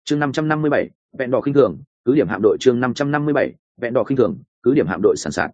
chương 557, vẹn đỏ khinh thường cứ điểm hạm đội. chương 557, vẹn đỏ khinh thường cứ điểm hạm đội.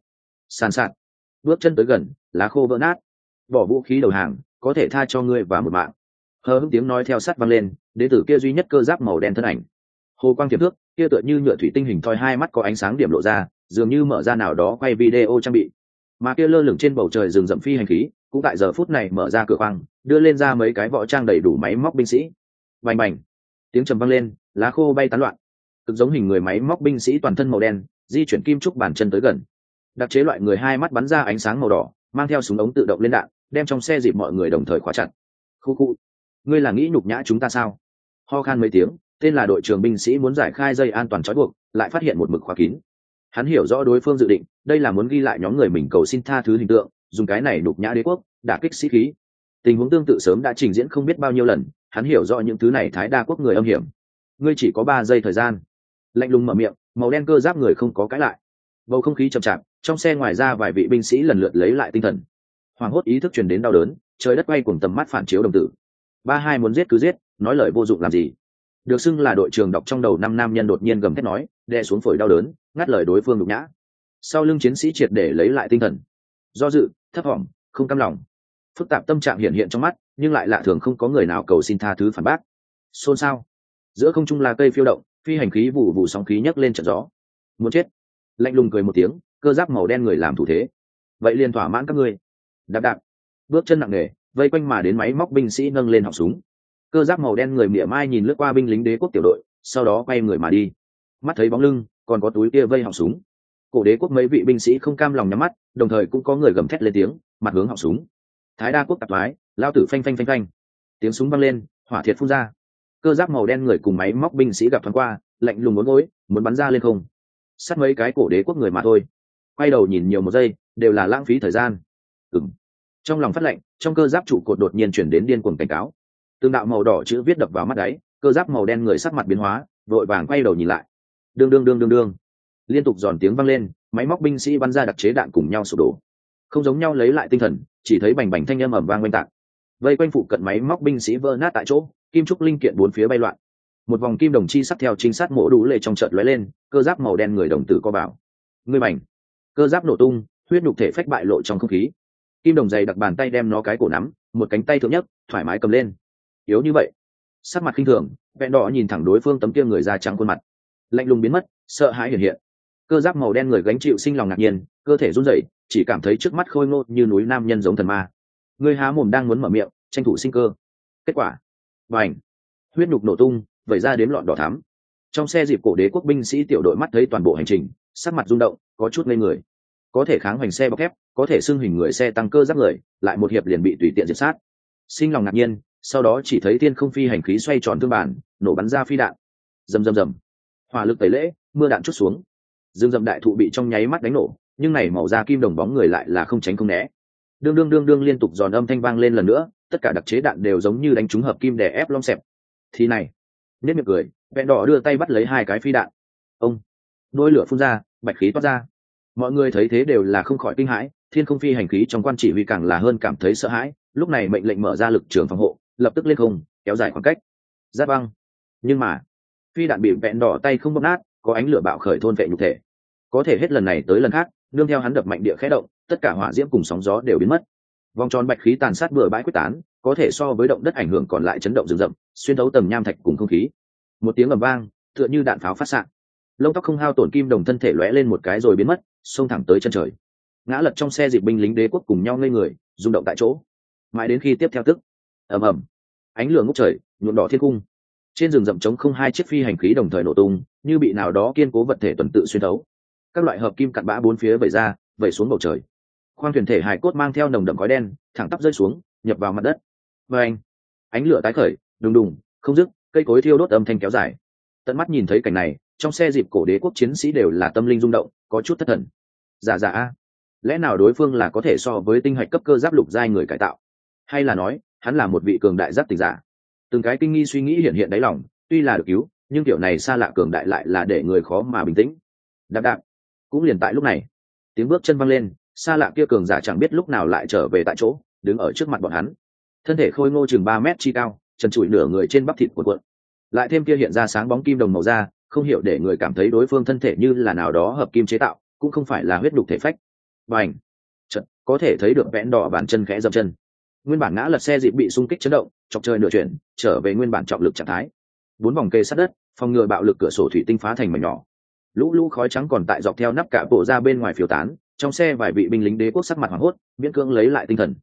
Sàn sạt. Bước chân tới gần, lá khô vỡ nát. Bỏ vũ khí đầu hàng, có thể tha cho ngươi và một mạng. Hờ hững tiếng nói theo sát vang lên, đến từ kia duy nhất cơ giáp màu đen thân ảnh. Hồ quang tiềm thước, kia tựa như nhựa thủy tinh hình thoi, hai mắt có ánh sáng điểm lộ ra, dường như mở ra nào đó quay video trang bị. Mà kia lơ lửng trên bầu trời rừng rậm phi hành khí, cũng tại giờ phút này mở ra cửa khoang, đưa lên ra mấy cái võ trang đầy đủ máy móc binh sĩ. Bành bành, tiếng trầm vang lên, lá khô bay tán loạn. Cực giống hình người máy móc binh sĩ toàn thân màu đen, di chuyển kim trúc bàn chân tới gần. Đặc chế loại người hai mắt bắn ra ánh sáng màu đỏ, mang theo súng ống tự động lên đạn, đem trong xe dịp mọi người đồng thời khóa chặt. Khu khu, ngươi là nghĩ nhục nhã chúng ta sao? Ho khan mấy tiếng, tên là đội trưởng binh sĩ muốn giải khai dây an toàn trói buộc, lại phát hiện một mực khóa kín. Hắn hiểu rõ đối phương dự định, đây là muốn ghi lại nhóm người mình cầu xin tha thứ hình tượng, dùng cái này nhục nhã đế quốc, đả kích sĩ khí. Tình huống tương tự sớm đã trình diễn không biết bao nhiêu lần, hắn hiểu rõ những thứ này thái đa quốc người âm hiểm. Ngươi chỉ có 3 giây thời gian. Lạnh lùng mở miệng, màu đen cơ giáp người không có cãi lại. Bầu không khí chậm chạp, trong xe ngoài ra vài vị binh sĩ lần lượt lấy lại tinh thần. Hoàng hốt ý thức truyền đến đau đớn, trời đất quay cuồng tầm mắt phản chiếu đồng tử. 32 muốn giết cứ giết, nói lời vô dụng làm gì? Được xưng là đội trưởng đọc trong đầu 5 nam nhân đột nhiên gầm thét nói, đè xuống phổi đau đớn, ngắt lời đối phương nhục nhã. Sau lưng chiến sĩ triệt để lấy lại tinh thần. Do dự, thấp vọng, không cam lòng. Phức tạp tâm trạng hiện hiện trong mắt, nhưng lại lạ thường không có người nào cầu xin tha thứ phản bác. Xôn xao. Giữa không trung là cây phiêu động, phi hành khí vụ vụ sóng khí nhấc lên trận gió. Muốn chết. Lạnh lùng cười một tiếng, cơ giáp màu đen người làm thủ thế. Vậy liền thỏa mãn các ngươi. Đạp đạp. Bước chân nặng nề, vây quanh mà đến máy móc binh sĩ nâng lên họng súng. Cơ giáp màu đen người mỉa mai nhìn lướt qua binh lính đế quốc tiểu đội, sau đó quay người mà đi. Mắt thấy bóng lưng, còn có túi kia vây họng súng. Cổ đế quốc mấy vị binh sĩ không cam lòng nhắm mắt, đồng thời cũng có người gầm thét lên tiếng, mặt hướng họng súng. Thái đa quốc tạp thoái, lao tử phanh phanh phanh phanh. Tiếng súng vang lên, hỏa thiệt phun ra. Cơ giáp màu đen người cùng máy móc binh sĩ gặp thoáng qua, lạnh lùng muốn gối, muốn bắn ra lên không. Sát mấy cái cổ đế quốc người mà thôi. Quay đầu nhìn nhiều một giây, đều là lãng phí thời gian. Trong lòng phát lạnh, trong cơ giáp trụ cột đột nhiên chuyển đến điên cuồng cảnh cáo. Tương đạo màu đỏ chữ viết đập vào mắt đáy, cơ giáp màu đen người sắc mặt biến hóa, vội vàng quay đầu nhìn lại. Đương đương đương đương đương. Liên tục giòn tiếng vang lên, máy móc binh sĩ bắn ra đặc chế đạn cùng nhau sụp đổ. Không giống nhau lấy lại tinh thần, chỉ thấy bành bành thanh âm ầm vang oanh tạc. Vây quanh phụ cận máy móc binh sĩ vỡ nát tại chỗ, kim trúc linh kiện bốn phía bay loạn. Một vòng kim đồng chi sắt theo trinh sát mổ đủ lệ trong chợt lóe lên, cơ giáp màu đen người đồng tử co bảo. Người bành. Cơ giáp nổ tung, huyết nhục thể phách bại lộ trong không khí. Kim đồng dày đặc bàn tay đem nó cái cổ nắm, một cánh tay thượng nhất, thoải mái cầm lên. Yếu như vậy. Sắc mặt khinh thường, vẹn đỏ nhìn thẳng đối phương tấm kia người da trắng khuôn mặt. Lạnh lùng biến mất, sợ hãi hiện hiện. Cơ giáp màu đen người gánh chịu sinh lòng ngạc nhiên, cơ thể run rẩy, chỉ cảm thấy trước mắt khôi ngô như núi nam nhân giống thần ma. Người há mồm đang muốn mở miệng, tranh thủ sinh cơ. Kết quả, bành, huyết nhục nổ tung, vẩy ra đến lọn đỏ thắm. Trong xe dịp cổ đế quốc binh sĩ tiểu đội mắt thấy toàn bộ hành trình, sắc mặt rung động, có chút ngây người. Có thể kháng hoành xe bọc thép, có thể xưng hình người xe tăng cơ giáp người, lại một hiệp liền bị tùy tiện diệt sát. Sinh lòng ngạc nhiên, sau đó chỉ thấy thiên không phi hành khí xoay tròn thương bản, nổ bắn ra phi đạn. Rầm rầm rầm. Hỏa lực tẩy lễ, mưa đạn chút xuống. Dương rậm đại thụ bị trong nháy mắt đánh nổ, nhưng này màu da kim đồng bóng người lại là không tránh không né. Đương đương đương đương liên tục giòn âm thanh vang lên lần nữa, tất cả đặc chế đạn đều giống như đánh trúng hợp kim đè ép lom xẹp. Thì này, nét miệng cười, vẹn đỏ đưa tay bắt lấy 2 cái phi đạn. Ông, đôi lửa phun ra, bạch khí toát ra. Mọi người thấy thế đều là không khỏi kinh hãi, thiên không phi hành khí trong quan chỉ huy càng là hơn cảm thấy sợ hãi. Lúc này mệnh lệnh mở ra lực trường phòng hộ, lập tức lên không, kéo dài khoảng cách. Giáp băng. Nhưng mà, phi đạn bị vẹn đỏ tay không bóp nát, có ánh lửa bạo khởi thôn vệ nhục thể. Có thể hết lần này tới lần khác, nương theo hắn đập mạnh địa khẽ động, tất cả hỏa diễm cùng sóng gió đều biến mất. Vòng tròn bạch khí tàn sát bừa bãi quyết tán, có thể so với động đất ảnh hưởng còn lại chấn động rừng rậm, xuyên thấu tầng nham thạch cùng không khí. Một tiếng ầm vang, tựa như đạn pháo phát xạ. Lông tóc không hao tổn kim đồng thân thể lóe lên một cái rồi biến mất, xông thẳng tới chân trời. Ngã lật trong xe dịp binh lính đế quốc cùng nhau ngây người, rung động tại chỗ. Mãi đến khi tiếp theo tức, ầm ầm, ánh lửa ngút trời, nhuộm đỏ thiên cung. Trên rừng rậm trống không 2 chiếc phi hành khí đồng thời nổ tung, như bị nào đó kiên cố vật thể tuần tự xuyên thấu. Các loại hợp kim cặn bã bốn phía vẩy ra, vẩy xuống bầu trời. Khoang thuyền thể hài cốt mang theo nồng đậm khói đen, thẳng tắp rơi xuống, nhập vào mặt đất. Và ánh lửa tái khởi, đùng đùng, không dứt, cây cối thiêu đốt âm thanh kéo dài. Tận mắt nhìn thấy cảnh này, trong xe dịp cổ đế quốc chiến sĩ đều là tâm linh rung động, có chút thất thần. Dạ a, lẽ nào đối phương là có thể so với tinh hạch cấp cơ giáp lục giai người cải tạo, hay là nói hắn là một vị cường đại giáp tình giả? Từng cái kinh nghi suy nghĩ hiện hiện đáy lòng, tuy là được cứu, nhưng kiểu này xa lạ cường đại lại là để người khó mà bình tĩnh. Đạp đạp. Cũng liền tại lúc này, tiếng bước chân văng lên, xa lạ kia cường giả chẳng biết lúc nào lại trở về tại chỗ, đứng ở trước mặt bọn hắn. Thân thể khôi ngô chừng 3 mét chi cao, trần trụi nửa người trên bắp thịt cuộn cuộn. lại thêm kia hiện ra sáng bóng kim đồng màu da, không hiểu để người cảm thấy đối phương thân thể như là nào đó hợp kim chế tạo, cũng không phải là huyết đục thể phách. Bành, chợt có thể thấy được vẽn đỏ bàn chân khẽ dậm chân, nguyên bản ngã lật xe dịp bị xung kích chấn động, chọc trời nửa chuyển, trở về nguyên bản trọng lực trạng thái. 4 vòng kề sát đất, phòng ngừa bạo lực cửa sổ thủy tinh phá thành mảnh nhỏ. Lũ lũ khói trắng còn tại dọc theo nắp cả bộ ra bên ngoài phiêu tán, trong xe vài vị binh lính đế quốc sắc mặt hoảng hốt, miễn cưỡng lấy lại tinh thần.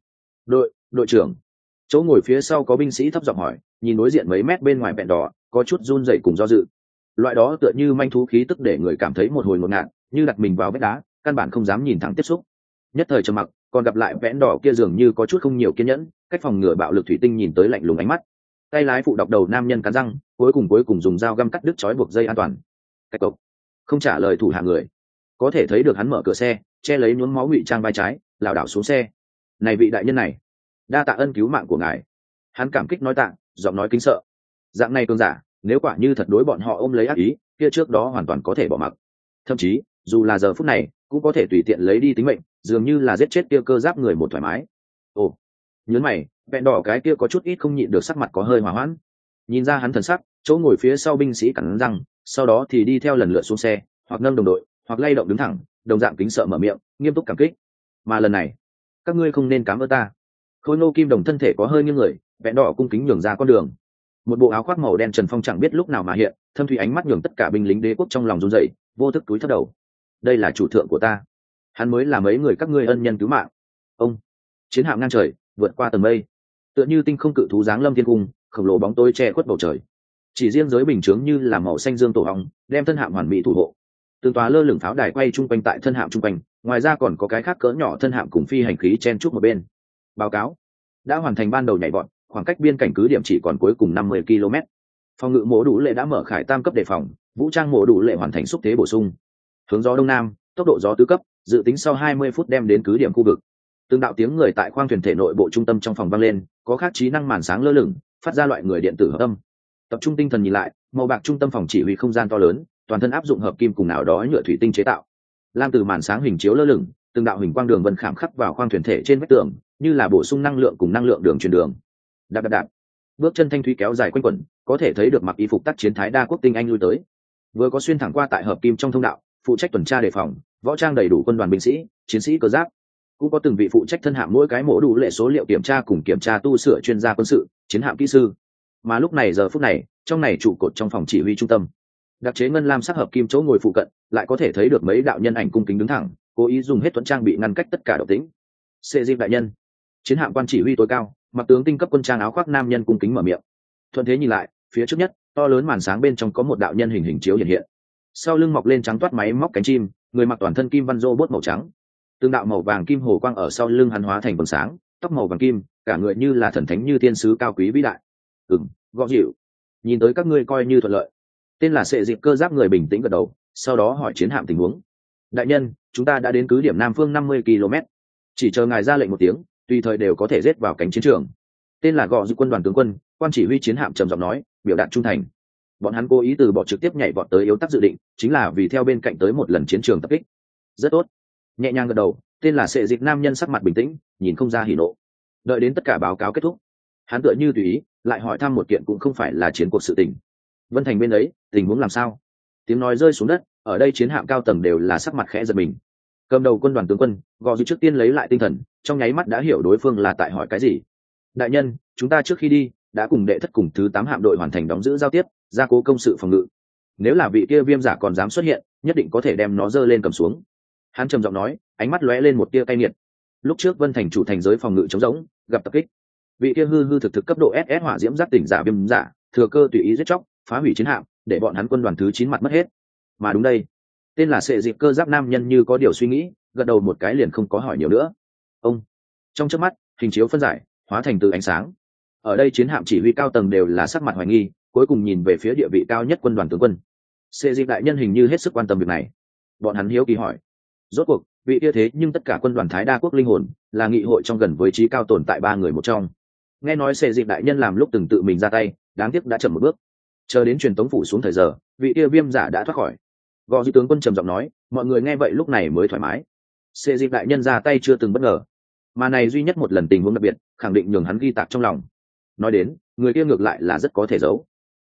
Đội trưởng. Chỗ ngồi phía sau có binh sĩ thấp giọng hỏi, nhìn đối diện mấy mét bên ngoài vẹn đỏ, có chút run rẩy cùng do dự. Loại đó tựa như manh thú khí tức để người cảm thấy một hồi ngột ngạt, như đặt mình vào vách đá, căn bản không dám nhìn thẳng tiếp xúc. Nhất thời trầm mặc, còn gặp lại vẽn đỏ kia dường như có chút không nhiều kiên nhẫn, cách phòng ngừa bạo lực thủy tinh nhìn tới lạnh lùng ánh mắt. Tay lái phụ đọc đầu nam nhân cắn răng, cuối cùng dùng dao găm cắt đứt trói buộc dây an toàn. Cách cộc. Không trả lời thủ hạ người, có thể thấy được hắn mở cửa xe, che lấy nhuốm máu ngụy trang vai trái, lảo đảo xuống xe. Này vị đại nhân này, đa tạ ân cứu mạng của ngài. Hắn cảm kích nói tạ, giọng nói kính sợ. Dạng này cường giả, nếu quả như thật đối bọn họ ôm lấy ác ý, kia trước đó hoàn toàn có thể bỏ mặc. Thậm chí, dù là giờ phút này, cũng có thể tùy tiện lấy đi tính mệnh, dường như là giết chết kia cơ giáp người một thoải mái. Ồ, nhớn mày, vẹn đỏ cái kia có chút ít không nhịn được sắc mặt có hơi hòa hoãn. Nhìn ra hắn thần sắc, chỗ ngồi phía sau binh sĩ cắn răng, sau đó thì đi theo lần lượt xuống xe, hoặc nâng đồng đội, hoặc lay động đứng thẳng, đồng dạng kính sợ mở miệng, nghiêm túc cảm kích. Mà lần này, các ngươi không nên cám ơn ta. Khôi Ngô Kim Đồng thân thể có hơi nghiêng người, vẹn đỏ cung kính nhường ra con đường. Một bộ áo khoác màu đen Trần Phong chẳng biết lúc nào mà hiện, thâm thủy ánh mắt nhường tất cả binh lính đế quốc trong lòng run rẩy, vô thức túi thấp đầu. Đây là chủ thượng của ta, hắn mới là mấy người các ngươi ân nhân cứu mạng. Ông, chiến hạm ngang trời, vượt qua tầng mây, tựa như tinh không cự thú giáng lâm thiên cung, khổng lồ bóng tối che khuất bầu trời. Chỉ riêng giới bình chướng như là màu xanh dương tổ ong, đem thân hạm hoàn mỹ thủ hộ. Từng tòa lơ lửng pháo đài quay chung quanh tại thân hạm chung quanh, ngoài ra còn có cái khác cỡ nhỏ thân hạm cùng phi hành khí chen chúc một bên. Báo cáo đã hoàn thành ban đầu nhảy vọt, khoảng cách biên cảnh cứ điểm chỉ còn cuối cùng 50 km. Phòng ngự mổ đủ lệ đã mở khải tam cấp đề phòng, vũ trang mổ đủ lệ hoàn thành xúc thế bổ sung. Hướng gió đông nam, tốc độ gió tứ cấp, dự tính sau 20 phút đem đến cứ điểm khu vực. Từng đạo tiếng người tại khoang thuyền thể nội bộ trung tâm trong phòng vang lên, có khác trí năng màn sáng lơ lửng, phát ra loại người điện tử hợp âm. Tập trung tinh thần nhìn lại, màu bạc trung tâm phòng chỉ huy không gian to lớn, toàn thân áp dụng hợp kim cùng nào đó nhựa thủy tinh chế tạo. Lam từ màn sáng hình chiếu lơ lửng, từng đạo hình quang đường vân khảm khắc vào khoang thuyền thể trên vách tường, như là bổ sung năng lượng cùng năng lượng đường truyền đường. Đạp đạp đạp, bước chân thanh thúy kéo dài quanh quẩn, có thể thấy được mặc y phục tác chiến thái đa quốc tinh anh lui tới. Vừa có xuyên thẳng qua tại hợp kim trong thông đạo, phụ trách tuần tra đề phòng, võ trang đầy đủ quân đoàn binh sĩ, chiến sĩ cơ giáp, cũng có từng vị phụ trách thân hạm mỗi cái mổ đủ lệ số liệu kiểm tra cùng kiểm tra tu sửa chuyên gia quân sự, chiến hạm kỹ sư. Mà lúc này giờ phút này, trong này trụ cột trong phòng chỉ huy trung tâm, đặc chế ngân lam sắc hợp kim chỗ ngồi phụ cận, lại có thể thấy được mấy đạo nhân ảnh cung kính đứng thẳng, cố ý dùng hết thuẫn trang bị ngăn cách tất cả động tĩnh. Xê Diệp đại nhân, chiến hạm quan chỉ huy tối cao, mặc tướng tinh cấp quân trang áo khoác nam nhân cung kính mở miệng. Thuận thế nhìn lại, phía trước nhất, to lớn màn sáng bên trong có một đạo nhân hình chiếu hiện hiện. Sau lưng mọc lên trắng toát máy móc cánh chim, người mặc toàn thân kim văn robot màu trắng. Tương đạo màu vàng kim hồ quang ở sau lưng hắn hóa thành vầng sáng, tóc màu vàng kim, cả người như là thần thánh như thiên sứ cao quý vĩ đại. Gõ dịu. Nhìn tới các ngươi coi như thuận lợi. Tên là Sệ Dịp cơ giáp người bình tĩnh gật đầu, sau đó hỏi chiến hạm tình huống. Đại nhân, chúng ta đã đến cứ điểm nam phương 50 km. Chỉ chờ ngài ra lệnh một tiếng, tùy thời đều có thể giết vào cánh chiến trường. Tên là Gõ Dịu quân đoàn tướng quân, quan chỉ huy chiến hạm trầm giọng nói, biểu đạt trung thành. Bọn hắn cố ý từ bỏ trực tiếp nhảy vọt tới yếu tắc dự định, chính là vì theo bên cạnh tới một lần chiến trường tập kích. Rất tốt. Nhẹ nhàng gật đầu, tên là Sệ Dịp nam nhân sắc mặt bình tĩnh, nhìn không ra hỉ nộ. Đợi đến tất cả báo cáo kết thúc, hắn tựa như tùy ý, lại hỏi thăm một kiện cũng không phải là chiến cuộc sự tình. Vân Thành bên ấy, tình huống làm sao? Tiếng nói rơi xuống đất, ở đây chiến hạm cao tầng đều là sắc mặt khẽ giật mình. Cầm đầu quân đoàn tướng quân, Gò Dịu trước tiên lấy lại tinh thần, trong nháy mắt đã hiểu đối phương là tại hỏi cái gì. Đại nhân, chúng ta trước khi đi, đã cùng đệ thất cùng thứ 8 hạm đội hoàn thành đóng giữ giao tiếp, gia cố công sự phòng ngự. Nếu là vị kia viêm giả còn dám xuất hiện, nhất định có thể đem nó giơ lên cầm xuống. Hắn trầm giọng nói, ánh mắt lóe lên một tia cay nghiệt. Lúc trước Vân Thành chủ thành giới phòng ngự trống rỗng, gặp tập kích. Vị kia hư thực cấp độ SS hỏa diễm giác tỉnh giả viêm giả, thừa cơ tùy ý giết chóc, phá hủy chiến hạm, để bọn hắn quân đoàn thứ 9 mặt mất hết. Mà đúng đây, tên là Sệ Dịp cơ giáp nam nhân như có điều suy nghĩ, gật đầu một cái liền không có hỏi nhiều nữa. Ông, trong chớp mắt, hình chiếu phân giải, hóa thành từ ánh sáng. Ở đây chiến hạm chỉ huy cao tầng đều là sắc mặt hoài nghi, cuối cùng nhìn về phía địa vị cao nhất quân đoàn tướng quân. Sệ Dịp đại nhân hình như hết sức quan tâm việc này. Bọn hắn hiếu kỳ hỏi, rốt cuộc vị kia thế nhưng tất cả quân đoàn thái đa quốc linh hồn, là nghị hội trong gần với trí cao tồn tại 3 người một trong. Nghe nói Sệ Dịp đại nhân làm lúc từng tự mình ra tay, đáng tiếc đã chậm một bước. Chờ đến truyền tống phủ xuống thời giờ, vị kia viêm giả đã thoát khỏi. Gò Dịu tướng quân trầm giọng nói, mọi người nghe vậy lúc này mới thoải mái. Sệ Dịp đại nhân ra tay chưa từng bất ngờ, mà này duy nhất một lần tình huống đặc biệt, khẳng định nhường hắn ghi tạc trong lòng. Nói đến, người kia ngược lại là rất có thể giấu.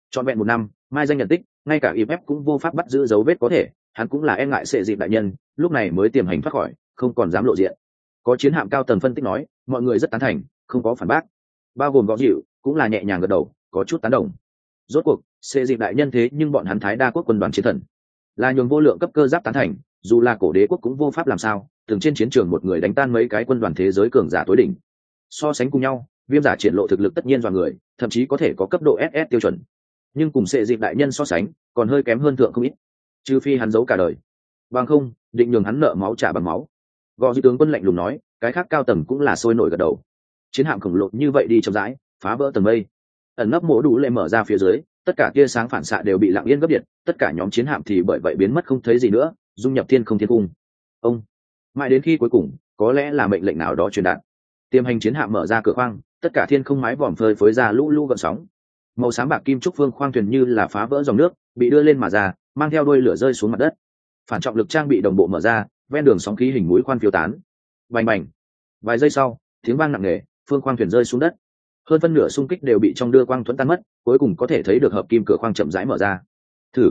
trọn vẹn một năm, mai danh nhận tích, ngay cả IMF cũng vô pháp bắt giữ dấu vết có thể, hắn cũng là e ngại sẽ dịp đại nhân, lúc này mới tiềm hành thoát khỏi, không còn dám lộ diện. Có chiến hạm cao tầng phân tích nói, mọi người rất tán thành, không có phản bác, bao gồm Gõ Dịu cũng là nhẹ nhàng gật đầu, có chút tán đồng. Rốt cuộc sẽ dịp đại nhân thế nhưng bọn hắn Thái Đa quốc quân đoàn chiến thần là nhường vô lượng cấp cơ giáp tán thành, dù là cổ đế quốc cũng vô pháp làm sao, từng trên chiến trường một người đánh tan mấy cái quân đoàn thế giới cường giả tối đỉnh. So sánh cùng nhau, viêm giả triển lộ thực lực tất nhiên dọa người, thậm chí có thể có cấp độ SS tiêu chuẩn, nhưng cùng sẽ dịp đại nhân so sánh còn hơi kém hơn thượng không ít, trừ phi hắn giấu cả đời, bằng không định nhường hắn nợ máu trả bằng máu. Gò dư tướng quân lạnh lùng nói, cái khác cao tầng cũng là sôi nổi gật đầu. Chiến hạm khổng lồ như vậy đi chậm rãi phá vỡ tầng mây, ẩn nấp mổ đủ lệ mở ra phía dưới, tất cả tia sáng phản xạ đều bị lặng yên gấp điện, tất cả nhóm chiến hạm thì bởi vậy biến mất không thấy gì nữa, dung nhập thiên không thiên cung. Ông mãi đến khi cuối cùng có lẽ là mệnh lệnh nào đó truyền đạt, tiềm hành chiến hạm mở ra cửa khoang, tất cả thiên không mái vòm phơi phới ra lũ lũ gợn sóng, màu xám bạc kim trúc phương khoang thuyền như là phá vỡ dòng nước bị đưa lên mà ra, mang theo đuôi lửa rơi xuống mặt đất. Phản trọng lực trang bị đồng bộ mở ra, ven đường sóng khí hình mũi khoan phiêu tán, bành bành. Vài giây sau, tiếng vang nặng nề, phương khoang thuyền rơi xuống đất, hơn phân nửa xung kích đều bị trong đưa quang thuẫn tan mất, cuối cùng có thể thấy được hợp kim cửa khoang chậm rãi mở ra. Thử.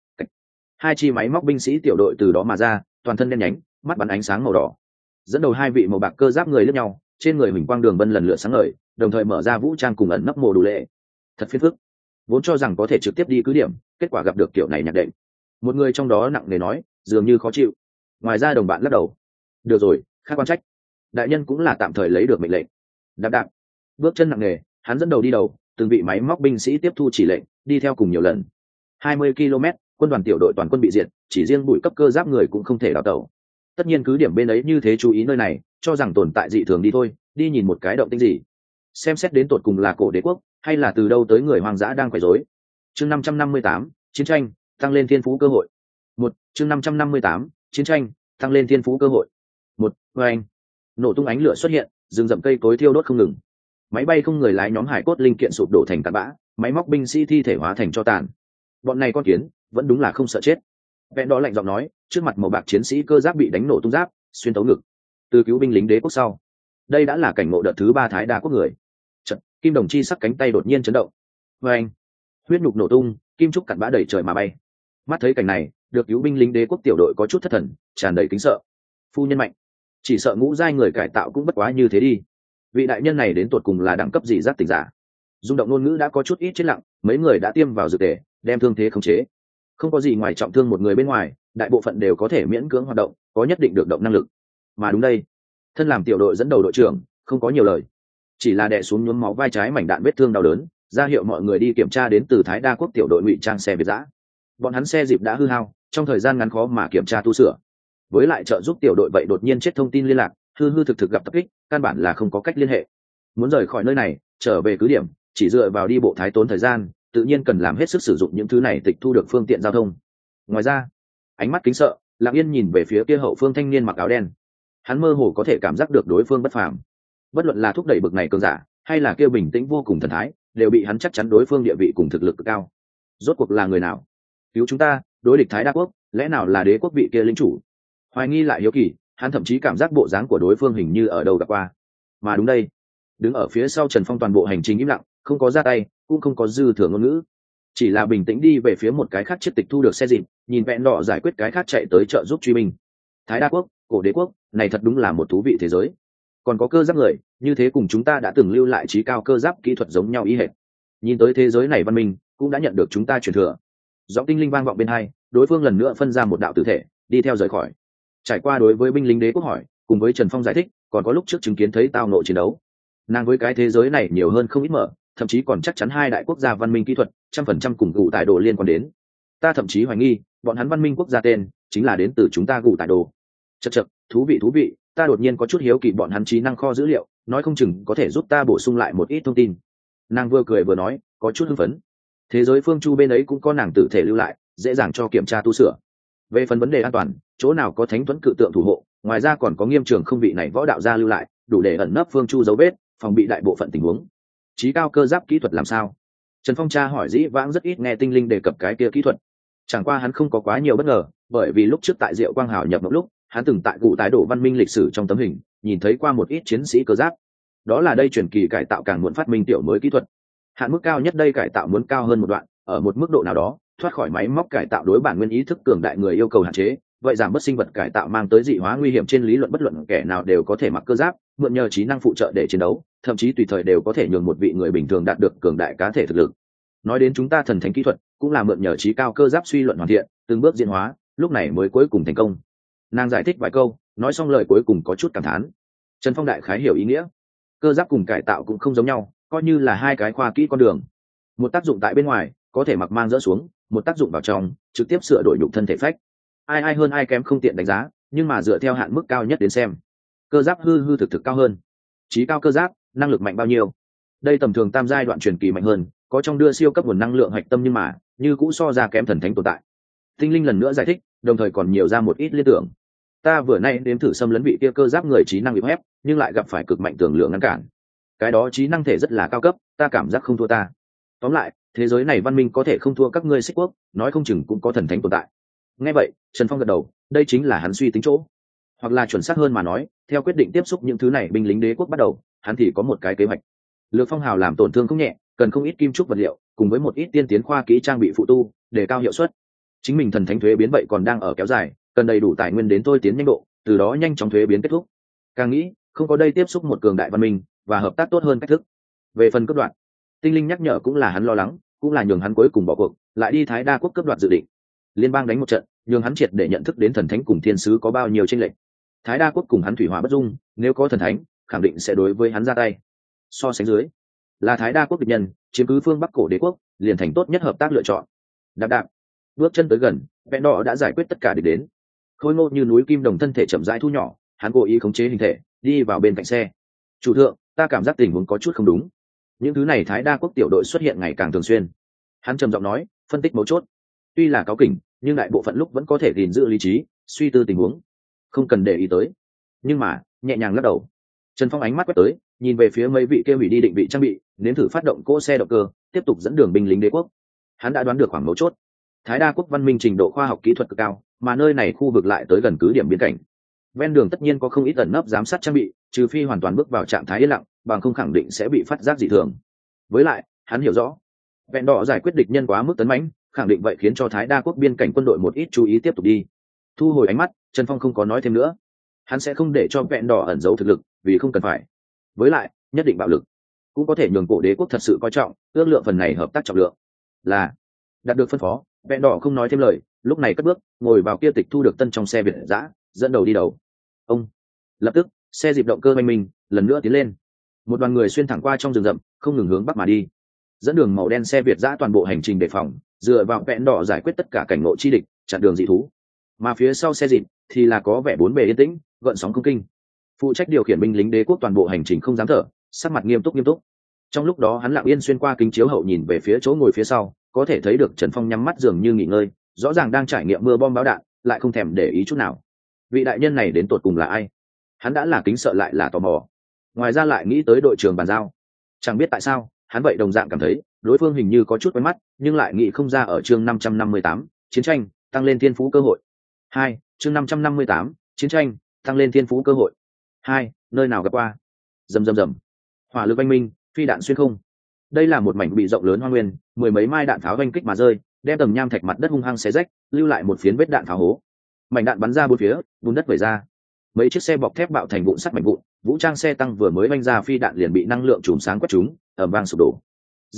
Hai chi máy móc binh sĩ tiểu đội từ đó mà ra, toàn thân đen nhánh, mắt bắn ánh sáng màu đỏ. Dẫn đầu hai vị màu bạc cơ giáp người lướt nhau, trên người huỳnh quang đường vân lần lượt sáng ngời, đồng thời mở ra vũ trang cùng ẩn nấp mồ đủ lệ. Thật phiền phức. Vốn cho rằng có thể trực tiếp đi cứ điểm, kết quả gặp được kiểu này nhạc đệm. Một người trong đó nặng nề nói, dường như khó chịu. Ngoài ra đồng bạn lắc đầu. Được rồi, khác quan trách. Đại nhân cũng là tạm thời lấy được mệnh lệnh. Đạp đạp. Bước chân nặng nề, hắn dẫn đầu đi đầu, từng vị máy móc binh sĩ tiếp thu chỉ lệnh, đi theo cùng nhiều lần. 20 km, quân đoàn tiểu đội toàn quân bị diệt, chỉ riêng bụi cấp cơ giáp người cũng không thể đào tẩu. Tất nhiên cứ điểm bên ấy như thế chú ý nơi này, cho rằng tồn tại dị thường đi thôi, đi nhìn một cái động tĩnh gì. Xem xét đến tột cùng là cổ đế quốc, hay là từ đâu tới người hoang dã đang quấy rối. Chương 558, chiến tranh, tăng lên thiên phú cơ hội. Chương 558, chiến tranh, tăng lên thiên phú cơ hội. Oanh. Nổ tung ánh lửa xuất hiện, rừng rậm cây cối thiêu đốt không ngừng. Máy bay không người lái nhóm hải cốt linh kiện sụp đổ thành tàn bã, máy móc binh sĩ thi thể hóa thành tro tàn. Bọn này con kiến vẫn đúng là không sợ chết. Vẹn đó lạnh giọng nói, trước mặt màu bạc chiến sĩ cơ giáp bị đánh nổ tung giáp, xuyên tấu ngực. Từ cứu binh lính đế quốc sau, đây đã là cảnh ngộ đợt thứ 3 Thái Đa quốc người. Chợt, kim đồng chi sắc cánh tay đột nhiên chấn động. Oanh. Huyết nhục nổ tung, kim trúc cặn bã đẩy trời mà bay. Mắt thấy cảnh này, được cứu binh lính đế quốc tiểu đội có chút thất thần, tràn đầy kính sợ. Phu nhân mạnh, chỉ sợ ngũ giai người cải tạo cũng bất quá như thế đi. Vị đại nhân này đến tột cùng là đẳng cấp gì giác tỉnh giả? Dung động ngôn ngữ đã có chút ít chết lặng, mấy người đã tiêm vào dược tề, đem thương thế khống chế. Không có gì ngoài trọng thương một người bên ngoài, đại bộ phận đều có thể miễn cưỡng hoạt động, có nhất định được động năng lực. Mà đúng đây, thân làm tiểu đội dẫn đầu đội trưởng, không có nhiều lời, chỉ là đè xuống nhuốm máu vai trái mảnh đạn vết thương đau đớn, ra hiệu mọi người đi kiểm tra đến từ Thái Đa quốc tiểu đội ngụy trang xe Việt dã. Bọn hắn xe dịp đã hư hao, trong thời gian ngắn khó mà kiểm tra tu sửa. Với lại trợ giúp tiểu đội vậy đột nhiên chết thông tin liên lạc, hư hư thực thực gặp tập kích, căn bản là không có cách liên hệ. Muốn rời khỏi nơi này, trở về cứ điểm, chỉ dựa vào đi bộ thái tốn thời gian, tự nhiên cần làm hết sức sử dụng những thứ này tịch thu được phương tiện giao thông. Ngoài ra, ánh mắt kính sợ, Lặng Yên nhìn về phía kia hậu phương thanh niên mặc áo đen. Hắn mơ hồ có thể cảm giác được đối phương bất phàm. Bất luận là thúc đẩy bực này cường giả, hay là kia bình tĩnh vô cùng thần thái, đều bị hắn chắc chắn đối phương địa vị cùng thực lực cực cao. Rốt cuộc là người nào? Cứu chúng ta, đối địch Thái Đa quốc, lẽ nào là đế quốc vị kia lĩnh chủ? Hoài nghi lại hiếu kỳ, hắn thậm chí cảm giác bộ dáng của đối phương hình như ở đâu gặp qua. Mà đúng đây, đứng ở phía sau Trần Phong toàn bộ hành trình im lặng, không có ra tay, cũng không có dư thừa ngôn ngữ, chỉ là bình tĩnh đi về phía một cái khác chiếc tịch thu được xe dịp, nhìn vẹn đỏ giải quyết cái khác chạy tới trợ giúp truy binh. Thái Đa quốc, cổ đế quốc, này thật đúng là một thú vị thế giới. Còn có cơ giáp người, như thế cùng chúng ta đã từng lưu lại trí cao cơ giáp kỹ thuật giống nhau ý hệt. Nhìn tới thế giới này văn minh cũng đã nhận được chúng ta truyền thừa. Giọng tinh linh vang vọng bên hai, đối phương lần nữa phân ra một đạo tử thể, đi theo rời khỏi. Trải qua đối với binh lính đế quốc hỏi, cùng với Trần Phong giải thích, còn có lúc trước chứng kiến thấy tao nộ chiến đấu. Nàng với cái thế giới này nhiều hơn không ít mở, thậm chí còn chắc chắn hai đại quốc gia văn minh kỹ thuật 100% cùng gù tại đồ liên quan đến. Ta thậm chí hoài nghi, bọn hắn văn minh quốc gia tên chính là đến từ chúng ta gù tại đồ. Chậc chậc, thú vị, ta đột nhiên có chút hiếu kỳ bọn hắn trí năng kho dữ liệu, nói không chừng có thể giúp ta bổ sung lại một ít thông tin. Nàng vừa cười vừa nói, có chút hưng phấn. Thế giới phương Chu bên ấy cũng có nàng tử thể lưu lại, dễ dàng cho kiểm tra tu sửa. Về phần vấn đề an toàn, chỗ nào có thánh tuấn cự tượng thủ hộ, ngoài ra còn có nghiêm trường không vị này võ đạo gia lưu lại, đủ để ẩn nấp phương Chu dấu vết, phòng bị đại bộ phận tình huống. Chí cao cơ giáp kỹ thuật làm sao? Trần Phong tra hỏi, dĩ vãng rất ít nghe tinh linh đề cập cái kia kỹ thuật, chẳng qua hắn không có quá nhiều bất ngờ, bởi vì lúc trước tại Diệu Quang Hảo nhập một lúc, hắn từng tại cụ tái đổ văn minh lịch sử trong tấm hình nhìn thấy qua một ít chiến sĩ cơ giáp. Đó là đây truyền kỳ cải tạo càng muốn phát minh tiểu mới kỹ thuật, hạn mức cao nhất đây cải tạo muốn cao hơn một đoạn, ở một mức độ nào đó thoát khỏi máy móc cải tạo đối bản nguyên ý thức cường đại người yêu cầu hạn chế, vậy giảm bớt sinh vật cải tạo mang tới dị hóa nguy hiểm trên lý luận bất luận kẻ nào đều có thể mặc cơ giáp, mượn nhờ trí năng phụ trợ để chiến đấu, thậm chí tùy thời đều có thể nhường một vị người bình thường đạt được cường đại cá thể thực lực. Nói đến chúng ta thần thánh kỹ thuật cũng là mượn nhờ trí cao cơ giáp suy luận hoàn thiện, từng bước diễn hóa, lúc này mới cuối cùng thành công. Nàng giải thích vài câu, nói xong lời cuối cùng có chút cảm thán. Trần Phong đại khái hiểu ý nghĩa. Cơ giáp cùng cải tạo cũng không giống nhau, coi như là hai cái khoa kỹ con đường. Một tác dụng tại bên ngoài, có thể mặc mang dỡ xuống, một tác dụng vào trong, trực tiếp sửa đổi nhục thân thể phách. Ai hơn ai kém không tiện đánh giá, nhưng mà dựa theo hạn mức cao nhất đến xem, cơ giáp hư thực cao hơn. Chí cao cơ giáp, năng lực mạnh bao nhiêu? Đây tầm thường tam giai đoạn truyền kỳ mạnh hơn, có trong đưa siêu cấp nguồn năng lượng hạch tâm, nhưng mà như cũ so ra kém thần thánh tồn tại. Tinh Linh lần nữa giải thích, đồng thời còn nhiều ra một ít liên tưởng. Ta vừa nay đếm thử xâm lấn vị kia cơ giáp người trí năng bị ép, nhưng lại gặp phải cực mạnh tưởng lượng ngăn cản. Cái đó trí năng thể rất là cao cấp, ta cảm giác không thua ta. Tóm lại, thế giới này văn minh có thể không thua các ngươi Xích Quốc, nói không chừng cũng có thần thánh tồn tại. Nghe vậy, Trần Phong gật đầu, đây chính là hắn suy tính chỗ. Hoặc là chuẩn xác hơn mà nói, theo quyết định tiếp xúc những thứ này binh lính đế quốc bắt đầu, hắn thì có một cái kế hoạch. Lược phong hào làm tổn thương không nhẹ, cần không ít kim trúc vật liệu, cùng với một ít tiên tiến khoa kỹ trang bị phụ tu, để cao hiệu suất. Chính mình thần thánh thuế biến vậy còn đang ở kéo dài, cần đầy đủ tài nguyên đến tôi tiến nhanh độ, từ đó nhanh chóng thuế biến kết thúc. Càng nghĩ, không có đây tiếp xúc một cường đại văn minh và hợp tác tốt hơn cách thức. Về phần cấp đoạn, Tinh Linh nhắc nhở cũng là hắn lo lắng, cũng là nhường hắn cuối cùng bỏ cuộc, lại đi Thái Đa quốc cấp đoạt dự định. Liên bang đánh một trận, nhường hắn triệt để nhận thức đến thần thánh cùng thiên sứ có bao nhiêu chênh lệch. Thái Đa quốc cùng hắn thủy hỏa bất dung, nếu có thần thánh, khẳng định sẽ đối với hắn ra tay. So sánh dưới, là Thái Đa quốc địch nhân, chiếm cứ phương Bắc cổ đế quốc, liền thành tốt nhất hợp tác lựa chọn. Đạp, bước chân tới gần, Vẹn Đỏ đã giải quyết tất cả địch đến. Khôi ngô như núi kim đồng thân thể chậm rãi thu nhỏ, hắn cố ý khống chế hình thể, đi vào bên cạnh xe. Chủ thượng, ta cảm giác tình huống có chút không đúng. Những thứ này Thái Đa quốc tiểu đội xuất hiện ngày càng thường xuyên. Hắn trầm giọng nói, phân tích mấu chốt. Tuy là cáu kỉnh, nhưng đại bộ phận lúc vẫn có thể gìn giữ lý trí, suy tư tình huống, không cần để ý tới. Nhưng mà nhẹ nhàng lắc đầu. Trần Phong ánh mắt quét tới, nhìn về phía mấy vị kia hủy đi định vị trang bị, nếm thử phát động cỗ xe động cơ, tiếp tục dẫn đường binh lính đế quốc. Hắn đã đoán được khoảng mấu chốt. Thái Đa quốc văn minh trình độ khoa học kỹ thuật cực cao, mà nơi này khu vực lại tới gần cứ điểm biên cảnh. Ven đường tất nhiên có không ít ẩn nấp giám sát trang bị, trừ phi hoàn toàn bước vào trạng thái yên lặng, bằng không khẳng định sẽ bị phát giác dị thường. Với lại, hắn hiểu rõ, Vẹn Đỏ giải quyết địch nhân quá mức tấn mãnh, khẳng định vậy khiến cho Thái Đa quốc biên cảnh quân đội một ít chú ý tiếp tục đi. Thu hồi ánh mắt, Trần Phong không có nói thêm nữa. Hắn sẽ không để cho Vẹn Đỏ ẩn giấu thực lực, vì không cần phải. Với lại, nhất định bạo lực cũng có thể nhường cổ đế quốc thật sự coi trọng, ước lượng phần này hợp tác trọng lượng. Là đạt được phân phó, Vẹn Đỏ không nói thêm lời, lúc này cất bước, ngồi vào kia tịch thu được tân trong xe Việt dã, dẫn đầu đi đầu. Ông lập tức, xe dịp động cơ oanh minh, lần nữa tiến lên. Một đoàn người xuyên thẳng qua trong rừng rậm, không ngừng hướng bắc mà đi. Dẫn đường màu đen xe Việt dã toàn bộ hành trình đề phòng, dựa vào Vẹn Đỏ giải quyết tất cả cảnh ngộ chi địch, chặn đường dị thú. Mà phía sau xe dịp thì là có vẻ bốn bề yên tĩnh, gợn sóng không kinh. Phụ trách điều khiển binh lính đế quốc toàn bộ hành trình không dám thở, sắc mặt nghiêm túc. Trong lúc đó hắn lặng yên xuyên qua kính chiếu hậu nhìn về phía chỗ ngồi phía sau, có thể thấy được Trần Phong nhắm mắt dường như nghỉ ngơi, rõ ràng đang trải nghiệm mưa bom bão đạn, lại không thèm để ý chút nào. Vị đại nhân này đến tột cùng là ai? Hắn đã là kính sợ lại là tò mò. Ngoài ra lại nghĩ tới đội trưởng bàn giao. Chẳng biết tại sao, hắn vậy đồng dạng cảm thấy đối phương hình như có chút quen mắt, nhưng lại nghĩ không ra. Ở chương 558, chiến tranh tăng lên thiên phú cơ hội. 2, chương 558, chiến tranh tăng lên thiên phú cơ hội. 2, nơi nào gặp qua? Rầm rầm rầm. Hỏa lực oanh minh, phi đạn xuyên không. Đây là một mảnh bị rộng lớn hoang nguyên, mười mấy mai đạn pháo oanh kích mà rơi, đem tầng nham thạch mặt đất hung hăng xé rách, lưu lại một phiến vết đạn pháo hố. Mảnh đạn bắn ra bốn phía, bùn đất vẩy ra. Mấy chiếc xe bọc thép bạo thành vụn sắt mảnh vụn, vũ trang xe tăng vừa mới vanh ra phi đạn liền bị năng lượng chùm sáng quét trúng, ầm vang sụp đổ.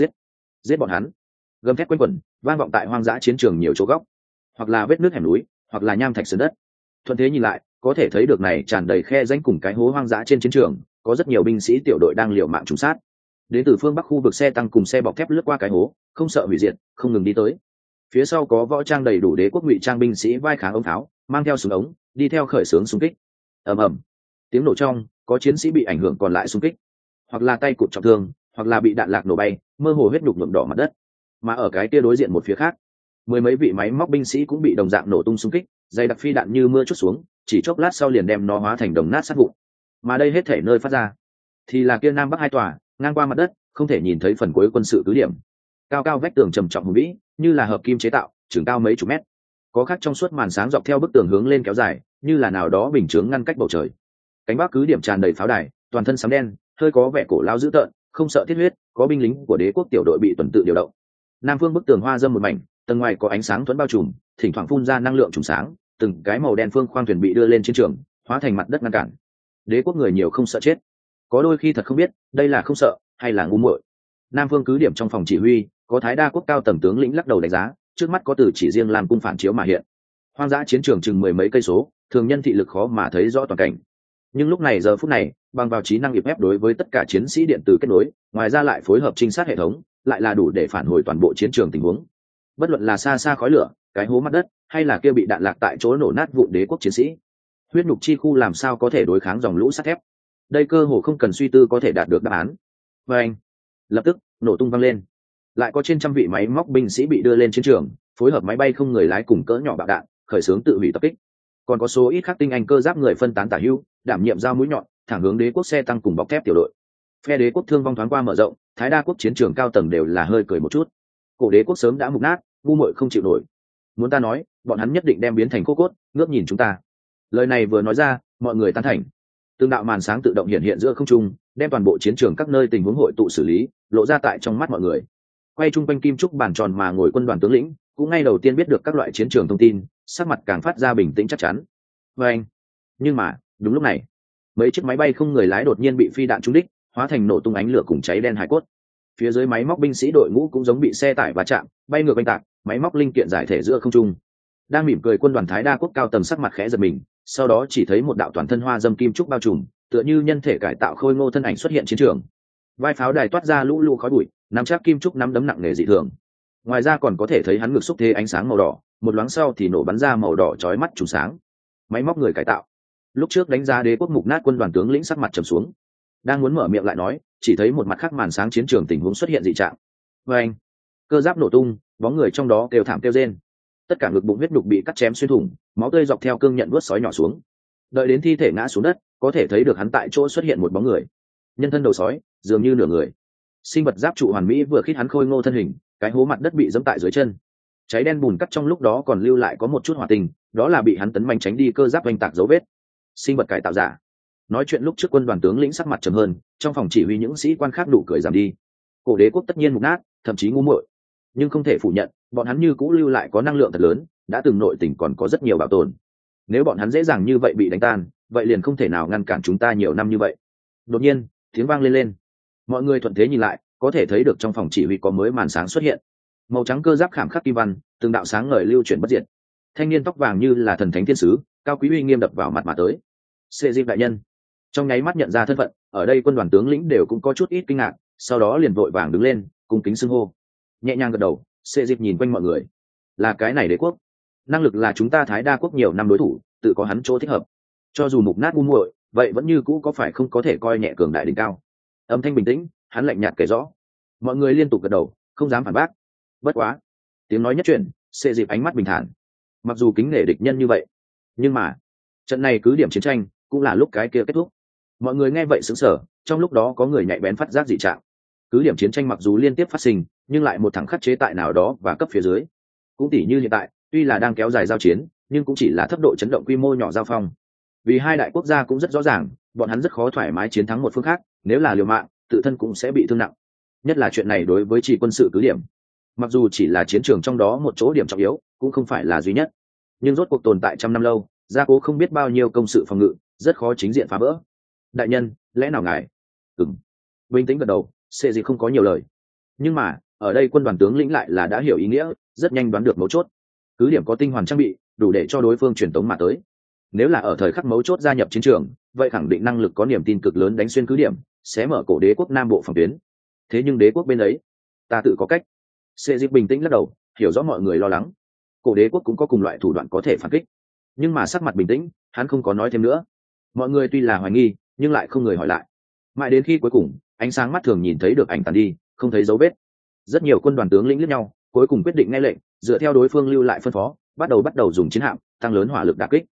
Giết bọn hắn! Gầm thét quanh quẩn, vang vọng tại hoang dã chiến trường nhiều chỗ góc, hoặc là vết nước hẻm núi, hoặc là nham thạch sườn đất. Thuận thế nhìn lại, có thể thấy được này tràn đầy khe rãnh cùng cái hố hoang dã trên chiến trường, có rất nhiều binh sĩ tiểu đội đang liều mạng trùng sát. Đến từ phương bắc khu vực xe tăng cùng xe bọc thép lướt qua cái hố, không sợ hủy diệt, không ngừng đi tới. Phía sau có võ trang đầy đủ đế quốc ngụy trang binh sĩ vai kháng ống tháo, mang theo súng ống, đi theo khởi xướng xung kích. Ầm ầm, tiếng nổ trong, có chiến sĩ bị ảnh hưởng còn lại xung kích, hoặc là tay cụt trọng thương, hoặc là bị đạn lạc nổ bay, mơ hồ huyết nhục nhuộm đỏ mặt đất. Mà ở cái kia đối diện một phía khác, mười mấy vị máy móc binh sĩ cũng bị đồng dạng nổ tung xung kích, dày đặc phi đạn như mưa chút xuống, chỉ chốc lát sau liền đem nó hóa thành đồng nát sát vụn. Mà đây hết thể nơi phát ra thì là kia nam bắc hai tòa, ngang qua mặt đất, không thể nhìn thấy phần cuối quân sự cứ điểm. Cao cao vách tường trầm trọng hùng vĩ, như là hợp kim chế tạo, chừng cao mấy chục mét. Có khắc trong suốt màn sáng dọc theo bức tường hướng lên kéo dài, như là nào đó bình chướng ngăn cách bầu trời. Cánh bắc cứ điểm tràn đầy pháo đài, toàn thân sấm đen, hơi có vẻ cổ lao dữ tợn, không sợ thiết huyết, có binh lính của đế quốc tiểu đội bị tuần tự điều động. Nam phương bức tường hoa dâm một mảnh, tầng ngoài có ánh sáng thuẫn bao trùm, thỉnh thoảng phun ra năng lượng trùng sáng, từng cái màu đen phương khoang thuyền bị đưa lên chiến trường, hóa thành mặt đất ngăn cản. Đế quốc người nhiều không sợ chết, có đôi khi thật không biết đây là không sợ hay là ngu muội. Nam phương cứ điểm trong phòng chỉ huy, có Thái Đa quốc cao tầng tướng lĩnh lắc đầu đánh giá, trước mắt có từ chỉ riêng làm cung phản chiếu mà hiện. Hoang dã chiến trường chừng 10 mấy cây số, thường nhân thị lực khó mà thấy rõ toàn cảnh. Nhưng lúc này giờ phút này, bằng vào trí năng hiệp ép đối với tất cả chiến sĩ điện tử kết nối, ngoài ra lại phối hợp trinh sát hệ thống, lại là đủ để phản hồi toàn bộ chiến trường tình huống. Bất luận là xa xa khói lửa, cái hố mặt đất, hay là kia bị đạn lạc tại chỗ nổ nát vụn đế quốc chiến sĩ, huyết nhục chi khu làm sao có thể đối kháng dòng lũ sắt thép? Đây cơ hồ không cần suy tư có thể đạt được đáp án. Và anh, lập tức nổ tung vang lên, lại có trên trăm vị máy móc binh sĩ bị đưa lên chiến trường, phối hợp máy bay không người lái cùng cỡ nhỏ bạo đạn, khởi xướng tự hủy tập kích. Còn có số ít khác tinh anh cơ giáp người phân tán tả hữu, đảm nhiệm dao mũi nhọn, thẳng hướng đế quốc xe tăng cùng bọc thép tiểu đội. Phe đế quốc thương vong thoáng qua mở rộng, Thái Đa quốc chiến trường cao tầng đều là hơi cười một chút. Cổ đế quốc sớm đã mục nát, ngu muội không chịu nổi. Muốn ta nói, bọn hắn nhất định đem biến thành khô cốt, ngước nhìn chúng ta. Lời này vừa nói ra, mọi người tán thành. Từng đạo màn sáng tự động hiện hiện giữa không trung, đem toàn bộ chiến trường các nơi tình huống hội tụ xử lý, lộ ra tại trong mắt mọi người. Quay chung quanh kim trúc bàn tròn mà ngồi quân đoàn tướng lĩnh, cũng ngay đầu tiên biết được các loại chiến trường thông tin, sắc mặt càng phát ra bình tĩnh chắc chắn. Vâng. Nhưng mà, đúng lúc này, mấy chiếc máy bay không người lái đột nhiên bị phi đạn trúng đích, hóa thành nổ tung ánh lửa cùng cháy đen hải cốt. Phía dưới máy móc binh sĩ đội ngũ cũng giống bị xe tải va chạm, bay ngược oanh tạc, máy móc linh kiện giải thể giữa không trung. Đang mỉm cười quân đoàn Thái Đa quốc cao tầng sắc mặt khẽ giật mình, sau đó chỉ thấy một đạo toàn thân hoa dâm kim trúc bao trùm, tựa như nhân thể cải tạo khôi ngô thân ảnh xuất hiện chiến trường. Vai pháo đài toát ra lũ lũ khói bụi, nắm chắc kim trúc nắm đấm nặng nề dị thường. Ngoài ra còn có thể thấy hắn ngực xúc thế ánh sáng màu đỏ, một loáng sau thì nổ bắn ra màu đỏ chói mắt trùng sáng. Máy móc người cải tạo. Lúc trước đánh giá đế quốc mục nát quân đoàn tướng lĩnh sắc mặt trầm xuống, đang muốn mở miệng lại nói, chỉ thấy một mặt khác màn sáng chiến trường tình huống xuất hiện dị trạng. Anh, cơ giáp nổ tung, bóng người trong đó kêu thảm kêu rên. Tất cả ngực bụng huyết nhục bị cắt chém xuyên thủng, máu tươi dọc theo cương nhận vuốt sói nhỏ xuống. Đợi đến thi thể ngã xuống đất, có thể thấy được hắn tại chỗ xuất hiện một bóng người, nhân thân đầu sói, dường như nửa người. Sinh vật giáp trụ hoàn mỹ vừa khít hắn khôi ngô thân hình, cái hố mặt đất bị dẫm tại dưới chân. Cháy đen bùn cắt trong lúc đó còn lưu lại có một chút hỏa tình, đó là bị hắn tấn mạnh tránh đi cơ giáp oanh tạc dấu vết. Sinh vật cải tạo giả. Nói chuyện lúc trước quân đoàn tướng lĩnh sắc mặt trầm hơn, trong phòng chỉ huy những sĩ quan khác nụ cười giảm đi. Cổ đế quốc tất nhiên mục nát, thậm chí ngu muội, nhưng không thể phủ nhận, bọn hắn như cũ lưu lại có năng lượng thật lớn, đã từng nội tình còn có rất nhiều bảo tồn. Nếu bọn hắn dễ dàng như vậy bị đánh tan, vậy liền không thể nào ngăn cản chúng ta nhiều năm như vậy. Đột nhiên, tiếng vang lên. Mọi người thuận thế nhìn lại, có thể thấy được trong phòng chỉ huy có mới màn sáng xuất hiện. Màu trắng cơ giáp khảm khắc kim văn, từng đạo sáng ngời lưu chuyển bất diệt. Thanh niên tóc vàng như là thần thánh thiên sứ, cao quý uy nghiêm đập vào mặt mà tới. Sệ Diệp đại nhân. Trong nháy mắt nhận ra thân phận, ở đây quân đoàn tướng lĩnh đều cũng có chút ít kinh ngạc, sau đó liền vội vàng đứng lên, cung kính xưng hô. Nhẹ nhàng gật đầu, Sệ Diệp nhìn quanh mọi người. Là cái này đế quốc, năng lực là chúng ta Thái Đa quốc nhiều năm đối thủ, tự có hắn chỗ thích hợp. Cho dù mục nát ngu muội, vậy vẫn như cũ có phải không có thể coi nhẹ cường đại đỉnh cao. Âm thanh bình tĩnh, hắn lạnh nhạt kể rõ. Mọi người liên tục gật đầu, không dám phản bác. Bất quá, tiếng nói nhất truyền, Sệ Diệp ánh mắt bình thản. Mặc dù kính nể địch nhân như vậy, nhưng mà trận này cứ điểm chiến tranh cũng là lúc cái kia kết thúc. Mọi người nghe vậy sững sờ, trong lúc đó có người nhạy bén phát giác dị trạng. Cứ điểm chiến tranh mặc dù liên tiếp phát sinh, nhưng lại một thẳng khắc chế tại nào đó và cấp phía dưới. Cũng tỉ như hiện tại, tuy là đang kéo dài giao chiến, nhưng cũng chỉ là thấp độ chấn động quy mô nhỏ giao phong. Vì hai đại quốc gia cũng rất rõ ràng, bọn hắn rất khó thoải mái chiến thắng một phương khác, nếu là liều mạng, tự thân cũng sẽ bị thương nặng. Nhất là chuyện này đối với chỉ quân sự cứ điểm, mặc dù chỉ là chiến trường trong đó một chỗ điểm trọng yếu, cũng không phải là duy nhất, nhưng rốt cuộc tồn tại trăm năm lâu, gia cố không biết bao nhiêu công sự phòng ngự, rất khó chính diện phá vỡ. Đại nhân, lẽ nào ngài? Bình tĩnh gật đầu, Sệ Diệp không có nhiều lời. Nhưng mà ở đây quân đoàn tướng lĩnh lại là đã hiểu ý nghĩa, rất nhanh đoán được mấu chốt. Cứ điểm có tinh hoàn trang bị, đủ để cho đối phương truyền tống mà tới. Nếu là ở thời khắc mấu chốt gia nhập chiến trường, vậy khẳng định năng lực có niềm tin cực lớn đánh xuyên cứ điểm, sẽ mở cổ đế quốc nam bộ phòng tuyến. Thế nhưng đế quốc bên ấy, ta tự có cách. Sệ Diệp bình tĩnh lắc đầu, hiểu rõ mọi người lo lắng. Cổ đế quốc cũng có cùng loại thủ đoạn có thể phản kích, nhưng mà sắc mặt bình tĩnh, hắn không có nói thêm nữa. Mọi người tuy là hoài nghi, nhưng lại không người hỏi lại. Mãi đến khi cuối cùng, ánh sáng mắt thường nhìn thấy được ảnh tàn đi, không thấy dấu vết. Rất nhiều quân đoàn tướng lĩnh liếc nhau, cuối cùng quyết định nghe lệnh, dựa theo đối phương lưu lại phân phó, bắt đầu dùng chiến hạm tăng lớn hỏa lực đả kích.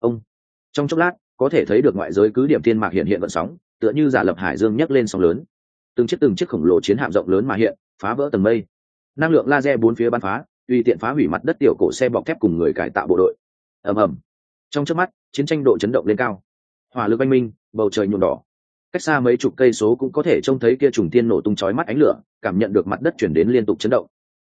Trong chốc lát, có thể thấy được ngoại giới cứ điểm thiên mạc hiện vận sóng, tựa như giả lập hải dương nhấc lên sóng lớn. Từng chiếc khổng lồ chiến hạm rộng lớn mà hiện, phá vỡ tầng mây. Năng lượng laser bốn phía bắn phá, tùy tiện phá hủy mặt đất tiểu cổ xe bọc thép cùng người cải tạo bộ đội. Ầm ầm. Trong chớp mắt, chiến tranh độ chấn động lên cao. Hỏa lực oanh minh, bầu trời nhuộm đỏ. Cách xa mấy chục cây số cũng có thể trông thấy kia trùng thiên nổ tung chói mắt ánh lửa, cảm nhận được mặt đất chuyển đến liên tục chấn động.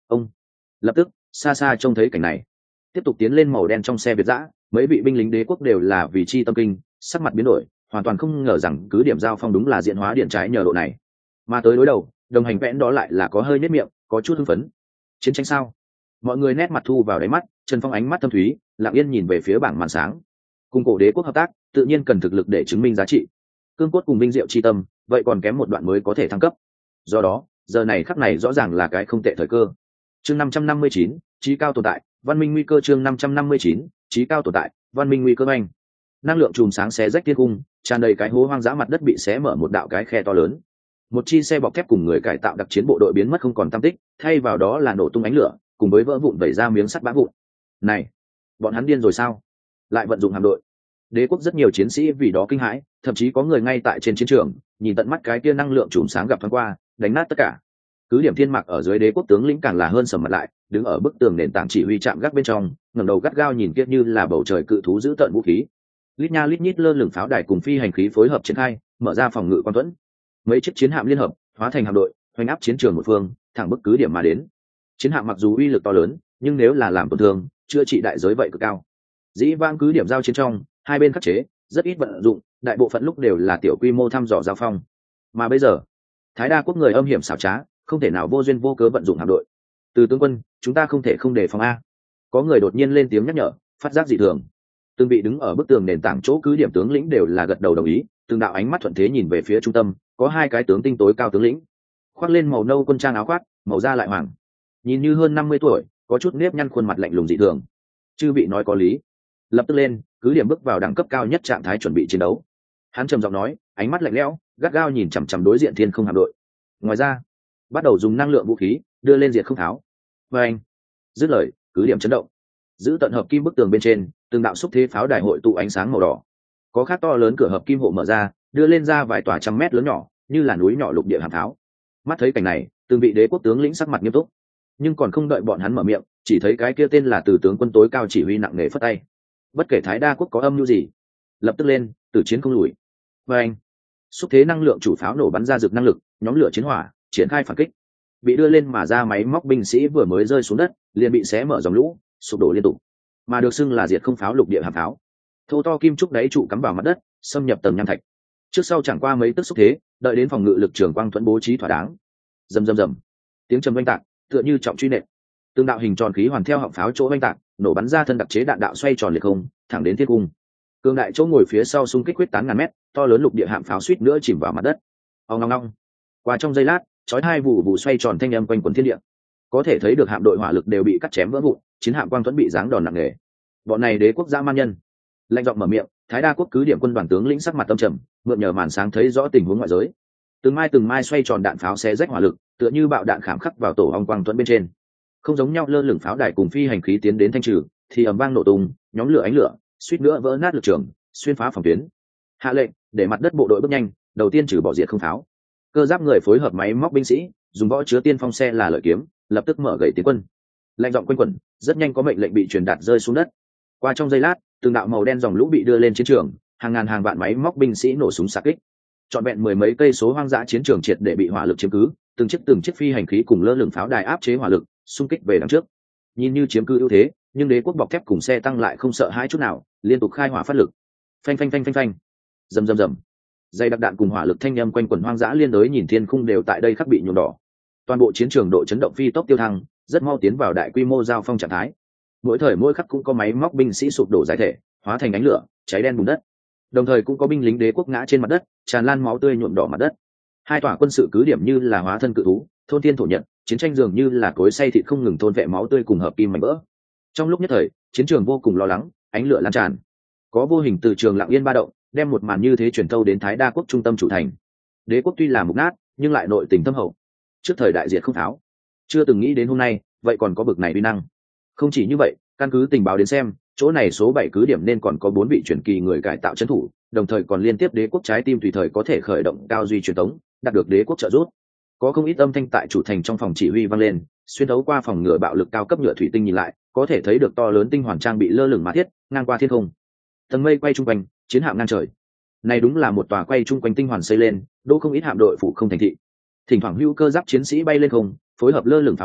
ông lập tức xa xa trông thấy cảnh này, tiếp tục tiến lên màu đen trong xe Việt dã, mấy vị binh lính đế quốc đều là vì chi tâm kinh, sắc mặt biến đổi, hoàn toàn không ngờ rằng cứ điểm giao phong đúng là diễn hóa điện trái nhờ độ này. Mà tới đối đầu, đồng hành vẽn đó lại là có hơi nết miệng, có chút hưng phấn. Chiến tranh sao? Mọi người nét mặt thu vào đáy mắt, Trần Phong ánh mắt thâm thúy, lặng yên nhìn về phía bảng màn sáng. Cùng cổ đế quốc hợp tác, tự nhiên cần thực lực để chứng minh giá trị. Cương cốt cùng vinh diệu chi tâm, vậy còn kém một đoạn mới có thể thăng cấp. Do đó, giờ này khắc này rõ ràng là cái không tệ thời cơ. Chương 559, trí cao tồn tại, văn minh nguy cơ. Chương 559, trí cao tồn tại, văn minh nguy cơ. Anh năng lượng chùm sáng xé rách thiên cung, tràn đầy cái hố hoang dã, mặt đất bị xé mở một đạo cái khe to lớn. Một chi xe bọc thép cùng người cải tạo đặc chiến bộ đội biến mất không còn tăm tích, thay vào đó là nổ tung ánh lửa, cùng với vỡ vụn vẩy ra miếng sắt bã vụn. Này, bọn hắn điên rồi sao? Lại vận dụng hạm đội. Đế quốc rất nhiều chiến sĩ vì đó kinh hãi, thậm chí có người ngay tại trên chiến trường nhìn tận mắt cái kia năng lượng chùm sáng gặp thoáng qua, đánh nát tất cả. Cứ điểm thiên mạc ở dưới đế quốc tướng lĩnh càng là hơn sầm mặt lại, đứng ở bức tường nền tảng chỉ huy chạm gác bên trong, ngẩng đầu gắt gao nhìn kia như là bầu trời cự thú giữ tợn vũ khí. Lít nha lít nhít lơ lửng pháo đài cùng phi hành khí phối hợp triển khai, mở ra phòng ngự quan tuẫn. Mấy chiếc chiến hạm liên hợp hóa thành hạm đội, hoành áp chiến trường một phương, thẳng bức cứ điểm mà đến. Chiến hạm mặc dù uy lực to lớn, nhưng nếu là làm tổn thương, chữa trị đại giới vậy cực cao. Dĩ vãng cứ điểm giao chiến trong, hai bên khắc chế, rất ít vận dụng, đại bộ phận lúc đều là tiểu quy mô thăm dò giao phong. Mà bây giờ, Thái Đa quốc người âm hiểm xảo trá, không thể nào vô duyên vô cớ vận dụng hạm đội. Từ tướng quân, chúng ta không thể không đề phòng a. Có người đột nhiên lên tiếng nhắc nhở, phát giác dị thường. Từng vị đứng ở bức tường nền tảng chỗ cứ điểm tướng lĩnh đều là gật đầu đồng ý, từng đạo ánh mắt thuận thế nhìn về phía trung tâm, có hai cái tướng tinh tối cao tướng lĩnh, khoác lên màu nâu quân trang áo khoác, màu da lại hoàng, nhìn như hơn 50 tuổi, có chút nếp nhăn, khuôn mặt lạnh lùng dị thường. Chư vị nói có lý. Lập tức lên, cứ điểm bước vào đẳng cấp cao nhất trạng thái chuẩn bị chiến đấu. Hắn trầm giọng nói, ánh mắt lạnh lẽo, gắt gao nhìn chằm chằm đối diện thiên không hạm đội. Ngoài ra, bắt đầu dùng năng lượng vũ khí đưa lên diệt không tháo. Và anh dứt lời, cứ điểm chấn động, giữ tận hợp kim bức tường bên trên, từng đạo xúc thế pháo đài hội tụ ánh sáng màu đỏ. Có khác to lớn cửa hợp kim hộ mở ra, đưa lên ra vài tòa trăm mét lớn nhỏ, như là núi nhỏ lục địa hàm tháo. Mắt thấy cảnh này, từng vị đế quốc tướng lĩnh sắc mặt nghiêm túc, nhưng còn không đợi bọn hắn mở miệng, chỉ thấy cái kia tên là Từ tướng quân tối cao chỉ huy nặng nề phất tay. Bất kể Thái Đa quốc có âm mưu gì, lập tức lên, tử chiến không lùi. Và anh xúc thế năng lượng chủ pháo nổ bắn ra rực năng lực, nhóm lửa chiến hỏa, triển khai phản kích. Bị đưa lên mà ra máy móc binh sĩ vừa mới rơi xuống đất, liền bị xé mở dòng lũ, sụp đổ liên tục. Mà được xưng là diệt không pháo lục địa hàm pháo. Thô to kim trúc đáy trụ cắm vào mặt đất, xâm nhập tầng nham thạch. Trước sau chẳng qua mấy tức xúc thế, đợi đến phòng ngự lực trường quang thuẫn bố trí thỏa đáng. Rầm rầm rầm, tiếng trầm oanh tạc, tựa như trọng truy nện. Tương đạo hình tròn khí hoàn theo họng pháo chỗ oanh tạc, nổ bắn ra thân đặc chế đạn đạo xoay tròn liệt không, thẳng đến thiên cung. Cường đại chỗ ngồi phía sau xung kích quyết tán ngàn mét, to lớn lục địa hạm pháo suýt nữa chìm vào mặt đất. Ong ong ong. Qua trong giây lát, chói hai vụ vụ xoay tròn thanh âm quanh quần thiên địa. Có thể thấy được hạm đội hỏa lực đều bị cắt chém vỡ vụn, chiến hạm quang thuẫn bị giáng đòn nặng nề. Bọn này đế quốc dã man nhân. Lạnh giọng mở miệng, Thái Đa quốc cứ điểm quân đoàn tướng lĩnh sắc mặt tâm trầm, mượn nhờ màn sáng thấy rõ tình huống ngoại giới. Từng mai xoay tròn đạn pháo xé rách hỏa lực, tựa như bạo đạn khảm khắc vào tổ ong quang thuẫn bên trên. Không giống nhau lơ lửng pháo đài cùng phi hành khí tiến đến thanh trừ, thì ầm vang nổ tung, nhóm lửa ánh lửa, suýt nữa vỡ nát lực trường, xuyên phá phòng tuyến. Hạ lệnh, để mặt đất bộ đội bước nhanh, đầu tiên trừ bỏ diệt không pháo. Cơ giáp người phối hợp máy móc binh sĩ, dùng võ chứa tiên phong xe là lợi kiếm, lập tức mở gậy tiến quân. Lệnh giọng quanh quẩn, rất nhanh có mệnh lệnh bị truyền đạt rơi xuống đất. Qua trong giây lát, từng đạo màu đen dòng lũ bị đưa lên chiến trường, hàng ngàn hàng vạn máy móc binh sĩ nổ súng xạ kích. Trọn vẹn mười mấy cây số hoang dã chiến trường triệt để bị hỏa lực chiếm cứ, từng chiếc phi hành khí cùng lơ lửng pháo đài áp chế hỏa lực, xung kích về đằng trước. Nhìn như chiếm cứ ưu thế, nhưng đế quốc bọc thép cùng xe tăng lại không sợ hãi chút nào, liên tục khai hỏa phát lực. Phanh phanh phanh phanh phanh, rầm rầm rầm. Dây đặc đạn cùng hỏa lực thanh âm quanh quần hoang dã liên đối nhìn thiên khung đều tại đây khắc bị nhuộm đỏ. Toàn bộ chiến trường độ chấn động phi tốc tiêu thăng, rất mau tiến vào đại quy mô giao phong trạng thái. Mỗi thời mỗi khắc cũng có máy móc binh sĩ sụp đổ giải thể, hóa thành ánh lửa, cháy đen bùn đất. Đồng thời cũng có binh lính đế quốc ngã trên mặt đất, tràn lan máu tươi nhuộm đỏ mặt đất. Hai tòa quân sự cứ điểm như là hóa thân cự thú, thôn thiên thổ nhận, chiến tranh dường như là cối xay thịt không ngừng thôn vệ máu tươi cùng hợp kim mảnh vỡ. Trong lúc nhất thời, chiến trường vô cùng lo lắng, ánh lửa lan tràn. Có vô hình từ trường lặng yên ba động, đem một màn như thế truyền thâu đến Thái Đa quốc trung tâm chủ thành. Đế quốc tuy là mục nát, nhưng lại nội tình thâm hậu. Trước thời đại diệt không tháo, chưa từng nghĩ đến hôm nay, vậy còn có bực này uy năng. Không chỉ như vậy, căn cứ tình báo đến xem, chỗ này số 7 cứ điểm nên còn có 4 vị truyền kỳ người cải tạo trấn thủ, đồng thời còn liên tiếp đế quốc trái tim tùy thời có thể khởi động cao duy truyền tống, đạt được đế quốc trợ giúp. Có không ít âm thanh tại chủ thành trong phòng chỉ huy vang lên, xuyên thấu qua phòng ngừa bạo lực cao cấp nhựa thủy tinh nhìn lại, có thể thấy được to lớn tinh hoàn trang bị lơ lửng mã thiết, ngang qua thiên không. Tầng mây quay trung quanh, chiến hạm ngang trời. Này đúng là một tòa quay trung quanh tinh hoàn xây lên, đỗ không ít hạm đội phụ không thành thị. Thỉnh thoảng hữu cơ giáp chiến sĩ bay lên không, phối hợp lơ lửng pháo đài,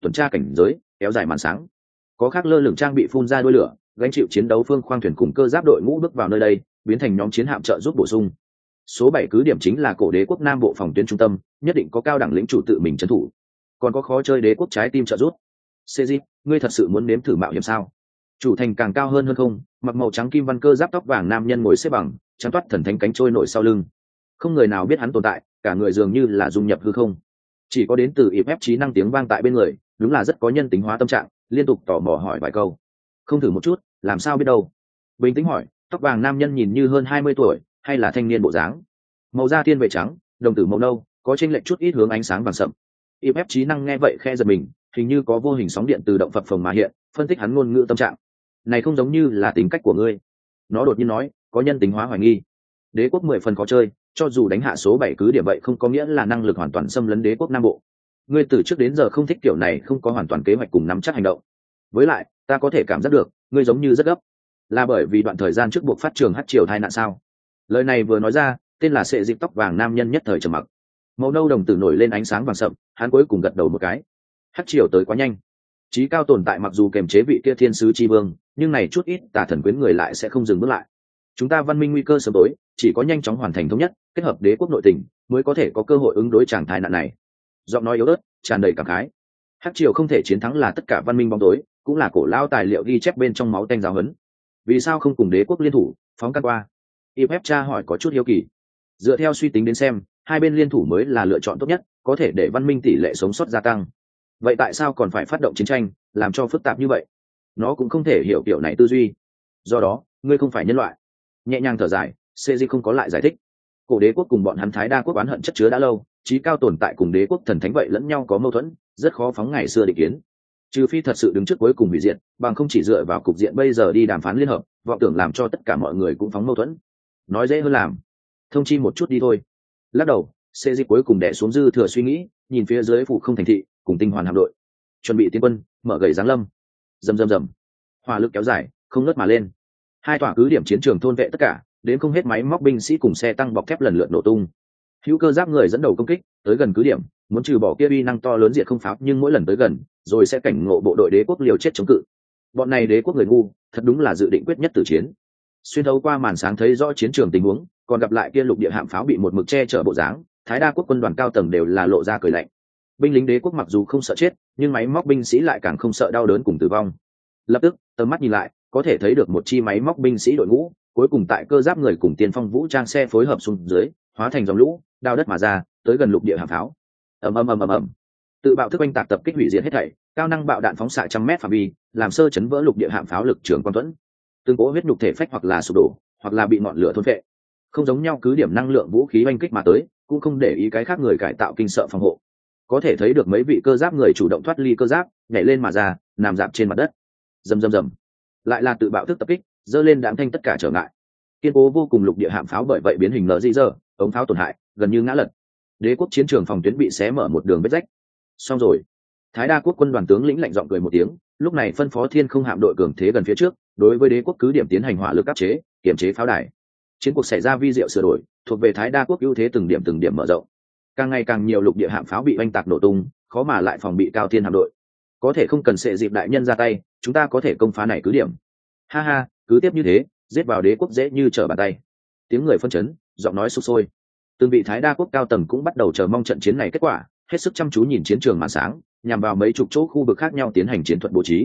tuần tra cảnh giới, kéo dài màn sáng. Có khác lơ lửng trang bị phun ra đuôi lửa, gánh chịu chiến đấu phương khoang thuyền cùng cơ giáp đội ngũ bước vào nơi đây, biến thành nhóm chiến hạm trợ giúp bổ sung. Số 7 cứ điểm chính là cổ đế quốc Nam Bộ phòng tuyến trung tâm, nhất định có cao đẳng lĩnh chủ tự mình trấn thủ. Còn có khó chơi đế quốc trái tim trợ giúp. Cezi, ngươi thật sự muốn nếm thử mạo hiểm sao? Chủ thành càng cao hơn không, mặc màu trắng kim văn cơ giáp tóc vàng nam nhân ngồi xếp bằng, trắng toát thần thánh cánh trôi nổi sau lưng. Không người nào biết hắn tồn tại, cả người dường như là dung nhập hư không. Chỉ có đến từ IF trí năng tiếng vang tại bên người, đúng là rất có nhân tính hóa tâm trạng, liên tục tò mò hỏi vài câu. Không thử một chút, làm sao biết đâu? Bình tĩnh hỏi, tóc vàng nam nhân nhìn như hơn 20 tuổi, hay là thanh niên bộ dáng. Màu da thiên vệ trắng, đồng tử màu nâu, có chênh lệch chút ít hướng ánh sáng vàng sậm. IF trí năng nghe vậy khe giật mình, hình như có vô hình sóng điện từ động phập phồng mà hiện, phân tích hắn ngôn ngữ tâm trạng. Này không giống như là tính cách của ngươi. Nó đột nhiên nói, có nhân tính hóa hoài nghi. Đế quốc 10 phần khó chơi, cho dù đánh hạ số 7 cứ điểm vậy không có nghĩa là năng lực hoàn toàn xâm lấn đế quốc Nam Bộ. Ngươi từ trước đến giờ không thích kiểu này, không có hoàn toàn kế hoạch cùng nắm chắc hành động. Với lại, ta có thể cảm giác được, ngươi giống như rất gấp. Là bởi vì đoạn thời gian trước buộc phát trường hắc triều tai nạn sao? Lời này vừa nói ra, tên là sệ dịp tóc vàng nam nhân nhất thời trầm mặc. Màu nâu đồng tử nổi lên ánh sáng vàng sậm, hắn cuối cùng gật đầu một cái. Hắc triều tới quá nhanh. Chí cao tồn tại mặc dù kềm chế vị kia thiên sứ chi vương, nhưng này chút ít tà thần quyến người lại sẽ không dừng bước lại. Chúng ta văn minh nguy cơ sớm tối, chỉ có nhanh chóng hoàn thành thống nhất, kết hợp đế quốc nội tình, mới có thể có cơ hội ứng đối tràng tai nạn này. Giọng nói yếu ớt, tràn đầy cảm khái. Hắc triều không thể chiến thắng là tất cả văn minh bóng tối, cũng là cổ lao tài liệu ghi chép bên trong máu tanh giáo huấn. Vì sao không cùng đế quốc liên thủ, phóng căn qua? Ifep cha hỏi có chút hiếu kỳ. Dựa theo suy tính đến xem, hai bên liên thủ mới là lựa chọn tốt nhất, có thể để văn minh tỷ lệ sống sót gia tăng. Vậy tại sao còn phải phát động chiến tranh, làm cho phức tạp như vậy? Nó cũng không thể hiểu kiểu này tư duy. Do đó, ngươi không phải nhân loại. Nhẹ nhàng thở dài, Cezi không có lại giải thích. Cổ đế quốc cùng bọn hắn Thái Đa quốc oán hận chất chứa đã lâu, chí cao tồn tại cùng đế quốc thần thánh vậy lẫn nhau có mâu thuẫn, rất khó phóng ngày xưa định kiến. Trừ phi thật sự đứng trước cuối cùng hủy diệt, bằng không chỉ dựa vào cục diện bây giờ đi đàm phán liên hợp, vọng tưởng làm cho tất cả mọi người cũng phóng mâu thuẫn. Nói dễ hơn làm. Thông chi một chút đi thôi. Lắc đầu, Cezi cuối cùng đè xuống dư thừa suy nghĩ, nhìn phía dưới phủ không thành thị, cùng tinh hoàn hạm đội. Chuẩn bị tiến quân, mở gậy giáng lâm. Rầm rầm rầm. Hỏa lực kéo dài, không ngớt mà lên. Hai tòa cứ điểm chiến trường thôn vệ tất cả, đến không hết máy móc binh sĩ cùng xe tăng bọc thép lần lượt nổ tung. Hữu cơ giáp người dẫn đầu công kích, tới gần cứ điểm, muốn trừ bỏ kia uy năng to lớn diệt không pháo, nhưng mỗi lần tới gần, rồi sẽ cảnh ngộ bộ đội đế quốc liều chết chống cự. Bọn này đế quốc người ngu, thật đúng là dự định quyết nhất tử chiến. Xuyên thấu qua màn sáng thấy rõ chiến trường tình huống, còn gặp lại kia lục địa hạm pháo bị một mực che chở bộ dáng, Thái Đa quốc quân đoàn cao tầng đều là lộ ra cười lạnh. Binh lính đế quốc mặc dù không sợ chết, nhưng máy móc binh sĩ lại càng không sợ đau đớn cùng tử vong. Lập tức, tầm mắt nhìn lại, có thể thấy được một chi máy móc binh sĩ đội ngũ, cuối cùng tại cơ giáp người cùng tiền phong vũ trang xe phối hợp xuống dưới, hóa thành dòng lũ, đao đất mà ra, tới gần lục địa hạm pháo. Ầm ầm ầm ầm ầm. Tự bạo thức oanh tạc tập kích hủy diệt hết thảy, cao năng bạo đạn phóng xạ trăm mét phạm vi, làm sơ chấn vỡ lục địa hạm pháo lực trường quan tuẫn. Từng cỗ huyết nhục thể phách hoặc là sụp đổ, hoặc là bị ngọn lửa thôn phệ. Không giống nhau cứ điểm năng lượng vũ khí oanh kích mà tới, cũng không để ý cái khác người cải tạo kinh sợ phòng hộ. Có thể thấy được mấy vị cơ giáp người chủ động thoát ly cơ giáp, nhảy lên mà ra, nằm dạp trên mặt đất. Rầm rầm rầm. Lại là tự bạo thức tập kích, dơ lên đạm thanh tất cả trở ngại. Kiên cố vô cùng lục địa hạm pháo bởi vậy biến hình lờ dị dơ, ống pháo tổn hại, gần như ngã lật. Đế quốc chiến trường phòng tuyến bị xé mở một đường vết rách. Xong rồi. Thái Đa quốc quân đoàn tướng lĩnh lạnh giọng cười một tiếng, lúc này phân phó thiên không hạm đội cường thế gần phía trước, đối với đế quốc cứ điểm tiến hành hỏa lực áp chế, kiểm chế pháo đài. Chiến cuộc xảy ra vi diệu sửa đổi, thuộc về Thái Đa quốc ưu thế từng điểm mở rộng. Càng ngày càng nhiều lục địa hạm pháo bị oanh tạc nổ tung, khó mà lại phòng bị cao thiên hạm đội. Có thể không cần sệ dịp đại nhân ra tay, chúng ta có thể công phá này cứ điểm. Ha ha, cứ tiếp như thế, giết vào đế quốc dễ như trở bàn tay. Tiếng người phân chấn, giọng nói sục sôi. Từng vị Thái Đa quốc cao tầng cũng bắt đầu chờ mong trận chiến này kết quả, hết sức chăm chú nhìn chiến trường màn sáng, nhằm vào mấy chục chỗ khu vực khác nhau tiến hành chiến thuật bố trí.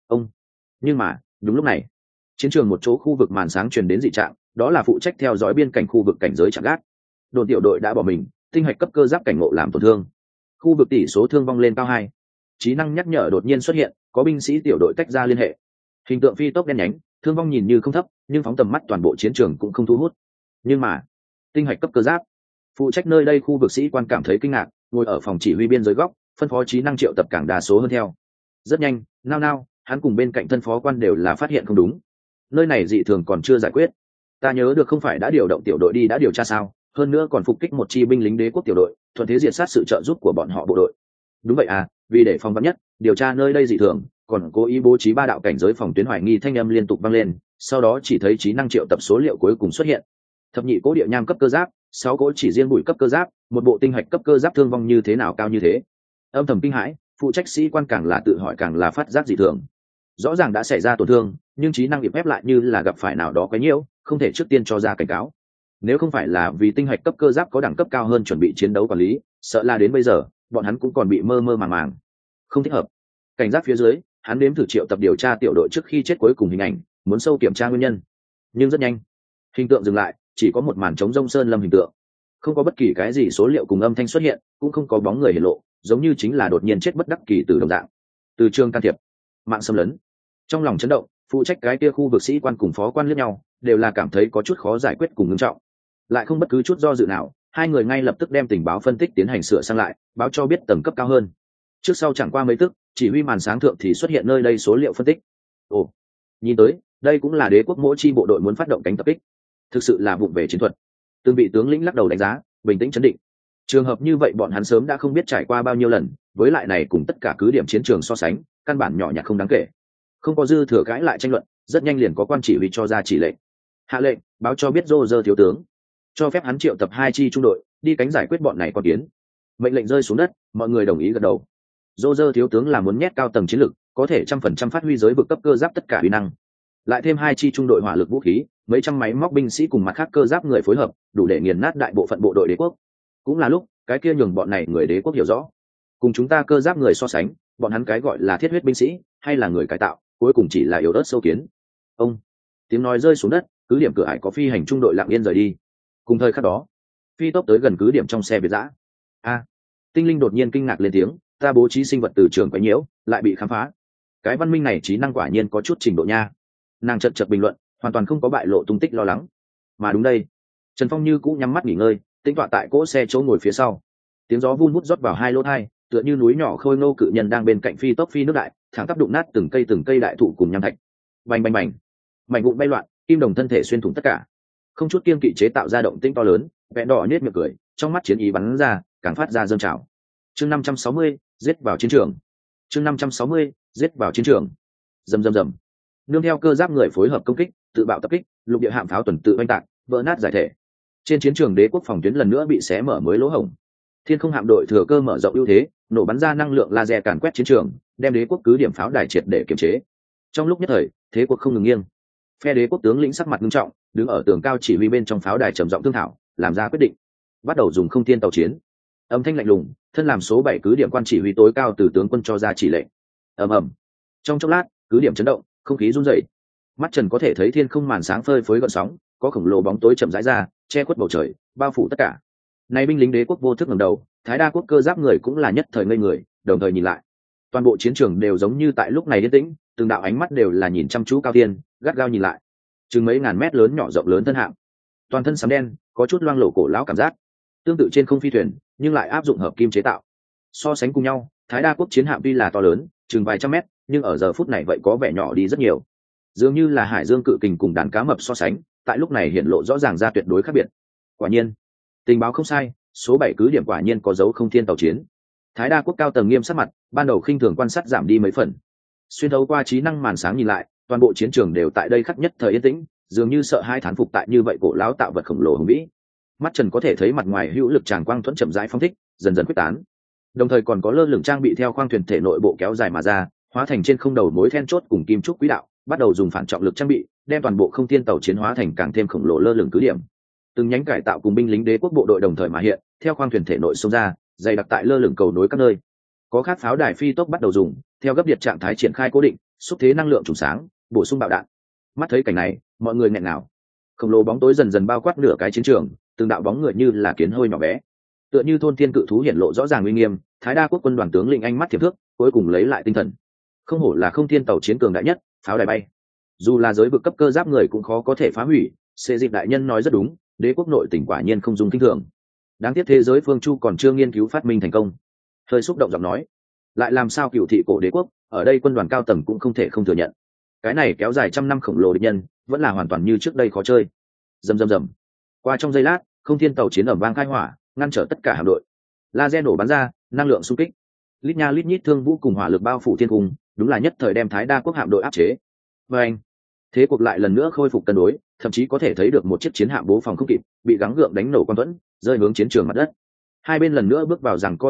Nhưng mà đúng lúc này, chiến trường một chỗ khu vực màn sáng truyền đến dị trạng, đó là phụ trách theo dõi biên cảnh khu vực cảnh giới chạm gác. Đồn tiểu đội đã bỏ mình, tinh hạch cấp cơ giáp cảnh ngộ làm tổn thương. Khu vực tỷ số thương vong lên cao 2. Trí năng nhắc nhở đột nhiên xuất hiện, có binh sĩ tiểu đội tách ra liên hệ. Hình tượng phi tốc đen nhánh, thương vong nhìn như không thấp, nhưng phóng tầm mắt toàn bộ chiến trường cũng không thu hút. Nhưng mà, tinh hạch cấp cơ giáp, phụ trách nơi đây khu vực sĩ quan cảm thấy kinh ngạc, ngồi ở phòng chỉ huy biên giới góc, phân phó trí năng triệu tập cảng đa số hơn theo. Rất nhanh, nao, hắn cùng bên cạnh thân phó quan đều là phát hiện không đúng. Nơi này dị thường còn chưa giải quyết. Ta nhớ được không phải đã điều động tiểu đội đi đã điều tra sao? Hơn nữa còn phục kích một chi binh lính đế quốc tiểu đội, thuận thế diệt sát sự trợ giúp của bọn họ bộ đội. Đúng vậy à, vì để phòng vắn nhất, điều tra nơi đây dị thường, còn cố ý bố trí 3 đạo cảnh giới phòng tuyến hoài nghi thanh âm liên tục vang lên, sau đó chỉ thấy trí năng triệu tập số liệu cuối cùng xuất hiện. Thập nhị cố địa nham cấp cơ giáp, 6 cố chỉ riêng bụi cấp cơ giáp, một bộ tinh hạch cấp cơ giáp thương vong như thế nào cao như thế. Âm thầm kinh hãi, phụ trách sĩ quan càng là tự hỏi càng là phát giác dị thường. Rõ ràng đã xảy ra tổn thương, nhưng trí năng bị ép lại như là gặp phải nào đó quấy nhiễu, không thể trước tiên cho ra cảnh cáo. Nếu không phải là vì tinh hạch cấp cơ giáp có đẳng cấp cao hơn chuẩn bị chiến đấu quản lý, sợ là đến bây giờ bọn hắn cũng còn bị mơ mơ màng màng. Không thích hợp. Cảnh giác phía dưới, hắn đếm thử triệu tập điều tra tiểu đội trước khi chết cuối cùng hình ảnh, muốn sâu kiểm tra nguyên nhân. Nhưng rất nhanh, hình tượng dừng lại, chỉ có một màn trống rông sơn lâm hình tượng, không có bất kỳ cái gì số liệu cùng âm thanh xuất hiện, cũng không có bóng người hiển lộ, giống như chính là đột nhiên chết bất đắc kỳ từ đồng dạng. Từ trường can thiệp, mạng xâm lấn. Trong lòng chấn động, phụ trách cái kia khu vực sĩ quan cùng phó quan liếc nhau, đều là cảm thấy có chút khó giải quyết cùng nghiêm trọng. Lại không bất cứ chút do dự nào, hai người ngay lập tức đem tình báo phân tích tiến hành sửa sang lại, báo cho biết tầng cấp cao hơn. Trước sau chẳng qua mấy tức, chỉ huy màn sáng thượng thì xuất hiện nơi đây số liệu phân tích. Ồ, nhìn tới, đây cũng là đế quốc mỗi chi bộ đội muốn phát động cánh tập kích. Thực sự là vụng về chiến thuật. Từng vị tướng lĩnh lắc đầu đánh giá, bình tĩnh chấn định. Trường hợp như vậy bọn hắn sớm đã không biết trải qua bao nhiêu lần, với lại này cùng tất cả cứ điểm chiến trường so sánh, căn bản nhỏ nhặt không đáng kể. Không có dư thừa cãi lại tranh luận, rất nhanh liền có quan chỉ huy cho ra chỉ lệnh. Hạ lệnh, báo cho biết Roger thiếu tướng, cho phép hắn triệu tập 2 chi trung đội, đi cánh giải quyết bọn này con kiến. Mệnh lệnh rơi xuống đất, mọi người đồng ý gật đầu. Roger thiếu tướng là muốn nhét cao tầng chiến lực, có thể 100% phát huy giới vực cấp cơ giáp tất cả uy năng. Lại thêm 2 chi trung đội hỏa lực vũ khí, mấy trăm máy móc binh sĩ cùng mặt khác cơ giáp người phối hợp, đủ để nghiền nát đại bộ phận bộ đội đế quốc. Cũng là lúc, cái kia nhường bọn này người đế quốc hiểu rõ, cùng chúng ta cơ giáp người so sánh, bọn hắn cái gọi là thiết huyết binh sĩ, hay là người cải tạo, cuối cùng chỉ là yếu ớt sâu kiến. Ông, tiếng nói rơi xuống đất, cứ điểm cửa ải có phi hành trung đội lặng yên rời đi. Cùng thời khắc đó, phi tốc tới gần cứ điểm trong xe Việt dã. Tinh linh đột nhiên kinh ngạc lên tiếng, ta bố trí sinh vật từ trường quấy nhiễu, lại bị khám phá. Cái văn minh này trí năng quả nhiên có chút trình độ nha. Nàng chật chật bình luận, hoàn toàn không có bại lộ tung tích lo lắng. Mà đúng đây, Trần Phong như cũ nhắm mắt nghỉ ngơi, tĩnh tọa tại cỗ xe chỗ ngồi phía sau. Tiếng gió vun vút rót vào hai lỗ tai, tựa như núi nhỏ khôi ngô cự nhân đang bên cạnh phi tốc phi nước đại, thẳng tắp đụng nát từng cây đại thụ cùng nham thạch. Bành bành bành, mảnh vụn bay loạn, kim đồng thân thể xuyên thủng tất cả. Không chút kiêng kỵ chế tạo ra động tĩnh to lớn, vẹn đỏ nhếch miệng cười, trong mắt chiến ý bắn ra, càng phát ra dâng trào. Chương 560, giết vào chiến trường. Chương 560, giết vào chiến trường. Rầm rầm rầm. Nương theo cơ giáp người phối hợp công kích, tự bạo tập kích, lục địa hạm pháo tuần tự oanh tạc, vỡ nát giải thể. Trên chiến trường đế quốc phòng tuyến lần nữa bị xé mở mới lỗ hổng. Thiên không hạm đội thừa cơ mở rộng ưu thế, nổ bắn ra năng lượng laser càn quét chiến trường, đem đế quốc cứ điểm pháo đài triệt để kiềm chế. Trong lúc nhất thời, thế cuộc không ngừng nghiêng. Phe đế quốc tướng lĩnh sắc mặt nghiêm trọng, đứng ở tường cao chỉ huy bên trong pháo đài trầm giọng thương thảo, làm ra quyết định. Bắt đầu dùng không thiên tàu chiến. Âm thanh lạnh lùng, thân làm số 7 cứ điểm quan chỉ huy tối cao từ tướng quân cho ra chỉ lệnh. Ầm ầm. Trong chốc lát, cứ điểm chấn động, không khí rung rẩy. Mắt Trần có thể thấy thiên không màn sáng phơi phới gợn sóng, có khổng lồ bóng tối chậm rãi ra, che khuất bầu trời, bao phủ tất cả. Này binh lính đế quốc vô thức ngẩng đầu, Thái Đa quốc cơ giáp người cũng là nhất thời ngây người, đồng thời nhìn lại. Toàn bộ chiến trường đều giống như tại lúc này yên tĩnh, từng đạo ánh mắt đều là nhìn chăm chú cao thiên, gắt gao nhìn lại. Chừng mấy ngàn mét lớn nhỏ rộng lớn thân hạm, toàn thân sấm đen, có chút loang lổ cổ lão cảm giác. Tương tự trên không phi thuyền, nhưng lại áp dụng hợp kim chế tạo. So sánh cùng nhau, Thái Đa quốc chiến hạm tuy là to lớn, chừng vài trăm mét, nhưng ở giờ phút này vậy có vẻ nhỏ đi rất nhiều. Dường như là hải dương cự kình cùng đàn cá mập so sánh, tại lúc này hiện lộ rõ ràng ra tuyệt đối khác biệt. Quả nhiên, tình báo không sai, số 7 cứ điểm quả nhiên có dấu không thiên tàu chiến. Thái Đa quốc cao tầng nghiêm sắc mặt, ban đầu khinh thường quan sát giảm đi mấy phần. Xuyên thấu qua trí năng màn sáng nhìn lại, toàn bộ chiến trường đều tại đây khắc nhất thời yên tĩnh, dường như sợ hai thán phục tại như vậy cổ lão tạo vật khổng lồ hùng vĩ. Mắt Trần có thể thấy mặt ngoài hữu lực tràng quang thuẫn chậm rãi phóng thích, dần dần quyết tán. Đồng thời còn có lơ lửng trang bị theo khoang thuyền thể nội bộ kéo dài mà ra, hóa thành trên không đầu mối then chốt cùng kim trúc quỹ đạo, bắt đầu dùng phản trọng lực trang bị, đem toàn bộ không thiên tàu chiến hóa thành càng thêm khổng lồ lơ lửng cứ điểm. Từng nhánh cải tạo cùng binh lính đế quốc bộ đội đồng thời mà hiện, theo khoang thuyền thể nội xông ra, dày đặc tại lơ lửng cầu nối các nơi. Có khác pháo đài phi tốc bắt đầu dùng, theo gấp điện trạng thái triển khai cố định, xúc thế năng lượng trùng sáng, bổ sung bạo đạn. Mắt thấy cảnh này, mọi người nghẹn ngào. Khổng lồ bóng tối dần dần bao quát nửa cái chiến trường, từng đạo bóng người như là kiến hôi nhỏ bé, tựa như thôn thiên cự thú hiển lộ rõ ràng uy nghiêm. Thái Đa quốc quân đoàn tướng lĩnh ánh mắt thiệp thước, cuối cùng lấy lại tinh thần. Không hổ là không thiên tàu chiến cường đại nhất, pháo đài bay. Dù là giới vực cấp cơ giáp người cũng khó có thể phá hủy. Xê Dịch đại nhân nói rất đúng, đế quốc nội tỉnh quả nhiên không dùng kinh thường. Đáng tiếc thế giới phương Chu còn chưa nghiên cứu phát minh thành công. Hơi xúc động giọng nói, lại làm sao cựu thị cổ đế quốc, ở đây quân đoàn cao tầng cũng không thể không thừa nhận. Cái này kéo dài trăm năm khổng lồ địch nhân, vẫn là hoàn toàn như trước đây khó chơi. Rầm rầm rầm. Qua trong giây lát, không thiên tàu chiến ầm vang khai hỏa, ngăn trở tất cả hạm đội. Laser nổ bắn ra, năng lượng xung kích. Lít nha lít nhít thương vũ cùng hỏa lực bao phủ thiên cung, đúng là nhất thời đem Thái Đa quốc hạm đội áp chế. Và anh, thế cuộc lại lần nữa khôi phục cân đối, thậm chí có thể thấy được một chiếc chiến hạm bố phòng không kịp, bị gắng gượng đánh nổ quan thuẫn, rơi hướng chiến trường mặt đất. Hai bên lần nữa bước vào giằng co giai đoạn,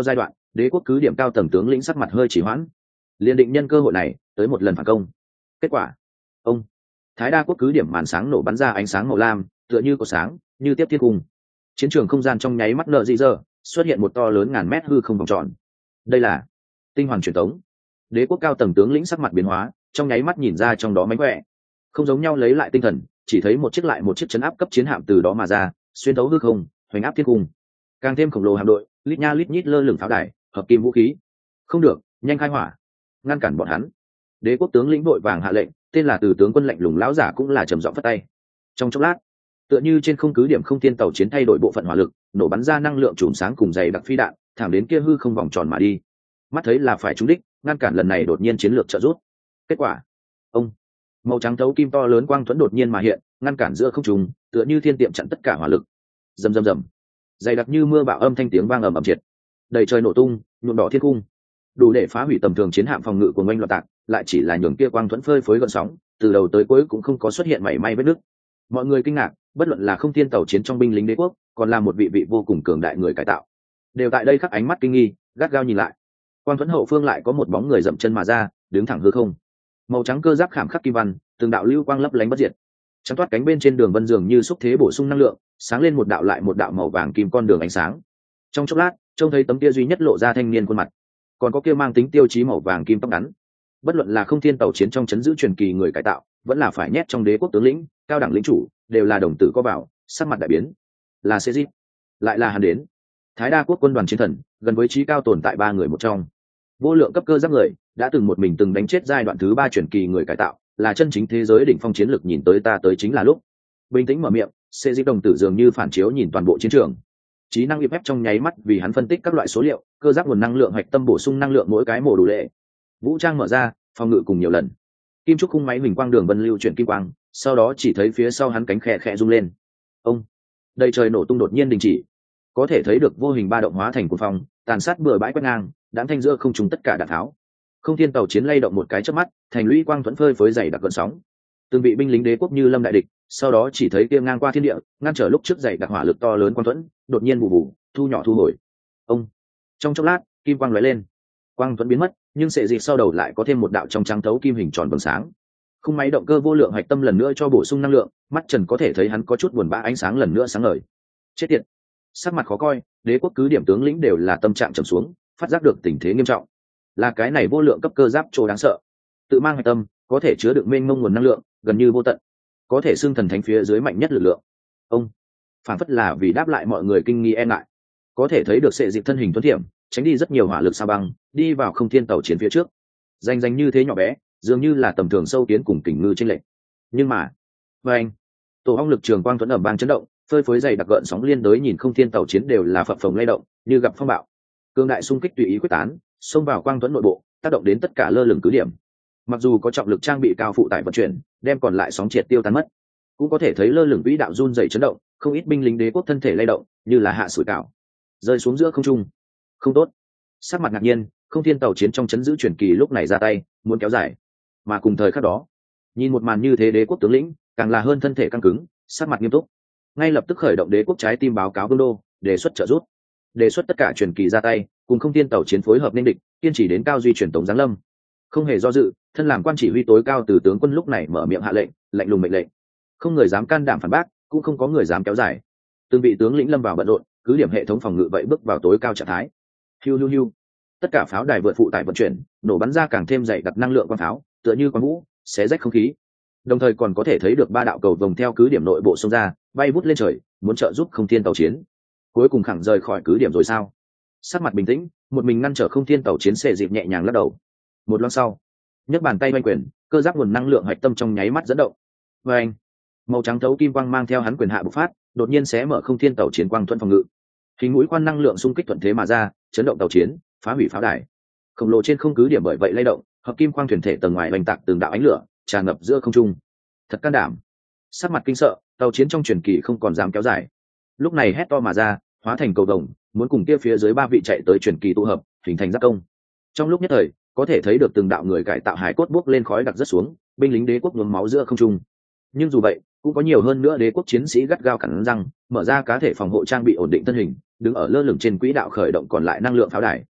đế quốc cứ điểm cao tầng tướng lĩnh sắc mặt hơi chỉ hoãn, liền định nhân cơ hội này tới một lần phản công. Kết quả, ông Thái Đa quốc cứ điểm màn sáng nổ bắn ra ánh sáng màu lam, tựa như có sáng, như tiếp thiên cung. Chiến trường không gian trong nháy mắt nở dị dơ, xuất hiện một to lớn ngàn mét hư không vòng tròn. Đây là tinh hoàng truyền tống. Đế quốc cao tầng tướng lĩnh sắc mặt biến hóa, trong nháy mắt nhìn ra trong đó mánh khỏe, không giống nhau lấy lại tinh thần, chỉ thấy một chiếc lại một chiếc chấn áp cấp chiến hạm từ đó mà ra, xuyên thấu hư không, hoành áp thiên cung. Càng thêm khổng lồ hạm đội, lít nha lít nhít lơ lửng pháo đài, hợp kim vũ khí. Không được, nhanh khai hỏa, ngăn cản bọn hắn. Đế quốc tướng lĩnh vội vàng hạ lệnh, tên là Từ tướng quân lạnh lùng lão giả cũng là trầm giọng phất tay. Trong chốc lát, tựa như trên không cứ điểm không thiên tàu chiến thay đổi bộ phận hỏa lực, nổ bắn ra năng lượng chùm sáng cùng dày đặc phi đạn, thẳng đến kia hư không vòng tròn mà đi. Mắt thấy là phải trúng đích, ngăn cản lần này đột nhiên chiến lược trợ rút. Kết quả, ông màu trắng thấu kim to lớn quang thuẫn đột nhiên mà hiện, ngăn cản giữa không trung, tựa như thiên tiệm chặn tất cả hỏa lực. Rầm rầm rầm, dày đặc như mưa bão âm thanh tiếng vang ầm ầm triệt, đầy trời nổ tung, nhuộm đỏ thiên cung, đủ để phá hủy tầm thường chiến hạm phòng ngự của ngoanh loạn tạc, lại chỉ là nhường kia quang thuẫn phơi phới gợn sóng, từ đầu tới cuối cũng không có xuất hiện mảy may vết nứt. Mọi người kinh ngạc, bất luận là không thiên tàu chiến trong binh lính đế quốc, còn là một vị vị vô cùng cường đại người cải tạo, đều tại đây khắc ánh mắt kinh nghi, gắt gao nhìn lại. Quang thuẫn hậu phương lại có một bóng người dậm chân mà ra, đứng thẳng hư không, màu trắng cơ giáp khảm khắc kim văn, từng đạo lưu quang lấp lánh bất diệt, trắng toát cánh bên trên đường vân dường như xúc thế bổ sung năng lượng, sáng lên một đạo lại một đạo màu vàng kim con đường ánh sáng. Trong chốc lát, trông thấy tấm kia duy nhất lộ ra thanh niên khuôn mặt, còn có kia mang tính tiêu chí màu vàng kim tóc ngắn. Bất luận là không thiên tàu chiến trong chấn giữ truyền kỳ người cải tạo, vẫn là phải nhét trong đế quốc tướng lĩnh, cao đẳng lĩnh chủ, đều là đồng tử có vào, sắc mặt đại biến. Là Sejit, lại là hắn đến. Thái Đa quốc quân đoàn chiến thần, gần với trí cao tồn tại ba người một trong. Vô lượng cấp cơ giáp người, đã từng một mình từng đánh chết giai đoạn thứ 3 truyền kỳ người cải tạo, là chân chính thế giới đỉnh phong chiến lực, nhìn tới ta tới chính là lúc. Bình tĩnh mở miệng, Sejit đồng tử dường như phản chiếu nhìn toàn bộ chiến trường. Trí năng IF trong nháy mắt vì hắn phân tích các loại số liệu, cơ giáp nguồn năng lượng hạch tâm bổ sung năng lượng mỗi cái mổ đủ lệ. Vũ trang mở ra, phòng ngự cùng nhiều lần. Kim trúc khung máy huỳnh quang đường vân lưu chuyển kim quang, sau đó chỉ thấy phía sau hắn cánh khẽ khẽ rung lên. Ông, đầy trời nổ tung đột nhiên đình chỉ, có thể thấy được vô hình ba động hóa thành cuồng phong, tàn sát bừa bãi quét ngang, đãng thanh giữa không trùng tất cả đạn tháo. Không thiên tàu chiến lay động một cái chớp mắt, thành lũy quang thuẫn phơi phới dày đặc gợn sóng. Từng vị binh lính đế quốc như lâm đại địch, sau đó chỉ thấy kia ngang qua thiên địa, ngăn trở lúc trước dày đặc hỏa lực to lớn quang thuẫn, đột nhiên bù bù, thu nhỏ thu hồi. Ông, trong chốc lát, kim quang lóe lên, quang thuẫn biến mất, nhưng sệ dịch sau đầu lại có thêm một đạo trong trắng thấu kim hình tròn vầng sáng. Khung máy động cơ vô lượng hạch tâm lần nữa cho bổ sung năng lượng, mắt trần có thể thấy hắn có chút buồn bã, ánh sáng lần nữa sáng ngời. Chết tiệt, sắc mặt khó coi, đế quốc cứ điểm tướng lĩnh đều là tâm trạng trầm xuống, phát giác được tình thế nghiêm trọng. Là cái này vô lượng cấp cơ giáp trô đáng sợ, tự mang hạch tâm có thể chứa được mênh mông nguồn năng lượng gần như vô tận, có thể xưng thần thánh phía dưới mạnh nhất lực lượng. Ông phản phất là vì đáp lại mọi người kinh nghi e ngại, có thể thấy được sệ dịch thân hình tuấn tiệm, tránh đi rất nhiều hỏa lực sao băng, đi vào không thiên tàu chiến phía trước. Danh như thế nhỏ bé, dường như là tầm thường sâu kiến cùng kình ngư trên lệnh. Nhưng mà, với anh, tổ ong lực trường quang thuẫn ẩm bang chấn động, phơi phới dày đặc gợn sóng liên đới nhìn không thiên tàu chiến đều là phập phồng lay động, như gặp phong bạo. Cương đại xung kích tùy ý quyết tán, xông vào quang thuẫn nội bộ, tác động đến tất cả lơ lửng cứ điểm. Mặc dù có trọng lực trang bị cao phụ tải vận chuyển, đem còn lại sóng triệt tiêu tan mất, cũng có thể thấy lơ lửng vĩ đạo run rẩy chấn động, không ít binh lính đế quốc thân thể lay động, như là hạ sủi cảo, rơi xuống giữa không trung. Không tốt. Sắc mặt ngạc nhiên, không thiên tàu chiến trong chấn giữ truyền kỳ lúc này ra tay, muốn kéo dài. Mà cùng thời khắc đó, nhìn một màn như thế, đế quốc tướng lĩnh càng là hơn thân thể căng cứng, sắc mặt nghiêm túc, ngay lập tức khởi động đế quốc trái tim báo cáo vương đô, đề xuất trợ giúp, đề xuất tất cả truyền kỳ ra tay, cùng không thiên tàu chiến phối hợp nên địch, kiên trì đến cao duy truyền tống giáng lâm. Không hề do dự, thân làm quan chỉ huy tối cao Từ tướng quân lúc này mở miệng hạ lệnh, lạnh lùng mệnh lệnh. Không người dám can đảm phản bác, cũng không có người dám kéo dài. Từng vị tướng lĩnh lâm vào bận rộn, cứ điểm hệ thống phòng ngự vậy bước vào tối cao trạng thái. Hiu hiu hiu, tất cả pháo đài vượt phụ tải vận chuyển, nổ bắn ra càng thêm dày đặc năng lượng quang pháo, tựa như quang vũ, xé rách không khí. Đồng thời còn có thể thấy được 3 đạo cầu vồng theo cứ điểm nội bộ xông ra, bay vút lên trời, muốn trợ giúp không thiên tàu chiến. Cuối cùng khẳng rời khỏi cứ điểm rồi sao? Sắc mặt bình tĩnh, một mình ngăn trở không thiên tàu chiến xệ dịp nhẹ nhàng lắc đầu. Một loang sau, nhấc bàn tay oanh quyền, cơ giáp nguồn năng lượng hạch tâm trong nháy mắt dẫn động. Và anh, màu trắng thấu kim quang mang theo hắn quyền hạ bộc phát, đột nhiên xé mở không thiên tàu chiến quang thuận phòng ngự. Hình mũi khoan năng lượng xung kích thuận thế mà ra, chấn động tàu chiến, phá hủy pháo đài. Khổng lồ trên không cứ điểm bởi vậy lay động, hợp kim quang thuyền thể tầng ngoài oanh tạc từng đạo ánh lửa, tràn ngập giữa không trung. Thật can đảm. Sắc mặt kinh sợ, tàu chiến trong truyền kỳ không còn dám kéo dài. Lúc này hét to mà ra, hóa thành cầu đồng, muốn cùng kia phía dưới 3 vị chạy tới truyền kỳ tụ hợp, hình thành giáp công. Trong lúc nhất thời, có thể thấy được từng đạo người cải tạo hải cốt bốc lên khói đặc rất xuống, binh lính đế quốc nhuốm máu giữa không trung. Nhưng dù vậy, cũng có nhiều hơn nữa đế quốc chiến sĩ gắt gao cắn răng, mở ra cá thể phòng hộ trang bị ổn định thân hình, đứng ở lơ lửng trên quỹ đạo khởi động còn lại năng lượng pháo đài.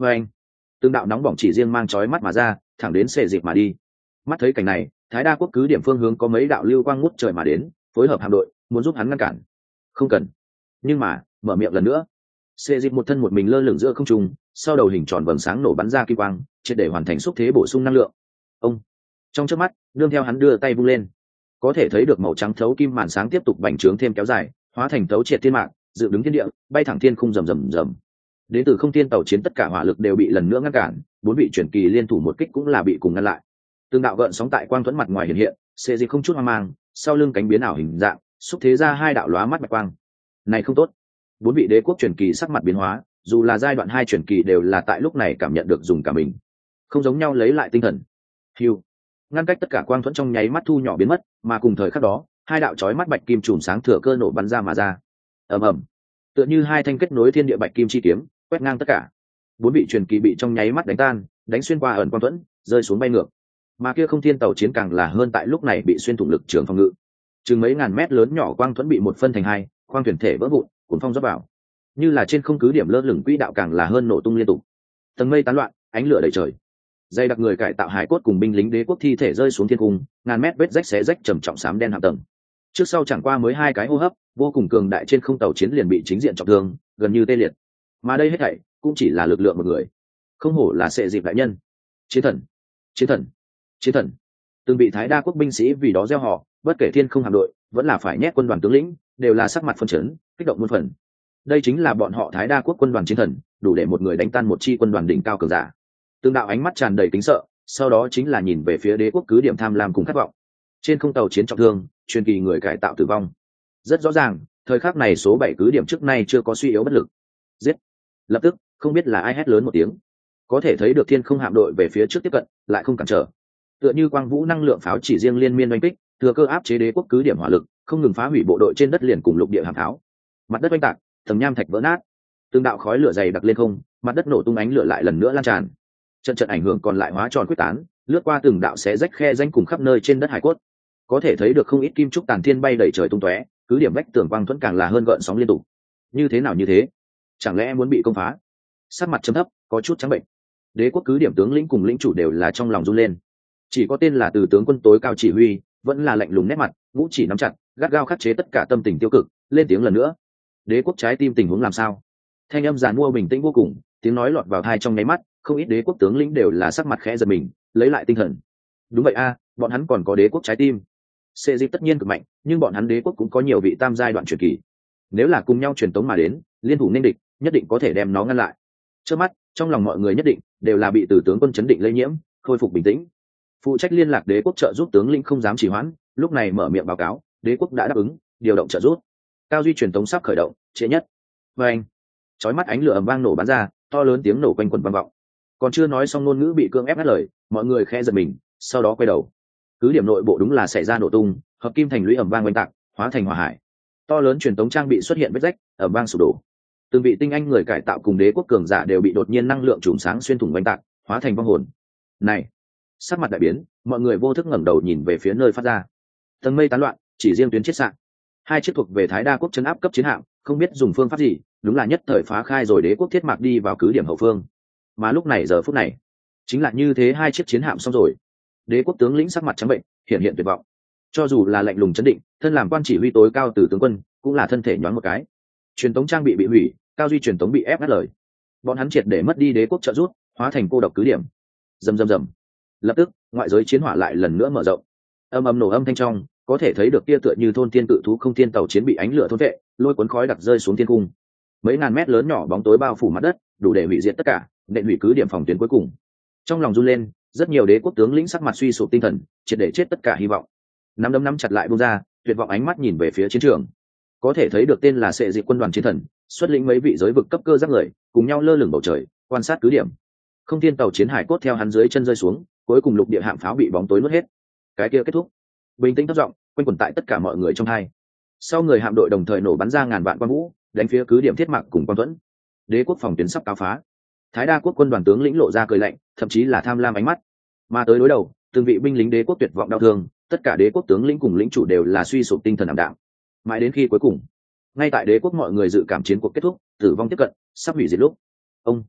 và anh tương đạo nóng bỏng chỉ riêng mang chói mắt mà ra, thẳng đến xệ dịp mà đi. Mắt thấy cảnh này, Thái Đa quốc cứ điểm phương hướng có mấy đạo lưu quang ngút trời mà đến, phối hợp hạm đội muốn giúp hắn ngăn cản. Không cần. Nhưng mà mở miệng lần nữa, xệ dịp một thân một mình lơ lửng giữa không trung, sau đầu hình tròn vầng sáng nổ bắn ra kim quang, triệt để hoàn thành xúc thế bổ sung năng lượng. Ông trong chớp mắt, đương theo hắn đưa tay vung lên, có thể thấy được màu trắng thấu kim màn sáng tiếp tục bành trướng thêm kéo dài, hóa thành thấu triệt thiên mạng, dựng đứng thiên địa, bay thẳng thiên khung rầm rầm rầm. Đến từ không thiên tàu chiến tất cả hỏa lực đều bị lần nữa ngăn cản, bốn vị truyền kỳ liên thủ một kích cũng là bị cùng ngăn lại. Tương đạo gợn sóng tại quang thuẫn mặt ngoài hiện hiện, xê dịch không chút hoang mang, sau lưng cánh biến ảo hình dạng, xúc thế ra hai đạo lóa mắt bạch quang. Này không tốt. Bốn vị đế quốc truyền kỳ sắc mặt biến hóa, dù là giai đoạn 2 truyền kỳ đều là tại lúc này cảm nhận được dùng cả mình. Không giống nhau lấy lại tinh thần. Hưu. Ngăn cách tất cả quang thuẫn trong nháy mắt thu nhỏ biến mất, mà cùng thời khắc đó, hai đạo chói mắt bạch kim chùm sáng thừa cơ nổ bắn ra mà ra. Ầm ầm. Tựa như hai thanh kết nối thiên địa bạch kim chi kiếm, quét ngang tất cả. Bốn vị truyền kỳ bị trong nháy mắt đánh tan, đánh xuyên qua ẩn quang thuẫn, rơi xuống bay ngược. Mà kia không thiên tàu chiến càng là hơn tại lúc này bị xuyên thủng lực trường phòng ngự. Chừng mấy ngàn mét lớn nhỏ quang thuẫn bị một phân thành hai, khoang thuyền thể vỡ vụn, cuốn phong rót vào. Như là trên không cứ điểm lơ lửng quỹ đạo càng là hơn nổ tung liên tục. Tầng mây tán loạn, ánh lửa đầy trời. Dây đặc người cải tạo hải cốt cùng binh lính đế quốc thi thể rơi xuống thiên cung, ngàn mét vết rách xé rách trầm trọng xám đen hạ tầng. Trước sau chẳng qua mới hai cái hô hấp, vô cùng cường đại trên không tàu chiến liền bị chính diện trọng thương, gần như tê liệt. Mà đây hết thảy cũng chỉ là lực lượng một người. Không hổ là sệ dịp đại nhân. Chiến thần, chiến thần, chiến thần. Từng bị Thái Đa quốc binh sĩ vì đó gieo họ, bất kể thiên không hạm đội, vẫn là phải nhét quân đoàn tướng lĩnh, đều là sắc mặt phân chấn, kích động muôn phần. Đây chính là bọn họ Thái Đa quốc quân đoàn chiến thần, đủ để một người đánh tan một chi quân đoàn đỉnh cao cường giả. Tương đạo ánh mắt tràn đầy kính sợ, sau đó chính là nhìn về phía đế quốc cứ điểm tham lam cùng khát vọng. Trên không tàu chiến trọng thương, truyền kỳ người cải tạo tử vong. Rất rõ ràng, thời khắc này số 7 cứ điểm trước nay chưa có suy yếu bất lực. Giết! Lập tức, không biết là ai hét lớn một tiếng. Có thể thấy được thiên không hạm đội về phía trước tiếp cận, lại không cản trở. Tựa như quang vũ năng lượng pháo chỉ riêng liên miên oanh kích, thừa cơ áp chế đế quốc cứ điểm hỏa lực, không ngừng phá hủy bộ đội trên đất liền cùng lục địa hạm pháo. Mặt đất oanh tạc, tầng nham thạch vỡ nát, tương đạo khói lửa dày đặc lên không, mặt đất nổ tung ánh lửa lại lần nữa lan tràn. Trận trận ảnh hưởng còn lại hóa tròn quyết tán, lướt qua từng đạo xé rách khe rãnh cùng khắp nơi trên đất hải cốt. Có thể thấy được không ít kim trúc tàn thiên bay đầy trời tung tóe, cứ điểm vách tường quang thuẫn càng là hơn gợn sóng liên tục. Như thế nào như thế? Chẳng lẽ muốn bị công phá? Sắc mặt chấm thấp, có chút trắng bệnh. Đế quốc cứ điểm tướng lĩnh cùng lĩnh chủ đều là trong lòng run lên. Chỉ có tên là từ tướng quân tối cao chỉ huy, vẫn là lạnh lùng nét mặt, ngũ chỉ nắm chặt, gắt gao khắc chế tất cả tâm tình tiêu cực, lên tiếng lần nữa. Đế quốc trái tim tình huống làm sao? Thanh âm giàn mua bình tĩnh vô cùng, tiếng nói lọt vào tai trong nháy mắt, không ít đế quốc tướng lĩnh đều là sắc mặt khẽ giật mình, lấy lại tinh thần. Đúng vậy a, bọn hắn còn có đế quốc trái tim. Sệ dịp tất nhiên cực mạnh, nhưng bọn hắn đế quốc cũng có nhiều vị tam giai đoạn truyền kỳ. Nếu là cùng nhau truyền tống mà đến, liên thủ nên địch, nhất định có thể đem nó ngăn lại. Trước mắt, trong lòng mọi người nhất định đều là bị từ tướng quân chấn định lây nhiễm, khôi phục bình tĩnh. Phụ trách liên lạc đế quốc trợ giúp tướng lĩnh không dám trì hoãn, lúc này mở miệng báo cáo, đế quốc đã đáp ứng điều động trợ giúp. Cao duy truyền tống sắp khởi động, trễ nhất. Và anh, chói mắt ánh lửa ầm vang nổ bắn ra, to lớn tiếng nổ quanh quẩn vang vọng. Còn chưa nói xong ngôn ngữ bị cưỡng ép ngắt lời, mọi người khẽ giật mình, sau đó quay đầu. Cứ điểm nội bộ đúng là xảy ra nổ tung, hợp kim thành lũy ầm vang oanh tạc, hóa thành hỏa hải. To lớn truyền tống trang bị xuất hiện vết rách, ầm vang sụp đổ. Từng vị tinh anh người cải tạo cùng đế quốc cường giả đều bị đột nhiên năng lượng chùm sáng xuyên thủng oanh tạc, hóa thành vong hồn. Này, sắc mặt đại biến, mọi người vô thức ngẩng đầu nhìn về phía nơi phát ra. Tầng mây tán loạn, chỉ riêng tuyến chết sạn. Hai chiếc thuộc về Thái Đa quốc trấn áp cấp chiến hạm, không biết dùng phương pháp gì, đúng là nhất thời phá khai rồi đế quốc thiết mạc đi vào cứ điểm hậu phương. Mà lúc này giờ phút này, chính là như thế hai chiếc chiến hạm xong rồi. Đế quốc tướng lĩnh sắc mặt trắng bệnh, hiện tuyệt vọng. Cho dù là lạnh lùng chấn định, thân làm quan chỉ huy tối cao từ tướng quân, cũng là thân thể nhoáng một cái. Truyền tống trang bị hủy, cao duy truyền tống bị ép ngắt lời. Bọn hắn triệt để mất đi đế quốc trợ giúp, hóa thành cô độc cứ điểm. Rầm rầm rầm. Lập tức, ngoại giới chiến hỏa lại lần nữa mở rộng. Âm ầm nổ âm thanh trong, có thể thấy được kia tựa như thôn thiên cự thú không thiên tàu chiến bị ánh lửa thôn vệ, lôi cuốn khói đặc rơi xuống thiên cung. Mấy ngàn mét lớn nhỏ bóng tối bao phủ mặt đất, đủ để hủy diệt tất cả, nện hủy cứ điểm phòng tuyến cuối cùng. Trong lòng run lên, rất nhiều đế quốc tướng lĩnh sắc mặt suy sụp tinh thần, triệt để chết tất cả hy vọng. Nắm đấm nắm chặt lại buông ra, tuyệt vọng ánh mắt nhìn về phía chiến trường. Có thể thấy được tên là sệ dịp quân đoàn chiến thần, xuất lĩnh mấy vị giới vực cấp cơ giác người, cùng nhau lơ lửng bầu trời, quan sát cứ điểm. Không thiên tàu chiến hải cốt theo hắn dưới chân rơi xuống, cuối cùng lục địa hạm pháo bị bóng tối nuốt hết. Cái kia kết thúc. Bình tĩnh thấp giọng, quanh quẩn tại tất cả mọi người trong hai. Sau người hạm đội đồng thời nổ bắn ra ngàn vạn quang vũ, đánh phía cứ điểm thiết mạc cùng quang tuẫn. Đế quốc phòng tuyến sắp cáo phá. Thái Đa quốc quân đoàn tướng lĩnh lộ ra cười lạnh, thậm chí là tham lam ánh mắt. Mà tới đối đầu, từng vị binh lính đế quốc tuyệt vọng đau thương, tất cả đế quốc tướng lĩnh cùng lĩnh chủ đều là suy sụp tinh thần ảm đạm. Mãi đến khi cuối cùng, ngay tại đế quốc mọi người dự cảm chiến cuộc kết thúc, tử vong tiếp cận, sắp hủy diệt lúc, ông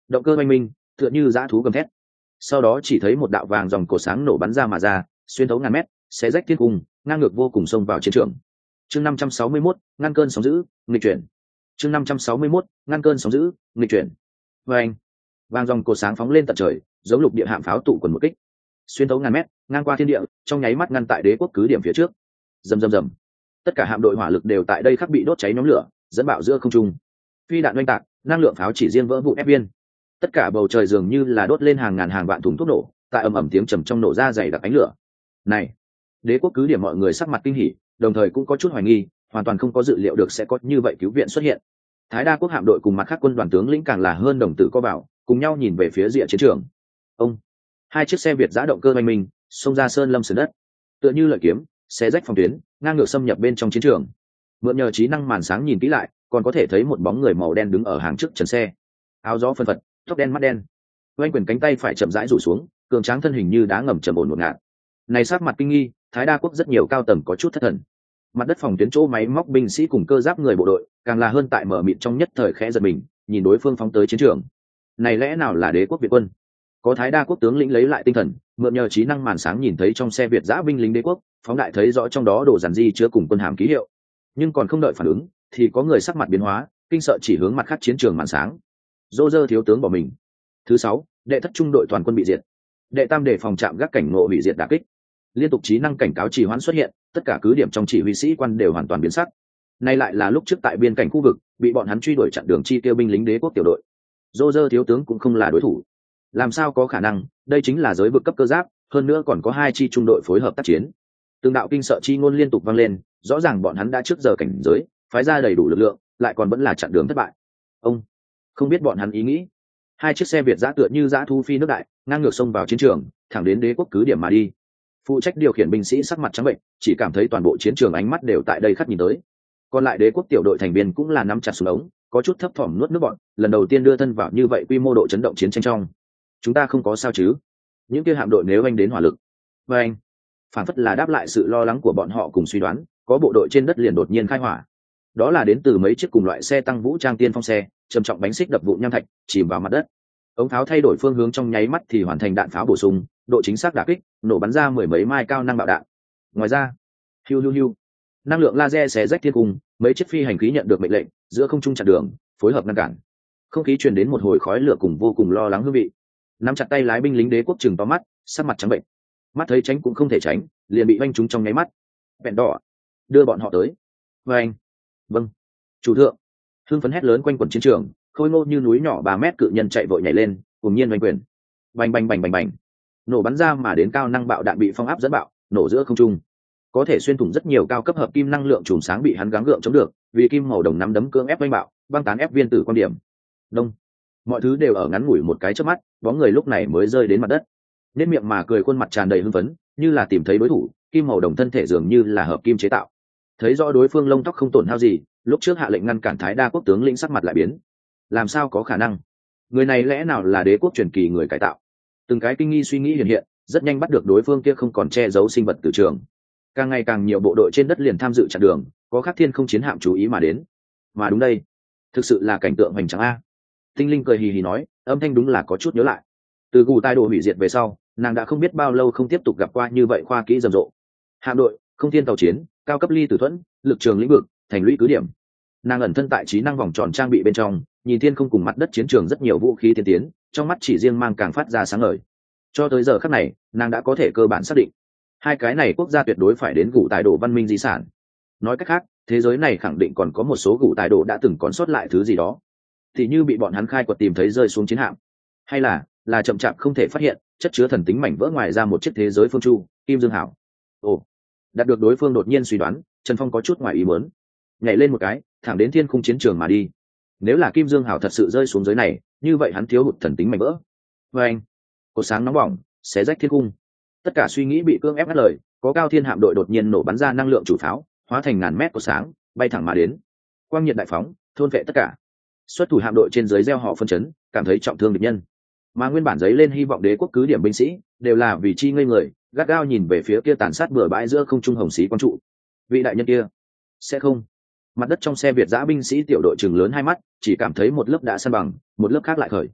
động cơ oanh minh tựa như dã thú gầm thét. Sau đó chỉ thấy một đạo vàng dòng cổ sáng nổ bắn ra mà ra, xuyên thấu ngàn mét, xé rách thiên cung, ngang ngược vô cùng xông vào chiến trường. Chương 561, ngăn cơn sóng dữ, nghịch chuyển. Chương 561, ngăn cơn sóng dữ, nghịch chuyển. Vâng, vàng dòng cổ sáng phóng lên tận trời, giống lục địa hạm pháo tụ quần một kích, xuyên thấu ngàn mét, ngang qua thiên địa, trong nháy mắt ngăn tại đế quốc cứ điểm phía trước. Rầm rầm rầm, tất cả hạm đội hỏa lực đều tại đây khắc bị đốt cháy nhóm lửa, dẫn bạo giữa không trung. Phi đạn oanh tạc, năng lượng pháo chỉ riêng vỡ vụn ép viên. Tất cả bầu trời dường như là đốt lên hàng ngàn hàng vạn thùng thuốc nổ, tại ầm ầm tiếng trầm trong nổ ra dày đặc ánh lửa. Này, đế quốc cứ điểm mọi người sắc mặt kinh hỉ, đồng thời cũng có chút hoài nghi, hoàn toàn không có dự liệu được sẽ có như vậy cứu viện xuất hiện. Thái đa quốc hạm đội cùng mặt khác quân đoàn tướng lĩnh càng là hơn đồng tử co vào, cùng nhau nhìn về phía rìa chiến trường. Ông, hai chiếc xe Việt giã động cơ oanh minh, xông ra sơn lâm sườn đất, tựa như lợi kiếm, xé rách phòng tuyến, ngang ngược xâm nhập bên trong chiến trường. Mượn nhờ trí năng màn sáng nhìn kỹ lại, còn có thể thấy một bóng người màu đen đứng ở hàng trước trần xe, áo gió phân phật, tóc đen mắt đen, oanh quyền cánh tay phải chậm rãi rủ xuống, cường tráng thân hình như đá ngầm trầm ổn một ngạt. Này sắc mặt kinh nghi, Thái đa quốc rất nhiều cao tầng có chút thất thần. Mặt đất phòng tuyến chỗ máy móc binh sĩ cùng cơ giáp người bộ đội, càng là hơn tại mở mịt trong nhất thời khẽ giật mình, nhìn đối phương phóng tới chiến trường. Này lẽ nào là đế quốc Việt quân? Có Thái đa quốc tướng lĩnh lấy lại tinh thần, mượn nhờ trí năng màn sáng nhìn thấy trong xe Việt giã binh lính đế quốc, phóng đại thấy rõ trong đó đồ dàn di chứa cùng quân hàm ký hiệu. Nhưng còn không đợi phản ứng, thì có người sắc mặt biến hóa, kinh sợ chỉ hướng mặt khác chiến trường màn sáng. Dô dơ thiếu tướng bỏ mình. Thứ 6, đệ thất trung đội toàn quân bị diệt. Đệ tam đề phòng trạm gác cảnh ngộ bị diệt đả kích. Liên tục trí năng cảnh cáo trì hoãn xuất hiện, tất cả cứ điểm trong chỉ huy sĩ quan đều hoàn toàn biến sắc. Nay lại là lúc trước tại biên cảnh khu vực, bị bọn hắn truy đuổi chặn đường chi tiêu binh lính đế quốc tiểu đội. Dô dơ thiếu tướng cũng không là đối thủ. Làm sao có khả năng, đây chính là giới vực cấp cơ giáp, hơn nữa còn có hai chi trung đội phối hợp tác chiến. Từng đạo kinh sợ chi ngôn liên tục vang lên, rõ ràng bọn hắn đã trước giờ cảnh giới, phái ra đầy đủ lực lượng, lại còn vẫn là chặn đường thất bại. Ông không biết bọn hắn ý nghĩ. Hai chiếc xe Việt giã tựa như giã thu phi nước đại, ngang ngược xông vào chiến trường, thẳng đến đế quốc cứ điểm mà đi. Phụ trách điều khiển binh sĩ sắc mặt trắng bệnh, chỉ cảm thấy toàn bộ chiến trường ánh mắt đều tại đây khắc nhìn tới. Còn lại đế quốc tiểu đội thành viên cũng là nắm chặt súng ống, có chút thấp thỏm nuốt nước bọt, lần đầu tiên đưa thân vào như vậy quy mô độ chấn động chiến tranh trong. Chúng ta không có sao chứ? Những kia hạm đội nếu anh đến hỏa lực, và anh, phản phất là đáp lại sự lo lắng của bọn họ cùng suy đoán, có bộ đội trên đất liền đột nhiên khai hỏa. Đó là đến từ mấy chiếc cùng loại xe tăng vũ trang tiên phong xe, trầm trọng bánh xích đập vụn nham thạch, chìm vào mặt đất. Ống pháo thay đổi phương hướng trong nháy mắt thì hoàn thành đạn pháo bổ sung, độ chính xác đả kích, nổ bắn ra mười mấy mai cao năng bạo đạn. Ngoài ra, hiu hiu hiu, năng lượng laser xé rách thiên cung, mấy chiếc phi hành khí nhận được mệnh lệnh, giữa không trung chặn đường, phối hợp ngăn cản. Không khí truyền đến một hồi khói lửa cùng vô cùng lo lắng hương vị. Nắm chặt tay lái binh lính đế quốc chừng to mắt, sắc mặt trắng bệnh. Mắt thấy tránh cũng không thể tránh, liền bị vanh trúng trong nháy mắt. Vẹn đỏ, đưa bọn họ tới. Vâng, vâng, chủ thượng. Hưng phấn hét lớn quanh quần chiến trường, khôi ngô như núi nhỏ 3 mét cự nhân chạy vội nhảy lên, cùng nhiên vành quyền. Bành bành bành bành bành. Nổ bắn ra mà đến cao năng bạo đạn bị phong áp dẫn bạo, nổ giữa không trung. Có thể xuyên thủng rất nhiều cao cấp hợp kim năng lượng chùm sáng bị hắn gắng gượng chống được, vì kim màu đồng nắm đấm cưỡng ép vanh bạo, băng tán ép viên tử quan điểm. Đông. Mọi thứ đều ở ngắn ngủi một cái chớp mắt, bóng người lúc này mới rơi đến mặt đất. Nên miệng mà cười, khuôn mặt tràn đầy hưng phấn, như là tìm thấy đối thủ, kim màu đồng thân thể dường như là hợp kim chế tạo. Thấy rõ đối phương lông tóc không tổn hao gì, lúc trước hạ lệnh ngăn cản Thái đa quốc tướng lĩnh sắc mặt lại biến. Làm sao có khả năng? Người này lẽ nào là đế quốc truyền kỳ người cải tạo? Từng cái kinh nghi suy nghĩ hiện hiện, rất nhanh bắt được đối phương kia không còn che giấu sinh vật từ trường. Càng ngày càng nhiều bộ đội trên đất liền tham dự chặn đường, có khác thiên không chiến hạm chú ý mà đến. Mà đúng đây, thực sự là cảnh tượng hoành tráng a. Tinh Linh cười hì hì nói, âm thanh đúng là có chút nhớ lại. Từ Gù Tai Đồ hủy diệt về sau, nàng đã không biết bao lâu không tiếp tục gặp qua như vậy khoa kỹ rầm rộ. Hạm đội, không thiên tàu chiến, cao cấp ly tử thuẫn, lực trường lĩnh vực, thành lũy cứ điểm. Nàng ẩn thân tại trí năng vòng tròn trang bị bên trong, nhìn thiên không cùng mặt đất chiến trường rất nhiều vũ khí tiên tiến, trong mắt chỉ riêng mang càng phát ra sáng ngời. Cho tới giờ khắc này, nàng đã có thể cơ bản xác định, hai cái này quốc gia tuyệt đối phải đến Gù Tai Đồ văn minh di sản. Nói cách khác, thế giới này khẳng định còn có một số Gù Tai Đồ đã từng còn sót lại thứ gì đó, thì như bị bọn hắn khai quật tìm thấy rơi xuống chiến hạm, hay là chậm chạp không thể phát hiện chất chứa thần tính mảnh vỡ ngoài ra một chiếc thế giới phương chu kim dương hảo. Ồ, đạt được đối phương đột nhiên suy đoán, Trần Phong có chút ngoài ý muốn, nhảy lên một cái thẳng đến thiên khung chiến trường mà đi. Nếu là kim dương hảo thật sự rơi xuống giới này, như vậy hắn thiếu hụt thần tính mảnh vỡ. Vê anh, cột sáng nóng bỏng xé rách thiên cung, tất cả suy nghĩ bị cưỡng ép ngắt lời. Có cao thiên hạm đội đột nhiên nổ bắn ra năng lượng chủ pháo, hóa thành ngàn mét của sáng bay thẳng mà đến, quang nhiệt đại phóng thôn vệ tất cả. Xuất thủ hạm đội trên dưới gieo họ phân chấn, cảm thấy trọng thương địch nhân. Mà nguyên bản giấy lên hy vọng đế quốc cứ điểm binh sĩ đều là vì chi ngây người, gắt gao nhìn về phía kia tàn sát bừa bãi giữa không trung hồng xí quang trụ. Vị đại nhân kia sẽ không? Mặt đất trong xe Việt giã binh sĩ tiểu đội chừng lớn hai mắt, chỉ cảm thấy một lớp đã san bằng, một lớp khác lại khởi.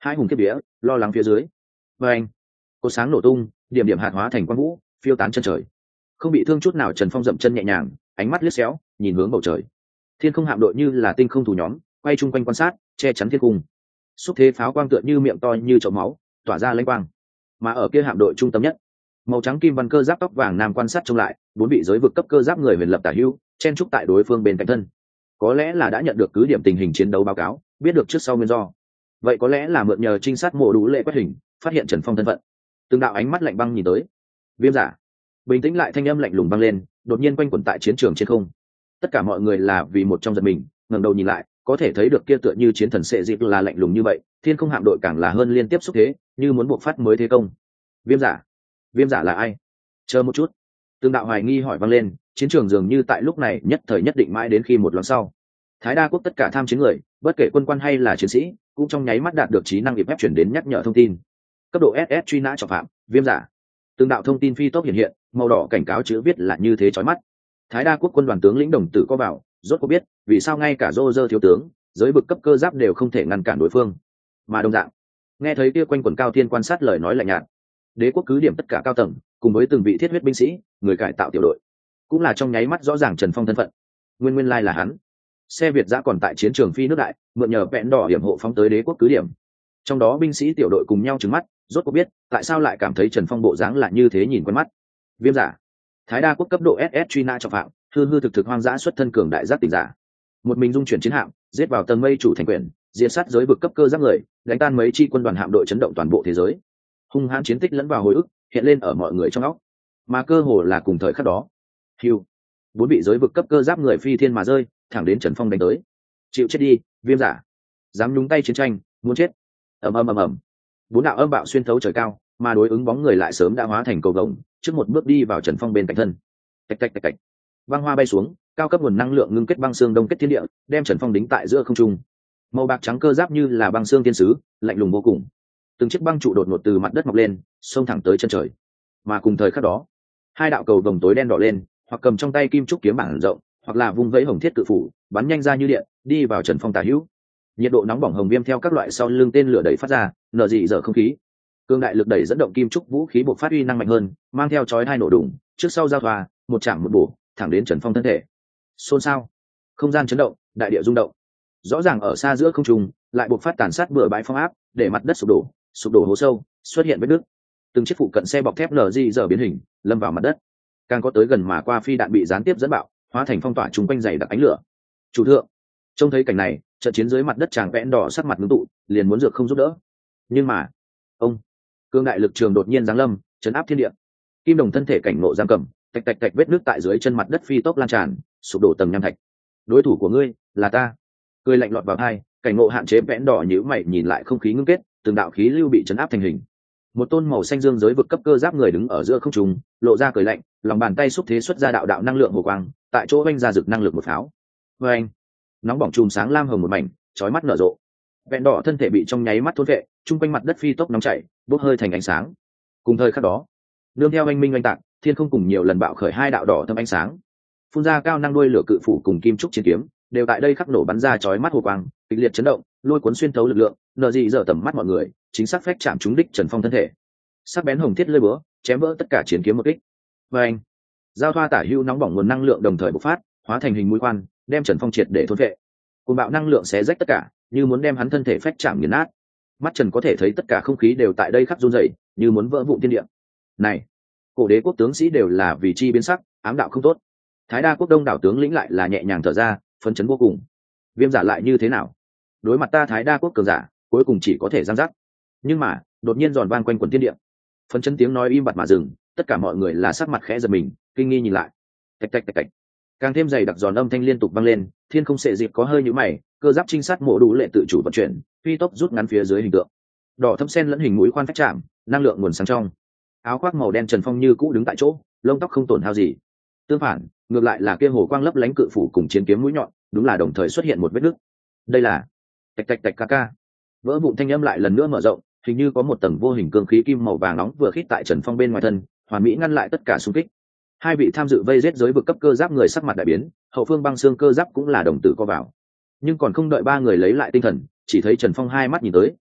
hai hùng kiếp vía, lo lắng phía dưới. Và anh, có sáng nổ tung, điểm điểm hạt hóa thành quang vũ, phiêu tán chân trời. Không bị thương chút nào, Trần Phong dậm chân nhẹ nhàng, ánh mắt liếc xéo, nhìn hướng bầu trời. Thiên không hạm đội như là tinh không thủ nhóm, quay chung quanh quan sát, che chắn thiên cung. Xúc thế pháo quang tựa như miệng to như chậu máu, tỏa ra lãnh quang. Mà ở kia hạm đội trung tâm nhất, màu trắng kim văn cơ giáp tóc vàng nam quan sát trông lại, bốn vị giới vực cấp cơ giáp người huyền lập tả hữu, chen trúc tại đối phương bên cạnh thân. Có lẽ là đã nhận được cứ điểm tình hình chiến đấu báo cáo, biết được trước sau nguyên do. Vậy có lẽ là mượn nhờ trinh sát mộ đủ lệ quét hình, phát hiện Trần Phong thân phận. Từng đạo ánh mắt lạnh băng nhìn tới. Viêm giả. Bình tĩnh lại, thanh âm lạnh lùng vang lên, đột nhiên quanh quẩn tại chiến trường trên không. Tất cả mọi người là vì một trong giật mình, ngẩng đầu nhìn lại, có thể thấy được kia tựa như chiến thần sệ dịp là lạnh lùng như vậy, thiên không hạm đội càng là hơn liên tiếp xúc thế, như muốn buộc phát mới thế công. Viêm giả. Viêm giả là ai? Chờ một chút. Từng đạo hoài nghi hỏi vang lên, chiến trường dường như tại lúc này nhất thời nhất định mãi đến khi một loáng sau. Thái đa quốc tất cả tham chiến người, bất kể quân quan hay là chiến sĩ, cũng trong nháy mắt đạt được trí năng ịp ép chuyển đến nhắc nhở thông tin. Cấp độ SS truy nã trọng phạm, viêm giả. Từng đạo thông tin phi tốc hiện hiện, màu đỏ cảnh cáo chữ viết là như thế chói mắt. Thái đa quốc quân đoàn tướng lĩnh đồng tử có bảo, rốt có biết vì sao ngay cả Roger thiếu tướng, giới vực cấp cơ giáp đều không thể ngăn cản đối phương. Mà đồng dạng, nghe thấy kia quanh quần cao thiên quan sát lời nói lạnh nhạt. Đế quốc cứ điểm tất cả cao tầng, cùng với từng vị thiết huyết binh sĩ, người cải tạo tiểu đội, cũng là trong nháy mắt rõ ràng Trần Phong thân phận. Nguyên lai là hắn. Xe Việt giã còn tại chiến trường phi nước đại, mượn nhờ vẹn đỏ hiểm hộ phóng tới đế quốc cứ điểm. Trong đó binh sĩ tiểu đội cùng nhau trừng mắt, rốt cuộc biết tại sao lại cảm thấy Trần Phong bộ dáng là như thế, nhìn quen mắt. Viêm giả. Thái đa quốc cấp độ SS truy nã trọng phạm, hư hư thực thực hoang dã xuất thân cường đại giác tỉnh giả. Một mình dung chuyển chiến hạm, giết vào tầng mây chủ thành quyền, diệt sát giới vực cấp cơ giáp người, đánh tan mấy chi quân đoàn hạm đội, chấn động toàn bộ thế giới. Hung hãn chiến tích lẫn vào hồi ức, hiện lên ở mọi người trong óc. Mà cơ hồ là cùng thời khắc đó, hưu, bốn vị giới vực cấp cơ giáp người phi thiên mà rơi, thẳng đến Trần Phong đánh tới. Chịu chết đi, viêm giả. Dám nhúng tay chiến tranh, muốn chết. Ầm ầm ầm ầm. Bốn đạo âm bạo xuyên thấu trời cao, mà đối ứng bóng người lại sớm đã hóa thành cầu vồng, trước một bước đi vào Trần Phong bên cạnh thân. Tạch tạch tạch tạch. Băng hoa bay xuống, cao cấp nguồn năng lượng ngưng kết băng xương đông kết thiên địa, đem Trần Phong đính tại giữa không trung. Màu bạc trắng cơ giáp như là băng xương thiên sứ, lạnh lùng vô cùng. Từng chiếc băng trụ đột ngột từ mặt đất mọc lên, xông thẳng tới chân trời. Mà cùng thời khắc đó, hai đạo cầu vồng tối đen đỏ lên, hoặc cầm trong tay kim trúc kiếm bản rộng, hoặc là vung vẫy hồng thiết cự phủ, bắn nhanh ra như điện, đi vào Trần Phong tả hữu. Nhiệt độ nóng bỏng hồng viêm theo các loại sau lưng tên lửa đẩy phát ra, nở dị dở không khí. Cương đại lực đẩy dẫn động kim trúc vũ khí bộc phát uy năng mạnh hơn, mang theo chói hai nổ đùng, trước sau giao thoa, một chạm một bổ, thẳng đến Trần Phong thân thể. Xôn xao, không gian chấn động, đại địa rung động. Rõ ràng ở xa giữa không trung, lại bộc phát tàn sát bừa bãi phong áp, để mặt đất sụp đổ hố sâu, xuất hiện vết nứt. Từng chiếc phụ cận xe bọc thép nở dị dở biến hình, lâm vào mặt đất. Càng có tới gần mà qua phi đạn bị gián tiếp dẫn bạo, hóa thành phong tỏa chung quanh dày đặc ánh lửa. Chủ thượng, trông thấy cảnh này, trận chiến dưới mặt đất chàng vẽn đỏ sắc mặt ngưng tụ, liền muốn dược không giúp đỡ. Nhưng mà, ông, cương đại lực trường đột nhiên giáng lâm, chấn áp thiên địa. Kim đồng thân thể cảnh ngộ giam cầm, tạch tạch tạch, vết nước tại dưới chân mặt đất phi tốc lan tràn, sụp đổ tầng nham thạch. Đối thủ của ngươi là ta. Cười lạnh lọt vào tai, cảnh ngộ hạn chế vẽn đỏ nhíu mày nhìn lại không khí ngưng kết, từng đạo khí lưu bị chấn áp thành hình. Một tôn màu xanh dương giới vực cấp cơ giáp người đứng ở giữa không trung, lộ ra cười lạnh, lòng bàn tay xúc thế xuất ra đạo đạo năng lượng hồ quang, tại chỗ oanh ra rực năng lực một pháo. Oanh! Nóng bỏng chùm sáng lam hồng một mảnh, chói mắt nở rộ. Vẹn đỏ thân thể bị trong nháy mắt thôn vệ, chung quanh mặt đất phi tốc nóng chảy, bốc hơi thành ánh sáng. Cùng thời khắc đó, nương theo anh minh oanh tạc, thiên không cùng nhiều lần bạo khởi hai đạo đỏ thâm ánh sáng. Phun ra cao năng đuôi lửa cự phủ cùng kim trúc chiến kiếm, đều tại đây khắc nổ bắn ra chói mắt hồ quang, kịch liệt chấn động, lôi cuốn xuyên thấu lực lượng, nở dị dở tầm mắt mọi người, chính xác phách chạm trúng đích Trần Phong thân thể. Sắc bén hồng thiết lưỡi búa, chém vỡ tất cả chiến kiếm một kích. Và anh, giao thoa tả hữu nóng bỏng nguồn năng lượng đồng thời bộc phát, hóa thành hình mũi khoan, đem Trần Phong triệt để thôn vệ. Cùng bạo năng lượng xé rách tất cả, như muốn đem hắn thân thể phách chạm nghiền nát. Mắt Trần có thể thấy tất cả không khí đều tại đây khắc run rẩy, như muốn vỡ vụn thiên địa. Này, cổ đế quốc tướng sĩ đều là vì chi biến sắc, ám đạo không tốt. Thái đa quốc đông đảo tướng lĩnh lại là nhẹ nhàng thở ra, phấn chấn vô cùng. Viêm giả lại như thế nào? Đối mặt ta Thái đa quốc cường giả, cuối cùng chỉ có thể giang giác. Nhưng mà, đột nhiên giòn vang quanh quần thiên địa. Phấn chấn tiếng nói im bặt mà dừng, tất cả mọi người là sắc mặt khẽ giật mình, kinh nghi nhìn lại. Tạch tạch tạch tạch. Càng thêm dày đặc giòn âm thanh liên tục vang lên, thiên không sệ dịp có hơi nhũ mày, cơ giáp trinh sát mộ đủ lệ tự chủ vận chuyển, phi tốc rút ngắn phía dưới hình tượng. Đỏ thâm sen lẫn hình mũi khoan phách chạm, năng lượng nguồn sáng trong. Áo khoác màu đen Trần Phong như cũ đứng tại chỗ, lông tóc không tổn hao gì. Tương phản, ngược lại là kia hồ quang lấp lánh cự phủ cùng chiến kiếm mũi nhọn, đúng là đồng thời xuất hiện một vết nứt. Đây là tạch tạch tạch ca ca. Vỡ vụn thanh âm lại lần nữa mở rộng, hình như có một tầng vô hình cương khí kim màu vàng nóng vừa khít tại Trần Phong bên ngoài thân, hoàn mỹ ngăn lại tất cả xung kích. Hai vị tham dự vây giết giới vực cấp cơ giáp người sắc mặt đại biến, hậu phương băng xương cơ giáp cũng là đồng tử co vào. Nhưng còn không đợi ba người lấy lại tinh thần, chỉ thấy Trần Phong hai mắt nhìn tới,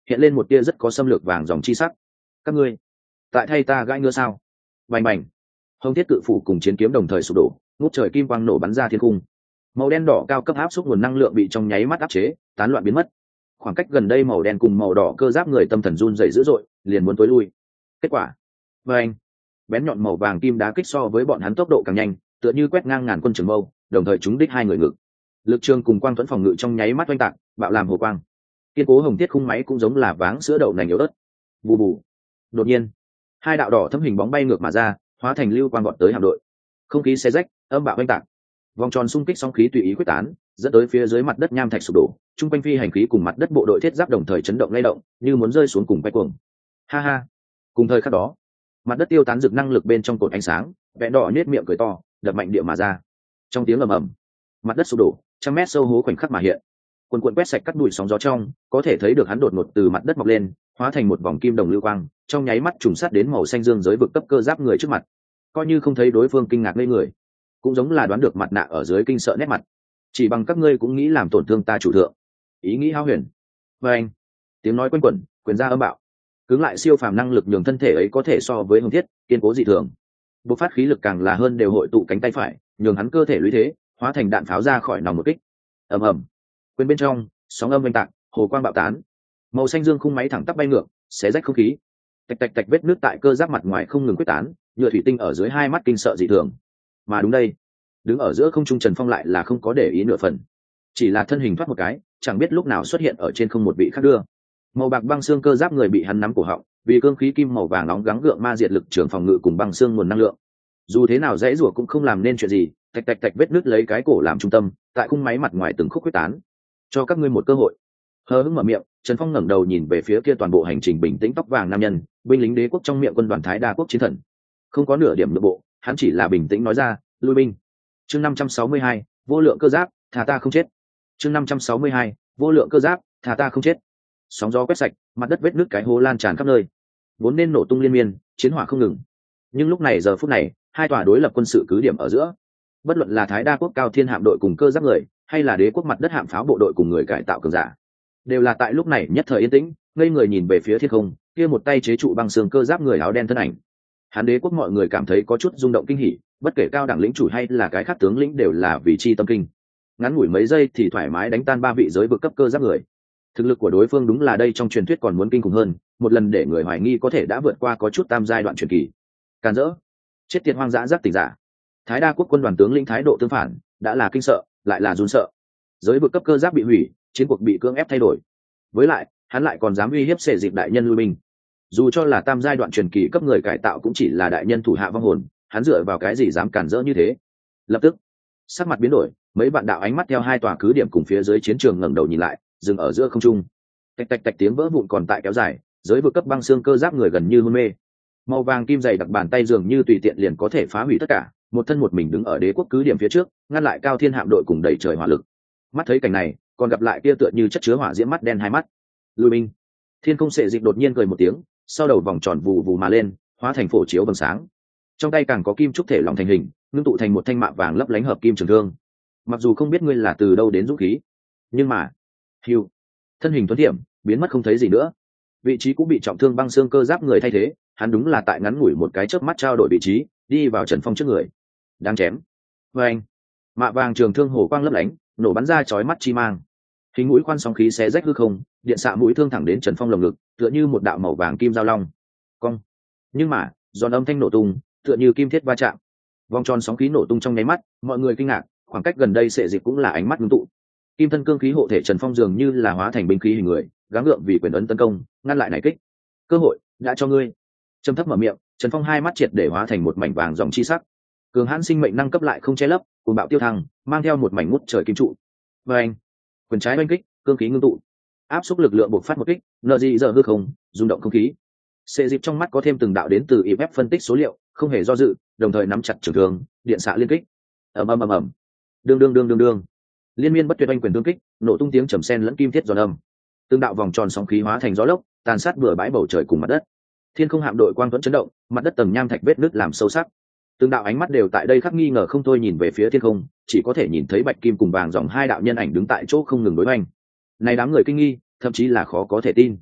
hiện lên một tia rất có xâm lược vàng dòng chi sắc. Các ngươi tại thay ta gãi ngứa sao? Bành bành, hồng thiết cự phủ cùng chiến kiếm đồng thời sụp đổ, ngút trời kim quang nổ bắn ra thiên cung. Màu đen đỏ cao cấp áp xúc nguồn năng lượng bị trong nháy mắt áp chế, tán loạn biến mất. Khoảng cách gần đây màu đen cùng màu đỏ cơ giáp người tâm thần run rẩy dữ dội, liền muốn tối lui. Kết quả, bành, bén nhọn màu vàng kim đá kích so với bọn hắn tốc độ càng nhanh, tựa như quét ngang ngàn quân trường mâu, đồng thời trúng đích hai người ngực. Lực trường cùng quang thuẫn phòng ngự trong nháy mắt oanh tạc, bạo làm hồ quang. Kiên cố hồng thiết khung máy cũng giống là váng sữa đậu nành yếu ớt. Bù bù. Đột nhiên, hai đạo đỏ thấm hình bóng bay ngược mà ra, hóa thành lưu quang gọn tới hạm đội. Không khí xé rách, âm bạo oanh tạc. Vòng tròn xung kích sóng khí tùy ý quyết tán, dẫn tới phía dưới mặt đất nham thạch sụp đổ, trung quanh phi hành khí cùng mặt đất bộ đội thiết giáp đồng thời chấn động lay động, như muốn rơi xuống cùng quay cuồng. Ha ha. Cùng thời khắc đó, mặt đất tiêu tán rực năng lực bên trong cột ánh sáng, vẽ đỏ nhếch miệng cười to, đập mạnh địa mà ra. Trong tiếng ầm ầm, mặt đất sụp đổ, trăm mét sâu hố khoảnh khắc mà hiện. Quần quần quét sạch cắt bụi sóng gió trong, có thể thấy được hắn đột ngột từ mặt đất mọc lên, hóa thành một vòng kim đồng lưu quang, trong nháy mắt trùng sát đến màu xanh dương giới vực cấp cơ giáp người trước mặt. Coi như không thấy đối phương kinh ngạc ngây người, cũng giống là đoán được mặt nạ ở dưới kinh sợ nét mặt. Chỉ bằng các ngươi cũng nghĩ làm tổn thương ta chủ thượng, ý nghĩ hao huyền. Và anh, tiếng nói quanh quẩn, quyền ra âm bạo, cứng lại siêu phàm năng lực nhường thân thể ấy có thể so với hồng thiết, kiên cố dị thường. Bộc phát khí lực càng là hơn đều hội tụ cánh tay phải, nhường hắn cơ thể lũy thế, hóa thành đạn pháo ra khỏi nòng một kích. Ầm ầm, quyền bên trong, sóng âm vang tạc, hồ quang bạo tán, màu xanh dương khung máy thẳng tắp bay ngược, xé rách không khí. Tạch tạch tạch, vết nước tại cơ giáp mặt ngoài không ngừng quyết tán, nhựa thủy tinh ở dưới hai mắt kinh sợ dị thường. Mà đúng đây, đứng ở giữa không trung Trần Phong lại là không có để ý nửa phần, chỉ là thân hình thoát một cái, chẳng biết lúc nào xuất hiện ở trên không một vị khác đưa. Màu bạc băng xương cơ giáp người bị hắn nắm cổ họng, vì cương khí kim màu vàng nóng gắng gượng ma diệt lực trường phòng ngự cùng băng xương nguồn năng lượng. Dù thế nào dãy rủa cũng không làm nên chuyện gì, tạch tạch tạch, vết nứt lấy cái cổ làm trung tâm, tại khung máy mặt ngoài từng khúc quyết tán. Cho các ngươi một cơ hội. Hờ hững mở miệng, Trần Phong ngẩng đầu nhìn về phía kia toàn bộ hành trình bình tĩnh tóc vàng nam nhân, binh lính đế quốc trong miệng quân đoàn Thái Đa quốc chiến thần. Không có nửa điểm nội bộ, hắn chỉ là bình tĩnh nói ra, lui binh. Chương 562, vô lượng cơ giáp, thà ta không chết. Chương 562, vô lượng cơ giáp, thà ta không chết. Sóng gió quét sạch, mặt đất vết nứt cái hố lan tràn khắp nơi, vốn nên nổ tung liên miên, chiến hỏa không ngừng. Nhưng lúc này giờ phút này, hai tòa đối lập quân sự cứ điểm ở giữa, bất luận là Thái Đa quốc cao thiên hạm đội cùng cơ giáp người, hay là đế quốc mặt đất hạm pháo bộ đội cùng người cải tạo cường giả, đều là tại lúc này nhất thời yên tĩnh, ngây người nhìn về phía thiên không, kia một tay chế trụ băng xương cơ giáp người áo đen thân ảnh. Hắn đế quốc mọi người cảm thấy có chút rung động kinh hỉ, bất kể cao đẳng lĩnh chủ hay là cái khác tướng lĩnh đều là vì chi tâm kinh. Ngắn ngủi mấy giây thì thoải mái đánh tan ba vị giới vực cấp cơ giáp người. Thực lực của đối phương đúng là đây trong truyền thuyết còn muốn kinh khủng hơn, một lần để người hoài nghi có thể đã vượt qua có chút tam giai đoạn truyền kỳ. Càn rỡ, chết tiệt hoang dã giác tỉnh giả. Thái Đa quốc quân đoàn tướng lĩnh thái độ tương phản, đã là kinh sợ, lại là run sợ. Giới vực cấp cơ giáp bị hủy, chiến cuộc bị cưỡng ép thay đổi. Với lại, hắn lại còn dám uy hiếp Xệ Dịp đại nhân lui binh. Dù cho là tam giai đoạn truyền kỳ cấp người cải tạo cũng chỉ là đại nhân thủ hạ vong hồn, hắn dựa vào cái gì dám cản rỡ như thế? Lập tức, sắc mặt biến đổi, mấy vạn đạo ánh mắt theo hai tòa cứ điểm cùng phía dưới chiến trường ngẩng đầu nhìn lại, dừng ở giữa không trung. Tạch tạch tạch, tiếng vỡ vụn còn tại kéo dài, giới vực cấp băng xương cơ giáp người gần như hôn mê. Màu vàng kim dày đặc bàn tay dường như tùy tiện liền có thể phá hủy tất cả, một thân một mình đứng ở đế quốc cứ điểm phía trước, ngăn lại cao thiên hạm đội cùng đẩy trời hỏa lực. Mắt thấy cảnh này, còn gặp lại kia tựa như chất chứa hỏa diễm mắt đen hai mắt. Lui binh. Thiên Không Sệ Dịch đột nhiên cười một tiếng, sau đầu vòng tròn vù vù mà lên, hóa thành phổ chiếu vầng sáng. Trong tay càng có kim trúc thể lòng thành hình, ngưng tụ thành một thanh mạ vàng lấp lánh hợp kim trường thương. Mặc dù không biết ngươi là từ đâu đến dũng khí, nhưng mà, hưu, thân hình tuấn tiệm biến mất không thấy gì nữa. Vị trí cũng bị trọng thương băng xương cơ giáp người thay thế, hắn đúng là tại ngắn ngủi một cái chớp mắt trao đổi vị trí, đi vào Trần Phong trước người. Đang chém. Và anh, mạ vàng trường thương hổ quang lấp lánh, nổ bắn ra chói mắt chi mang. Hình mũi khoan sóng khí xé rách hư không, điện xạ mũi thương thẳng đến Trần Phong lồng ngực, tựa như một đạo màu vàng kim giao long. Cong. Nhưng mà, giòn âm thanh nổ tung, tựa như kim thiết va chạm. Vòng tròn sóng khí nổ tung trong nháy mắt, mọi người kinh ngạc, khoảng cách gần đây Sệ Dịch cũng là ánh mắt ngưng tụ. Kim thân cương khí hộ thể Trần Phong dường như là hóa thành binh khí hình người, gắng gượng vì quyền ấn tấn công, ngăn lại này kích. Cơ hội đã cho ngươi. Trầm thấp mở miệng, Trần Phong hai mắt triệt để hóa thành một mảnh vàng dòng chi sắc. Cường hãn sinh mệnh năng cấp lại không che lấp, cuồng bạo tiêu thăng, mang theo một mảnh ngút trời kim trụ. Và anh, quyền trái oanh kích, cương khí ngưng tụ, áp xúc lực lượng bộc phát một kích, nợ gì giờ hư không, rung động không khí. Sệ Dịch trong mắt có thêm từng đạo đến từ IF phân tích số liệu, không hề do dự, đồng thời nắm chặt trường thương, điện xạ liên kích. Ầm ầm ầm ầm. Đương đương đương đương đương. Liên miên bất tuyệt oanh quyền tương kích, nổ tung tiếng trầm sen lẫn kim thiết giòn âm. Từng đạo vòng tròn sóng khí hóa thành gió lốc, tàn sát bừa bãi bầu trời cùng mặt đất. Thiên không hạm đội quang vẫn chấn động, mặt đất tầng nham thạch vết nứt làm sâu sắc. Từng đạo ánh mắt đều tại đây khắc nghi ngờ không thôi nhìn về phía thiên không, chỉ có thể nhìn thấy bạch kim cùng vàng dòng hai đạo nhân ảnh đứng tại chỗ không ngừng đối hoành. Này đám người kinh nghi, thậm chí là khó có thể tin.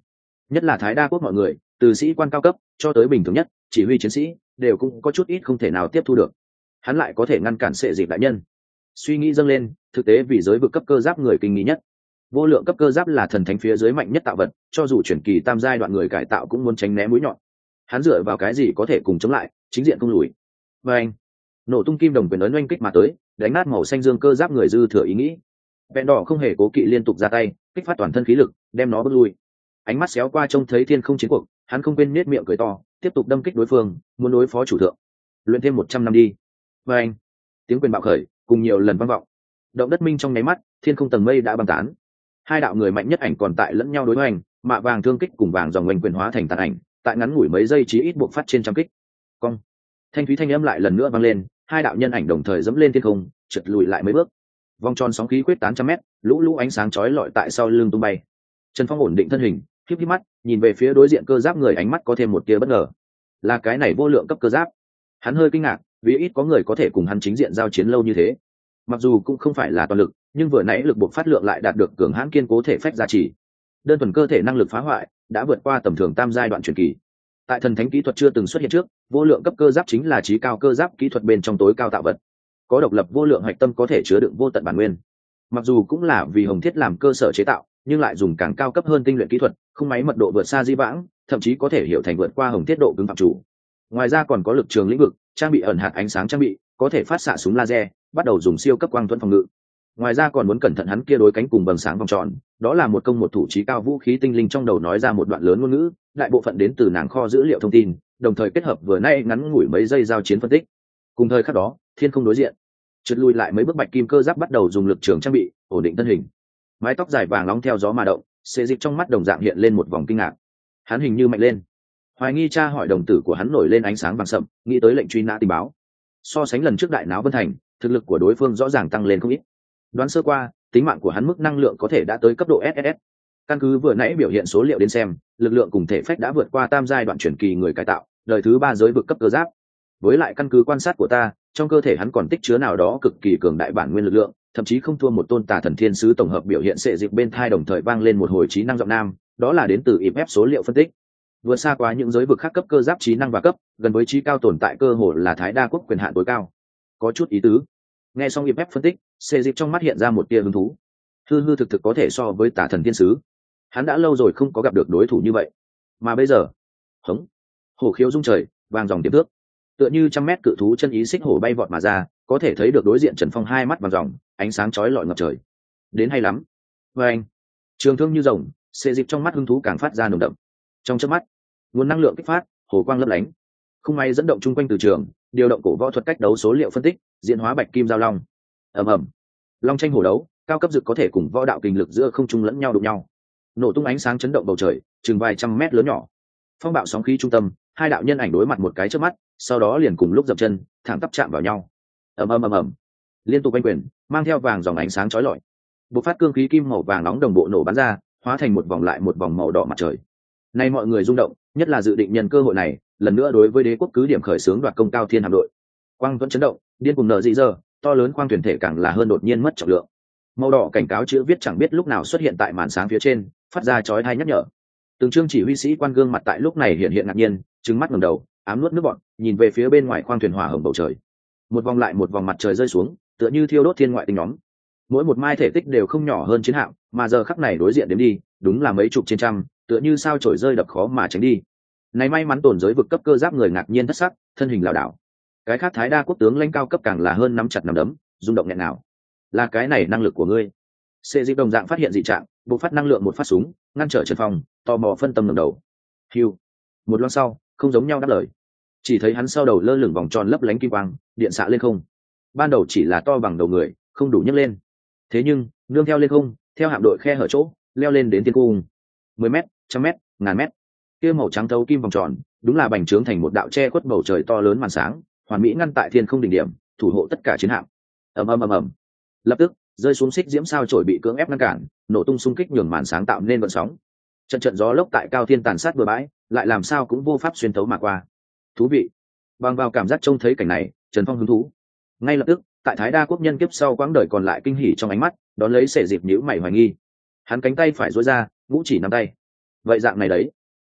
nhất là Thái Đa quốc mọi người, từ sĩ quan cao cấp cho tới bình thường nhất chỉ huy chiến sĩ, đều cũng có chút ít không thể nào tiếp thu được hắn lại có thể ngăn cản Sệ Dịp đại nhân. Suy nghĩ dâng lên, thực tế vì giới vực cấp cơ giáp người kinh nghi nhất. Vô lượng cấp cơ giáp là thần thánh phía dưới mạnh nhất tạo vật, cho dù chuyển kỳ tam giai đoạn người cải tạo cũng muốn tránh né mũi nhọn. Hắn dựa vào cái gì có thể cùng chống lại, chính diện không lùi. Và anh, nổ tung kim đồng quyền ấn oanh kích mà tới, đánh nát màu xanh dương cơ giáp người dư thừa ý nghĩ. Vẹn đỏ không hề cố kỵ liên tục ra tay, kích phát toàn thân khí lực, đem nó bước lui. Ánh mắt xéo qua trông thấy thiên không chiến cuộc, hắn không quên nết miệng cười to, tiếp tục đâm kích đối phương, muốn đối phó chủ thượng. Luyện thêm 100 năm đi. Và anh, tiếng quyền bạo khởi, cùng nhiều lần vang vọng. Động đất minh trong nháy mắt, thiên không tầng mây đã băng tán. Hai đạo người mạnh nhất ảnh còn tại lẫn nhau đối hoành, mạ vàng thương kích cùng vàng dòng oanh quyền hóa thành tàn ảnh, tại ngắn ngủi mấy giây chí ít buộc phát trên trăm kích. Cong. Thanh thúy thanh âm lại lần nữa vang lên, hai đạo nhân ảnh đồng thời dẫm lên thiên không, chợt lùi lại mấy bước. Vòng tròn sóng khí quyết tán trăm mét, lũ lũ ánh sáng chói lọi tại sau lưng tung bay. Trần Phong ổn định thân hình, híp híp mắt, nhìn về phía đối diện cơ giáp người, ánh mắt có thêm một tia bất ngờ. Là cái này vô lượng cấp cơ giáp. Hắn hơi kinh ngạc, vì ít có người có thể cùng hắn chính diện giao chiến lâu như thế. Mặc dù cũng không phải là toàn lực, nhưng vừa nãy lực buộc phát lượng lại đạt được cường hãn kiên cố thể phách giá trị. Đơn thuần cơ thể năng lực phá hoại đã vượt qua tầm thường tam giai đoạn truyền kỳ. Tại thần thánh kỹ thuật chưa từng xuất hiện trước, vô lượng cấp cơ giáp chính là trí cao cơ giáp kỹ thuật bên trong tối cao tạo vật. Có độc lập vô lượng hạch tâm có thể chứa đựng vô tận bản nguyên. Mặc dù cũng là vì hồng thiết làm cơ sở chế tạo, nhưng lại dùng càng cao cấp hơn tinh luyện kỹ thuật, không máy mật độ vượt xa di vãng, thậm chí có thể hiểu thành vượt qua hồng thiết độ cứng phạm chủ. Ngoài ra còn có lực trường lĩnh vực, trang bị ẩn hạt ánh sáng trang bị, có thể phát xạ súng laser, bắt đầu dùng siêu cấp quang thuẫn phòng ngự. Ngoài ra còn muốn cẩn thận hắn kia đối cánh cùng vầng sáng vòng tròn, đó là một công một thủ trí cao vũ khí tinh linh trong đầu nói ra một đoạn lớn ngôn ngữ, đại bộ phận đến từ nàng kho dữ liệu thông tin, đồng thời kết hợp vừa nay ngắn ngủi mấy giây giao chiến phân tích. Cùng thời khắc đó, thiên không đối diện, trượt lui lại mấy bước bạch kim cơ giáp bắt đầu dùng lực trường trang bị, ổn định thân hình. Mái tóc dài vàng nóng theo gió mà động, Xê Dịch trong mắt đồng dạng hiện lên một vòng kinh ngạc. Hắn hình như mạnh lên. Hoài nghi cha hỏi đồng tử của hắn nổi lên ánh sáng vàng sậm, nghĩ tới lệnh truy nã tình báo. So sánh lần trước đại náo Vân Thành, thực lực của đối phương rõ ràng tăng lên không ít. Đoán sơ qua, tính mạng của hắn mức năng lượng có thể đã tới cấp độ SS. Căn cứ vừa nãy biểu hiện số liệu đến xem, lực lượng cùng thể phách đã vượt qua tam giai đoạn chuyển kỳ người cải tạo, đời thứ 3 giới vực cấp cơ giáp. Với lại căn cứ quan sát của ta, trong cơ thể hắn còn tích chứa nào đó cực kỳ cường đại bản nguyên lực lượng, thậm chí không thua một tôn tà thần thiên sứ tổng hợp biểu hiện Sệ Dịch bên thai đồng thời vang lên một hồi trí năng giọng nam, đó là đến từ IPF số liệu phân tích. Vượt xa quá những giới vực khác cấp cơ giáp trí năng và cấp, gần với trí cao tồn tại cơ hội là Thái Đa quốc quyền hạn tối cao. Có chút ý tứ. Nghe xong IPF phân tích, Sệ Dịch trong mắt hiện ra một tia hứng thú. Hư thực thực có thể so với tà thần thiên sứ. Hắn đã lâu rồi không có gặp được đối thủ như vậy. Mà bây giờ, hống, hổ khiếu rung trời, vàng dòng tiềm thước. Tựa như trăm mét cự thú chân ý xích hổ bay vọt mà ra, có thể thấy được đối diện Trần Phong hai mắt vàng ròng, ánh sáng chói lọi ngập trời. Đến hay lắm. Và anh, trường thương như rồng, Sệ Dịch trong mắt hứng thú càng phát ra nồng đậm. Trong chớp mắt, nguồn năng lượng kích phát, hồ quang lấp lánh. Không may dẫn động chung quanh từ trường, điều động cổ võ thuật cách đấu số liệu phân tích, diễn hóa bạch kim giao long. Ầm ầm, long tranh hổ đấu, cao cấp dực có thể cùng võ đạo kình lực giữa không trung lẫn nhau đụng nhau. Nổ tung ánh sáng chấn động bầu trời, chừng vài trăm mét lớn nhỏ. Phong bạo sóng khí trung tâm, hai đạo nhân ảnh đối mặt một cái trước mắt, sau đó liền cùng lúc dập chân, thẳng tắp chạm vào nhau. Ầm ầm ầm ầm, liên tục vung quyền, mang theo vàng dòng ánh sáng chói lọi. Bộc phát cương khí kim màu vàng nóng đồng bộ nổ bắn ra, hóa thành một vòng lại một vòng màu đỏ mặt trời. Nay mọi người rung động, nhất là dự định nhân cơ hội này, lần nữa đối với đế quốc cứ điểm khởi xướng đoạt công cao thiên hạm đội. Quang vẫn chấn động, điên cùng nở dị giờ, to lớn khoang thuyền thể càng là hơn đột nhiên mất trọng lượng. Màu đỏ cảnh cáo chữ viết chẳng biết lúc nào xuất hiện tại màn sáng phía trên, phát ra chói tai nhắc nhở. Từng chương chỉ huy sĩ quan gương mặt tại lúc này hiện hiện ngạc nhiên, trừng mắt ngẩng đầu, ám nuốt nước bọt, nhìn về phía bên ngoài khoang thuyền hỏa hồng bầu trời. Một vòng lại một vòng mặt trời rơi xuống, tựa như thiêu đốt thiên ngoại tinh nhóm. Mỗi một mai thể tích đều không nhỏ hơn chiến hạm, mà giờ khắc này đối diện đếm đi, đúng là mấy chục trên trăm, tựa như sao chổi rơi đập khó mà tránh đi. Này may mắn tồn giới vực cấp cơ giáp người ngạc nhiên thất sắc, thân hình lảo đảo. Cái khác Thái Đa quốc tướng lãnh cao cấp càng là hơn nắm chặt nắm đấm, rung động nghẹn nào. Là cái này năng lực của ngươi. Sệ Dịch đồng dạng phát hiện dị trạng, bộc phát năng lượng một phát súng, ngăn trở Trần Phong, tò mò phân tâm ngẩng đầu. Hưu. Một loáng sau, không giống nhau đáp lời. Chỉ thấy hắn sau đầu lơ lửng vòng tròn lấp lánh kim quang, điện xạ lên không. Ban đầu chỉ là to bằng đầu người, không đủ nhấc lên. Thế nhưng, nương theo lên không, theo hạm đội khe hở chỗ, leo lên đến thiên cung. 10 m, 100 m, ngàn mét. Kia màu trắng thấu kim vòng tròn, đúng là bành trướng thành một đạo che khuất bầu trời to lớn màn sáng, hoàn mỹ ngăn tại thiên không đỉnh điểm, thủ hộ tất cả chiến hạm. Ầm ầm ầm ầm. Lập tức, rơi xuống xích diễm sao chổi bị cưỡng ép ngăn cản, nổ tung xung kích nhường màn sáng tạo nên vận sóng. Trận gió lốc tại cao thiên tàn sát bừa bãi, lại làm sao cũng vô pháp xuyên thấu mà qua. Thú vị. Bằng vào cảm giác trông thấy cảnh này, Trần Phong hứng thú. Ngay lập tức, tại Thái Đa quốc nhân kiếp sau quãng đời còn lại kinh hỉ trong ánh mắt, đón lấy Sệ Dịch nhíu mày hoài nghi. Hắn cánh tay phải duỗi ra, ngũ chỉ nắm tay. Vậy dạng này đấy,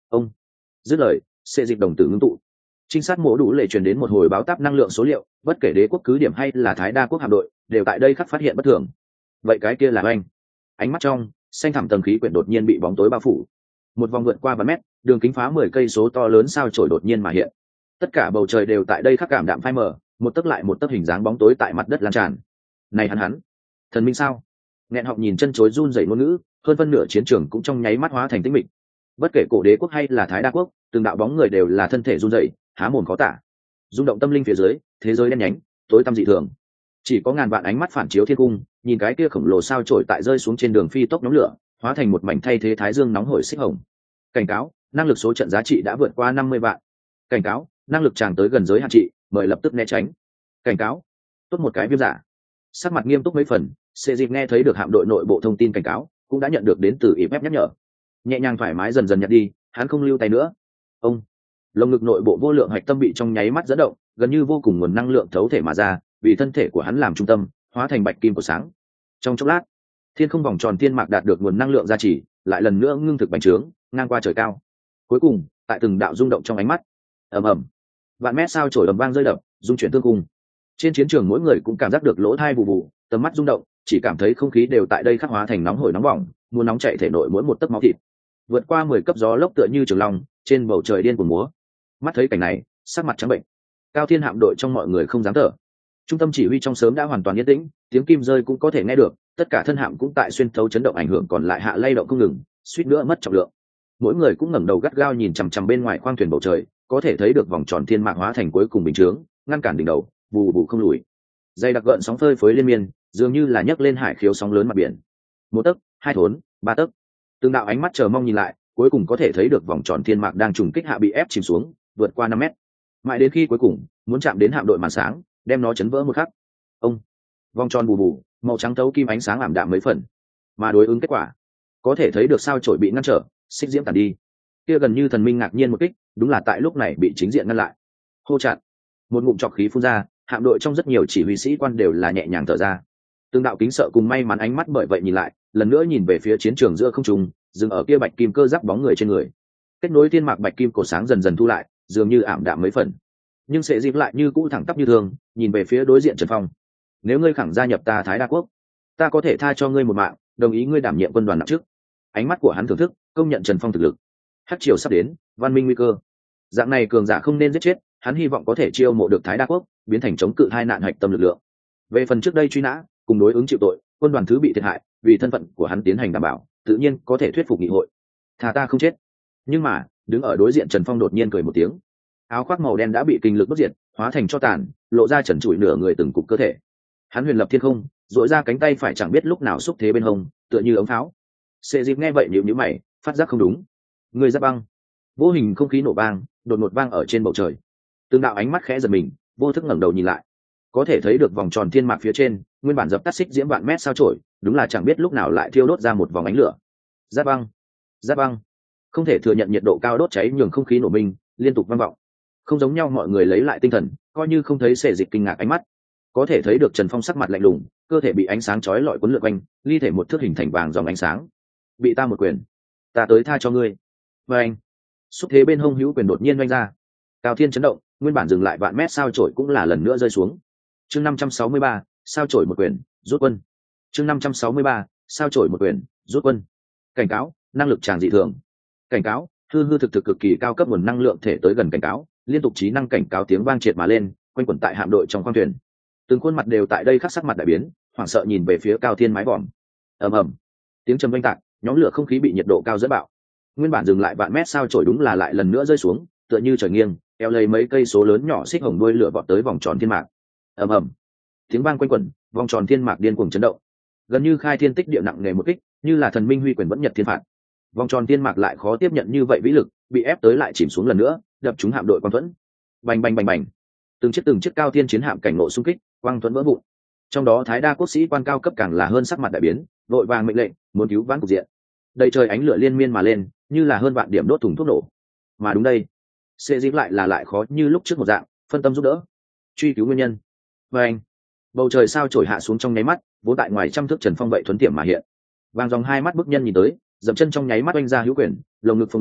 ông dứt lời, xê dịch đồng tử ngưng tụ. Trinh sát mổ đủ lệ truyền đến một hồi báo táp năng lượng số liệu, bất kể đế quốc cứ điểm hay là thái đa quốc hạm đội đều tại đây khắc phát hiện bất thường. Vậy cái kia là anh? Ánh mắt trong xanh thẳm tầng khí quyển đột nhiên bị bóng tối bao phủ, một vòng vượt qua vài mét, đường kính phá 10 cây số to lớn sao chổi đột nhiên mà hiện. Tất cả bầu trời đều tại đây khắc cảm đạm phai mờ, một tấc lại một tấc hình dáng bóng tối tại mặt đất lan tràn. Này hắn, thần minh sao? Nghẹn họng nhìn chân chối run rẩy ngôn ngữ, hơn phân nửa chiến trường cũng trong nháy mắt hóa thành tĩnh mịch. Bất kể cổ đế quốc hay là thái đa quốc, từng đạo bóng người đều là thân thể run rẩy, há mồm khó tả. Rung động tâm linh phía dưới, thế giới đen nhánh, tối tăm dị thường. Chỉ có ngàn vạn ánh mắt phản chiếu thiên cung, nhìn cái kia khổng lồ sao chổi tại rơi xuống trên đường phi tốc nhóm lửa, hóa thành một mảnh thay thế thái dương nóng hổi xích hồng. Cảnh cáo, năng lực số trận giá trị đã vượt qua 50 vạn. Cảnh cáo, năng lực tràn tới gần giới hạn trị, mời lập tức né tránh. Cảnh cáo, tốt một cái viêm giả. Sắc mặt nghiêm túc mấy phần, Sệ Dịp nghe thấy được hạm đội nội bộ thông tin cảnh cáo, cũng đã nhận được đến từ IFF nhắc nhở. Nhẹ nhàng thoải mái dần dần nhặt đi, hắn không lưu tay nữa. Ông, lồng ngực nội bộ vô lượng hạch tâm bị trong nháy mắt dẫn động, gần như vô cùng nguồn năng lượng thấu thể mà ra, vì thân thể của hắn làm trung tâm, hóa thành bạch kim của sáng. Trong chốc lát, thiên không vòng tròn thiên mạc đạt được nguồn năng lượng gia trì, lại lần nữa ngưng thực bành trướng, ngang qua trời cao. Cuối cùng, tại từng đạo rung động trong ánh mắt, ầm ầm, vạn mét sao chổi ầm vang rơi đập, dung chuyển tương cung. Trên chiến trường mỗi người cũng cảm giác được lỗ thai bù bù, tầm mắt rung động, chỉ cảm thấy không khí đều tại đây khắc hóa thành nóng hổi nóng bỏng, muốn nóng chạy thể nội mỗi một tấc máu thịt. Vượt qua 10 cấp gió lốc tựa như trường long, trên bầu trời điên cuồng múa. Mắt thấy cảnh này, sắc mặt trắng bệnh. Cao Thiên hạm đội trong mọi người không dám thở. Trung tâm chỉ huy trong sớm đã hoàn toàn yên tĩnh, tiếng kim rơi cũng có thể nghe được, tất cả thân hạm cũng tại xuyên thấu chấn động ảnh hưởng còn lại hạ lay động không ngừng, suýt nữa mất trọng lượng. Mỗi người cũng ngẩng đầu gắt gao nhìn chằm chằm bên ngoài khoang thuyền bầu trời, có thể thấy được vòng tròn thiên mạc hóa thành cuối cùng bình chướng, ngăn cản đỉnh đầu, bù bù không lùi. Dây đặc gợn sóng phơi phới liên miên, dường như là nhấc lên hải khiếu sóng lớn mặt biển. Một tấc, hai thốn, ba tấc. Từng đạo ánh mắt chờ mong nhìn lại, cuối cùng có thể thấy được vòng tròn thiên mạc đang trùng kích hạ bị ép chìm xuống, vượt qua 5 mét. Mãi đến khi cuối cùng muốn chạm đến hạm đội màn sáng, đem nó chấn vỡ một khắc. Ông, vòng tròn bù bù, màu trắng thấu kim ánh sáng ảm đạm mấy phần. Mà đối ứng kết quả, có thể thấy được sao chổi bị ngăn trở, xích diễm tàn đi. Kia gần như thần minh ngạc nhiên một kích, đúng là tại lúc này bị chính diện ngăn lại. Hô chặn, một ngụm trọc khí phun ra, hạm đội trong rất nhiều chỉ huy sĩ quan đều là nhẹ nhàng thở ra. Từng đạo kính sợ cùng may mắn ánh mắt bởi vậy nhìn lại, lần nữa nhìn về phía chiến trường giữa không trung, dừng ở kia bạch kim cơ giáp bóng người trên người. Kết nối thiên mạc bạch kim cổ sáng dần dần thu lại, dường như ảm đạm mấy phần. Nhưng sẽ dịp lại như cũ thẳng tắp như thường, nhìn về phía đối diện Trần Phong. Nếu ngươi khẳng gia nhập ta Thái Đa Quốc, ta có thể tha cho ngươi một mạng, đồng ý ngươi đảm nhiệm quân đoàn nặng trước. Ánh mắt của hắn thưởng thức, công nhận Trần Phong thực lực. Hắc triều sắp đến, văn minh nguy cơ. Dạng này cường giả không nên giết chết, hắn hy vọng có thể chiêu mộ được Thái Đa Quốc, biến thành chống cự hai nạn hạch tâm lực lượng. Về phần trước đây truy nã, cùng đối ứng chịu tội, quân đoàn thứ bị thiệt hại, vì thân phận của hắn tiến hành đảm bảo, tự nhiên có thể thuyết phục nghị hội. Thà ta không chết. Nhưng mà, đứng ở đối diện Trần Phong đột nhiên cười một tiếng. Áo khoác màu đen đã bị kinh lực bất diệt, hóa thành cho tàn, lộ ra trần trụi nửa người từng cục cơ thể. Hắn huyền lập thiên không, duỗi ra cánh tay phải chẳng biết lúc nào xúc thế bên hông, tựa như ống pháo. Sệ Dịp nghe vậy nhíu nhíu mày, phát giác không đúng. Người Giáp Băng. Vô hình không khí nổ vang, đột ngột vang ở trên bầu trời. Từng đạo ánh mắt khẽ giật mình, vô thức ngẩng đầu nhìn lại. Có thể thấy được vòng tròn thiên mạc phía trên, nguyên bản dập tắt xích diễm vạn mét sao chổi, đúng là chẳng biết lúc nào lại thiêu đốt ra một vòng ánh lửa. Giáp Băng, Giáp Băng. Không thể thừa nhận nhiệt độ cao đốt cháy nhường không khí nổ minh, liên tục vang vọng. Không giống nhau, mọi người lấy lại tinh thần, coi như không thấy Sệ Dịp kinh ngạc ánh mắt. Có thể thấy được Trần Phong sắc mặt lạnh lùng, cơ thể bị ánh sáng chói lọi cuốn lượn quanh, ly thể một thước hình thành vàng dòng ánh sáng. Bị ta một quyền, ta tới tha cho ngươi. Và anh, xúc thế bên hông hữu quyền đột nhiên oanh ra. Cao thiên chấn động, nguyên bản dừng lại vạn mét sao chổi cũng là lần nữa rơi xuống. Chương 563, sao chổi một quyền, rút quân. Chương 563, sao chổi một quyền, rút quân. Cảnh cáo, năng lực tràn dị thường. Cảnh cáo, hư hư thực thực cực kỳ cao cấp nguồn năng lượng thể tới gần cảnh cáo, liên tục trí năng cảnh cáo tiếng vang triệt mà lên, quanh quẩn tại hạm đội trong khoang thuyền. Từng khuôn mặt đều tại đây khắc sắc mặt đại biến, hoảng sợ nhìn về phía Cao Thiên mái vòm. Ầm ầm, tiếng trầm vang tạc, nhóm lửa không khí bị nhiệt độ cao dẫn bạo. Nguyên bản dừng lại vạn mét sao chổi đúng là lại lần nữa rơi xuống, tựa như trời nghiêng, kéo lấy mấy cây số lớn nhỏ xích hồng đuôi lửa vọt tới vòng tròn thiên mạc. Ầm ầm, tiếng vang quanh quẩn, vòng tròn thiên mạc điên cuồng chấn động, gần như khai thiên tích địa nặng nề một kích, như là thần minh huy quyền vẫn nhật thiên phạt. Vòng tròn thiên mạc lại khó tiếp nhận như vậy vĩ lực, bị ép tới lại chìm xuống lần nữa, đập trúng hạm đội quang thuẫn. Bành bành bành bành, từng chiếc cao thiên chiến hạm cảnh ngộ xung kích, quang thuẫn vỡ vụn. Trong đó Thái Đa quốc sĩ quan cao cấp càng là hơn sắc mặt đại biến, vội vàng mệnh lệnh muốn cứu vãn cục diện. Đầy trời ánh lửa liên miên mà lên, như là hơn vạn điểm đốt thùng thuốc nổ. Mà đúng đây, sẽ dính lại khó như lúc trước một dạng, phân tâm giúp đỡ, truy cứu nguyên nhân. Và anh, bầu trời sao chổi hạ xuống trong nháy mắt, vốn tại ngoài trăm thước Trần Phong vậy thuấn tiệm mà hiện. Vàng dòng hai mắt bức nhân nhìn tới, dậm chân trong nháy mắt oanh ra hữu quyền, lồng ngực phồng lên,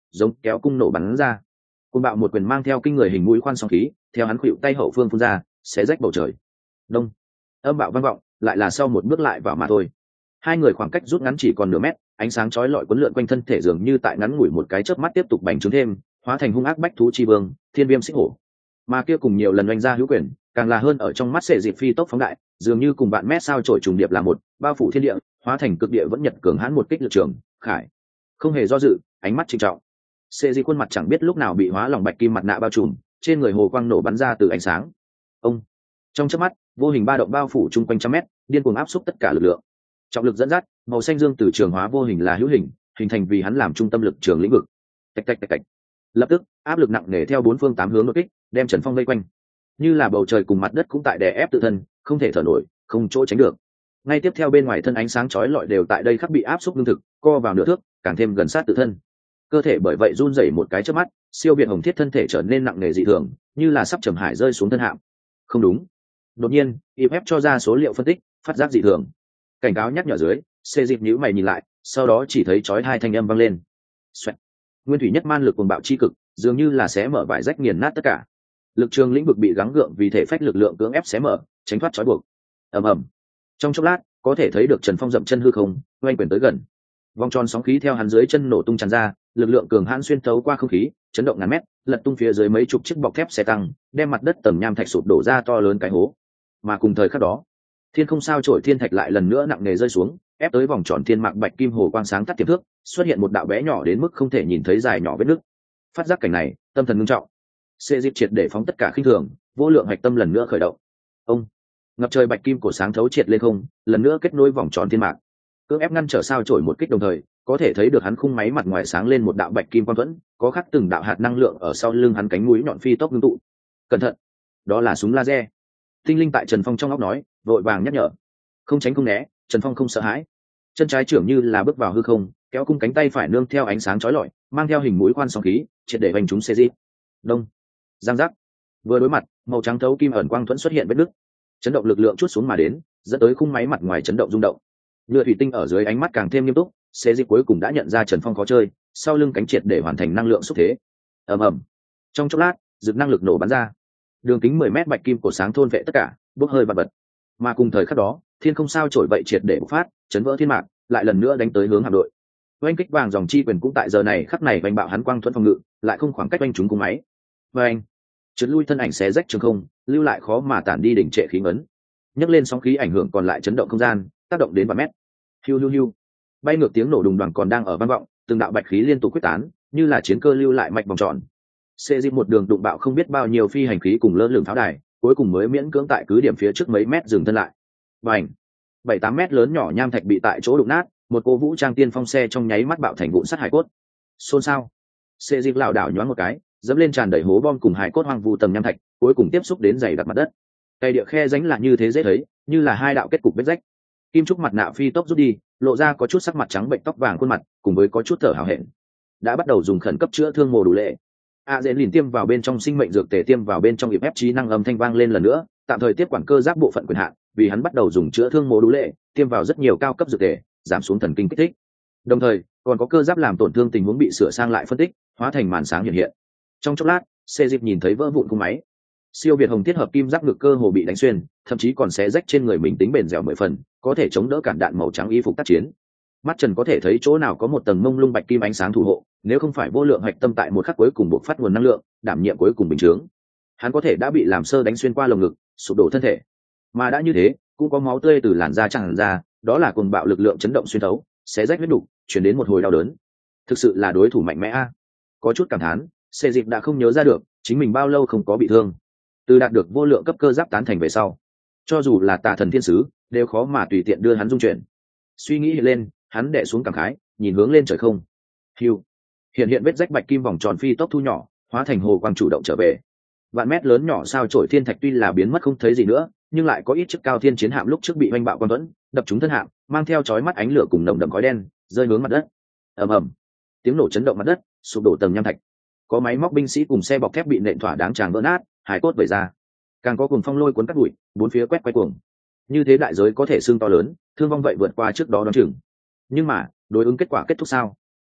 giống kéo cung nổ bắn ra. Côn bạo một quyền mang theo kinh người hình mũi khoan sóng khí, theo hắn khuỵu tay hậu phương phun ra, xé rách bầu trời. Đông, âm bạo vang vọng, lại là sau một bước lại vào mà thôi. Hai người khoảng cách rút ngắn chỉ còn nửa mét, ánh sáng chói lọi cuốn lượn quanh thân thể dường như tại ngắn ngủi một cái chớp mắt tiếp tục bành trướng thêm, hóa thành hung ác bách thú chi vương, thiên viêm xích hổ. Mà kia cùng nhiều lần oanh ra hữu quyền, càng là hơn ở trong mắt Sệ Dịp phi tốc phóng đại, dường như cùng bạn mét sao trổi trùng điệp là một, bao phủ thiên địa, hóa thành cực địa vẫn nhật cường hãn một kích lực trường, khải. Không hề do dự, ánh mắt trịnh trọng. Sệ Dịp khuôn mặt chẳng biết lúc nào bị hóa lòng bạch kim mặt nạ bao trùm, trên người hồ quang nổ bắn ra từ ánh sáng. Ông, trong chớp mắt, vô hình ba động bao phủ chung quanh trăm mét, điên cuồng áp xúc tất cả lực lượng. Trọng lực dẫn dắt, màu xanh dương từ trường hóa vô hình là hữu hình, hình thành vì hắn làm trung tâm lực trường lĩnh vực. Tạch tạch tạch tạch. Lập tức, áp lực nặng nề theo bốn phương tám hướng đột kích, đem Trần Phong vây quanh. Như là bầu trời cùng mặt đất cũng tại đè ép tự thân, không thể thở nổi, không chỗ tránh được. Ngay tiếp theo bên ngoài thân ánh sáng chói lọi đều tại đây khắc bị áp xúc lương thực, co vào nửa thước, càng thêm gần sát tự thân. Cơ thể bởi vậy run rẩy một cái chớp mắt, siêu việt hồng thiết thân thể trở nên nặng nề dị thường, như là sắp trầm hải rơi xuống thân hạm. Không đúng. Đột nhiên, IF cho ra số liệu phân tích, phát giác dị thường. Cảnh cáo nhắc nhở dưới, Xê Dịp nhíu mày nhìn lại, sau đó chỉ thấy chói hai thanh âm vang lên. Xoẹt. Nguyên thủy nhất man lực cuồng bạo chi cực, dường như là xé mở vải rách nghiền nát tất cả. Lực trường lĩnh vực bị gắng gượng vì thể phách lực lượng cưỡng ép xé mở, tránh thoát trói buộc. Ầm ầm. Trong chốc lát, có thể thấy được Trần Phong dậm chân hư không, oanh quyền tới gần. Vòng tròn sóng khí theo hắn dưới chân nổ tung tràn ra, lực lượng cường hãn xuyên thấu qua không khí, chấn động ngàn mét, lật tung phía dưới mấy chục chiếc bọc thép xe tăng, đem mặt đất tầng nham thạch sụp đổ ra to lớn cái hố. Mà cùng thời khắc đó, thiên không sao trổi thiên thạch lại lần nữa nặng nề rơi xuống, ép tới vòng tròn thiên mạc bạch kim hồ quang sáng tắt tiềm thước, xuất hiện một đạo bé nhỏ đến mức không thể nhìn thấy dài nhỏ vết nứt. Phát giác cảnh này, tâm thần ngưng trọng. Xê Dịp triệt để phóng tất cả khinh thường, vô lượng hạch tâm lần nữa khởi động. Ông, ngập trời bạch kim cổ sáng thấu triệt lên không, lần nữa kết nối vòng tròn thiên mạc. Cưỡng ép ngăn trở sao trổi một kích đồng thời, có thể thấy được hắn khung máy mặt ngoài sáng lên một đạo bạch kim quang thuẫn, có khắc từng đạo hạt năng lượng ở sau lưng hắn cánh mũi nhọn phi tốc ngưng tụ. Cẩn thận, đó là súng laser. Tinh linh tại Trần Phong trong óc nói, vội vàng nhắc nhở. Không tránh không né, Trần Phong không sợ hãi. Chân trái trưởng như là bước vào hư không, kéo cung cánh tay phải nương theo ánh sáng chói lọi, mang theo hình mũi khoan sóng khí, triệt để vành chúng Xê Dịp. Đông, giang giác. Vừa đối mặt, màu trắng thấu kim ẩn quang thuẫn xuất hiện vết nứt. Chấn động lực lượng chút xuống mà đến, dẫn tới khung máy mặt ngoài chấn động rung động. Nhựa thủy tinh ở dưới ánh mắt càng thêm nghiêm túc, Xê Dịp cuối cùng đã nhận ra Trần Phong khó chơi, sau lưng cánh triệt để hoàn thành năng lượng xúc thế. Ầm ầm. Trong chốc lát, dược năng lực nổ bắn ra. Đường kính 10 mét bạch kim cổ sáng thôn vệ tất cả, bốc hơi vạn vật. Mà cùng thời khắc đó, thiên không sao trổi vậy triệt để bộc phát, chấn vỡ thiên mạc, lại lần nữa đánh tới hướng hạm đội. Oanh kích vàng dòng chi quyền cũng tại giờ này khắc này vành bạo hắn quang thuẫn phòng ngự, lại không khoảng cách oanh chúng cung máy. Oanh, trượt lui thân ảnh xé rách trường không, lưu lại khó mà tản đi đỉnh trệ khí ngấn. Nhấc lên sóng khí ảnh hưởng còn lại chấn động không gian, tác động đến vạn mét. Hiu hiu hiu. Bay ngược tiếng nổ đùng đoàng còn đang ở vang vọng, từng đạo bạch khí liên tục quyết tán, như là chiến cơ lưu lại mạch vòng tròn. Xê Dịp một đường đụng bạo không biết bao nhiêu phi hành khí cùng lơ lửng pháo đài, cuối cùng mới miễn cưỡng tại cứ điểm phía trước mấy mét dừng thân lại. Bành, 7-8 mét lớn nhỏ nham thạch bị tại chỗ đụng nát, một cô vũ trang tiên phong xe trong nháy mắt bạo thành vụn sắt hải cốt. Xôn xao. Xê Dịp lảo đảo nhoáng một cái, dẫm lên tràn đầy hố bom cùng hải cốt hoang vu tầng nham thạch, cuối cùng tiếp xúc đến dày đặc mặt đất. Cây địa khe rãnh là như thế dễ thấy, như là hai đạo kết cục vết rách. Kim trúc mặt nạ phi tốc rút đi, lộ ra có chút sắc mặt trắng bệnh tóc vàng khuôn mặt, cùng với có chút thở hào hẹn. Đã bắt đầu dùng khẩn cấp chữa thương mồ đủ lệ. Dễ liền tiêm vào bên trong sinh mệnh dược tề tiêm vào bên trong ép trí năng âm thanh vang lên lần nữa, tạm thời tiếp quản cơ giáp bộ phận quyền hạn, vì hắn bắt đầu dùng chữa thương mồ đủ lệ, tiêm vào rất nhiều cao cấp dược tề, giảm xuống thần kinh kích thích. Đồng thời, còn có cơ giáp làm tổn thương tình huống bị sửa sang lại phân tích, hóa thành màn sáng hiện hiện. Trong chốc lát, Xê Dịp nhìn thấy vỡ vụn khung máy. Siêu việt hồng thiết hợp kim giáp ngực cơ hồ bị đánh xuyên, thậm chí còn xé rách trên người mình tính bền dẻo 10 phần, có thể chống đỡ cản đạn màu trắng y phục tác chiến. Mắt Trần có thể thấy chỗ nào có một tầng mông lung bạch kim ánh sáng thủ hộ, nếu không phải vô lượng hạch tâm tại một khắc cuối cùng bộc phát nguồn năng lượng, đảm nhiệm cuối cùng bình chướng, hắn có thể đã bị làm sơ đánh xuyên qua lồng ngực, sụp đổ thân thể. Mà đã như thế, cũng có máu tươi từ làn da tràn ra, đó là cuồng bạo lực lượng chấn động xuyên thấu, xé rách huyết đục, truyền đến một hồi đau đớn. Thực sự là đối thủ mạnh mẽ a. Có chút cảm thán, Xê Dịp đã không nhớ ra được chính mình bao lâu không có bị thương. Từ đạt được vô lượng cấp cơ giáp tán thành về sau, cho dù là tà thần thiên sứ, đều khó mà tùy tiện đưa hắn dung chuyển. Suy nghĩ hiện lên, hắn đè xuống cảm khái, nhìn hướng lên trời không. Hiu, hiện vết rách bạch kim vòng tròn phi tốc thu nhỏ, hóa thành hồ quang chủ động trở về. Vạn mét lớn nhỏ sao chổi thiên thạch tuy là biến mất không thấy gì nữa, nhưng lại có ít chiếc cao thiên chiến hạm lúc trước bị oanh bạo quang thuẫn đập trúng thân hạm, mang theo chói mắt ánh lửa cùng nồng đậm khói đen, rơi hướng mặt đất. Ầm ầm, tiếng nổ chấn động mặt đất, sụp đổ tầng nham thạch. Có máy móc binh sĩ cùng xe bọc thép bị nện thỏa đáng tràng vỡ nát, hải cốt vẩy ra. Càng có cuồng phong lôi cuốn cắt bụi, bốn phía quét quay cuồng. Như thế đại giới có thể xương to lớn, thương vong vậy vượt qua trước đó đoán chừng. Nhưng mà, đối ứng kết quả kết thúc sao?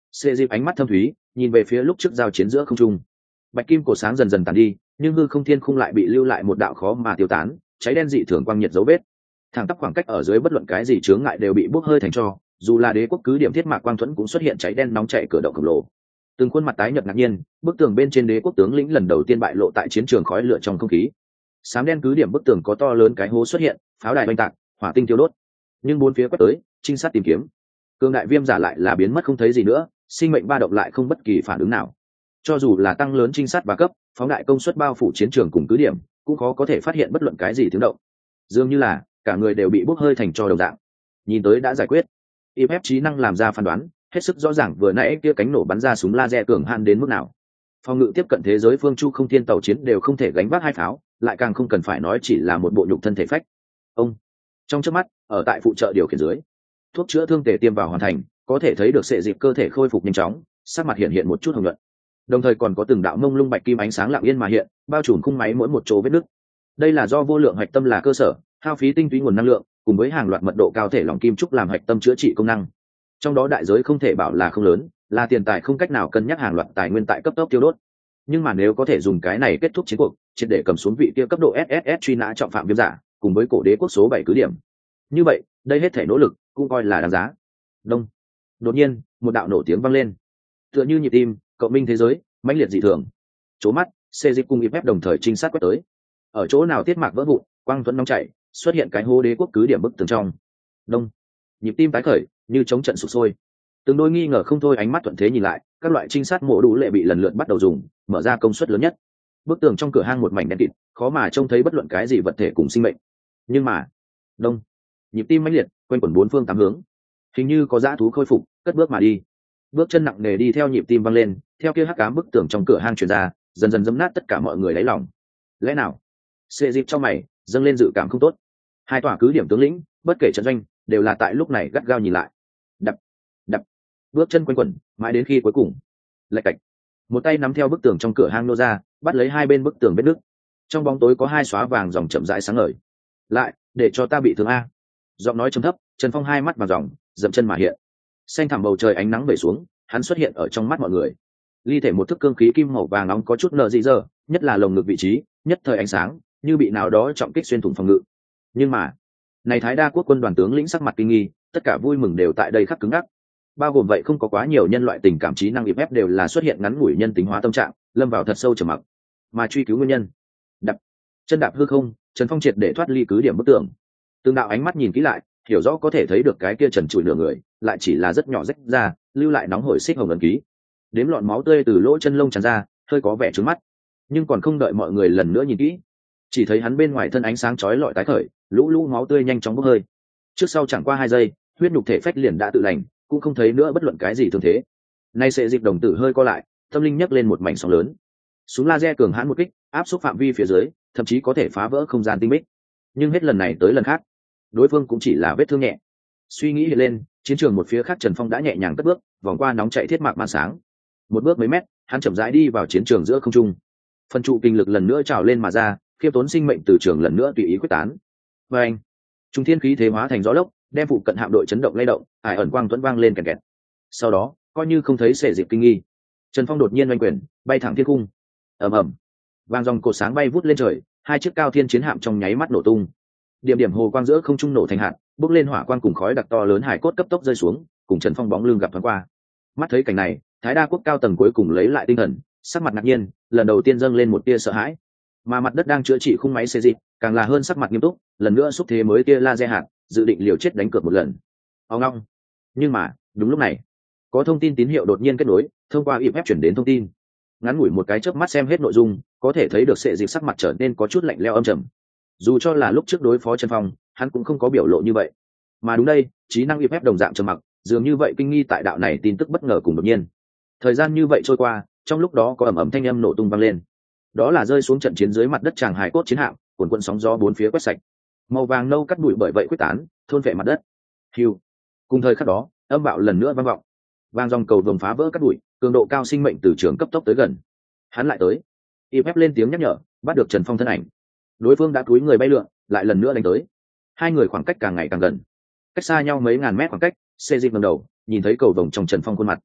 Xê dịp ánh mắt thâm thúy nhìn về phía lúc trước giao chiến giữa không trung. Bạch kim cổ sáng dần dần tàn đi, nhưng hư không thiên khung lại bị lưu lại một đạo khó mà tiêu tán cháy đen dị thường quang nhiệt dấu vết. Thẳng tắp khoảng cách ở dưới bất luận cái gì chướng ngại đều bị bốc hơi thành tro, dù là đế quốc cứ điểm thiết mạc quang thuẫn cũng xuất hiện cháy đen nóng chảy cửa động khổng lồ. Từng khuôn mặt tái nhợt ngạc nhiên, bức tường bên trên đế quốc tướng lĩnh lần đầu tiên bại lộ tại chiến trường khói lửa trong không khí. Xám đen cứ điểm bức tường có to lớn cái hố xuất hiện, pháo đài oanh tạc, hỏa tinh tiêu đốt. Nhưng bốn phía quét tới, trinh sát tìm kiếm. Cường đại viêm giả lại là biến mất không thấy gì nữa, sinh mệnh ba động lại không bất kỳ phản ứng nào. Cho dù là tăng lớn trinh sát ba cấp, phóng đại công suất bao phủ chiến trường cùng cứ điểm, cũng khó có thể phát hiện bất luận cái gì tiếng động. Dường như là cả người đều bị bốc hơi thành tro đồng dạng. Nhìn tới đã giải quyết. IF trí năng làm ra phán đoán, hết sức rõ ràng vừa nãy kia cánh nổ bắn ra súng laser cường hạn đến mức nào. Phòng ngự tiếp cận thế giới phương chu không thiên tàu chiến đều không thể gánh vác hai pháo, lại càng không cần phải nói chỉ là một bộ nhục thân thể phách. Ông trong chớp mắt, ở tại phụ trợ điều khiển dưới, thuốc chữa thương tề tiêm vào hoàn thành, có thể thấy được sệ dịp cơ thể khôi phục nhanh chóng, sắc mặt hiện một chút hồng nhuận. Đồng thời còn có từng đạo mông lung bạch kim ánh sáng lặng yên mà hiện, bao trùm khung máy mỗi một chỗ vết nứt. Đây là do vô lượng hạch tâm là cơ sở, hao phí tinh túy nguồn năng lượng, cùng với hàng loạt mật độ cao thể lỏng kim trúc làm hạch tâm chữa trị công năng. Trong đó đại giới không thể bảo là không lớn, là tiền tài không cách nào cân nhắc hàng loạt tài nguyên tại cấp tốc tiêu đốt. Nhưng mà nếu có thể dùng cái này kết thúc chiến cuộc, triệt để cầm xuống vị kia cấp độ SSS truy nã trọng phạm viêm giả, cùng với cổ đế quốc số 7 cứ điểm. Như vậy, đây hết thể nỗ lực cũng coi là đáng giá. Đông. Đột nhiên, một đạo nổ tiếng vang lên. Tựa như nhịp tim, cộng minh thế giới, mãnh liệt dị thường. Chố mắt, xê dịch cùng IF đồng thời trinh sát quét tới. Ở chỗ nào tiết mạc vỡ vụn, quang thuẫn nóng chảy, xuất hiện cái hố đế quốc cứ điểm bức tường trong. Đông. Nhịp tim tái khởi, như chống trận sụp sôi. Từng đôi nghi ngờ không thôi ánh mắt thuận thế nhìn lại, các loại trinh sát mổ đủ lệ bị lần lượt bắt đầu dùng, mở ra công suất lớn nhất. Bức tường trong cửa hang một mảnh đen kịt, khó mà trông thấy bất luận cái gì vật thể cùng sinh mệnh. Nhưng mà, đông, nhịp tim mãnh liệt, quanh quẩn bốn phương tám hướng. Hình như có dã thú khôi phục, cất bước mà đi. Bước chân nặng nề đi theo nhịp tim văng lên, theo kia hắc ám bức tường trong cửa hang truyền ra, dần dần dẫm nát tất cả mọi người đáy lòng. Lẽ nào? Xê dịp trong mày, dâng lên dự cảm không tốt. Hai tòa cứ điểm tướng lĩnh, bất kể trận doanh, đều là tại lúc này gắt gao nhìn lại. Đập, đập, bước chân quanh quẩn, mãi đến khi cuối cùng, lạch cạch, một tay nắm theo bức tường trong cửa hang nô ra, bắt lấy hai bên bức tường vết nứt. Trong bóng tối có hai xóa vàng dòng chậm rãi sáng ngời. Lại, để cho ta bị thương a. Giọng nói trầm thấp, Trần Phong hai mắt vàng dòng, dậm chân mà hiện. Xanh thẳm bầu trời ánh nắng về xuống, hắn xuất hiện ở trong mắt mọi người. Ly thể một thức cương khí kim màu vàng nóng có chút nợ dị dơ, nhất là lồng ngực vị trí, nhất thời ánh sáng, như bị nào đó trọng kích xuyên thủng phòng ngự. Nhưng mà, này Thái Đa quốc quân đoàn tướng lĩnh sắc mặt kinh nghi, tất cả vui mừng đều tại đây khắc cứng ngắc. Bao gồm vậy không có quá nhiều nhân loại tình cảm trí năng ép đều là xuất hiện ngắn ngủi nhân tính hóa tâm trạng, lâm vào thật sâu trầm mặc, mà truy cứu nguyên nhân. Đập, chân đạp hư không, Trần Phong triệt để thoát ly cứ điểm bức tường. Từng đạo ánh mắt nhìn kỹ lại, hiểu rõ có thể thấy được cái kia trần trụi nửa người, lại chỉ là rất nhỏ rách ra, lưu lại nóng hổi xích hồng ấn ký. Đếm lọn máu tươi từ lỗ chân lông tràn ra, hơi có vẻ trướng mắt. Nhưng còn không đợi mọi người lần nữa nhìn kỹ, chỉ thấy hắn bên ngoài thân ánh sáng chói lọi tái khởi, lũ lũ máu tươi nhanh chóng bốc hơi. Trước sau chẳng qua 2 giây, huyết nhục thể phách liền đã tự lành, cũng không thấy nữa bất luận cái gì thương thế. Nay sẽ dịp đồng tử hơi co lại, tâm linh nhấc lên một mảnh sóng lớn. Súng laser cường hãn một kích, áp xúc phạm vi phía dưới, thậm chí có thể phá vỡ không gian tinh bích. Nhưng hết lần này tới lần khác, đối phương cũng chỉ là vết thương nhẹ. Suy nghĩ hiện lên, chiến trường một phía khác Trần Phong đã nhẹ nhàng cất bước, vòng qua nóng chạy thiết mạc man sáng. Một bước mấy mét, hắn chậm rãi đi vào chiến trường giữa không trung. Phân trụ kinh lực lần nữa trào lên mà ra, khiêm tốn sinh mệnh từ trường lần nữa tùy ý quyết tán. Và anh, trung thiên khí thế hóa thành gió lốc, đem phụ cận hạm đội chấn động lay động, ải ẩn quang tuấn vang lên kèn kẹt. Sau đó, coi như không thấy sệ dịp kinh nghi, Trần Phong đột nhiên oanh quyền, bay thẳng thiên cung. Ầm ầm, vang dòng cột sáng bay vút lên trời, hai chiếc cao thiên chiến hạm trong nháy mắt nổ tung. Điểm điểm hồ quang giữa không trung nổ thành hạt, bốc lên hỏa quang cùng khói đặc to lớn hải cốt cấp tốc rơi xuống, cùng Trần Phong bóng lưng gặp thoáng qua. Mắt thấy cảnh này, Thái Đa quốc cao tầng cuối cùng lấy lại tinh thần, sắc mặt ngạc nhiên, lần đầu tiên dâng lên một tia sợ hãi. Mà mặt đất đang chữa trị khung máy xê dịch, càng là hơn sắc mặt nghiêm túc, lần nữa xúc thế mới tia laser hạt, dự định liều chết đánh cược một lần. Ông long. Nhưng mà, đúng lúc này, có thông tin tín hiệu đột nhiên kết nối, thông qua IF chuyển đến thông tin. Ngắn ngủi một cái chớp mắt xem hết nội dung, có thể thấy được sệ dịch sắc mặt trở nên có chút lạnh lẽo âm trầm. Dù cho là lúc trước đối phó Trần Phong, hắn cũng không có biểu lộ như vậy. Mà đúng đây, trí năng IF đồng dạng trầm mặc, dường như vậy kinh nghi tại đạo này tin tức bất ngờ cùng đột nhiên. Thời gian như vậy trôi qua, trong lúc đó có ầm ầm thanh âm nổ tung vang lên. Đó là rơi xuống trận chiến dưới mặt đất tràng hải cốt chiến hạm, cuồn cuộn sóng gió bốn phía quét sạch. Màu vàng nâu cắt bụi bởi vậy quyết tán, thôn phệ mặt đất. Hưu. Cùng thời khắc đó, âm bạo lần nữa vang vọng. Vang dòng cầu vồng phá vỡ cắt bụi, cường độ cao sinh mệnh từ trường cấp tốc tới gần. Hắn lại tới. IF lên tiếng nhắc nhở, bắt được Trần Phong thân ảnh. Đối phương đã cúi người bay lượn, lại lần nữa đánh tới. Hai người khoảng cách càng ngày càng gần. Cách xa nhau mấy ngàn mét khoảng cách, xê dịch ngẩng đầu, nhìn thấy cầu vồng trong Trần Phong khuôn mặt.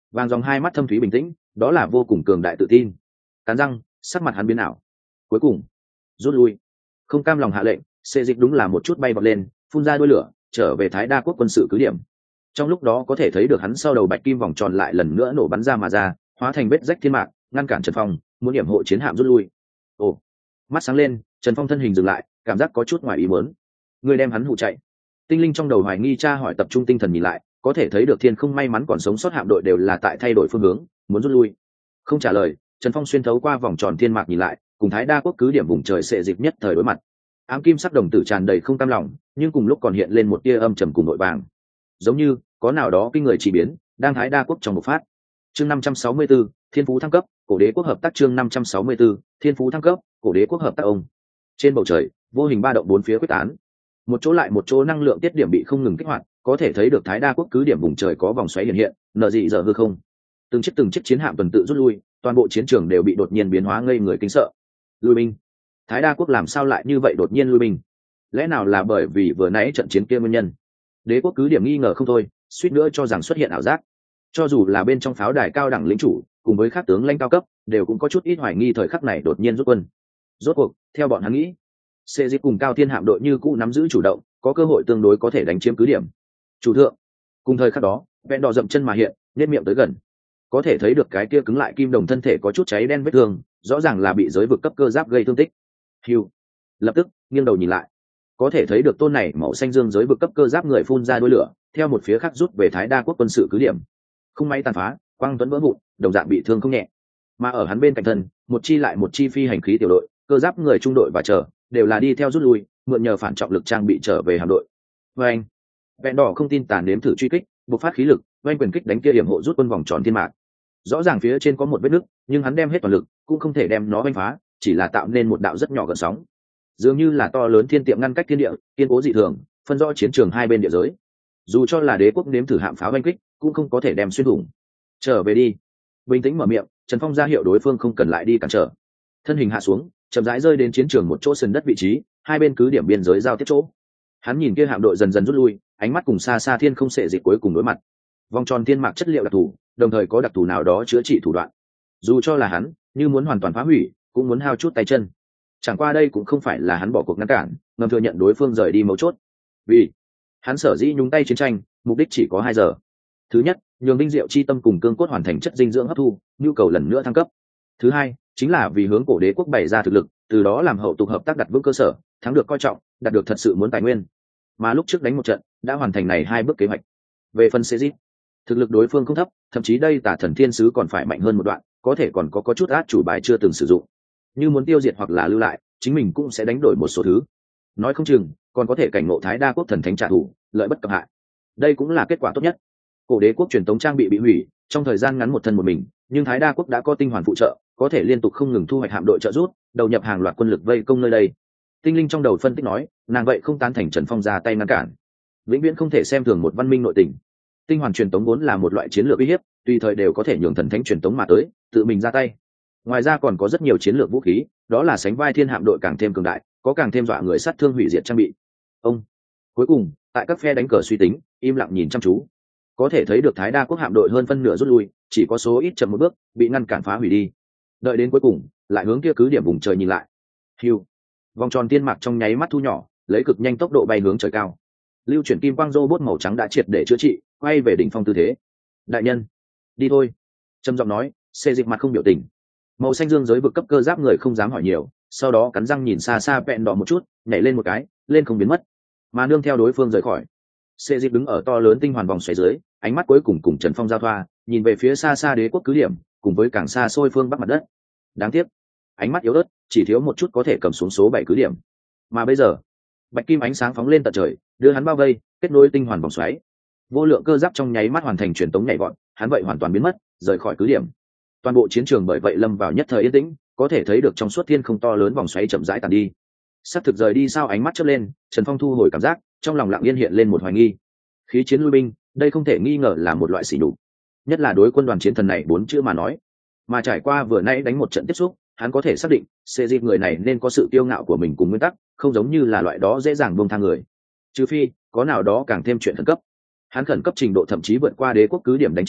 Vàng dòng hai mắt thâm thúy bình tĩnh, đó là vô cùng cường đại tự tin. Cắn răng, sắc mặt hắn biến ảo. Cuối cùng rút lui. Không cam lòng hạ lệnh, xê dịch đúng là một chút bay vọt lên, phun ra đuôi lửa, trở về Thái Đa quốc quân sự cứ điểm. Trong lúc đó có thể thấy được hắn sau đầu bạch kim vòng tròn lại lần nữa nổ bắn ra mà ra, hóa thành vết rách thiên mạc, ngăn cản Trần Phong, muốn điểm hộ chiến hạm rút lui. Ồ, mắt sáng lên, Trần Phong thân hình dừng lại, cảm giác có chút ngoài ý muốn. Người đem hắn hụ chạy. Tinh linh trong đầu hoài nghi tra hỏi, tập trung tinh thần nhìn lại, có thể thấy được thiên không may mắn còn sống sót hạm đội đều là tại thay đổi phương hướng, muốn rút lui. Không trả lời, Trần Phong xuyên thấu qua vòng tròn thiên mạc nhìn lại, cùng Thái Đa quốc cứ điểm vùng trời sệ dịch nhất thời đối mặt. Ám kim sắc đồng tử tràn đầy không cam lòng, nhưng cùng lúc còn hiện lên một tia âm trầm cùng nội vàng, giống như có nào đó kinh người chỉ biến đang Thái Đa quốc trong một phát. Chương 564, Thiên phú thăng cấp, cổ đế quốc hợp tác. Chương 564, Thiên phú thăng cấp, cổ đế quốc hợp tác. Ông trên bầu trời vô hình ba động bốn phía quyết tán, một chỗ lại một chỗ năng lượng tiết điểm bị không ngừng kích hoạt, có thể thấy được Thái Đa quốc cứ điểm vùng trời có vòng xoáy hiện hiện, nở dị giờ hư không. Từng chiếc chiến hạm tuần tự rút lui, toàn bộ chiến trường đều bị đột nhiên biến hóa ngây người kinh sợ. Lui binh. Thái Đa quốc làm sao lại như vậy đột nhiên lui binh? Lẽ nào là bởi vì vừa nãy trận chiến kia nguyên nhân? Đế quốc cứ điểm nghi ngờ không thôi, suýt nữa cho rằng xuất hiện ảo giác. Cho dù là bên trong pháo đài cao đẳng lĩnh chủ cùng với các tướng lãnh cao cấp đều cũng có chút ít hoài nghi thời khắc này đột nhiên rút quân. Rốt cuộc theo bọn hắn nghĩ, xê dịch cùng Cao Thiên hạm đội như cũ nắm giữ chủ động, có cơ hội tương đối có thể đánh chiếm cứ điểm. Chủ thượng. Cùng thời khắc đó, vẹn đỏ dậm chân mà hiện, nhếch miệng tới gần, có thể thấy được cái kia cứng lại kim đồng thân thể có chút cháy đen vết thương, rõ ràng là bị giới vực cấp cơ giáp gây thương tích. Hưu. Lập tức nghiêng đầu nhìn lại, có thể thấy được tôn này màu xanh dương giới vực cấp cơ giáp người phun ra đuôi lửa, theo một phía khác rút về Thái Đa quốc quân sự cứ điểm. Không may tàn phá, quang tuấn vỡ vụn, đồng dạng bị thương không nhẹ. Mà ở hắn bên cạnh thân, một chi lại một chi phi hành khí tiểu đội, cơ giáp người trung đội và chờ đều là đi theo rút lui, mượn nhờ phản trọng lực trang bị trở về hạm đội. Vâng, vẹn đỏ không tin tàn nếm thử truy kích, bộc phát khí lực, vang quyền kích đánh kia điểm hộ rút quân vòng tròn thiên mạc. Rõ ràng phía trên có một vết nứt, nhưng hắn đem hết toàn lực cũng không thể đem nó vanh phá, chỉ là tạo nên một đạo rất nhỏ gợn sóng, dường như là to lớn thiên tiệm ngăn cách thiên địa, kiên cố dị thường, phân rõ chiến trường hai bên địa giới. Dù cho là đế quốc nếm thử hạm pháo vanh kích cũng không có thể đem xuyên thủng. Trở về đi. Bình tĩnh mở miệng, Trần Phong ra hiệu đối phương không cần lại đi cản trở. Thân hình hạ xuống, chậm rãi rơi đến chiến trường một chỗ sườn đất vị trí, hai bên cứ điểm biên giới giao tiếp chỗ. Hắn nhìn kia hạm đội dần dần rút lui, ánh mắt cùng xa xa thiên không sệ dịch cuối cùng đối mặt. Vòng tròn thiên mạc chất liệu đặc thù, đồng thời có đặc thù nào đó chữa trị thủ đoạn. Dù cho là hắn, như muốn hoàn toàn phá hủy, cũng muốn hao chút tay chân. Chẳng qua đây cũng không phải là hắn bỏ cuộc ngăn cản, ngầm thừa nhận đối phương rời đi mấu chốt. Vì hắn sở dĩ nhúng tay chiến tranh, mục đích chỉ có 2 giờ. Thứ nhất, nhường Đinh Diệu chi tâm cùng cương cốt hoàn thành chất dinh dưỡng hấp thu, nhu cầu lần nữa thăng cấp. Thứ hai, chính là vì hướng cổ đế quốc bày ra thực lực, từ đó làm hậu tục hợp tác đặt vững cơ sở, thắng được coi trọng, đạt được thật sự muốn tài nguyên. Mà lúc trước đánh một trận, đã hoàn thành này 2 bước kế hoạch. Về phần Sejit, thực lực đối phương không thấp, thậm chí đây Tả Thần Thiên sứ còn phải mạnh hơn một đoạn, có thể còn có chút át chủ bài chưa từng sử dụng. Như muốn tiêu diệt hoặc là lưu lại, chính mình cũng sẽ đánh đổi một số thứ. Nói không chừng, còn có thể cảnh ngộ Thái Đa quốc thần thánh trả thù, lợi bất cập hại. Đây cũng là kết quả tốt nhất. Cổ đế quốc truyền tống trang bị hủy, trong thời gian ngắn một thân một mình, nhưng Thái Đa quốc đã có tinh hoàn phụ trợ, có thể liên tục không ngừng thu hoạch hạm đội trợ giúp, đầu nhập hàng loạt quân lực vây công nơi đây. Tinh linh trong đầu phân tích nói, nàng vậy không tán thành Trần Phong ra tay ngăn cản. Vĩnh viễn không thể xem thường một văn minh nội tình. Tinh hoàn truyền tống vốn là một loại chiến lược uy hiếp, tùy thời đều có thể nhường thần thánh truyền tống mà tới, tự mình ra tay. Ngoài ra còn có rất nhiều chiến lược vũ khí, đó là sánh vai thiên hạm đội càng thêm cường đại, có càng thêm dọa người sát thương hủy diệt trang bị. Ông cuối cùng, tại các phe đánh cờ suy tính, im lặng nhìn chăm chú, có thể thấy được Thái Đa quốc hạm đội hơn phân nửa rút lui, chỉ có số ít chậm một bước, bị ngăn cản phá hủy đi. Đợi đến cuối cùng, lại hướng kia cứ điểm vùng trời nhìn lại. Hưu, vòng tròn tiên mạc trong nháy mắt thu nhỏ, lấy cực nhanh tốc độ bay hướng trời cao. Lưu chuyển kim quang robot màu trắng đã triệt để chữa trị, quay về đỉnh phong tư thế. Đại nhân, đi thôi. Trầm giọng nói, xê dịch mặt không biểu tình. Màu xanh dương giới vực cấp cơ giáp người không dám hỏi nhiều, sau đó cắn răng nhìn xa xa vẹn đỏ một chút, nhảy lên một cái, lên không biến mất, mà nương theo đối phương rời khỏi. Xê dịch đứng ở to lớn tinh hoàn vòng xoáy dưới, ánh mắt cuối cùng cùng Trần Phong giao thoa, nhìn về phía xa xa đế quốc cứ điểm, cùng với càng xa xôi phương bắc mặt đất. Đáng tiếc, ánh mắt yếu ớt, chỉ thiếu một chút có thể cầm xuống số 7 cứ điểm. Mà bây giờ, bạch kim ánh sáng phóng lên tận trời, đưa hắn bao vây, kết nối tinh hoàn vòng xoáy. Vô lượng cơ giáp trong nháy mắt hoàn thành truyền tống nhảy vọt, hắn vậy hoàn toàn biến mất, rời khỏi cứ điểm. Toàn bộ chiến trường bởi vậy lâm vào nhất thời yên tĩnh, có thể thấy được trong suốt thiên không to lớn vòng xoáy chậm rãi tàn đi. Sắp thực rời đi sao? Ánh mắt chớp lên, Trần Phong thu hồi cảm giác, trong lòng lặng yên hiện lên một hoài nghi. Khí chiến lui binh, đây không thể nghi ngờ là một loại sỉ nhục, nhất là đối quân đoàn chiến thần này 4 chữ mà nói. Mà trải qua vừa nãy đánh một trận tiếp xúc, hắn có thể xác định, xê dịp người này nên có sự kiêu ngạo của mình cùng nguyên tắc, không giống như là loại đó dễ dàng buông tha người. Trừ phi có nào đó càng thêm chuyện khẩn cấp. Hắn khẩn cấp trình độ thậm chí vượt qua đế quốc cứ điểm đánh chiếm,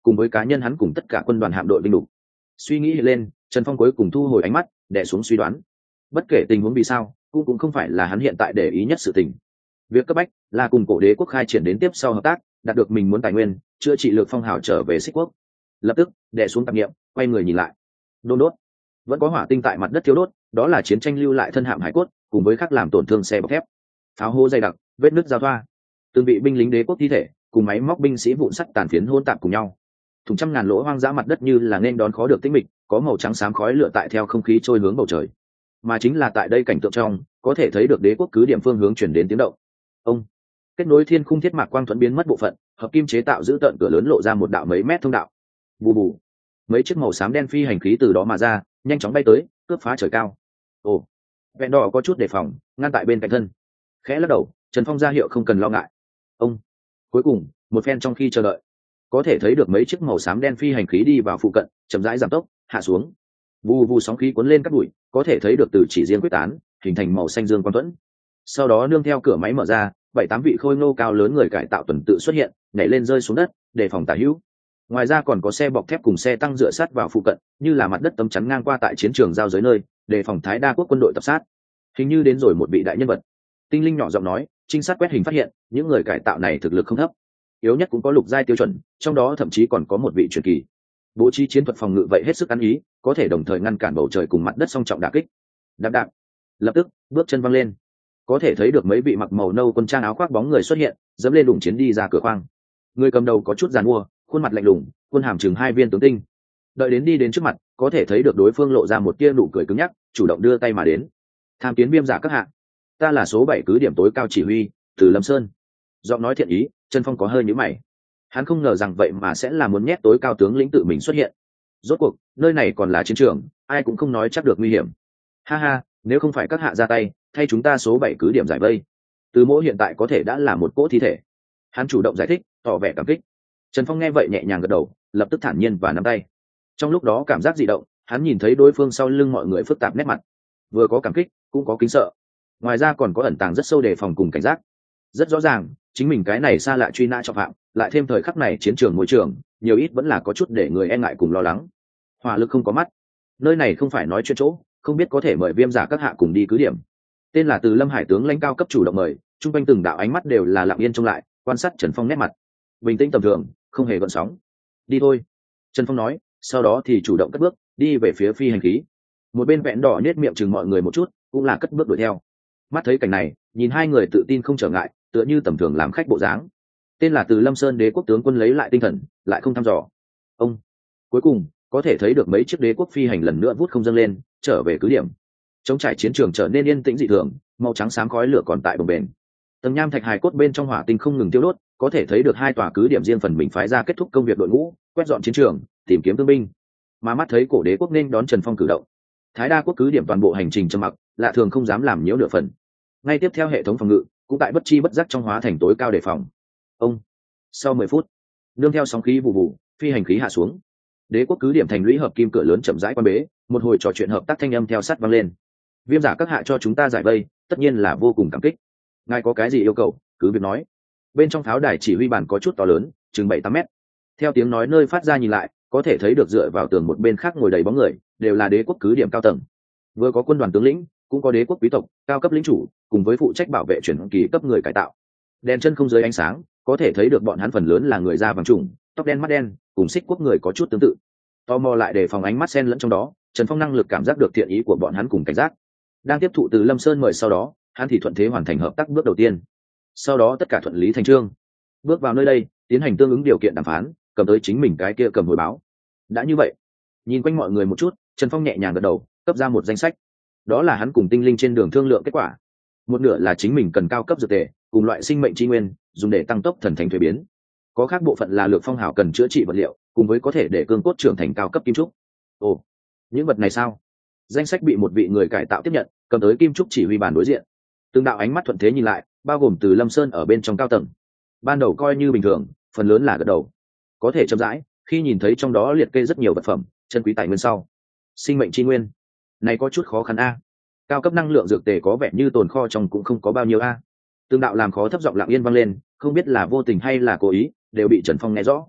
cùng với cá nhân hắn cùng tất cả quân đoàn hạm đội binh đục. Suy nghĩ lên, Trần Phong cuối cùng thu hồi ánh mắt, đè xuống suy đoán. Bất kể tình huống vì sao, cũng không phải là hắn hiện tại để ý nhất sự tình. Việc cấp bách là cùng cổ đế quốc khai triển đến tiếp sau hợp tác, đạt được mình muốn tài nguyên, chữa trị Lược Phong hào trở về Xích quốc. Lập tức đè xuống tạp niệm, quay người nhìn lại. Đôn đốt, vẫn có hỏa tinh tại mặt đất thiêu đốt, đó là chiến tranh lưu lại thân hạm hải cốt, cùng với khắc làm tổn thương xe bọc thép. Pháo hô dày đặc, vết nứt giao thoa. Từng vị binh lính đế quốc thi thể, cùng máy móc binh sĩ vụn sắt tàn phiến hỗn tạp cùng nhau. Thùng trăm ngàn lỗ hoang dã mặt đất như là nên đón khó được tĩnh mịch, có màu trắng xám khói lửa tại theo không khí trôi hướng bầu trời. Mà chính là tại đây cảnh tượng trong, có thể thấy được đế quốc cứ điểm phương hướng chuyển đến tiếng động. Ông kết nối thiên khung thiết mạc quang thuẫn biến mất bộ phận, hợp kim chế tạo giữ tận cửa lớn lộ ra một đạo mấy mét thông đạo. Bù bù, mấy chiếc màu xám đen phi hành khí từ đó mà ra, nhanh chóng bay tới, cướp phá trời cao. Ồ, vẹn đỏ có chút đề phòng, ngăn tại bên cạnh thân. Khẽ lắc đầu, Trần Phong ra hiệu không cần lo ngại. Ông cuối cùng một phen trong khi chờ đợi, có thể thấy được mấy chiếc màu xám đen phi hành khí đi vào phụ cận, chậm rãi giảm tốc hạ xuống. Vù vù sóng khí cuốn lên các bụi, có thể thấy được từ chỉ riêng quyết tán hình thành màu xanh dương quang thuẫn. Sau đó nương theo cửa máy mở ra, 7-8 vị khôi ngô cao lớn người cải tạo tuần tự xuất hiện, nhảy lên rơi xuống đất để phòng tả hữu. Ngoài ra còn có xe bọc thép cùng xe tăng dựa sát vào phụ cận, như là mặt đất tấm chắn ngang qua tại chiến trường giao giới nơi để phòng Thái Đa quốc quân đội tập sát. Hình như đến rồi một vị đại nhân vật. Tinh linh nhỏ giọng nói, trinh sát quét hình phát hiện những người cải tạo này thực lực không thấp, yếu nhất cũng có lục giai tiêu chuẩn, trong đó thậm chí còn có một vị truyền kỳ. Bố trí chiến thuật phòng ngự vậy hết sức ăn ý, có thể đồng thời ngăn cản bầu trời cùng mặt đất song trọng đả kích. Đạp đạp, lập tức bước chân văng lên, có thể thấy được mấy vị mặc màu nâu quân trang áo khoác bóng người xuất hiện, dẫm lên đụng chiến đi ra cửa khoang. Người cầm đầu có chút giàn mua, khuôn mặt lạnh lùng, quân hàm chừng 2 viên tướng tinh. Đợi đến đi đến trước mặt, có thể thấy được đối phương lộ ra một tia nụ cười cứng nhắc, chủ động đưa tay mà đến. Tham kiến Viêm Giả các hạ, ta là số 7 cứ điểm tối cao chỉ huy Từ Lâm Sơn. Giọng nói thiện ý, Trần Phong có hơi nhíu mày. Hắn không ngờ rằng vậy mà sẽ là muốn nhét tối cao tướng lĩnh tự mình xuất hiện. Rốt cuộc nơi này còn là chiến trường, ai cũng không nói chắc được nguy hiểm. Ha ha, nếu không phải các hạ ra tay thay chúng ta số 7 cứ điểm giải vây, Từ Mỗ hiện tại có thể đã là một cỗ thi thể. Hắn chủ động giải thích, tỏ vẻ cảm kích. Trần Phong nghe vậy nhẹ nhàng gật đầu, lập tức thản nhiên và nắm tay. Trong lúc đó cảm giác dị động, hắn nhìn thấy đối phương sau lưng mọi người phức tạp nét mặt, vừa có cảm kích cũng có kính sợ, ngoài ra còn có ẩn tàng rất sâu đề phòng cùng cảnh giác. Rất rõ ràng, chính mình cái này xa lạ truy nã trọng phạm, lại thêm thời khắc này chiến trường môi trường, nhiều ít vẫn là có chút để người e ngại cùng lo lắng. Hỏa lực không có mắt, nơi này không phải nói chuyện chỗ, không biết có thể mời Viêm Giả các hạ cùng đi cứ điểm. Tên là Từ Lâm Hải tướng lãnh cao cấp chủ động mời, trung quanh từng đạo ánh mắt đều là lặng yên trông lại, quan sát Trần Phong nét mặt bình tĩnh tầm thường, không hề gợn sóng. Đi thôi, Trần Phong nói, sau đó thì chủ động cất bước đi về phía phi hành khí. Một bên vẹn đỏ nết miệng chừng mọi người một chút, cũng là cất bước đuổi theo. Mắt thấy cảnh này, nhìn hai người tự tin không trở ngại, tựa như tầm thường làm khách bộ dáng. Tên là Từ Lâm Sơn đế quốc tướng quân lấy lại tinh thần, lại không thăm dò. Ông cuối cùng có thể thấy được mấy chiếc đế quốc phi hành lần nữa vút không dâng lên, trở về cứ điểm. Chống trải chiến trường trở nên yên tĩnh dị thường, màu trắng xám khói lửa còn tại bồng bềnh. Tầng nham thạch hài cốt bên trong hỏa tinh không ngừng tiêu đốt, có thể thấy được hai tòa cứ điểm riêng phần mình phái ra kết thúc công việc đội ngũ, quét dọn chiến trường, tìm kiếm thương binh. Mà mắt thấy cổ đế quốc nên đón Trần Phong cử động, Thái Đa quốc cứ điểm toàn bộ hành trình trầm mặc, lạ thường không dám làm nhiễu nửa phần. Ngay tiếp theo hệ thống phòng ngự cũng tại bất chi bất giác trong hóa thành tối cao đề phòng. Ông sau 10 phút, nương theo sóng khí vụ vụ, phi hành khí hạ xuống. Đế quốc cứ điểm thành lũy hợp kim cửa lớn chậm rãi quan bế, một hồi trò chuyện hợp tác thanh âm theo sát vang lên. Viêm Giả các hạ cho chúng ta giải vây, tất nhiên là vô cùng cảm kích. Ngài có cái gì yêu cầu, cứ việc nói. Bên trong pháo đài chỉ huy bàn có chút to lớn, chừng 7-8 mét. Theo tiếng nói nơi phát ra nhìn lại, có thể thấy được dựa vào tường một bên khác ngồi đầy bóng người, đều là đế quốc cứ điểm cao tầng. Vừa có quân đoàn tướng lĩnh, cũng có đế quốc quý tộc, cao cấp lĩnh chủ, cùng với phụ trách bảo vệ chuyển kỳ cấp người cải tạo. Đèn chân không dưới ánh sáng, có thể thấy được bọn hắn phần lớn là người da vàng trùng, tóc đen mắt đen, cùng Xích quốc người có chút tương tự. Tò mò lại để phòng ánh mắt xen lẫn trong đó, Trần Phong năng lực cảm giác được thiện ý của bọn hắn cùng cảnh giác. Đang tiếp thụ từ Lâm Sơn mời sau đó, hắn thì thuận thế hoàn thành hợp tác bước đầu tiên. Sau đó tất cả thuận lý thành chương. Bước vào nơi đây, tiến hành tương ứng điều kiện đàm phán, cầm tới chính mình cái kia cầm hồi báo. Đã như vậy, nhìn quanh mọi người một chút, Trần Phong nhẹ nhàng gật đầu, cấp ra một danh sách. Đó là hắn cùng tinh linh trên đường thương lượng kết quả. Một nửa là chính mình cần cao cấp dược tề, cùng loại sinh mệnh chi nguyên, dùng để tăng tốc thần thánh thuế biến. Có khác bộ phận là Lược Phong hào cần chữa trị vật liệu, cùng với có thể để cương cốt trưởng thành cao cấp kim trúc. Ồ, những vật này sao? Danh sách bị một vị người cải tạo tiếp nhận, cầm tới kim trúc chỉ huy bàn đối diện. Từng đạo ánh mắt thuận thế nhìn lại, bao gồm từ Lâm Sơn ở bên trong cao tầng. Ban đầu coi như bình thường, phần lớn là gật đầu. Có thể chậm rãi, khi nhìn thấy trong đó liệt kê rất nhiều vật phẩm, chân quý tài nguyên sau. Sinh mệnh chi nguyên, này có chút khó khăn a. Cao cấp năng lượng dược tề có vẻ như tồn kho trong cũng không có bao nhiêu a. Từng đạo làm khó thấp giọng lặng yên vang lên, không biết là vô tình hay là cố ý, đều bị Trần Phong nghe rõ.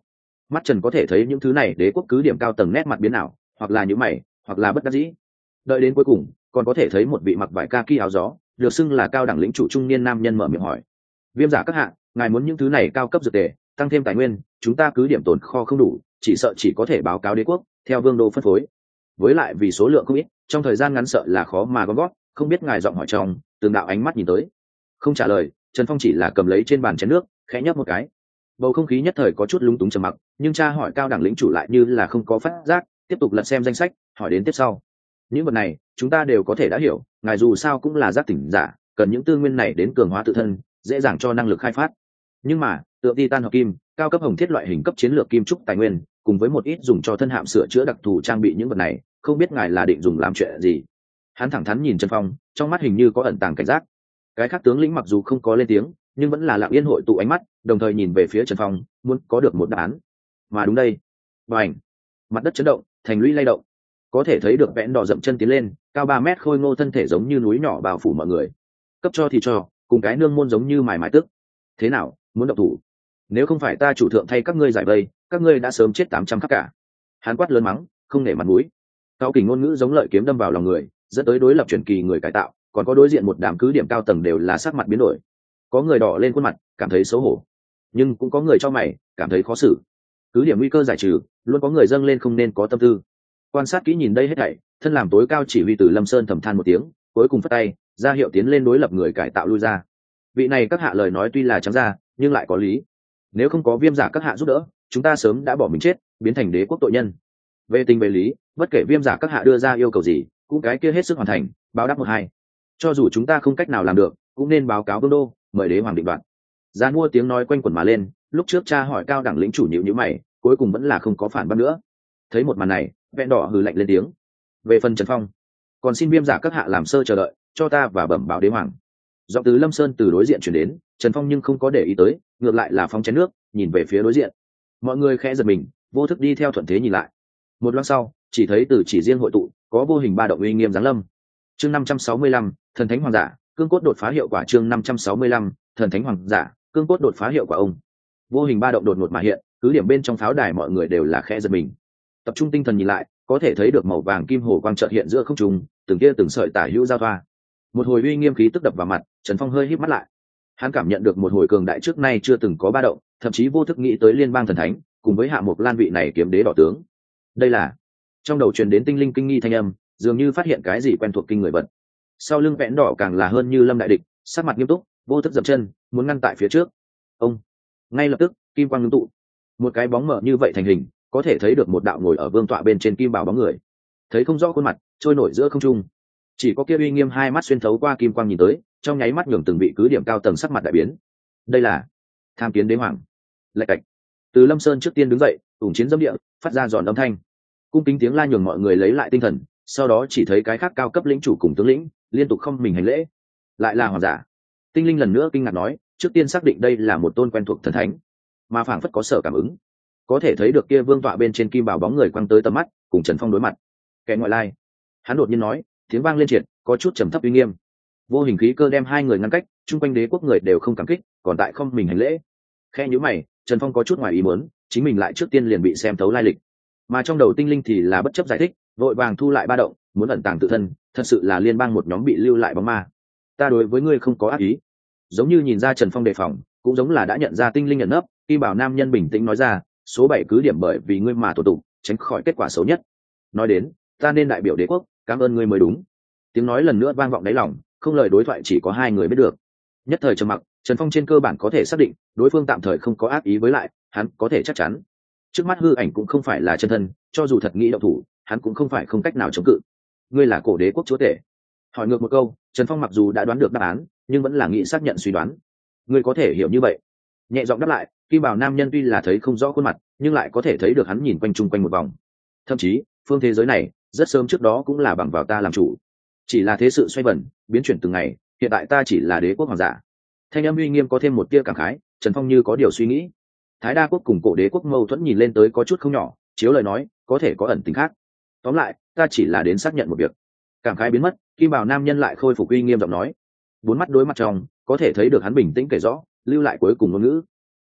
Mắt Trần có thể thấy những thứ này đế quốc cứ điểm cao tầng nét mặt biến ảo, hoặc là nhíu mày, hoặc là bất đắc dĩ. Đợi đến cuối cùng, còn có thể thấy một vị mặc vải kaki áo gió, được xưng là cao đẳng lĩnh chủ trung niên nam nhân mở miệng hỏi: Viêm giả các hạ, ngài muốn những thứ này cao cấp dược tề, tăng thêm tài nguyên, chúng ta cứ điểm tồn kho không đủ, chỉ sợ chỉ có thể báo cáo đế quốc, theo vương đô phân phối. Với lại vì số lượng không ít, trong thời gian ngắn sợ là khó mà gom gót, không biết ngài giọng hỏi trong, từng đạo ánh mắt nhìn tới. Không trả lời, Trần Phong chỉ là cầm lấy trên bàn chén nước, khẽ nhấp một cái. Bầu không khí nhất thời có chút lúng túng trầm mặc, nhưng cha hỏi cao đẳng lĩnh chủ lại như là không có phát giác, tiếp tục lật xem danh sách, hỏi đến tiếp sau. Những vật này chúng ta đều có thể đã hiểu, ngài dù sao cũng là giác tỉnh giả, cần những tư nguyên này đến cường hóa tự thân, dễ dàng cho năng lực khai phát. Nhưng mà tượng titan hợp kim, cao cấp hồng thiết loại hình cấp chiến lược kim trúc tài nguyên, cùng với một ít dùng cho thân hạm sửa chữa đặc thù trang bị những vật này, không biết ngài là định dùng làm chuyện gì. Hắn thẳng thắn nhìn Trần Phong, trong mắt hình như có ẩn tàng cảnh giác. Cái khác tướng lĩnh mặc dù không có lên tiếng, nhưng vẫn là lặng yên hội tụ ánh mắt, đồng thời nhìn về phía Trần Phong, muốn có được một đáp án. Mà đúng đây, bành, mặt đất chấn động, thành lũy lay động, có thể thấy được vẽn đỏ dậm chân tiến lên, cao 3 mét khôi ngô thân thể giống như núi nhỏ bao phủ mọi người. Cấp cho thì cho, cùng cái nương môn giống như mài mài tức. Thế nào, muốn động thủ? Nếu không phải ta chủ thượng thay các ngươi giải vây, các ngươi đã sớm chết 800 khắc cả. Hắn quát lớn mắng, không nể mặt mũi. Cao kình ngôn ngữ giống lợi kiếm đâm vào lòng người, dẫn tới đối lập truyền kỳ người cải tạo, còn có đối diện một đám cứ điểm cao tầng đều là sắc mặt biến đổi. Có người đỏ lên khuôn mặt, cảm thấy xấu hổ, nhưng cũng có người cho mày, cảm thấy khó xử. Cứ điểm nguy cơ giải trừ, luôn có người dâng lên không nên có tâm tư. Quan sát kỹ nhìn đây hết thảy, thân làm tối cao chỉ huy từ Lâm Sơn thầm than một tiếng, cuối cùng phất tay ra hiệu tiến lên đối lập người cải tạo lui ra. Vị này các hạ lời nói tuy là trắng ra, nhưng lại có lý. Nếu không có viêm giả các hạ giúp đỡ, chúng ta sớm đã bỏ mình chết, biến thành đế quốc tội nhân. Về tình về lý, bất kể viêm giả các hạ đưa ra yêu cầu gì, cũng cái kia hết sức hoàn thành, báo đáp một hai. Cho dù chúng ta không cách nào làm được, cũng nên báo cáo vương đô, mời đế hoàng định đoạt. Giàn mua tiếng nói quanh quẩn mà lên, lúc trước cha hỏi cao đẳng lĩnh chủ nhíu mày, cuối cùng vẫn là không có phản bác nữa. Thấy một màn này, vẹn đỏ hừ lạnh lên tiếng. Về phần Trần Phong, còn xin viêm giả các hạ làm sơ chờ đợi, cho ta và bẩm báo đế hoàng. Giọng từ Lâm Sơn từ đối diện chuyển đến, Trần Phong nhưng không có để ý tới, ngược lại là phóng chén nước, nhìn về phía đối diện. Mọi người khẽ giật mình, vô thức đi theo thuận thế nhìn lại. Một lát sau, chỉ thấy từ chỉ riêng hội tụ, có vô hình ba động uy nghiêm giáng lâm. Chương 565, thần thánh hoàng giả, cương cốt đột phá hiệu quả. Chương 565, thần thánh hoàng giả, cương cốt đột phá hiệu quả. Ông vô hình ba động đột ngột mà hiện, cứ điểm bên trong pháo đài mọi người đều là khẽ giật mình. Tập trung tinh thần nhìn lại, có thể thấy được màu vàng kim hồ quang chợt hiện giữa không trung, từng kia từng sợi tả hữu giao thoa. Một hồi uy nghiêm khí tức đập vào mặt, Trần Phong hơi híp mắt lại. Hắn cảm nhận được một hồi cường đại trước nay chưa từng có ba động, thậm chí vô thức nghĩ tới liên bang thần thánh, cùng với Hạ Mộc Lan vị này kiếm đế đỏ tướng. Đây là trong đầu truyền đến tinh linh kinh nghi thanh âm, dường như phát hiện cái gì quen thuộc kinh người vật. Sau lưng vẽn đỏ càng là hơn như lâm đại địch, sắc mặt nghiêm túc, vô thức dậm chân, muốn ngăn tại phía trước. Ông ngay lập tức kim quang ngưng tụ, một cái bóng mở như vậy thành hình, có thể thấy được một đạo ngồi ở vương tọa bên trên kim bảo bóng người, thấy không rõ khuôn mặt, trôi nổi giữa không trung. Chỉ có kia uy nghiêm hai mắt xuyên thấu qua kim quang nhìn tới, trong nháy mắt nhường từng vị cứ điểm cao tầng sắc mặt đại biến. Đây là tham kiến đế hoàng. Lạch cạch, từ Lâm Sơn trước tiên đứng dậy, ủng chiến dâm địa, phát ra giòn âm thanh, cung kính tiếng la nhường mọi người lấy lại tinh thần. Sau đó chỉ thấy cái khác cao cấp lĩnh chủ cùng tướng lĩnh liên tục không mình hành lễ. Lại là hoàng giả. Tinh linh lần nữa kinh ngạc nói, trước tiên xác định đây là một tôn quen thuộc thần thánh, mà phảng phất có sở cảm ứng, có thể thấy được kia vương tọa bên trên kim bảo bóng người quăng tới tầm mắt, cùng Trần Phong đối mặt. Kẻ ngoại lai. Hắn đột nhiên nói, tiếng vang lên triệt, có chút trầm thấp uy nghiêm. Vô hình khí cơ đem hai người ngăn cách, chung quanh đế quốc người đều không cảm kích, còn tại không mình hành lễ. Khe nhíu mày, Trần Phong có chút ngoài ý muốn, chính mình lại trước tiên liền bị xem thấu lai lịch. Mà trong đầu tinh linh thì là bất chấp giải thích, vội vàng thu lại ba động, muốn ẩn tàng tự thân, thật sự là liên bang một nhóm bị lưu lại bóng ma. Ta đối với ngươi không có ác ý. Giống như nhìn ra Trần Phong đề phòng, cũng giống là đã nhận ra tinh linh ẩn nấp, Kim Bảo nam nhân bình tĩnh nói ra, số 7 cứ điểm bởi vì ngươi mà tổ tụ, tránh khỏi kết quả xấu nhất. Nói đến, ta nên đại biểu đế quốc, cảm ơn ngươi mới đúng. Tiếng nói lần nữa vang vọng đáy lòng, không lời đối thoại chỉ có hai người biết được. Nhất thời trầm mặc, Trần Phong trên cơ bản có thể xác định, đối phương tạm thời không có ác ý với lại, hắn có thể chắc chắn. Trước mắt hư ảnh cũng không phải là chân thân, cho dù thật nghĩ động thủ, hắn cũng không phải không cách nào chống cự. Ngươi là cổ đế quốc chúa tể. Hỏi ngược một câu, Trần Phong mặc dù đã đoán được đáp án, nhưng vẫn là nghĩ xác nhận suy đoán. Ngươi có thể hiểu như vậy? Nhẹ giọng đáp lại, Kim Bảo nam nhân tuy là thấy không rõ khuôn mặt, nhưng lại có thể thấy được hắn nhìn quanh chung quanh một vòng. Thậm chí, phương thế giới này, rất sớm trước đó cũng là bằng vào ta làm chủ. Chỉ là thế sự xoay vần, biến chuyển từng ngày, hiện tại ta chỉ là đế quốc hoàng giả. Thanh âm uy nghiêm có thêm một tia cảm khái, Trần Phong như có điều suy nghĩ. Thái Đa quốc cùng cổ đế quốc mâu thuẫn nhìn lên tới có chút không nhỏ, chiếu lời nói, có thể có ẩn tình khác. Tóm lại, ta chỉ là đến xác nhận một việc. Cảm khái biến mất, Kim Bảo nam nhân lại khôi phục uy nghiêm giọng nói. Bốn mắt đối mặt trong, có thể thấy được hắn bình tĩnh kể rõ, lưu lại cuối cùng ngôn ngữ.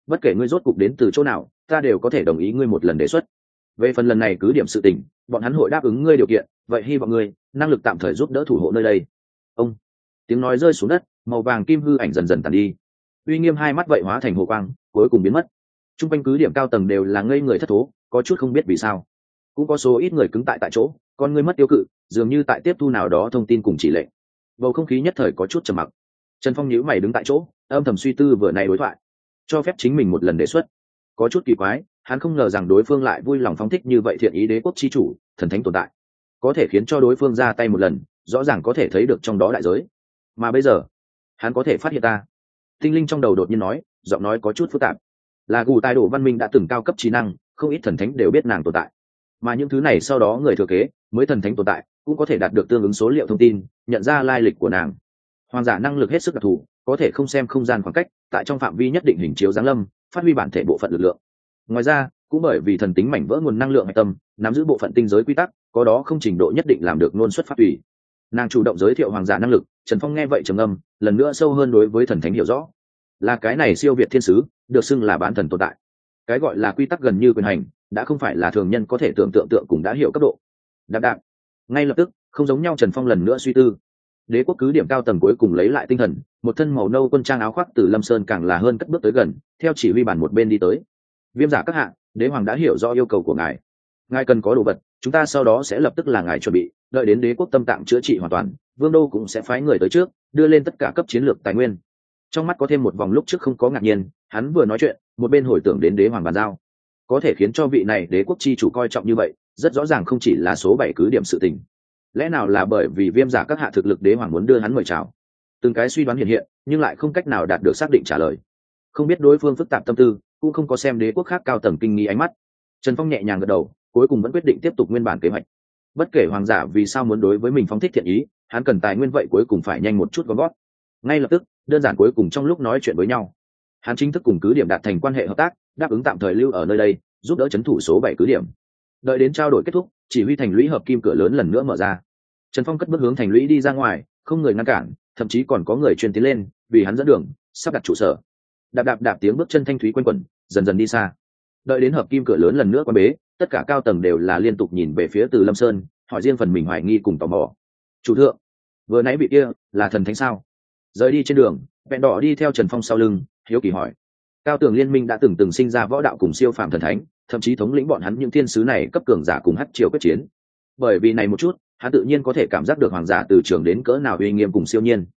bất kể ngươi rốt cục đến từ chỗ nào, ta đều có thể đồng ý ngươi một lần đề xuất. Về phần lần này cứ điểm sự tình, bọn hắn hội đáp ứng ngươi điều kiện, vậy hy vọng ngươi năng lực tạm thời giúp đỡ thủ hộ nơi đây. Ông tiếng nói rơi xuống đất, màu vàng kim hư ảnh dần dần tàn đi, uy nghiêm hai mắt vậy hóa thành hồ quang, cuối cùng biến mất. Trung quanh cứ điểm cao tầng đều là ngây người thất thố, có chút không biết vì sao, cũng có số ít người cứng tại chỗ, con ngươi mất tiêu cự, dường như tại tiếp thu nào đó thông tin cùng chỉ lệnh. Bầu không khí nhất thời có chút trầm mặc. Trần Phong nhíu mày đứng tại chỗ, âm thầm suy tư vừa này đối thoại, cho phép chính mình một lần đề xuất. Có chút kỳ quái, hắn không ngờ rằng đối phương lại vui lòng phóng thích như vậy thiện ý đế quốc chi chủ, thần thánh tồn tại, có thể khiến cho đối phương ra tay một lần, rõ ràng có thể thấy được trong đó đại giới. Mà bây giờ, hắn có thể phát hiện ta. Tinh linh trong đầu đột nhiên nói, giọng nói có chút phức tạp. Là gù tài độ văn minh đã từng cao cấp trí năng, không ít thần thánh đều biết nàng tồn tại. Mà những thứ này sau đó người thừa kế mới thần thánh tồn tại cũng có thể đạt được tương ứng số liệu thông tin, nhận ra lai lịch của nàng. Hoàng giả năng lực hết sức đặc thù, có thể không xem không gian khoảng cách, tại trong phạm vi nhất định hình chiếu giáng lâm, phát huy bản thể bộ phận lực lượng. Ngoài ra, cũng bởi vì thần tính mảnh vỡ nguồn năng lượng hạch tâm, nắm giữ bộ phận tinh giới quy tắc, có đó không trình độ nhất định làm được ngôn xuất phát tùy. Nàng chủ động giới thiệu hoàng giả năng lực, Trần Phong nghe vậy trầm ngâm, lần nữa sâu hơn đối với thần thánh hiểu rõ. Là cái này siêu việt thiên sứ, được xưng là bán thần tồn tại. Cái gọi là quy tắc gần như quyền hành, đã không phải là thường nhân có thể tưởng tượng cũng đã hiểu cấp độ. Đạp đạp. Ngay lập tức, không giống nhau, Trần Phong lần nữa suy tư. Đế quốc cứ điểm cao tầng cuối cùng lấy lại tinh thần, một thân màu nâu quân trang áo khoác từ Lâm Sơn càng là hơn cất bước tới gần, theo chỉ huy bản một bên đi tới. Viêm giả các hạ, đế hoàng đã hiểu rõ yêu cầu của ngài. Ngài cần có đồ vật, chúng ta sau đó sẽ lập tức là ngài chuẩn bị, đợi đến đế quốc tâm tạng chữa trị hoàn toàn, vương đô cũng sẽ phái người tới trước, đưa lên tất cả cấp chiến lược tài nguyên. Trong mắt có thêm một vòng lúc trước không có ngạc nhiên, hắn vừa nói chuyện, một bên hồi tưởng đến đế hoàng bàn giao. Có thể khiến cho vị này đế quốc chi chủ coi trọng như vậy, rất rõ ràng không chỉ là số 7 cứ điểm sự tình. Lẽ nào là bởi vì viêm giả các hạ thực lực đế hoàng muốn đưa hắn mời chào? Từng cái suy đoán hiện hiện, nhưng lại không cách nào đạt được xác định trả lời. Không biết đối phương phức tạp tâm tư, cũng không có xem đế quốc khác cao tầng kinh nghi ánh mắt. Trần Phong nhẹ nhàng gật đầu, cuối cùng vẫn quyết định tiếp tục nguyên bản kế hoạch. Bất kể hoàng giả vì sao muốn đối với mình phóng thích thiện ý, hắn cần tài nguyên vậy cuối cùng phải nhanh một chút gom gót. Ngay lập tức, đơn giản cuối cùng trong lúc nói chuyện với nhau, hắn chính thức cùng cứ điểm đạt thành quan hệ hợp tác, đáp ứng tạm thời lưu ở nơi đây, giúp đỡ trấn thủ số 7 cứ điểm. Đợi đến trao đổi kết thúc, chỉ huy thành lũy hợp kim cửa lớn lần nữa mở ra. Trần Phong cất bước hướng thành lũy đi ra ngoài, không người ngăn cản, thậm chí còn có người truyền tiến lên, vì hắn dẫn đường, sắp đặt trụ sở. Đạp đạp đạp tiếng bước chân thanh thúy quanh quẩn, dần dần đi xa. Đợi đến hợp kim cửa lớn lần nữa quan bế, tất cả cao tầng đều là liên tục nhìn về phía Từ Lâm Sơn, hỏi riêng phần mình hoài nghi cùng tò mò. Chủ thượng, vừa nãy vị kia là thần thánh sao? Rời đi trên đường, Vẹn Đỏ đi theo Trần Phong sau lưng, hiếu kỳ hỏi. Cao tường liên minh đã từng sinh ra võ đạo cùng siêu phàm thần thánh, thậm chí thống lĩnh bọn hắn những thiên sứ này cấp cường giả cùng hắc triều quyết chiến. Bởi vì này một chút, hắn tự nhiên có thể cảm giác được hoàng giả từ trường đến cỡ nào uy nghiêm cùng siêu nhiên.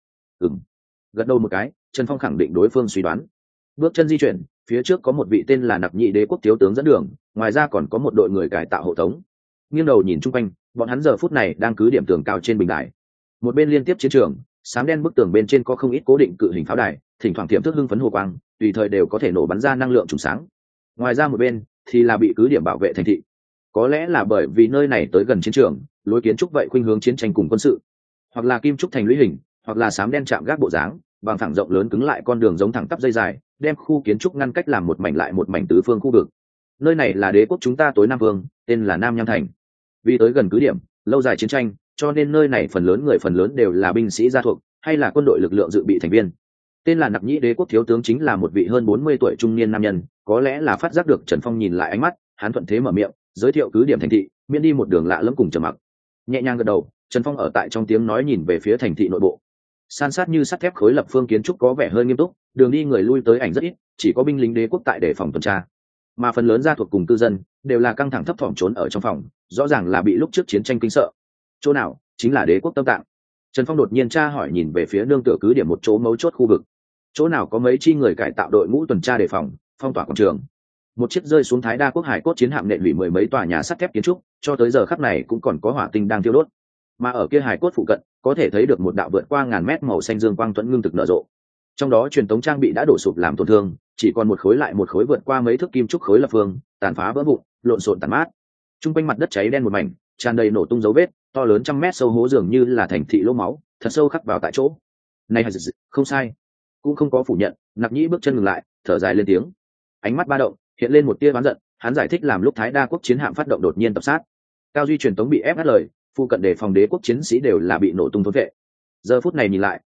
Gật đầu một cái, Trần Phong khẳng định đối phương suy đoán. Bước chân di chuyển, phía trước có một vị tên là Nặc Nhị đế quốc thiếu tướng dẫn đường, ngoài ra còn có một đội người cải tạo hộ tống. Nghiêng đầu nhìn chung quanh, bọn hắn giờ phút này đang cứ điểm tường cao trên bình đài. Một bên liên tiếp chiến trường, xám đen bức tường bên trên có không ít cố định cự hình pháo đài, thỉnh thoảng tiềm thức hưng phấn hồ quang, tùy thời đều có thể nổ bắn ra năng lượng trùng sáng. Ngoài ra một bên thì là bị cứ điểm bảo vệ thành thị. Có lẽ là bởi vì nơi này tới gần chiến trường, lối kiến trúc vậy khuynh hướng chiến tranh cùng quân sự, hoặc là kim trúc thành lũy hình, hoặc là xám đen chạm gác bộ dáng, bằng thẳng rộng lớn cứng lại con đường giống thẳng tắp dây dài, đem khu kiến trúc ngăn cách làm một mảnh lại một mảnh tứ phương khu vực. Nơi này là đế quốc chúng ta tối Nam Vương, tên là Nam Nham Thành. Vì tới gần cứ điểm, lâu dài chiến tranh, cho nên nơi này phần lớn đều là binh sĩ gia thuộc, hay là quân đội lực lượng dự bị thành viên. Tên là Nặc Nhĩ đế quốc thiếu tướng chính là một vị hơn 40 tuổi trung niên nam nhân, có lẽ là phát giác được Trần Phong nhìn lại ánh mắt, hắn thuận thế mở miệng, giới thiệu cứ điểm thành thị, miễn đi một đường lạ lẫm cùng trầm mặc. Nhẹ nhàng gật đầu, Trần Phong ở tại trong tiếng nói nhìn về phía thành thị nội bộ. San sát như sắt thép khối lập phương kiến trúc có vẻ hơi nghiêm túc, đường đi người lui tới ảnh rất ít, chỉ có binh lính đế quốc tại để phòng tuần tra. Mà phần lớn gia thuộc cùng cư dân đều là căng thẳng thấp thỏm trốn ở trong phòng, rõ ràng là bị lúc trước chiến tranh kinh sợ. Chỗ nào? Chính là đế quốc tâm tạng. Trần Phong đột nhiên tra hỏi nhìn về phía nương tựa cứ điểm một chỗ mấu chốt khu vực. Chỗ nào có mấy chi người cải tạo đội ngũ tuần tra đề phòng, phong tỏa quảng trường. Một chiếc rơi xuống Thái Đa quốc hải cốt chiến hạm nện hủy mười mấy tòa nhà sắt thép kiến trúc, cho tới giờ khắc này cũng còn có hỏa tinh đang thiêu đốt. Mà ở kia hải cốt phụ cận, có thể thấy được một đạo vượt qua ngàn mét màu xanh dương quang thuẫn ngưng thực nở rộ. Trong đó truyền tống trang bị đã đổ sụp làm tổn thương, chỉ còn một khối lại một khối vượt qua mấy thước kim trúc khối lập phương, tàn phá vỡ vụn, lộn xộn tàn mát. Trung quanh mặt đất cháy đen một mảnh, tràn đầy nổ tung dấu vết, to lớn trăm mét sâu hố dường như là thành thị lỗ máu, thật sâu khắc vào tại chỗ. Này không sai, cũng không có phủ nhận. Nặc Nhĩ bước chân ngừng lại, thở dài lên tiếng, ánh mắt ba động, hiện lên một tia oán giận. Hắn giải thích làm lúc Thái Đa quốc chiến hạm phát động đột nhiên tập sát, cao duy truyền tống bị ép ngắt lời, phụ cận đề phòng đế quốc chiến sĩ đều là bị nổ tung thốn vệ. Giờ phút này nhìn lại,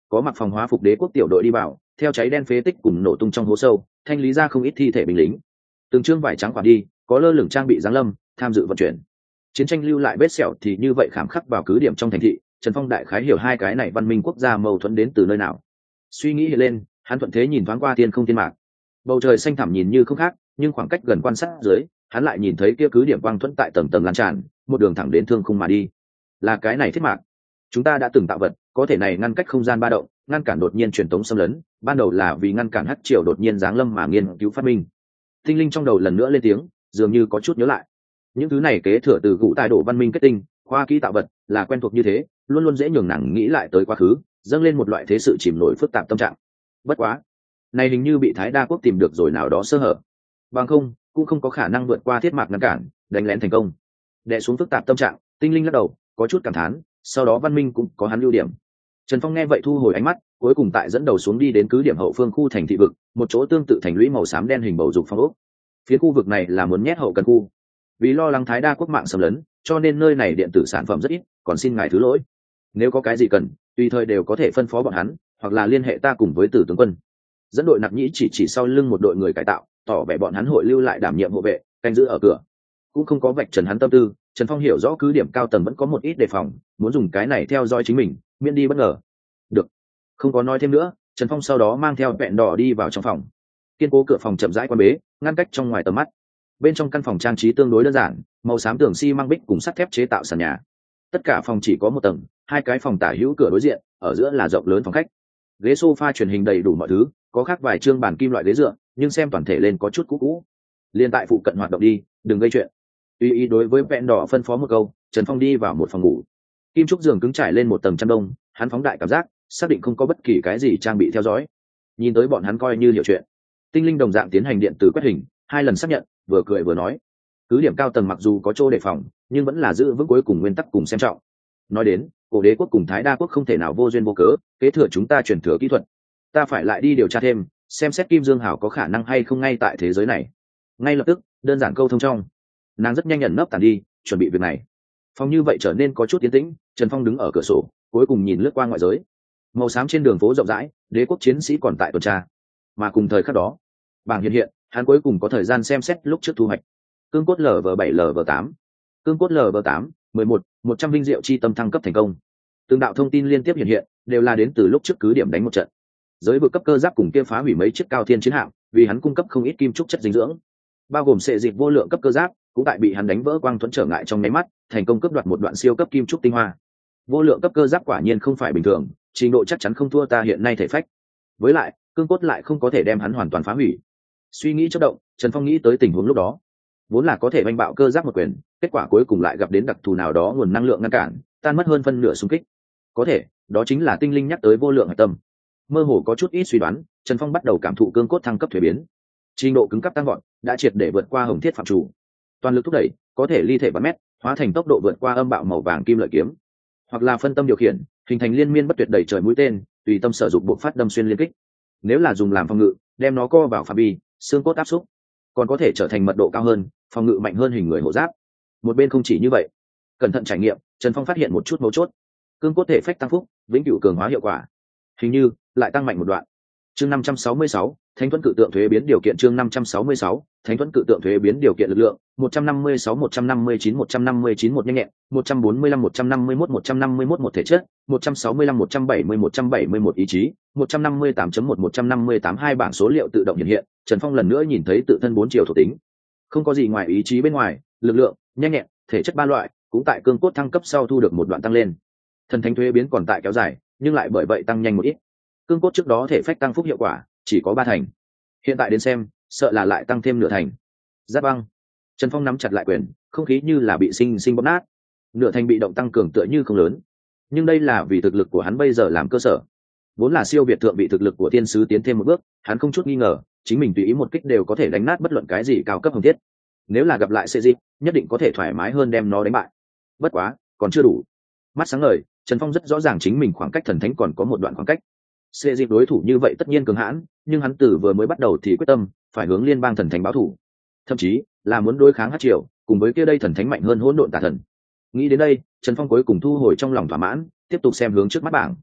có mặc phòng hóa phục đế quốc tiểu đội đi vào, theo cháy đen phế tích cùng nổ tung trong hố sâu thanh lý ra không ít thi thể binh lính. Từng trương vải trắng khoản đi, có lơ lửng trang bị giáng lâm tham dự vận chuyển. Chiến tranh lưu lại vết sẹo thì như vậy khảm khắc vào cứ điểm trong thành thị. Trần Phong đại khái hiểu hai cái này văn minh quốc gia mâu thuẫn đến từ nơi nào. Suy nghĩ hiện lên, hắn thuận thế nhìn thoáng qua thiên không thiên mạc. Bầu trời xanh thẳm nhìn như không khác, nhưng khoảng cách gần quan sát dưới, hắn lại nhìn thấy kia cứ điểm quang thuẫn tại tầng tầng lan tràn, một đường thẳng đến thương khung mà đi. Là cái này thiết mạc. Chúng ta đã từng tạo vật, có thể này ngăn cách không gian ba động, ngăn cản đột nhiên truyền tống xâm lấn, ban đầu là vì ngăn cản hắc triều đột nhiên giáng lâm mà nghiên cứu phát minh. Tinh linh trong đầu lần nữa lên tiếng, dường như có chút nhớ lại. Những thứ này kế thừa từ cụ tài đổ văn minh kết tinh, khoa kỹ tạo vật là quen thuộc như thế, luôn luôn dễ nhường nàng nghĩ lại tới quá khứ, dâng lên một loại thế sự chìm nổi phức tạp tâm trạng. Bất quá, này hình như bị Thái Đa quốc tìm được rồi nào đó sơ hở, bằng không cũng không có khả năng vượt qua thiết mạc ngăn cản, đánh lén thành công. Đè xuống phức tạp tâm trạng, tinh linh lắc đầu, có chút cảm thán, sau đó văn minh cũng có hắn ưu điểm. Trần Phong nghe vậy thu hồi ánh mắt, cuối cùng tại dẫn đầu xuống đi đến cứ điểm hậu phương khu thành thị vực, một chỗ tương tự thành lũy màu xám đen hình bầu dục phong ốc. Phía khu vực này là muốn nhét hậu cần khu. Vì lo lắng Thái Đa quốc mạng xâm lấn, cho nên nơi này điện tử sản phẩm rất ít, còn xin ngài thứ lỗi. Nếu có cái gì cần, tùy thời đều có thể phân phó bọn hắn, hoặc là liên hệ ta cùng với Tử tướng quân. Dẫn đội Nặc Nhĩ chỉ sau lưng một đội người cải tạo, tỏ vẻ bọn hắn hội lưu lại đảm nhiệm hộ vệ, canh giữ ở cửa. Cũng không có vạch trần hắn tâm tư, Trần Phong hiểu rõ cứ điểm cao tầng vẫn có một ít đề phòng, muốn dùng cái này theo dõi chính mình, miễn đi bất ngờ. Được, không có nói thêm nữa, Trần Phong sau đó mang theo vẹn đỏ đi vào trong phòng. Kiên cố cửa phòng chậm rãi quan bế, ngăn cách trong ngoài tầm mắt. Bên trong căn phòng trang trí tương đối đơn giản, màu xám tường xi măng bích cùng sắt thép chế tạo sàn nhà. Tất cả phòng chỉ có một tầng, hai cái phòng tả hữu cửa đối diện, ở giữa là rộng lớn phòng khách. Ghế sofa truyền hình đầy đủ mọi thứ, có khác vài trương bàn kim loại ghế dựa, nhưng xem toàn thể lên có chút cũ cũ. Liên tại phụ cận hoạt động đi, đừng gây chuyện. Tuy ý đối với vẹn đỏ phân phó một câu, Trần Phong đi vào một phòng ngủ. Kim trúc giường cứng trải lên một tầng chăn đông, hắn phóng đại cảm giác, xác định không có bất kỳ cái gì trang bị theo dõi. Nhìn tới bọn hắn coi như hiểu chuyện. Tinh linh đồng dạng tiến hành điện tử quét hình, hai lần xác nhận, vừa cười vừa nói. Cứ điểm cao tầng mặc dù có chỗ đề phòng, nhưng vẫn là giữ vững cuối cùng nguyên tắc cùng xem trọng. Nói đến, cổ đế quốc cùng Thái Đa quốc không thể nào vô duyên vô cớ kế thừa chúng ta truyền thừa kỹ thuật. Ta phải lại đi điều tra thêm, xem xét Kim Dương Hảo có khả năng hay không ngay tại thế giới này. Ngay lập tức, đơn giản câu thông trong. Nàng rất nhanh nhận nấp tàn đi, chuẩn bị việc này. Phòng như vậy trở nên có chút tiến tĩnh, Trần Phong đứng ở cửa sổ, cuối cùng nhìn lướt qua ngoại giới. Màu xám trên đường phố rộng rãi, đế quốc chiến sĩ còn tại tuần tra. Mà cùng thời khắc đó, bảng hiện, hắn cuối cùng có thời gian xem xét lúc trước thu hoạch. Cương cốt LV7 LV8, cương cốt LV8, 11, 100 vinh diệu chi tâm thăng cấp thành công. Từng đạo thông tin liên tiếp hiện, đều là đến từ lúc trước cứ điểm đánh một trận. Giới vực cấp cơ giáp cùng kia phá hủy mấy chiếc cao thiên chiến hạm, vì hắn cung cấp không ít kim trúc chất dinh dưỡng. Bao gồm sệ dịch vô lượng cấp cơ giáp, cũng tại bị hắn đánh vỡ quang thuẫn trở ngại trong nháy mắt, thành công cướp đoạt một đoạn siêu cấp kim trúc tinh hoa. Vô lượng cấp cơ giáp quả nhiên không phải bình thường, trình độ chắc chắn không thua ta hiện nay thể phách. Với lại, cương cốt lại không có thể đem hắn hoàn toàn phá hủy. Suy nghĩ chớp động, Trần Phong nghĩ tới tình huống lúc đó. Vốn là có thể oanh bạo cơ giáp một quyền, kết quả cuối cùng lại gặp đến đặc thù nào đó nguồn năng lượng ngăn cản, tan mất hơn phân nửa xung kích. Có thể, đó chính là tinh linh nhắc tới vô lượng hải tâm. Mơ hồ có chút ít suy đoán, Trần Phong bắt đầu cảm thụ cương cốt thăng cấp thuế biến. Trình độ cứng cấp tăng vọt, đã triệt để vượt qua hồng thiết phạm chủ. Toàn lực thúc đẩy, có thể ly thể bắn mét, hóa thành tốc độ vượt qua âm bạo màu vàng kim lợi kiếm, hoặc là phân tâm điều khiển, hình thành liên miên bất tuyệt đẩy trời mũi tên, tùy tâm sở dụng bộ phát đâm xuyên liên kích. Nếu là dùng làm phòng ngự, đem nó co vào phạm vi, xương cốt áp xúc, còn có thể trở thành mật độ cao hơn, phòng ngự mạnh hơn hình người hộ giáp. Một bên không chỉ như vậy, cẩn thận trải nghiệm, Trần Phong phát hiện một chút mấu chốt. Cương cốt thể phách tăng phúc, vĩnh cửu cường hóa hiệu quả, hình như lại tăng mạnh một đoạn. Chương 566, Thánh Thuẫn cự tượng thuế biến điều kiện. Chương 566, Thánh Thuẫn cự tượng thuế biến điều kiện lực lượng, 156 159 159 một nhanh nhẹn, 145 151 151 một thể chất, 165 170 171 ý chí, 158.1 158 hai bảng số liệu tự động hiện. Trần Phong lần nữa nhìn thấy tự thân 4 chiều thuộc tính. Không có gì ngoài ý chí bên ngoài, lực lượng, nhanh nhẹn, thể chất ba loại, cũng tại cương cốt thăng cấp sau thu được một đoạn tăng lên. Thần thánh thuế biến còn tại kéo dài, nhưng lại bởi vậy tăng nhanh một ít. Cương cốt trước đó thể phách tăng phúc hiệu quả chỉ có 3 thành, hiện tại đến xem sợ là lại tăng thêm nửa thành. Giáp băng. Trần Phong nắm chặt lại quyền, không khí như là bị sinh bóp nát. Nửa thành bị động tăng cường tựa như không lớn, nhưng đây là vì thực lực của hắn bây giờ làm cơ sở. Vốn là siêu việt thượng vị thực lực của thiên sứ tiến thêm một bước, hắn không chút nghi ngờ chính mình tùy ý một kích đều có thể đánh nát bất luận cái gì cao cấp hồng thiết. Nếu là gặp lại Sệ Dịch, nhất định có thể thoải mái hơn đem nó đánh bại. Bất quá, còn chưa đủ. Mắt sáng ngời, Trần Phong rất rõ ràng chính mình khoảng cách thần thánh còn có một đoạn khoảng cách. Sệ Dịch đối thủ như vậy tất nhiên cường hãn, nhưng hắn từ vừa mới bắt đầu thì quyết tâm phải hướng liên bang thần thánh báo thủ, thậm chí là muốn đối kháng Hắc Triều, cùng với kia đây thần thánh mạnh hơn hỗn độn tà thần. Nghĩ đến đây, Trần Phong cuối cùng thu hồi trong lòng thỏa mãn, tiếp tục xem hướng trước mắt bảng.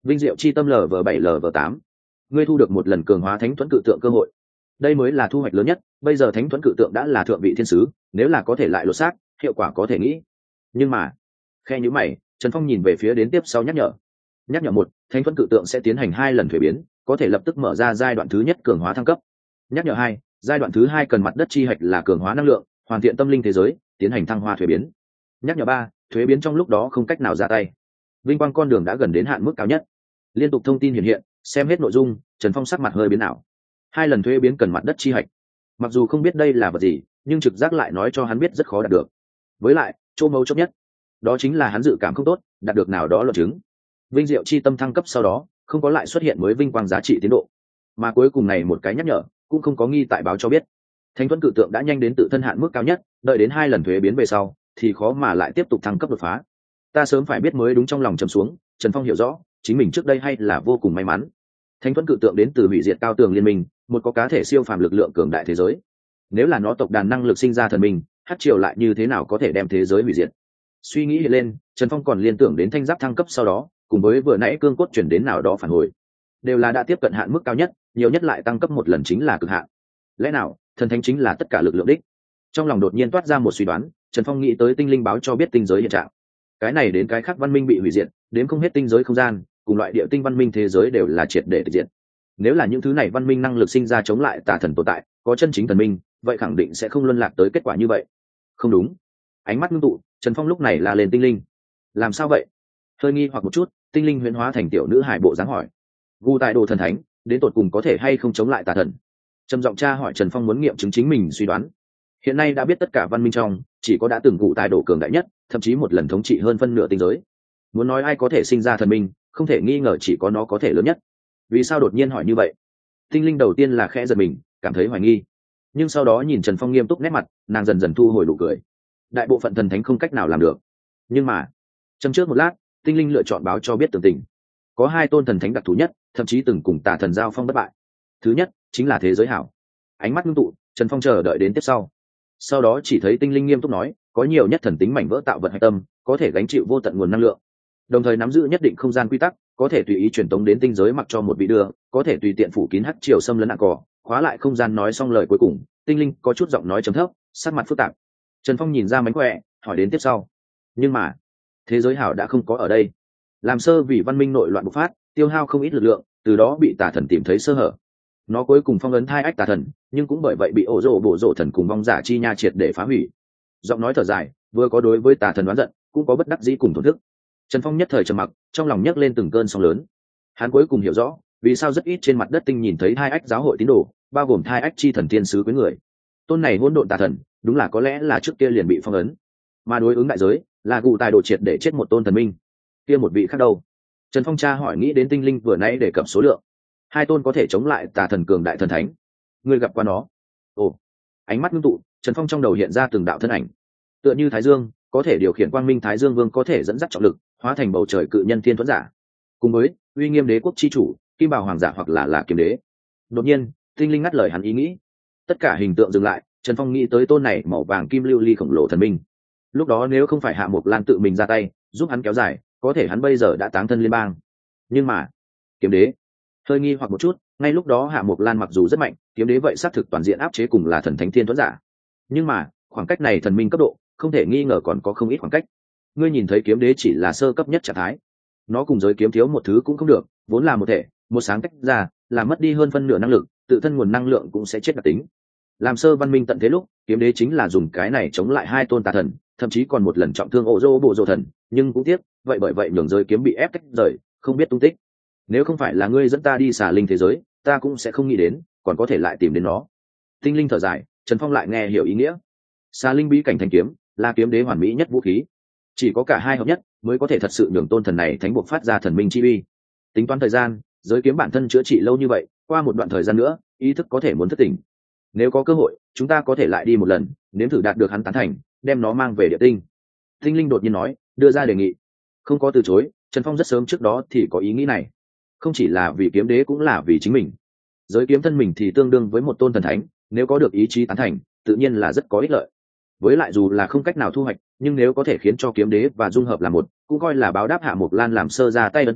Vinh diệu chi tâm lv 7 lv 8, ngươi thu được một lần cường hóa thánh thuẫn cự tượng cơ hội. Đây mới là thu hoạch lớn nhất, bây giờ thánh thuẫn cự tượng đã là thượng vị thiên sứ, nếu là có thể lại lột xác, hiệu quả có thể nghĩ. Nhưng mà khe nhíu mày, Trần Phong nhìn về phía đến tiếp sau nhắc nhở 1, thánh thuẫn cự tượng sẽ tiến hành 2 lần thuế biến, có thể lập tức mở ra giai đoạn thứ nhất cường hóa thăng cấp. Nhắc nhở 2, giai đoạn thứ 2 cần mặt đất chi hạch là cường hóa năng lượng, hoàn thiện tâm linh thế giới, tiến hành thăng hoa thuế biến. Nhắc nhở 3, thuế biến trong lúc đó không cách nào ra tay. Vinh quang con đường đã gần đến hạn mức cao nhất. Liên tục thông tin hiện hiện, xem hết nội dung, Trần Phong sắc mặt hơi biến ảo. 2 lần thuế biến cần mặt đất chi hạch. Mặc dù không biết đây là vật gì, nhưng trực giác lại nói cho hắn biết rất khó đạt được. Với lại, chỗ mấu chốt nhất, đó chính là hắn dự cảm không tốt, đạt được nào đó luận chứng. Vinh diệu chi tâm thăng cấp sau đó, không có lại xuất hiện mới vinh quang giá trị tiến độ, mà cuối cùng này một cái nhắc nhở cũng không có ghi tại báo cho biết. Thánh thuẫn cự tượng đã nhanh đến tự thân hạn mức cao nhất, đợi đến 2 lần thuế biến về sau thì khó mà lại tiếp tục thăng cấp đột phá. Ta sớm phải biết mới đúng, trong lòng trầm xuống. Trần Phong hiểu rõ chính mình trước đây hay là vô cùng may mắn. Thánh thuẫn cự tượng đến từ hủy diệt cao tường liên minh, một có cá thể siêu phàm lực lượng cường đại thế giới. Nếu là nó tộc đàn năng lực sinh ra thần minh, hát triều lại như thế nào có thể đem thế giới hủy diệt? Suy nghĩ hiện lên, Trần Phong còn liên tưởng đến thanh giáp thăng cấp sau đó, cùng với vừa nãy cương cốt chuyển đến nào đó phản hồi, đều là đã tiếp cận hạn mức cao nhất, nhiều nhất lại tăng cấp một lần chính là cực hạn. Lẽ nào thần thánh chính là tất cả lực lượng đích? Trong lòng đột nhiên toát ra một suy đoán, Trần Phong nghĩ tới tinh linh báo cho biết tinh giới hiện trạng. Cái này đến cái khác văn minh bị hủy diệt, đến không hết tinh giới không gian, cùng loại địa tinh văn minh thế giới đều là triệt để tịch diệt. Nếu là những thứ này văn minh năng lực sinh ra chống lại tà thần tồn tại, có chân chính thần minh, vậy khẳng định sẽ không luân lạc tới kết quả như vậy. Không đúng. Ánh mắt ngưng tụ, Trần Phong lúc này là lên tinh linh. Làm sao vậy? Hơi nghi hoặc một chút, tinh linh huyễn hóa thành tiểu nữ hải bộ dáng hỏi. Gu tại đồ thần thánh, đến tột cùng có thể hay không chống lại tà thần? Trầm giọng tra hỏi Trần Phong muốn nghiệm chứng chính mình suy đoán. Hiện nay đã biết tất cả văn minh trong, chỉ có đã từng cụ tài đồ cường đại nhất, thậm chí một lần thống trị hơn phân nửa tinh giới. Muốn nói ai có thể sinh ra thần minh, không thể nghi ngờ chỉ có nó có thể lớn nhất. Vì sao đột nhiên hỏi như vậy? Tinh linh đầu tiên là khẽ giật mình, cảm thấy hoài nghi, nhưng sau đó nhìn Trần Phong nghiêm túc nét mặt, nàng dần dần thu hồi nụ cười. Đại bộ phận thần thánh không cách nào làm được, nhưng mà châm trước một lát, tinh linh lựa chọn báo cho biết tường tình. Có 2 tôn thần thánh đặc thù nhất, thậm chí từng cùng tà thần giao phong bất bại. Thứ nhất chính là thế giới hảo. Ánh mắt ngưng tụ, Trần Phong chờ đợi đến tiếp sau đó chỉ thấy tinh linh nghiêm túc nói, có nhiều nhất thần tính mảnh vỡ tạo vật hạch tâm, có thể gánh chịu vô tận nguồn năng lượng, đồng thời nắm giữ nhất định không gian quy tắc, có thể tùy ý truyền tống đến tinh giới mặc cho một vị đưa, có thể tùy tiện phủ kín hắc triều xâm lấn nạn cỏ, khóa lại không gian. Nói xong lời cuối cùng, tinh linh có chút giọng nói trầm thấp, sắc mặt phức tạp. Trần Phong nhìn ra mánh khỏe, hỏi đến tiếp sau. Nhưng mà thế giới hảo đã không có ở đây. Làm sơ vì văn minh nội loạn bộc phát, tiêu hao không ít lực lượng, từ đó bị tà thần tìm thấy sơ hở. Nó cuối cùng phong ấn 2 ách tà thần, nhưng cũng bởi vậy bị ổ rộ bổ rộ thần cùng vong giả chi nha triệt để phá hủy. Giọng nói thở dài, vừa có đối với tà thần đoán giận, cũng có bất đắc dĩ cùng thổn thức. Trần Phong nhất thời trầm mặc, trong lòng nhấc lên từng cơn sóng lớn. Hắn cuối cùng hiểu rõ vì sao rất ít trên mặt đất tinh nhìn thấy 2 ách giáo hội tín đồ, bao gồm 2 ách chi thần tiên sứ với người. Tôn này hỗn độn tà thần, đúng là có lẽ là trước kia liền bị phong ấn, mà đối ứng đại giới là gù tài đồ triệt để chết một tôn thần minh. Kia một vị khác đâu? Trần Phong tra hỏi, nghĩ đến tinh linh vừa nãy đề cập số lượng, 2 tôn có thể chống lại tà thần cường đại thần thánh. Ngươi gặp qua nó? Ồ. Ánh mắt ngưng tụ, Trần Phong trong đầu hiện ra từng đạo thân ảnh, tựa như Thái Dương, có thể điều khiển quang minh Thái Dương Vương, có thể dẫn dắt trọng lực, hóa thành bầu trời cự nhân thiên thuẫn giả, cùng với uy nghiêm đế quốc chi chủ, kim bào hoàng giả hoặc là kiếm đế. Đột nhiên, tinh linh ngắt lời hắn ý nghĩ. Tất cả hình tượng dừng lại, Trần Phong nghĩ tới tôn này màu vàng kim lưu ly khổng lồ thần minh. Lúc đó nếu không phải Hạ Mộc Lan tự mình ra tay giúp hắn kéo dài, có thể hắn bây giờ đã táng thân liên bang. Nhưng mà kiếm đế, hơi nghi hoặc một chút, ngay lúc đó Hạ Mộc Lan mặc dù rất mạnh, kiếm đế vậy xác thực toàn diện áp chế cùng là thần thánh thiên thuẫn giả, nhưng mà khoảng cách này thần minh cấp độ không thể nghi ngờ còn có không ít khoảng cách. Ngươi nhìn thấy kiếm đế chỉ là sơ cấp nhất trạng thái, nó cùng giới kiếm thiếu một thứ cũng không được, vốn là một thể, một sáng tách ra, là mất đi hơn phân nửa năng lực, tự thân nguồn năng lượng cũng sẽ chết đặc tính. Làm sơ văn minh tận thế lúc, kiếm đế chính là dùng cái này chống lại 2 tôn tà thần, thậm chí còn một lần trọng thương ổ rô bộ rô thần, nhưng cũng tiếc, vậy bởi vậy nhường giới kiếm bị ép tách rời, không biết tung tích. Nếu không phải là ngươi dẫn ta đi xà linh thế giới, ta cũng sẽ không nghĩ đến còn có thể lại tìm đến nó. Tinh linh thở dài, Trần Phong lại nghe hiểu ý nghĩa. Xà linh bí cảnh thanh kiếm là kiếm đế hoàn mỹ nhất vũ khí, chỉ có cả hai hợp nhất mới có thể thật sự nhường tôn thần này thánh buộc phát ra thần minh chi uy. Tính toán thời gian, giới kiếm bản thân chữa trị lâu như vậy, qua một đoạn thời gian nữa ý thức có thể muốn thức tỉnh. Nếu có cơ hội, chúng ta có thể lại đi một lần, nếm thử đạt được hắn tán thành, đem nó mang về địa tinh. Tinh linh đột nhiên nói, đưa ra đề nghị. Không có từ chối, Trần Phong rất sớm trước đó thì có ý nghĩ này, không chỉ là vì kiếm đế cũng là vì chính mình. Giới kiếm thân mình thì tương đương với một tôn thần thánh, nếu có được ý chí tán thành, tự nhiên là rất có ích lợi. Với lại dù là không cách nào thu hoạch, nhưng nếu có thể khiến cho kiếm đế và dung hợp là một, cũng coi là báo đáp Hạ Mộc Lan làm sơ ra tay ân tình,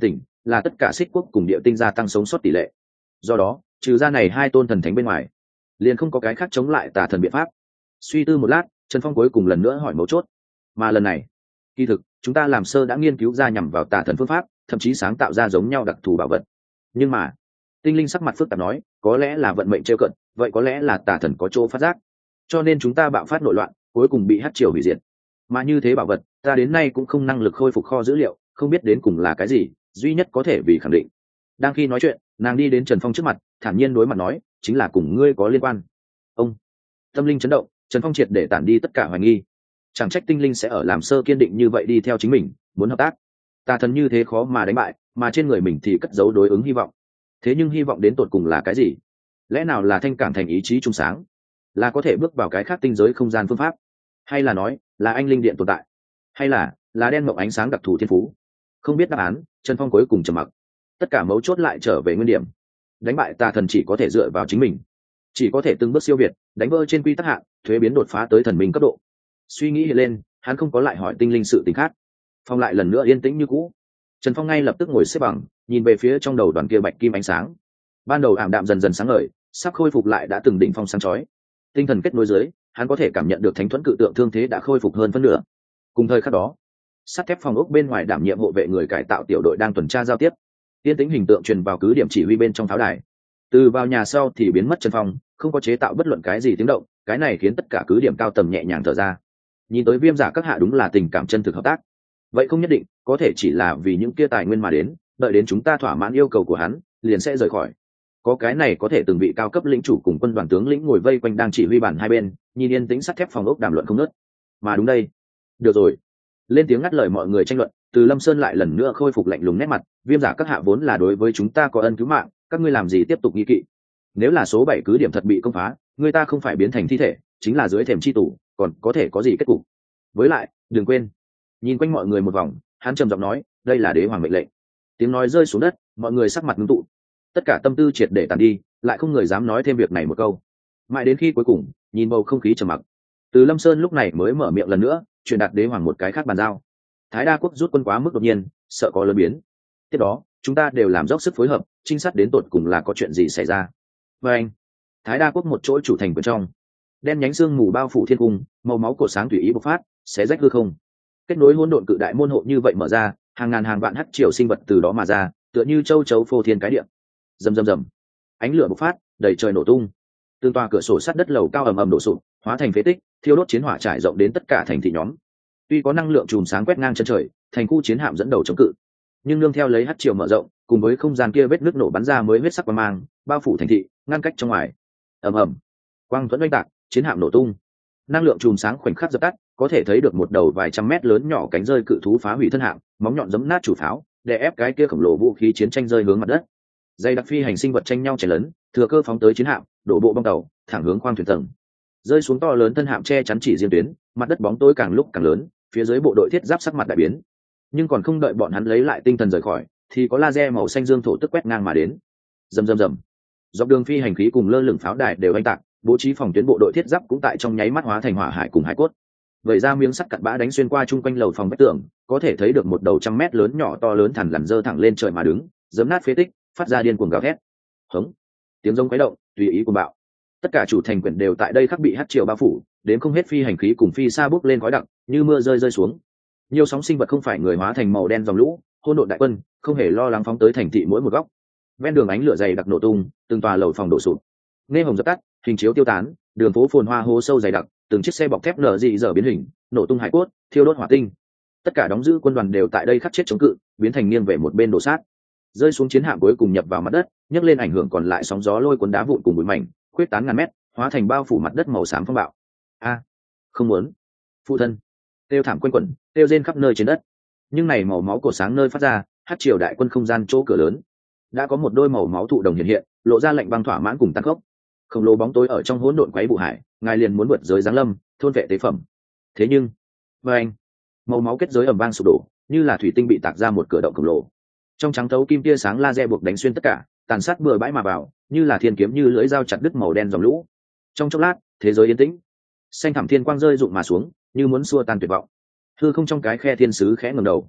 là tất cả xích quốc cùng địa tinh gia tăng sống sót tỷ lệ. Do đó trừ ra này hai tôn thần thánh bên ngoài, liền không có cái khác chống lại tà thần biện pháp. Suy tư một lát, Trần Phong cuối cùng lần nữa hỏi mấu chốt. Mà lần này kỳ thực chúng ta làm sơ đã nghiên cứu ra nhằm vào tà thần phương pháp, thậm chí sáng tạo ra giống nhau đặc thù bảo vật. Nhưng mà tinh linh sắc mặt phức tạp nói, có lẽ là vận mệnh trêu cận, vậy có lẽ là tà thần có chỗ phát giác, cho nên chúng ta bạo phát nội loạn, cuối cùng bị hắc triều hủy diệt. Mà như thế bảo vật ta đến nay cũng không năng lực khôi phục kho dữ liệu, không biết đến cùng là cái gì, duy nhất có thể vì khẳng định. Đang khi nói chuyện, nàng đi đến Trần Phong trước mặt, thản nhiên đối mặt nói, chính là cùng ngươi có liên quan. Ông tâm linh chấn động, Trần Phong triệt để tản đi tất cả hoài nghi. Chẳng trách tinh linh sẽ ở làm sơ kiên định như vậy đi theo chính mình, muốn hợp tác. Tà thần như thế khó mà đánh bại, mà trên người mình thì cất giấu đối ứng hy vọng. Thế nhưng hy vọng đến tột cùng là cái gì? Lẽ nào là thanh cảm thành ý chí trung sáng, là có thể bước vào cái khác tinh giới không gian phương pháp, hay là nói là anh linh điện tồn tại, hay là đen mộng ánh sáng đặc thù thiên phú? Không biết đáp án, Trần Phong cuối cùng trầm mặc. Tất cả mấu chốt lại trở về nguyên điểm. Đánh bại tà thần chỉ có thể dựa vào chính mình, chỉ có thể từng bước siêu việt, đánh vỡ trên quy tắc hạn, thuế biến đột phá tới thần minh cấp độ. Suy nghĩ hiện lên, hắn không có lại hỏi tinh linh sự tình khác. Phong lại lần nữa yên tĩnh như cũ. Trần Phong ngay lập tức ngồi xếp bằng, nhìn về phía trong đầu đoàn kia bạch kim ánh sáng. Ban đầu ảm đạm dần dần sáng ngời, sắp khôi phục lại đã từng đỉnh phong sáng chói. Tinh thần kết nối dưới, hắn có thể cảm nhận được thánh thuẫn cự tượng thương thế đã khôi phục hơn phân nửa. Cùng thời khắc đó, sắt thép phòng ốc bên ngoài đảm nhiệm hộ vệ người cải tạo tiểu đội đang tuần tra giao tiếp. Tiên tĩnh hình tượng truyền vào cứ điểm chỉ huy bên trong pháo đài. Từ vào nhà sau thì biến mất Trần Phong, không có chế tạo bất luận cái gì tiếng động, cái này khiến tất cả cứ điểm cao tầm nhẹ nhàng thở ra. Nhìn tới Viêm Giả các hạ đúng là tình cảm chân thực hợp tác. Vậy không nhất định, có thể chỉ là vì những kia tài nguyên mà đến, đợi đến chúng ta thỏa mãn yêu cầu của hắn, liền sẽ rời khỏi. Có cái này có thể từng vị cao cấp lĩnh chủ cùng quân đoàn tướng lĩnh ngồi vây quanh đang chỉ huy bản hai bên, nhìn yên tĩnh sắt thép phòng ốc đàm luận không ngớt. Mà đúng đây, được rồi, lên tiếng ngắt lời mọi người tranh luận. Từ Lâm Sơn lại lần nữa khôi phục lạnh lùng nét mặt, Viêm Giả các hạ vốn là đối với chúng ta có ân cứu mạng, các ngươi làm gì tiếp tục nghi kỵ? Nếu là số 7 cứ điểm thật bị công phá, người ta không phải biến thành thi thể, chính là dưới thềm chi tủ, còn có thể có gì kết cục? Với lại đừng quên, nhìn quanh mọi người một vòng, hắn trầm giọng nói, đây là đế hoàng mệnh lệnh. Tiếng nói rơi xuống đất, mọi người sắc mặt ngưng tụ, tất cả tâm tư triệt để tàn đi, lại không người dám nói thêm việc này một câu. Mãi đến khi cuối cùng nhìn bầu không khí trầm mặc, Từ Lâm Sơn lúc này mới mở miệng lần nữa, truyền đạt đế hoàng một cái khác bàn giao. Thái Đa quốc rút quân quá mức đột nhiên, sợ có lớn biến. Tiếp đó chúng ta đều làm dốc sức phối hợp, trinh sát đến tột cùng là có chuyện gì xảy ra. Và anh, Thái Đa quốc một chỗ chủ thành bên trong, đen nhánh sương mù bao phủ thiên cung, màu máu cột sáng tùy ý bộc phát, xé rách hư không. Kết nối hỗn độn cự đại môn hộ như vậy mở ra, hàng ngàn hàng vạn hắc triều sinh vật từ đó mà ra, tựa như châu chấu phô thiên cái địa. Rầm rầm rầm, ánh lửa bộc phát, đầy trời nổ tung. Tương toa cửa sổ sắt đất lầu cao ầm ầm đổ sụp, hóa thành phế tích, thiêu đốt chiến hỏa trải rộng đến tất cả thành thị nhóm. Tuy có năng lượng chùm sáng quét ngang chân trời, thành khu chiến hạm dẫn đầu chống cự, nhưng nương theo lấy hắc triều mở rộng, cùng với không gian kia vết nước nổ bắn ra mới huyết sắc quang mang, bao phủ thành thị, ngăn cách trong ngoài. Ầm ầm, quang thuẫn oanh tạc, chiến hạm nổ tung. Năng lượng chùm sáng khoảnh khắc dập tắt, có thể thấy được một đầu vài trăm mét lớn nhỏ cánh rơi cự thú phá hủy thân hạm, móng nhọn giẫm nát chủ pháo, đè ép cái kia khổng lồ vũ khí chiến tranh rơi hướng mặt đất. Dây đặc phi hành sinh vật tranh nhau chảy lớn, thừa cơ phóng tới chiến hạm, đổ bộ bong tàu, thẳng hướng khoang thuyền tầng. Rơi xuống to lớn thân hạm che chắn chỉ riêng tuyến, mặt đất bóng tối càng lúc càng lớn, phía dưới bộ đội thiết giáp sắc mặt đại biến. Nhưng còn không đợi bọn hắn lấy lại tinh thần rời khỏi, thì có laser màu xanh dương thổ tức quét ngang mà đến. Rầm rầm rầm. Dọc đường phi hành khí cùng lơ lửng pháo đài đều oanh tạc, bố trí phòng tuyến bộ đội thiết giáp cũng tại trong nháy mắt hóa thành hỏa hải cùng hải cốt. Vậy ra miếng sắt cặn bã đánh xuyên qua chung quanh lầu phòng vách tường, có thể thấy được một đầu trăm mét lớn nhỏ to lớn thằn lằn dơ thẳng lên trời mà đứng, giẫm nát phế tích, phát ra điên cuồng gào thét. Hống, tiếng rống quấy động, tùy ý cuồng bạo. Tất cả chủ thành quyển đều tại đây khắc bị hắc triều bao phủ, đến không hết phi hành khí cùng phi xa bốc lên khói đặc, như mưa rơi xuống. Nhiều sóng sinh vật không phải người hóa thành màu đen dòng lũ, hỗn độn đại quân, không hề lo lắng phóng tới thành thị mỗi một góc. Ven đường ánh lửa dày đặc nổ tung, từng tòa lầu phòng đổ sụp. Nghe hồng dập tắt, hình chiếu tiêu tán, đường phố phồn hoa hố sâu dày đặc, từng chiếc xe bọc thép nở dị dở biến hình, nổ tung hải cốt, thiêu đốt hỏa tinh. Tất cả đóng giữ quân đoàn đều tại đây khắc chết chống cự, biến thành nghiêng về một bên đổ sát. Rơi xuống chiến hạm cuối cùng nhập vào mặt đất, nhấc lên ảnh hưởng còn lại sóng gió lôi cuốn đá vụn cùng bụi mảnh, khuyết tán ngàn mét, hóa thành bao phủ mặt đất màu xám phong bạo. A, không muốn. Phụ thân. Tiêu thảm quanh quẩn, tiêu rên khắp nơi trên đất. Nhưng này màu máu cổ sáng nơi phát ra, hắc triều đại quân không gian chỗ cửa lớn, đã có một đôi màu máu thụ đồng hiện hiện, lộ ra lạnh băng thỏa mãn cùng tăng khốc. Khổng lồ bóng tối ở trong hỗn độn quấy vụ hải, ngài liền muốn vượt giới giáng lâm, thôn vệ tế phẩm. Thế nhưng, anh, màu máu kết giới ầm vang sụp đổ, như là thủy tinh bị tạc ra một cửa động khổng lồ. Trong trắng thấu kim tia sáng laser buộc đánh xuyên tất cả, tàn sát bừa bãi mà vào, như là thiên kiếm như lưỡi dao chặt đứt màu đen dòng lũ. Trong chốc lát, thế giới yên tĩnh, xanh thẳm thiên quang rơi rụng mà xuống, như muốn xua tan tuyệt vọng. Hư không trong cái khe thiên sứ khẽ ngẩng đầu,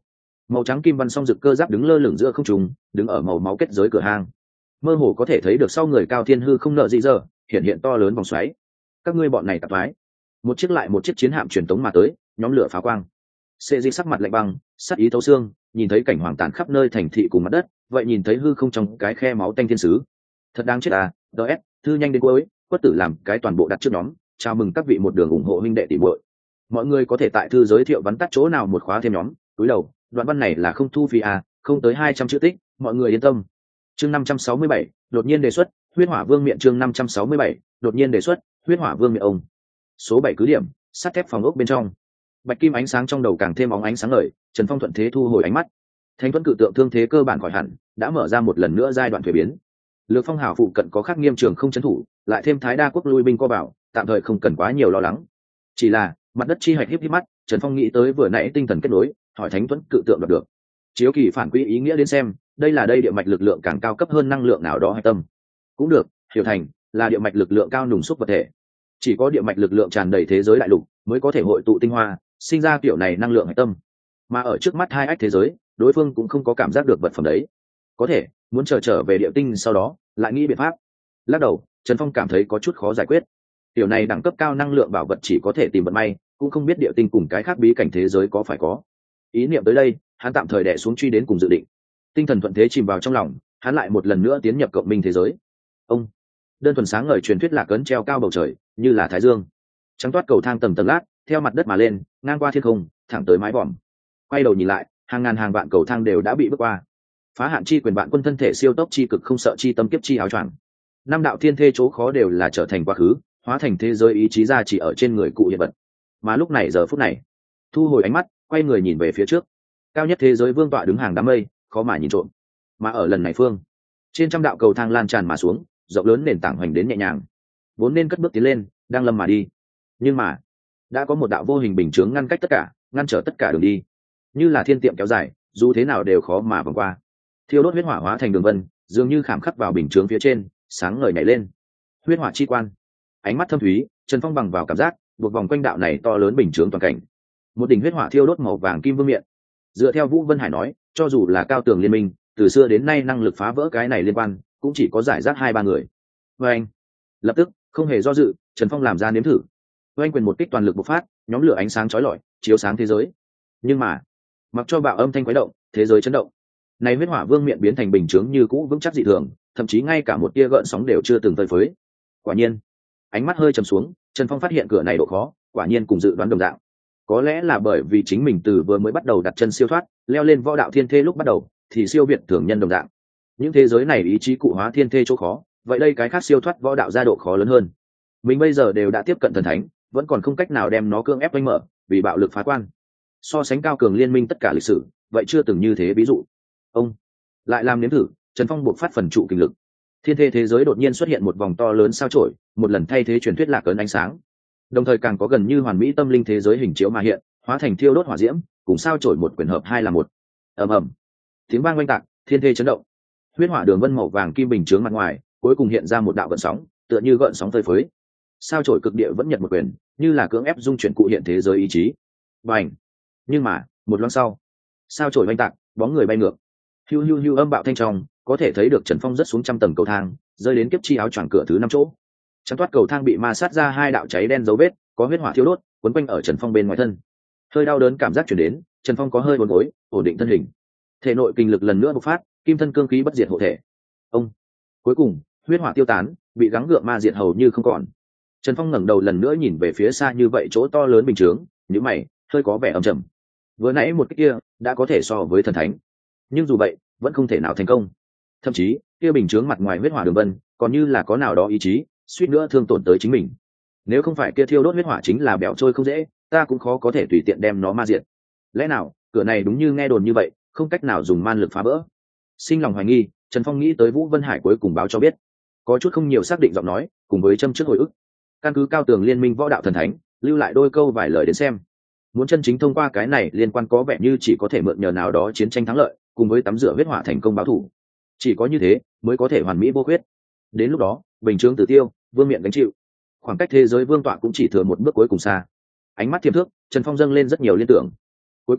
Màu trắng kim văn song rực cơ giáp đứng lơ lửng giữa không trung, đứng ở màu máu kết giới cửa hang, mơ hồ có thể thấy được sau người cao thiên hư không nợ dị giờ hiện hiện to lớn vòng xoáy. Các ngươi bọn này tạp thoái. Một chiếc lại một chiếc chiến hạm truyền tống mà tới, nhóm lửa phá quang. Sệ Dị sắc mặt lạnh băng, sắc ý thấu xương, nhìn thấy cảnh hoàng tàn khắp nơi thành thị cùng mặt đất, vậy nhìn thấy hư không trong cái khe máu tanh thiên sứ. Thật đáng chết à, DS, thư nhanh đến cuối, quất tử làm cái toàn bộ đặt trước nhóm, chào mừng các vị một đường ủng hộ huynh đệ tỷ muội. Mọi người có thể tại thư giới thiệu vắn tắt chỗ nào một khóa thêm nhóm, túi đầu, đoạn văn này là không thu phí à, không tới 200 chữ tích, mọi người yên tâm. Chương 567, đột nhiên đề xuất, huyết hỏa vương miện chương 567, đột nhiên đề xuất, huyết hỏa vương miện ông. Số 7 cứ điểm, sắt thép phòng ốc bên trong. Bạch kim ánh sáng trong đầu càng thêm óng ánh sáng ngời, Trần Phong thuận thế thu hồi ánh mắt. Thánh Thuẫn cự tượng thương thế cơ bản khỏi hẳn, đã mở ra một lần nữa giai đoạn thuế biến. Lược Phong hào phụ cận có khắc nghiêm trường không trấn thủ, lại thêm Thái Đa quốc lui binh co vào, tạm thời không cần quá nhiều lo lắng. Chỉ là, mặt đất chi hạch híp híp mắt, Trần Phong nghĩ tới vừa nãy tinh thần kết nối, hỏi Thánh Thuẫn cự tượng đoạt được. Chiếu kỳ phản quy ý nghĩa đến xem, đây là địa mạch lực lượng càng cao cấp hơn năng lượng nào đó hay tâm. Cũng được, hiểu thành là địa mạch lực lượng cao nùng xúc vật thể. Chỉ có địa mạch lực lượng tràn đầy thế giới đại lục mới có thể hội tụ tinh hoa, sinh ra kiểu này năng lượng hạch tâm. Mà ở trước mắt hai ách thế giới, đối phương cũng không có cảm giác được vật phẩm đấy. Có thể muốn trở về địa tinh sau đó lại nghĩ biện pháp. Lắc đầu, Trần Phong cảm thấy có chút khó giải quyết. Tiểu này đẳng cấp cao năng lượng bảo vật chỉ có thể tìm vận may, cũng không biết địa tinh cùng cái khác bí cảnh thế giới có phải có. Ý niệm tới đây, hắn tạm thời đè xuống truy đến cùng dự định. Tinh thần thuận thế chìm vào trong lòng, hắn lại một lần nữa tiến nhập cộng minh thế giới. Ông đơn thuần sáng ngời truyền thuyết lạc ấn treo cao bầu trời, như là thái dương. Trắng toát cầu thang tầng tầng lát, theo mặt đất mà lên, ngang qua thiên không, thẳng tới mái vòm. Quay đầu nhìn lại, hàng ngàn hàng vạn cầu thang đều đã bị bước qua. Phá hạn chi quyền bạn quân thân thể siêu tốc chi cực không sợ chi tâm kiếp chi áo choàng. Năm đạo thiên thê chỗ khó đều là trở thành quá khứ, hóa thành thế giới ý chí ra chỉ ở trên người cụ hiện vật. Mà lúc này giờ phút này, thu hồi ánh mắt, quay người nhìn về phía trước. Cao nhất thế giới vương tọa đứng hàng đám mây, khó mà nhìn trộm. Mà ở lần này phương, trên trăm đạo cầu thang lan tràn mà xuống, rộng lớn nền tảng hoành đến nhẹ nhàng, vốn nên cất bước tiến lên, đang lâm mà đi. Nhưng mà đã có một đạo vô hình bình chướng ngăn cách tất cả, ngăn trở tất cả đường đi, như là thiên tiệm kéo dài, dù thế nào đều khó mà vòng qua. Thiêu đốt huyết hỏa hóa thành đường vân, dường như khảm khắc vào bình chướng phía trên, sáng ngời nhảy lên. Huyết hỏa chi quan, ánh mắt thâm thúy, Trần Phong bằng vào cảm giác, buộc vòng quanh đạo này to lớn bình chướng toàn cảnh. Một đỉnh huyết hỏa thiêu đốt màu vàng kim vương miện. Dựa theo Vũ Vân Hải nói, cho dù là cao tường liên minh, từ xưa đến nay năng lực phá vỡ cái này liên quan, cũng chỉ có giải rác 2-3 người. Và anh, lập tức, không hề do dự, Trần Phong làm ra nếm thử. Oanh quyền một kích toàn lực bộc phát, nhóm lửa ánh sáng chói lọi, chiếu sáng thế giới. Nhưng mà, mặc cho bạo âm thanh quấy động, thế giới chấn động. Này huyết hỏa vương miện biến thành bình chướng như cũ vững chắc dị thường, thậm chí ngay cả một tia gợn sóng đều chưa từng phơi phới. Quả nhiên, ánh mắt hơi trầm xuống, Trần Phong phát hiện cửa này độ khó, quả nhiên cùng dự đoán đồng dạng. Có lẽ là bởi vì chính mình từ vừa mới bắt đầu đặt chân siêu thoát, leo lên võ đạo thiên thê lúc bắt đầu, thì siêu việt thường nhân đồng dạng. Những thế giới này ý chí cụ hóa thiên thê chỗ khó, vậy đây cái khác siêu thoát võ đạo gia độ khó lớn hơn. Mình bây giờ đều đã tiếp cận thần thánh, vẫn còn không cách nào đem nó cưỡng ép oanh mở, vì bạo lực phá quan. So sánh cao cường liên minh tất cả lịch sử, vậy chưa từng như thế ví dụ. Ông lại làm nếm thử, Trần Phong buộc phát phần trụ kinh lực. Thiên thê thế giới đột nhiên xuất hiện một vòng to lớn sao chổi, một lần thay thế truyền thuyết lạc ấn ánh sáng. Đồng thời càng có gần như hoàn mỹ tâm linh thế giới hình chiếu mà hiện, hóa thành thiêu đốt hỏa diễm, cùng sao chổi một quyền hợp hai là một. Ầm ầm, tiếng vang oanh tạc, thiên thê chấn động. Huyết hỏa đường vân màu vàng kim bình chướng mặt ngoài, cuối cùng hiện ra một đạo gợn sóng, tựa như gợn sóng phơi phới. Sao chổi cực địa vẫn nhận một quyền, như là cưỡng ép dung chuyển cụ hiện thế giới ý chí. Bành! Nhưng mà, một loáng sau, sao chổi oanh tạc, bóng người bay ngược. Hiu hiu hiu âm bạo thanh trong, có thể thấy được Trần Phong rất xuống trăm tầng cầu thang, rơi đến kiếp chi áo choàng cửa thứ 5 chỗ. Trắng toát cầu thang bị ma sát ra 2 đạo cháy đen dấu vết, có huyết hỏa thiêu đốt, quấn quanh ở Trần Phong bên ngoài thân. Hơi đau đớn cảm giác truyền đến, Trần Phong có hơi uốn gối, ổn định thân hình. Thể nội kinh lực lần nữa bộc phát, kim thân cương khí bất diệt hộ thể. Ông cuối cùng, huyết hỏa tiêu tán, bị gắng gượng ma diệt hầu như không còn. Trần Phong ngẩng đầu lần nữa nhìn về phía xa như vậy chỗ to lớn bình chướng, nhíu mày, hơi có vẻ âm trầm. Vừa nãy một cái kia đã có thể so với thần thánh, nhưng dù vậy, vẫn không thể nào thành công. Thậm chí, kia bình chướng mặt ngoài huyết hỏa đường vân, còn như là có nào đó ý chí, suýt nữa thương tổn tới chính mình. Nếu không phải kia thiêu đốt huyết hỏa chính là bẻo trôi không dễ, ta cũng khó có thể tùy tiện đem nó ma diệt. Lẽ nào, cửa này đúng như nghe đồn như vậy, không cách nào dùng man lực phá vỡ? Sinh lòng hoài nghi, Trần Phong nghĩ tới Vũ Vân Hải cuối cùng báo cho biết, có chút không nhiều xác định giọng nói, cùng với châm trước hồi ức. Căn cứ cao tường liên minh võ đạo thần thánh, lưu lại đôi câu vài lời đến xem. Muốn chân chính thông qua cái này liên quan có vẻ như chỉ có thể mượn nhờ nào đó chiến tranh thắng lợi, cùng với tắm rửa huyết hỏa thành công báo thù. Chỉ có như thế mới có thể hoàn mỹ vô khuyết. Đến lúc đó, bình chướng tử tiêu, vương miện gánh chịu. Khoảng cách thế giới vương tọa cũng chỉ thừa một bước cuối cùng xa. Ánh mắt thiềm thước, Trần Phong dâng lên rất nhiều liên tưởng. Cuối cùng,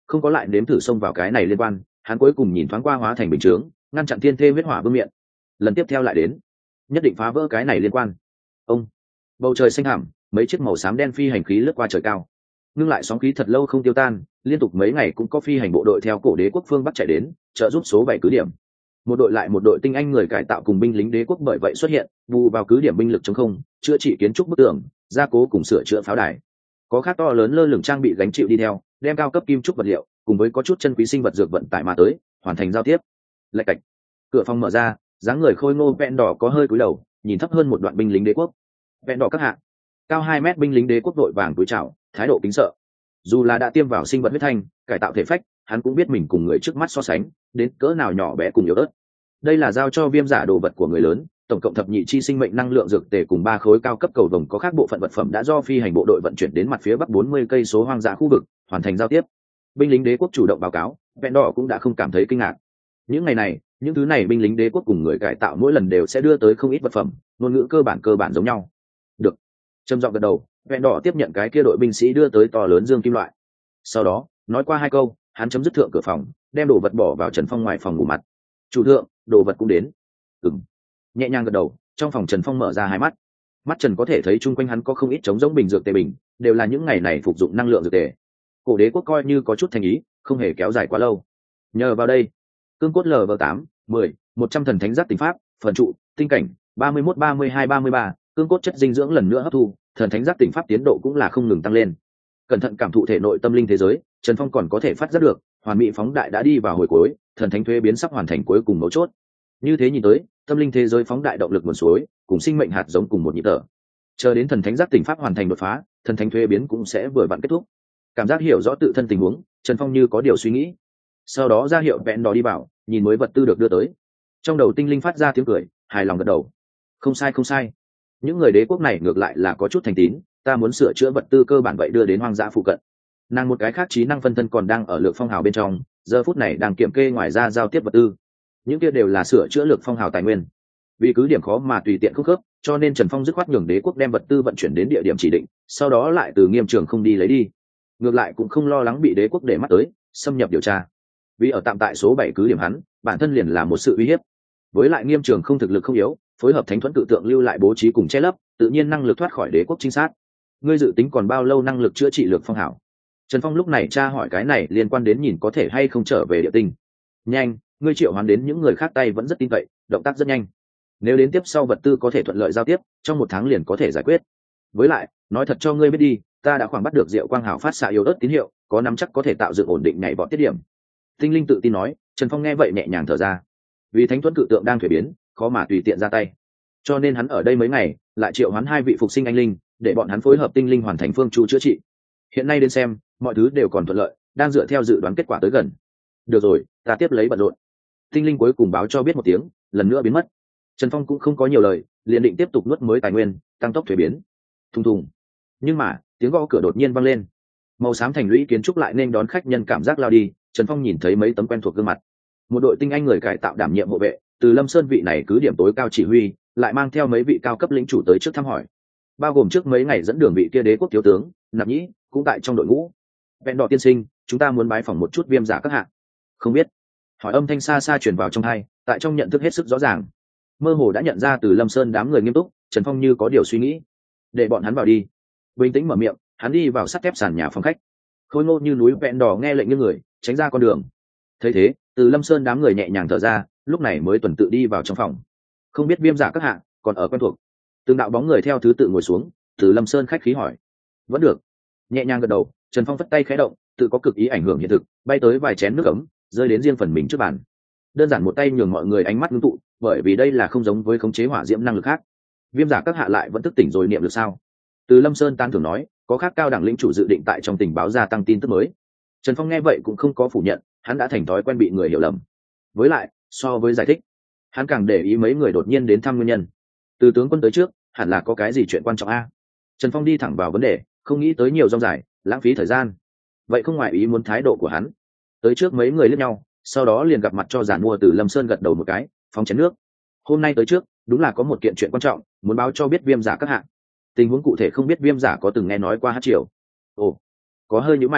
không có lại nếm thử xông vào cái này liên quan. Hắn cuối cùng nhìn thoáng qua hóa thành bình chướng, ngăn chặn thiên thê huyết hỏa vương miện. Lần tiếp theo lại đến, nhất định phá vỡ cái này liên quan. Ông, bầu trời xanh thẳm, mấy chiếc màu xám đen phi hành khí lướt qua trời cao, ngưng lại sóng khí thật lâu không tiêu tan. Liên tục mấy ngày cũng có phi hành bộ đội theo cổ đế quốc phương bắc chạy đến trợ giúp số 7 cứ điểm. Một đội lại một đội tinh anh người cải tạo cùng binh lính đế quốc bởi vậy xuất hiện, bù vào cứ điểm binh lực chống không, chữa trị kiến trúc bức tường, gia cố cùng sửa chữa pháo đài. Có khác to lớn lơ lửng trang bị gánh chịu đi theo, đem cao cấp kim trúc vật liệu cùng với có chút chân quý sinh vật dược vận tải mà tới, hoàn thành giao tiếp. Lạch cạch, cửa phòng mở ra, dáng người khôi ngô vẹn đỏ có hơi cúi đầu, nhìn thấp hơn một đoạn binh lính đế quốc. Vẹn đỏ các hạ, cao 2 mét binh lính đế quốc đội vàng túi chào, thái độ kính sợ. Dù là đã tiêm vào sinh vật huyết thanh, cải tạo thể phách, hắn cũng biết mình cùng người trước mắt so sánh, đến cỡ nào nhỏ bé cùng yếu ớt. Đây là giao cho viêm giả đồ vật của người lớn, tổng cộng thập nhị chi sinh mệnh năng lượng dược tề cùng 3 khối cao cấp cầu vồng có khác bộ phận vật phẩm đã do phi hành bộ đội vận chuyển đến mặt phía bắc 40 cây số hoang dã khu vực, hoàn thành giao tiếp. Binh lính đế quốc chủ động báo cáo, vẹn đỏ cũng đã không cảm thấy kinh ngạc. Những ngày này, những thứ này binh lính đế quốc cùng người cải tạo mỗi lần đều sẽ đưa tới không ít vật phẩm, ngôn ngữ cơ bản giống nhau. Được. Trầm giọng gật đầu, vẹn đỏ tiếp nhận cái kia đội binh sĩ đưa tới to lớn dương kim loại. Sau đó, nói qua 2 câu, hắn chấm dứt thượng cửa phòng, đem đồ vật bỏ vào Trần Phong ngoài phòng ngủ mặt. Chủ thượng, đồ vật cũng đến. Ừm. Nhẹ nhàng gật đầu, trong phòng Trần Phong mở ra 2 mắt. Mắt Trần có thể thấy chung quanh hắn có không ít trống rỗng bình dược tề bình, đều là những ngày này phục dụng năng lượng dược tề. Cổ đế quốc coi như có chút thành ý, không hề kéo dài quá lâu. Nhờ vào đây, cương cốt LV8, 10, 100 thần thánh giác tình pháp, phần trụ, tinh cảnh, 31, 32, 33, cương cốt chất dinh dưỡng lần nữa hấp thu, thần thánh giác tỉnh pháp tiến độ cũng là không ngừng tăng lên. Cẩn thận cảm thụ thể nội tâm linh thế giới, Trần Phong còn có thể phát giác được, hoàn mỹ phóng đại đã đi vào hồi cuối, thần thánh thuế biến sắp hoàn thành cuối cùng mấu chốt. Như thế nhìn tới, tâm linh thế giới phóng đại động lực nguồn suối, cùng sinh mệnh hạt giống cùng một nhịp thở. Chờ đến thần thánh giác tỉnh pháp hoàn thành đột phá, thần thánh thuế biến cũng sẽ vừa vặn kết thúc. Cảm giác hiểu rõ tự thân tình huống, Trần Phong như có điều suy nghĩ. Sau đó ra hiệu vẹn đỏ đi vào, nhìn mới vật tư được đưa tới. Trong đầu tinh linh phát ra tiếng cười, hài lòng gật đầu. Không sai không sai, những người đế quốc này ngược lại là có chút thành tín, ta muốn sửa chữa vật tư cơ bản vậy đưa đến hoang dã phụ cận. Nàng một cái khác trí năng phân thân còn đang ở lược phong hào bên trong, giờ phút này đang kiểm kê ngoài ra giao tiếp vật tư. Những kia đều là sửa chữa lược phong hào tài nguyên. Vì cứ điểm khó mà tùy tiện khúc khớp, cho nên Trần Phong dứt khoát nhường đế quốc đem vật tư vận chuyển đến địa điểm chỉ định, sau đó lại từ nghiêm trường không đi lấy đi. Ngược lại cũng không lo lắng bị đế quốc để mắt tới, xâm nhập điều tra. Vì ở tạm tại số 7 cứ điểm hắn, bản thân liền là một sự uy hiếp. Với lại nghiêm trường không thực lực không yếu, phối hợp thánh thuẫn cự tượng lưu lại bố trí cùng che lấp, tự nhiên năng lực thoát khỏi đế quốc trinh sát. Ngươi dự tính còn bao lâu năng lực chữa trị lược phong hảo? Trần Phong lúc này tra hỏi cái này liên quan đến nhìn có thể hay không trở về địa tinh. Nhanh, ngươi triệu hoán đến những người khác tay vẫn rất tin cậy, động tác rất nhanh. Nếu đến tiếp sau vật tư có thể thuận lợi giao tiếp, trong 1 tháng liền có thể giải quyết. Với lại, nói thật cho ngươi biết đi, ta đã khoảng bắt được Diệu Quang Hảo phát xạ yếu ớt tín hiệu, có nắm chắc có thể tạo dựng ổn định nhảy vọt tiết điểm. Tinh linh tự tin nói. Trần Phong nghe vậy nhẹ nhàng thở ra. Vì thánh thuẫn cự tượng đang thuế biến, khó mà tùy tiện ra tay, cho nên hắn ở đây mấy ngày lại triệu hoán 2 vị phục sinh anh linh, để bọn hắn phối hợp tinh linh hoàn thành phương chu chữa trị. Hiện nay đến xem, mọi thứ đều còn thuận lợi, đang dựa theo dự đoán kết quả tới gần. Được rồi, ta tiếp lấy bận rộn. Tinh linh cuối cùng báo cho biết một tiếng, lần nữa biến mất. Trần Phong cũng không có nhiều lời, liền định tiếp tục nuốt mới tài nguyên, tăng tốc thuế biến. Thùng thùng. Nhưng mà tiếng gõ cửa đột nhiên vang lên. Màu xám thành lũy kiến trúc lại nên đón khách nhân cảm giác lao đi. Trần Phong nhìn thấy mấy tấm quen thuộc gương mặt. Một đội tinh anh người cải tạo đảm nhiệm hộ vệ, từ Lâm Sơn vị này cứ điểm tối cao chỉ huy, lại mang theo mấy vị cao cấp lĩnh chủ tới trước thăm hỏi, bao gồm trước mấy ngày dẫn đường vị kia đế quốc thiếu tướng Nạp Nhĩ cũng tại trong đội ngũ. Vẹn đỏ tiên sinh, chúng ta muốn bái phỏng một chút viêm giả các hạng. Không biết. Hỏi âm thanh xa xa truyền vào trong tai, tại trong nhận thức hết sức rõ ràng. Mơ hồ đã nhận ra từ Lâm Sơn đám người nghiêm túc, Trần Phong như có điều suy nghĩ. Để bọn hắn vào đi. Bình tĩnh mở miệng, hắn đi vào sắt thép sàn nhà phòng khách. Khôi ngô như núi vẹn đỏ nghe lệnh như người, tránh ra con đường. Thấy thế, từ Lâm Sơn đám người nhẹ nhàng thở ra, lúc này mới tuần tự đi vào trong phòng. Không biết viêm giả các hạng còn ở quen thuộc. Từng đạo bóng người theo thứ tự ngồi xuống, từ Lâm Sơn khách khí hỏi. Vẫn được. Nhẹ nhàng gật đầu, Trần Phong phất tay khẽ động, tự có cực ý ảnh hưởng hiện thực, bay tới vài chén nước ấm, rơi đến riêng phần mình trước bàn. Đơn giản một tay nhường mọi người ánh mắt ngưng tụ, bởi vì đây là không giống với khống chế hỏa diễm năng lực khác. Viêm giả các hạ lại vẫn thức tỉnh rồi niệm được sao? Từ Lâm Sơn tán thưởng nói, có khác cao đẳng lĩnh chủ dự định tại trong tình báo gia tăng tin tức mới. Trần Phong nghe vậy cũng không có phủ nhận, hắn đã thành thói quen bị người hiểu lầm. Với lại, so với giải thích, hắn càng để ý mấy người đột nhiên đến thăm nguyên nhân. Từ tướng quân tới trước, hẳn là có cái gì chuyện quan trọng a? Trần Phong đi thẳng vào vấn đề, không nghĩ tới nhiều rong dài, lãng phí thời gian. Vậy không ngoài ý muốn thái độ của hắn. Tới trước mấy người liếc nhau, sau đó liền gặp mặt cho giản mua từ Lâm Sơn gật đầu một cái, phóng chén nước. Hôm nay tới trước, đúng là có một kiện chuyện quan trọng, muốn báo cho biết viêm giả các hạng. Tình huống cụ thể không biết viêm giả có từng nghe nói qua hát triều. Ồ, có hơi nhíu mày,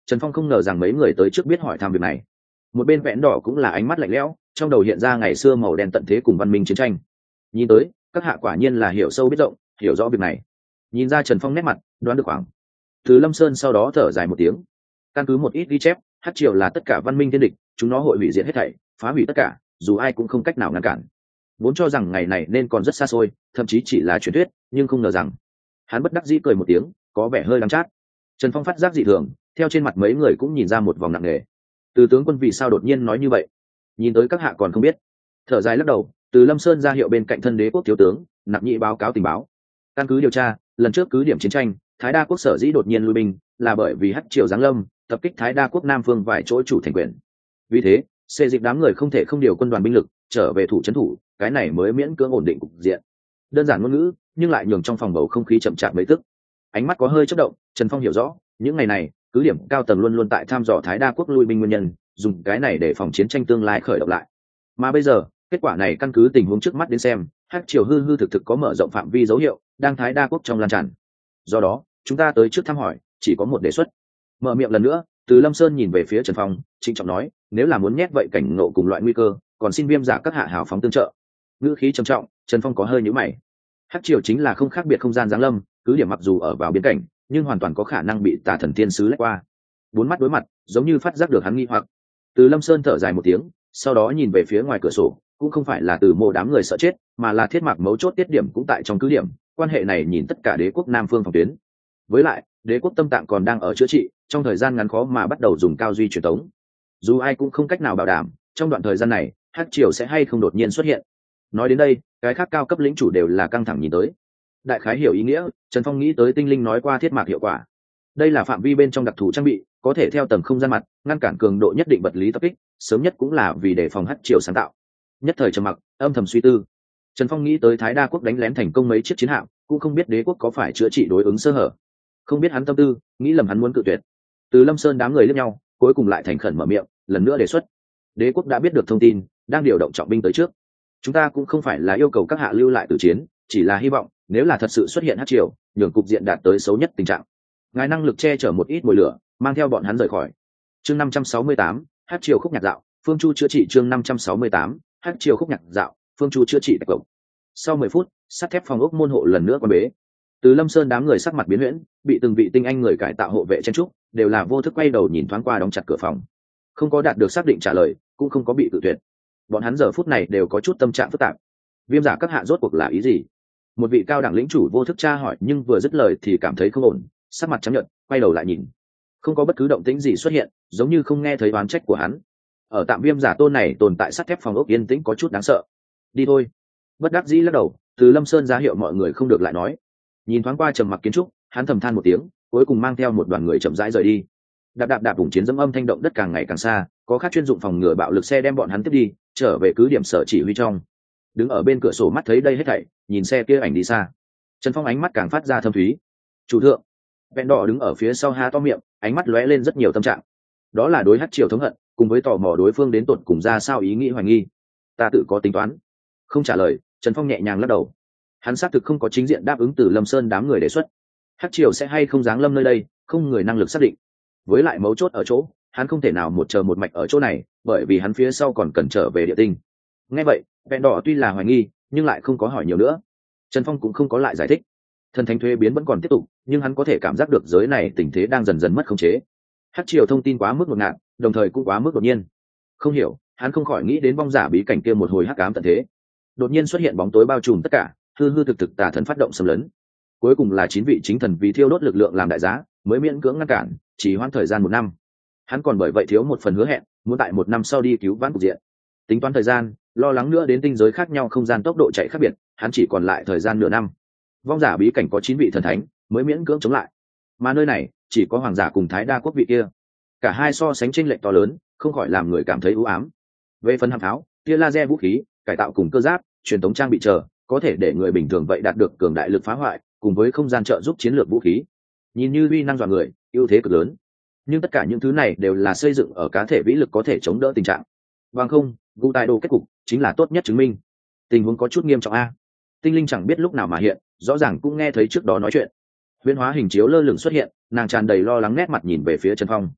Trần Phong không ngờ rằng mấy người tới trước biết hỏi thăm việc này. Một bên vẽn đỏ cũng là ánh mắt lạnh lẽo, trong đầu hiện ra ngày xưa màu đen tận thế cùng văn minh chiến tranh. Nhìn tới các hạ quả nhiên là hiểu sâu biết rộng, hiểu rõ việc này. Nhìn ra Trần Phong nét mặt, đoán được khoảng. Từ Lâm Sơn sau đó thở dài một tiếng. Căn cứ một ít ghi chép, Hắc Triều là tất cả văn minh thiên địch, chúng nó hội hủy diệt hết thảy, phá hủy tất cả, dù ai cũng không cách nào ngăn cản. Vốn cho rằng ngày này nên còn rất xa xôi, thậm chí chỉ là truyền thuyết, nhưng không ngờ rằng. Hắn bất đắc dĩ cười một tiếng, có vẻ hơi đắng chát. Trần Phong phát giác dị thường, theo trên mặt mấy người cũng nhìn ra một vòng nặng nề. Từ tướng quân vì sao đột nhiên nói như vậy? Nhìn tới các hạ còn không biết. Thở dài lắc đầu, Từ Lâm Sơn ra hiệu bên cạnh thân đế quốc thiếu tướng, nặc nhị báo cáo tình báo. Căn cứ điều tra, lần trước cứ điểm chiến tranh, Thái Đa quốc sở dĩ đột nhiên lui binh, là bởi vì Hắc Triều giáng lâm, tập kích Thái Đa quốc Nam phương vài chỗ chủ thành quyền. Vì thế, xê dịch đám người không thể không điều quân đoàn binh lực trở về thủ trấn thủ, cái này mới miễn cưỡng ổn định cục diện. Đơn giản ngôn ngữ, nhưng lại nhường trong phòng bầu không khí chậm chạp mấy tức. Ánh mắt có hơi chớp động, Trần Phong hiểu rõ, những ngày này, cứ điểm cao tầng luôn luôn tại thăm dò Thái Đa quốc lui binh nguyên nhân, dùng cái này để phòng chiến tranh tương lai khởi động lại. Mà bây giờ, kết quả này căn cứ tình huống trước mắt đến xem, Hắc Triều hư hư thực thực có mở rộng phạm vi dấu hiệu, đang Thái Đa quốc trong lan tràn. Do đó, chúng ta tới trước thăm hỏi, chỉ có một đề xuất. Mở miệng lần nữa, Từ Lâm Sơn nhìn về phía Trần Phong, trịnh trọng nói, nếu là muốn nhét vậy cảnh ngộ cùng loại nguy cơ, còn xin Viêm Giả các hạ hào phóng tương trợ. Ngữ khí trầm trọng, Trần Phong có hơi nhíu mày. Hắc Triều chính là không khác biệt không gian giáng lâm, cứ điểm mặc dù ở vào biên cảnh, nhưng hoàn toàn có khả năng bị Tà Thần Thiên Sứ lách qua. Bốn mắt đối mặt, giống như phát giác được hắn nghi hoặc. Từ Lâm Sơn thở dài một tiếng, sau đó nhìn về phía ngoài cửa sổ, cũng không phải là từ mộ đám người sợ chết, mà là thiết mạc mấu chốt tiết điểm cũng tại trong cứ điểm, quan hệ này nhìn tất cả đế quốc Nam phương phòng tuyến. Với lại, đế quốc Tâm Tạng còn đang ở chữa trị, trong thời gian ngắn khó mà bắt đầu dùng cao duy truyền tống. Dù ai cũng không cách nào bảo đảm, trong đoạn thời gian này, Hắc Triều sẽ hay không đột nhiên xuất hiện. Nói đến đây, cái khác cao cấp lĩnh chủ đều là căng thẳng nhìn tới. Đại khái hiểu ý nghĩa, Trần Phong nghĩ tới tinh linh nói qua thiết mạc hiệu quả. Đây là phạm vi bên trong đặc thù trang bị, có thể theo tầng không gian mặt, ngăn cản cường độ nhất định vật lý tập kích, sớm nhất cũng là vì đề phòng Hắc Triều sáng tạo. Nhất thời trầm mặc, âm thầm suy tư. Trần Phong nghĩ tới Thái Đa quốc đánh lén thành công mấy chiếc chiến hạm, cũng không biết đế quốc có phải chữa trị đối ứng sơ hở. Không biết hắn tâm tư, nghĩ lầm hắn muốn cự tuyệt. Từ Lâm Sơn đám người liếc nhau, cuối cùng lại thành khẩn mở miệng, lần nữa đề xuất. Đế quốc đã biết được thông tin, đang điều động trọng binh tới trước. Chúng ta cũng không phải là yêu cầu các hạ lưu lại tử chiến, chỉ là hy vọng, nếu là thật sự xuất hiện Hắc Triều, nhường cục diện đạt tới xấu nhất tình trạng. Ngài năng lực che chở một ít mồi lửa, mang theo bọn hắn rời khỏi. Chương 568, Hắc Triều khúc nhạc dạo, Phương Chu chữa trị chương 568, Hắc Triều khúc nhạc dạo, Phương Chu chữa trị tại cổng. Sau 10 phút, sắt thép phòng ốc môn hộ lần nữa quan bế. Từ Lâm Sơn đám người sắc mặt biến huyễn, bị từng vị tinh anh người cải tạo hộ vệ chen trúc, đều là vô thức quay đầu nhìn thoáng qua đóng chặt cửa phòng. Không có đạt được xác định trả lời, cũng không có bị cự tuyệt. Bọn hắn giờ phút này đều có chút tâm trạng phức tạp. Viêm Giả các hạ rốt cuộc là ý gì? Một vị cao đẳng lĩnh chủ vô thức tra hỏi, nhưng vừa dứt lời thì cảm thấy không ổn, sắc mặt trắng nhợt, quay đầu lại nhìn. Không có bất cứ động tĩnh gì xuất hiện, giống như không nghe thấy oán trách của hắn. Ở tạm Viêm Giả tôn này tồn tại sắt thép phòng ốc yên tĩnh có chút đáng sợ. Đi thôi. Bất đắc dĩ lắc đầu, Từ Lâm Sơn ra hiệu mọi người không được lại nói. Nhìn thoáng qua trầm mặc kiến trúc, hắn thầm than một tiếng, cuối cùng mang theo một đoàn người chậm rãi rời đi. Đạp đạp đạp vùng chiến dẫm âm thanh động đất càng ngày càng xa, có khác chuyên dụng phòng ngừa bạo lực xe đem bọn hắn tiếp đi, trở về cứ điểm sở chỉ huy trong. Đứng ở bên cửa sổ mắt thấy đây hết thảy, nhìn xe kia ảnh đi xa. Trần Phong ánh mắt càng phát ra thâm thúy. Chủ thượng, Vẹn Đỏ đứng ở phía sau há to miệng, ánh mắt lóe lên rất nhiều tâm trạng. Đó là đối Hắc Triều thống hận, cùng với tò mò đối phương đến tột cùng ra sao ý nghĩ hoài nghi. Ta tự có tính toán. Không trả lời, Trần Phong nhẹ nhàng lắc đầu. Hắn xác thực không có chính diện đáp ứng Từ Lâm Sơn đám người đề xuất. Hắc Triều sẽ hay không giáng lâm nơi đây, không người năng lực xác định. Với lại mấu chốt ở chỗ, hắn không thể nào một chờ một mạch ở chỗ này, bởi vì hắn phía sau còn cần trở về địa tinh. Nghe vậy, Vẹn Đỏ tuy là hoài nghi, nhưng lại không có hỏi nhiều nữa. Trần Phong cũng không có lại giải thích. Thần thánh thuế biến vẫn còn tiếp tục, nhưng hắn có thể cảm giác được giới này tình thế đang dần dần mất khống chế. Hắc Triều thông tin quá mức ngột ngạt, đồng thời cũng quá mức đột nhiên. Không hiểu, hắn không khỏi nghĩ đến vong giả bí cảnh kia một hồi hắc ám tận thế. Đột nhiên xuất hiện bóng tối bao trùm tất cả, hư hư thực thực tà thần phát động xâm lấn. Cuối cùng là 9 vị chính thần vì thiêu đốt lực lượng làm đại giá, mới miễn cưỡng ngăn cản, chỉ hoãn thời gian 1 năm. Hắn còn bởi vậy thiếu một phần hứa hẹn, muốn tại 1 năm sau đi cứu vãn cục diện. Tính toán thời gian, lo lắng nữa đến tinh giới khác nhau không gian tốc độ chạy khác biệt, hắn chỉ còn lại thời gian nửa năm. Vong giả bí cảnh có 9 vị thần thánh, mới miễn cưỡng chống lại. Mà nơi này, chỉ có hoàng giả cùng Thái Đa quốc vị kia. Cả hai so sánh chênh lệch to lớn, không khỏi làm người cảm thấy u ám. Về phần hạm pháo, tia laser vũ khí, cải tạo cùng cơ giáp, truyền tống trang bị chờ, có thể để người bình thường vậy đạt được cường đại lực phá hoại, cùng với không gian trợ giúp chiến lược vũ khí. Nhìn như uy năng dọa người, ưu thế cực lớn. Nhưng tất cả những thứ này đều là xây dựng ở cá thể vĩ lực có thể chống đỡ tình trạng. Bằng không, gu tài đồ kết cục chính là tốt nhất chứng minh. Tình huống có chút nghiêm trọng a. Tinh linh chẳng biết lúc nào mà hiện, rõ ràng cũng nghe thấy trước đó nói chuyện. Huyễn hóa hình chiếu lơ lửng xuất hiện, nàng tràn đầy lo lắng nét mặt nhìn về phía Trần Phong.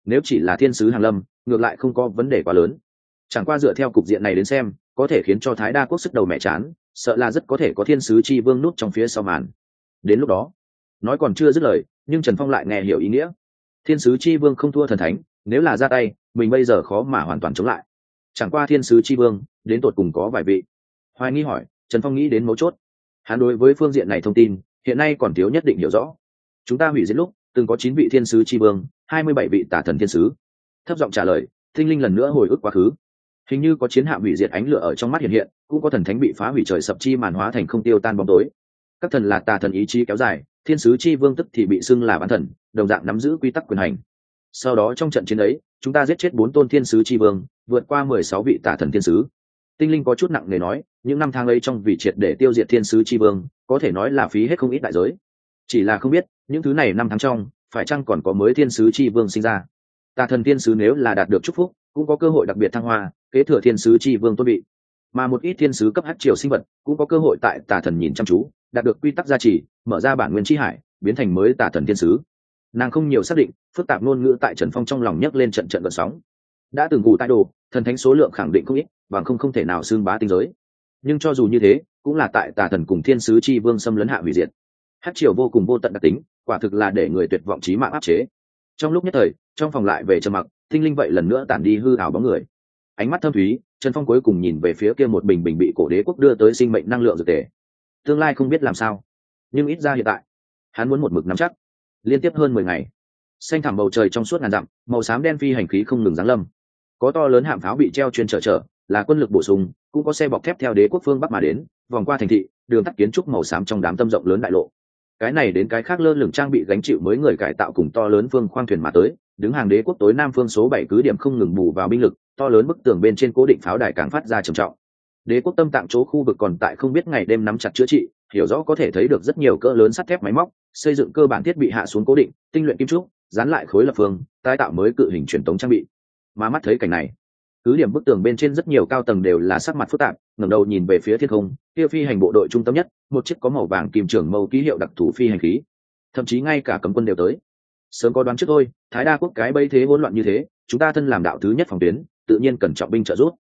nếu chỉ là thiên sứ hàng lâm ngược lại không có vấn đề quá lớn, chẳng qua dựa theo cục diện này đến xem có thể khiến cho Thái Đa quốc sức đầu mẹ chán, sợ là rất có thể có thiên sứ chi vương nút trong phía sau màn. Đến lúc đó, nói còn chưa dứt lời, nhưng Trần Phong lại nghe hiểu ý nghĩa. Thiên sứ chi vương không thua thần thánh, nếu là ra tay mình bây giờ khó mà hoàn toàn chống lại. Chẳng qua thiên sứ chi vương đến tột cùng có vài vị. Hoài nghi hỏi, Trần Phong nghĩ đến mấu chốt. Hắn đối với phương diện này thông tin hiện nay còn thiếu nhất định hiểu rõ. Chúng ta hủy diệt lúc từng có 9 vị thiên sứ chi vương, 27 vị tả thần thiên sứ. Thấp giọng trả lời, Tinh Linh lần nữa hồi ức quá khứ. Hình như có chiến hạm hủy diệt ánh lửa ở trong mắt hiện hiện, cũng có thần thánh bị phá hủy trời sập chi màn hóa thành không tiêu tan bóng tối. Các thần là tà thần ý chí kéo dài, thiên sứ chi vương tức thì bị xưng là bán thần, đồng dạng nắm giữ quy tắc quyền hành. Sau đó trong trận chiến ấy, chúng ta giết chết 4 tôn thiên sứ chi vương, vượt qua 16 vị tà thần thiên sứ. Tinh Linh có chút nặng nề nói, những năm tháng ấy trong vì triệt để tiêu diệt thiên sứ chi vương, có thể nói là phí hết không ít đại giới. Chỉ là không biết, những thứ này năm tháng trong, phải chăng còn có mới thiên sứ chi vương sinh ra. Tà thần thiên sứ nếu là đạt được chúc phúc, cũng có cơ hội đặc biệt thăng hoa, kế thừa thiên sứ chi vương tôn vị. Mà một ít thiên sứ cấp hắc triều sinh vật, cũng có cơ hội tại tà thần nhìn chăm chú, đạt được quy tắc gia trì, mở ra bản nguyên chi hải, biến thành mới tà thần thiên sứ. Nàng không nhiều xác định, phức tạp ngôn ngữ tại Trần Phong trong lòng nhấc lên trận trận gợn sóng. Đã từng cụ tại đồ, thần thánh số lượng khẳng định không ít, bằng không thể nào xương bá tinh giới. Nhưng cho dù như thế, cũng là tại tà thần cùng thiên sứ chi vương xâm lấn hạ hủy diệt. Hắc triều vô cùng vô tận đặc tính, quả thực là để người tuyệt vọng chí mạng áp chế. Trong lúc nhất thời, trong phòng lại về trầm mặc, Tinh Linh vậy lần nữa tản đi hư ảo bóng người. Ánh mắt thâm thúy, Trần Phong cuối cùng nhìn về phía kia một bình bình bị cổ đế quốc đưa tới sinh mệnh năng lượng dược tề. Tương lai không biết làm sao, nhưng ít ra hiện tại, hắn muốn một mực nắm chắc. Liên tiếp hơn 10 ngày, xanh thẳm bầu trời trong suốt ngàn dặm, màu xám đen phi hành khí không ngừng giáng lâm. Có to lớn hạm pháo bị treo chuyên chở, là quân lực bổ sung, cũng có xe bọc thép theo đế quốc phương bắc mà đến, vòng qua thành thị, đường tắt kiến trúc màu xám trong đám tâm rộng lớn đại lộ. Cái này đến cái khác lơ lửng trang bị gánh chịu mới người cải tạo cùng to lớn phương khoang thuyền mà tới, đứng hàng đế quốc tối nam phương số 7 cứ điểm không ngừng bù vào binh lực, to lớn bức tường bên trên cố định pháo đài càng phát ra trầm trọng. Đế quốc tâm tạng chỗ khu vực còn tại không biết ngày đêm nắm chặt chữa trị, hiểu rõ có thể thấy được rất nhiều cỡ lớn sắt thép máy móc, xây dựng cơ bản thiết bị hạ xuống cố định, tinh luyện kim trúc, dán lại khối lập phương, tái tạo mới cự hình truyền tống trang bị. Mà mắt thấy cảnh này, cứ điểm bức tường bên trên rất nhiều cao tầng đều là sắc mặt phức tạp, ngẩng đầu nhìn về phía thiên không, kia phi hành bộ đội trung tâm nhất, một chiếc có màu vàng kim trường mâu ký hiệu đặc thù phi hành khí, thậm chí ngay cả cấm quân đều tới. Sớm có đoán trước thôi, Thái Đa quốc cái bẫy thế hỗn loạn như thế, chúng ta thân làm đạo thứ nhất phòng tuyến, tự nhiên cần trọng binh trợ giúp.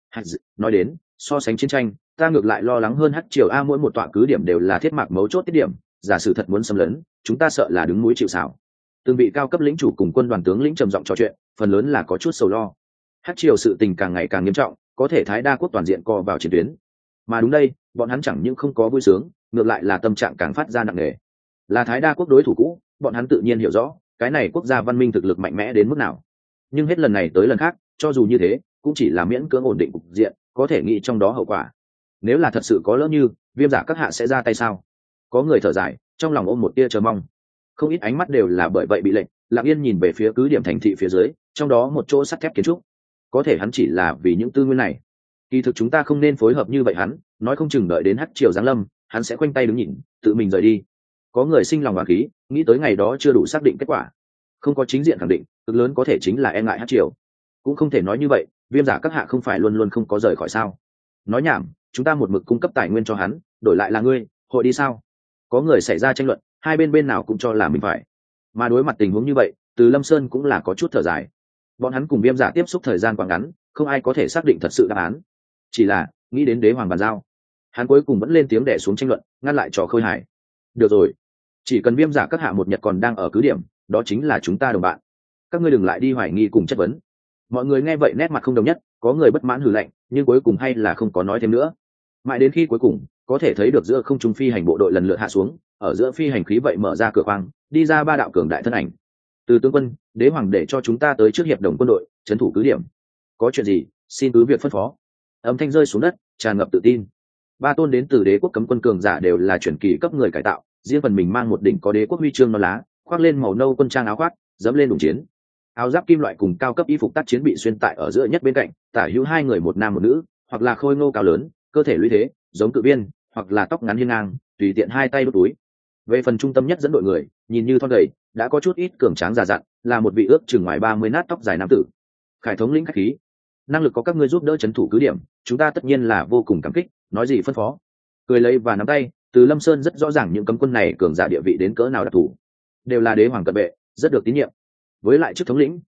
Nói đến, so sánh chiến tranh, ta ngược lại lo lắng hơn Hắc triều a, mỗi một tọa cứ điểm đều là thiết mạc mấu chốt tiết điểm, giả sử thật muốn xâm lấn, chúng ta sợ là đứng núi chịu sào. Từng vị cao cấp lĩnh chủ cùng quân đoàn tướng lĩnh trầm giọng trò chuyện, phần lớn là có chút sầu lo. Hắc triều sự tình càng ngày càng nghiêm trọng, có thể Thái Đa quốc toàn diện co vào chiến tuyến. Mà đúng đây, bọn hắn chẳng những không có vui sướng, ngược lại là tâm trạng càng phát ra nặng nề. Là Thái Đa quốc đối thủ cũ, bọn hắn tự nhiên hiểu rõ, cái này quốc gia văn minh thực lực mạnh mẽ đến mức nào. Nhưng hết lần này tới lần khác, cho dù như thế, cũng chỉ là miễn cưỡng ổn định cục diện, có thể nghĩ trong đó hậu quả. Nếu là thật sự có lỡ như, Viêm Giả các hạ sẽ ra tay sao? Có người thở dài, trong lòng ôm một tia chờ mong. Không ít ánh mắt đều là bởi vậy bị lệnh, lặng yên nhìn về phía cứ điểm thành thị phía dưới, trong đó một chỗ sắt thép kiến trúc. Có thể hắn chỉ là vì những tư nguyên này. Kỳ thực chúng ta không nên phối hợp như vậy, hắn nói không chừng đợi đến Hắc triều giáng lâm, hắn sẽ khoanh tay đứng nhìn, tự mình rời đi. Có người sinh lòng oán khí, nghĩ tới ngày đó chưa đủ xác định kết quả, không có chính diện khẳng định, cực lớn có thể chính là e ngại Hắc triều. Cũng không thể nói như vậy, Viêm Giả các hạ không phải luôn luôn không có rời khỏi sao? Nói nhảm, chúng ta một mực cung cấp tài nguyên cho hắn, đổi lại là ngươi, hội đi sao? Có người xảy ra tranh luận, hai bên nào cũng cho là mình phải. Mà đối mặt tình huống như vậy, Từ Lâm Sơn cũng là có chút thở dài. Bọn hắn cùng Viêm Giả tiếp xúc thời gian quá ngắn, không ai có thể xác định thật sự đáp án. Chỉ là nghĩ đến đế hoàng bàn giao, hắn cuối cùng vẫn lên tiếng đè xuống tranh luận, ngăn lại trò khơi hài. Được rồi, chỉ cần Viêm Giả các hạ một nhật còn đang ở cứ điểm, đó chính là chúng ta đồng bạn. Các ngươi đừng lại đi hoài nghi cùng chất vấn. Mọi người nghe vậy nét mặt không đồng nhất, có người bất mãn hừ lạnh, nhưng cuối cùng hay là không có nói thêm nữa. Mãi đến khi cuối cùng có thể thấy được giữa không trung phi hành bộ đội lần lượt hạ xuống, ở giữa phi hành khí vậy mở ra cửa khoang, đi ra 3 đạo cường đại thân ảnh. Từ tướng quân, đế hoàng để cho chúng ta tới trước hiệp đồng quân đội, trấn thủ cứ điểm. Có chuyện gì, xin cứ việc phân phó. Âm thanh rơi xuống đất, tràn ngập tự tin. 3 tôn đến từ đế quốc cấm quân cường giả đều là chuyển kỳ cấp người cải tạo, riêng phần mình mang một đỉnh có đế quốc huy chương non lá, khoác lên màu nâu quân trang áo khoác, dẫm lên đùng chiến. Áo giáp kim loại cùng cao cấp y phục tác chiến bị xuyên tại ở giữa nhất bên cạnh, tả hữu 2 người một nam một nữ, hoặc là khôi ngô cao lớn, cơ thể lũy thế giống cự viên, hoặc là tóc ngắn hiên ngang, tùy tiện 2 tay đút túi. Về phần trung tâm nhất dẫn đội người, nhìn như thon gầy, đã có chút ít cường tráng già dặn, là một vị ước chừng ngoài 30 nát tóc dài nam tử. Khải thống lĩnh khách khí, năng lực có các ngươi giúp đỡ trấn thủ cứ điểm, chúng ta tất nhiên là vô cùng cảm kích, nói gì phân phó. Cười lấy và nắm tay, Từ Lâm Sơn rất rõ ràng những cấm quân này cường giả địa vị đến cỡ nào đặc thù, đều là đế hoàng cận vệ, rất được tín nhiệm. Với lại chức thống lĩnh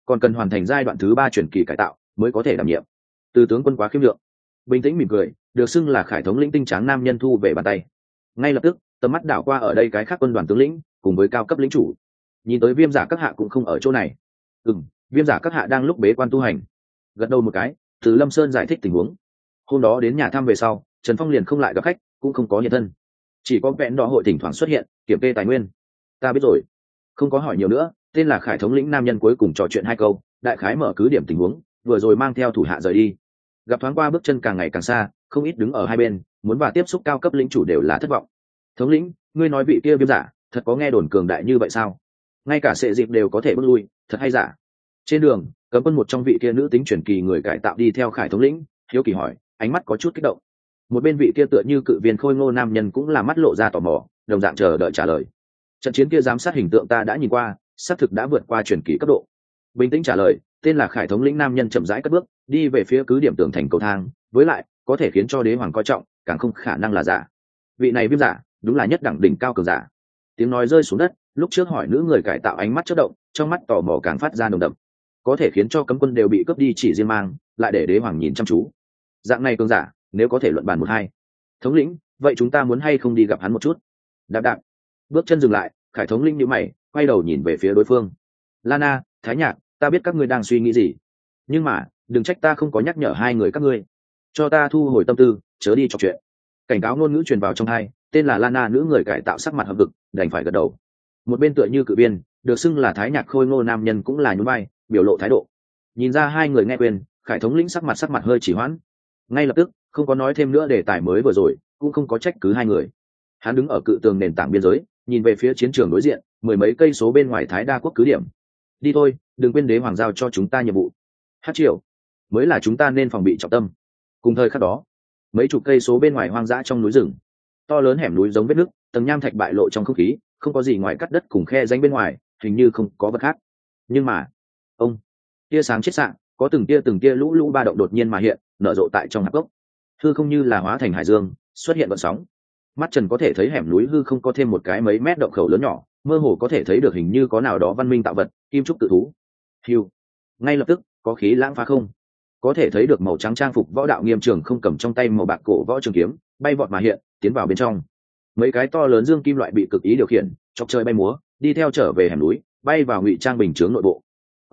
còn cần hoàn thành giai đoạn thứ 3 chuyển kỳ cải tạo mới có thể đảm nhiệm. Từ tướng quân quá khiêm lượng, bình tĩnh mỉm cười, được xưng là Khải thống lĩnh tinh tráng nam nhân thu về bàn tay. Ngay lập tức tầm mắt đảo qua ở đây cái khác quân đoàn tướng lĩnh cùng với cao cấp lĩnh chủ, nhìn tới Viêm Giả các hạ cũng không ở chỗ này. Viêm Giả các hạ đang lúc bế quan tu hành. Gật đầu một cái, Từ Lâm Sơn giải thích tình huống. Hôm đó đến nhà thăm về sau, Trần Phong liền không lại gặp khách, cũng không có hiện thân, chỉ có vẹn đỏ hội thỉnh thoảng xuất hiện kiểm kê tài nguyên. Ta biết rồi, không có hỏi nhiều nữa. Tên là Khải thống lĩnh nam nhân cuối cùng trò chuyện 2 câu, đại khái mở cứ điểm tình huống, vừa rồi mang theo thủ hạ rời đi. Gặp thoáng qua bước chân càng ngày càng xa, không ít đứng ở hai bên muốn và tiếp xúc cao cấp lĩnh chủ đều là thất vọng. Thống lĩnh, ngươi nói vị kia Viêm Giả thật có nghe đồn cường đại như vậy sao? Ngay cả sệ dịp đều có thể bước lui, thật hay giả? Trên đường cấm quân một trong vị kia nữ tính truyền kỳ người cải tạo đi theo Khải thống lĩnh, hiếu kỳ hỏi, ánh mắt có chút kích động. Một bên vị kia tựa như cự viên khôi ngô nam nhân cũng là mắt lộ ra tò mò, đồng dạng chờ đợi trả lời. Trận chiến kia giám sát hình tượng ta đã nhìn qua, xác thực đã vượt qua truyền kỳ cấp độ. Bình tĩnh trả lời, tên là Khải thống lĩnh nam nhân chậm rãi cất bước đi về phía cứ điểm tường thành cầu thang, với lại có thể khiến cho đế hoàng coi trọng, càng không khả năng là giả. Vị này Viêm Giả đúng là nhất đẳng đỉnh cao cường giả. Tiếng nói rơi xuống đất, lúc trước hỏi nữ người cải tạo ánh mắt chớp động, trong mắt tò mò càng phát ra nồng đậm. Có thể khiến cho cấm quân đều bị cướp đi chỉ riêng mang, lại để đế hoàng nhìn chăm chú. Dạng này cường giả, nếu có thể luận bàn 1-2. Thống lĩnh, vậy chúng ta muốn hay không đi gặp hắn một chút? Đạp đạp. Bước chân dừng lại, Khải thống lĩnh nhíu mày, quay đầu nhìn về phía đối phương. Lana, Thái Nhạc, ta biết các ngươi đang suy nghĩ gì, nhưng mà đừng trách ta không có nhắc nhở hai người các ngươi, cho ta thu hồi tâm tư, chớ đi trò chuyện. Cảnh cáo ngôn ngữ truyền vào trong tai, tên là Lana nữ người cải tạo sắc mặt hậm hực, đành phải gật đầu. Một bên tựa như cự viên, được xưng là Thái Nhạc khôi ngô nam nhân cũng là nhún vai, biểu lộ thái độ. Nhìn ra hai người nghe quên, Khải thống lĩnh sắc mặt hơi chỉ hoãn. Ngay lập tức không có nói thêm nữa đề tài mới vừa rồi, cũng không có trách cứ hai người. Hắn đứng ở cự tường nền tảng biên giới, nhìn về phía chiến trường đối diện, 10 mấy cây số bên ngoài Thái Đa quốc cứ điểm. Đi thôi, đừng quên đế hoàng giao cho chúng ta nhiệm vụ. Hát triều mới là chúng ta nên phòng bị trọng tâm. Cùng thời khắc đó, mấy chục cây số bên ngoài hoang dã trong núi rừng, to lớn hẻm núi giống vết nứt, tầng nham thạch bại lộ trong không khí, không có gì ngoài cắt đất cùng khe rãnh bên ngoài, hình như không có vật khác. Nhưng mà, tia sáng chết sạng, có từng tia lũ lũ ba động đột nhiên mà hiện, nở rộ tại trong hạp gốc. Hư không như là hóa thành hải dương, xuất hiện vận sóng. Mắt Trần có thể thấy hẻm núi hư không có thêm một cái mấy mét động khẩu lớn nhỏ, mơ hồ có thể thấy được hình như có nào đó văn minh tạo vật, kim trúc tự thú. Hưu. Ngay lập tức, có khí lãng phá không. Có thể thấy được màu trắng trang phục võ đạo Nghiêm Trường không cầm trong tay màu bạc cổ võ trường kiếm, bay vọt mà hiện, tiến vào bên trong. Mấy cái to lớn dương kim loại bị cực ý điều khiển, chọc trời bay múa, đi theo trở về hẻm núi, bay vào ngụy trang bình chướng nội bộ.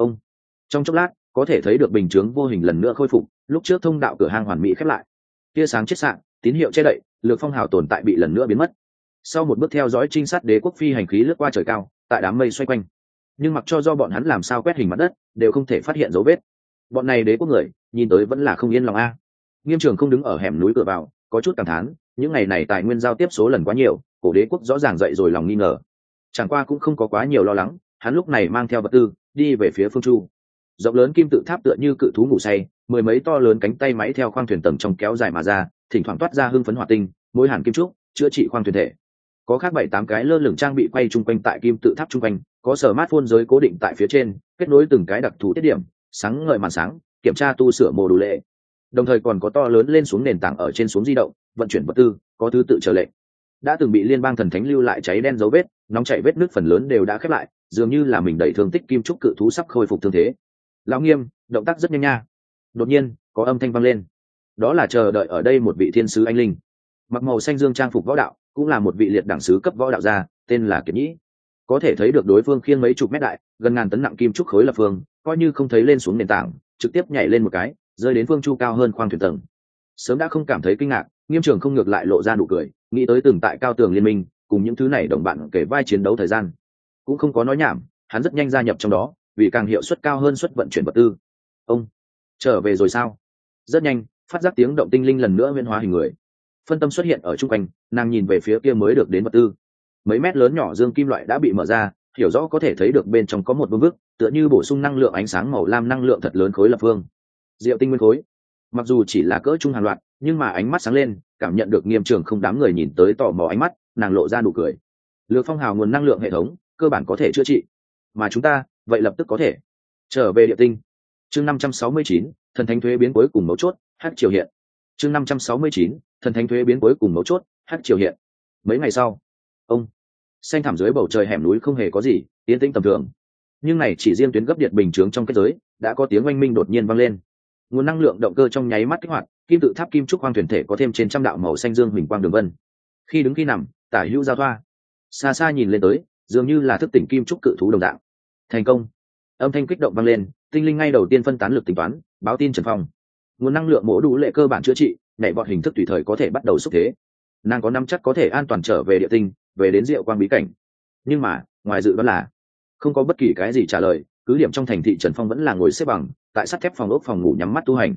Trong chốc lát, có thể thấy được bình chướng vô hình lần nữa khôi phục, lúc trước thông đạo cửa hang hoàn mỹ khép lại. Tia sáng chết sạng, tín hiệu che đậy, lược phong hào tồn tại bị lần nữa biến mất. Sau một bước theo dõi trinh sát đế quốc phi hành khí lướt qua trời cao, tại đám mây xoay quanh. Nhưng mặc cho do bọn hắn làm sao quét hình mặt đất, đều không thể phát hiện dấu vết. Bọn này đế quốc người, nhìn tới vẫn là không yên lòng a. Nghiêm Trường không đứng ở hẻm núi cửa vào, có chút cảm thán, những ngày này tài nguyên giao tiếp số lần quá nhiều, cổ đế quốc rõ ràng dậy rồi lòng nghi ngờ. Chẳng qua cũng không có quá nhiều lo lắng, hắn lúc này mang theo vật tư, đi về phía phương chu. Rộng lớn kim tự tháp tựa như cự thú ngủ say, 10 mấy to lớn cánh tay máy theo khoang thuyền tầng trong kéo dài mà ra, thỉnh thoảng toát ra hương phấn hỏa tinh, mối hàn kim trúc, chữa trị khoang thuyền thể. Có khác 7-8 cái lơ lửng trang bị quay chung quanh tại kim tự tháp chung quanh, có smartphone giới cố định tại phía trên, kết nối từng cái đặc thù tiết điểm, sáng ngời màn sáng, kiểm tra tu sửa mô đủ lệ. Đồng thời còn có to lớn lên xuống nền tảng ở trên xuống di động, vận chuyển vật tư, có thứ tự chờ lệnh. Đã từng bị liên bang thần thánh lưu lại cháy đen dấu vết, nóng chảy vết nứt phần lớn đều đã khép lại, dường như là mình đẩy thương tích kim trúc cự thú sắp khôi phục thương thế. Lão Nghiêm, động tác rất nhanh nha. Đột nhiên có âm thanh vang lên, đó là chờ đợi ở đây một vị thiên sứ anh linh, mặc màu xanh dương trang phục võ đạo, cũng là một vị liệt đẳng sứ cấp võ đạo gia, tên là Kiệt Nhĩ. Có thể thấy được đối phương khiêng mấy chục mét đại, gần ngàn tấn nặng kim trúc khối lập phương, coi như không thấy lên xuống nền tảng, trực tiếp nhảy lên một cái, rơi đến phương chu cao hơn khoang thuyền tầng. Sớm đã không cảm thấy kinh ngạc, Nghiêm Trường không ngược lại lộ ra nụ cười, nghĩ tới từng tại cao tường liên minh, cùng những thứ này đồng bạn kể vai chiến đấu thời gian, cũng không có nói nhảm, hắn rất nhanh gia nhập trong đó, vì càng hiệu suất cao hơn suất vận chuyển vật tư. Ông trở về rồi sao? Rất nhanh, phát giác tiếng động tinh linh lần nữa huyễn hóa hình người. Phân tâm xuất hiện ở trung quanh, nàng nhìn về phía kia mới được đến vật tư. Mấy mét lớn nhỏ dương kim loại đã bị mở ra, hiểu rõ có thể thấy được bên trong có một vương vức, tựa như bổ sung năng lượng ánh sáng màu lam năng lượng thật lớn khối lập phương. Diệu tinh nguyên khối. Mặc dù chỉ là cỡ trung hàng loạt, nhưng mà ánh mắt sáng lên, cảm nhận được Nghiêm Trường không đám người nhìn tới tò mò ánh mắt, nàng lộ ra nụ cười. Lược phong hào nguồn năng lượng hệ thống, cơ bản có thể chữa trị, mà chúng ta, vậy lập tức có thể trở về địa tinh. Chương 569, thần thánh thuế biến cuối cùng mấu chốt, hắc triều hiện. Chương 569, thần thánh thuế biến cuối cùng mấu chốt, hắc triều hiện. Mấy ngày sau, xanh thẳm dưới bầu trời hẻm núi không hề có gì, yên tĩnh tầm thường. nhưng này chỉ riêng tuyến gấp điện bình chướng trong kết giới đã có tiếng oanh minh đột nhiên vang lên. Nguồn năng lượng động cơ trong nháy mắt kích hoạt, kim tự tháp kim trúc quang thuyền thể có thêm trên trăm đạo màu xanh dương huỳnh quang đường vân, khi đứng khi nằm tả hữu giao thoa, xa xa nhìn lên tới dường như là thức tỉnh kim trúc cự thú đồng dạng. Thành công! Âm thanh kích động vang lên, tinh linh ngay đầu tiên phân tán lực tính toán, báo tin Trần Phong. Nguồn năng lượng mổ đủ lệ cơ bản chữa trị, nhảy vọt hình thức tùy thời có thể bắt đầu xúc thế. Nàng có nắm chắc có thể an toàn trở về địa tinh, về đến Diệu Quang bí cảnh. Nhưng mà ngoài dự đoán là không có bất kỳ cái gì trả lời. Cứ điểm trong thành thị, Trần Phong vẫn là ngồi xếp bằng tại sắt thép phòng ốc phòng ngủ nhắm mắt tu hành.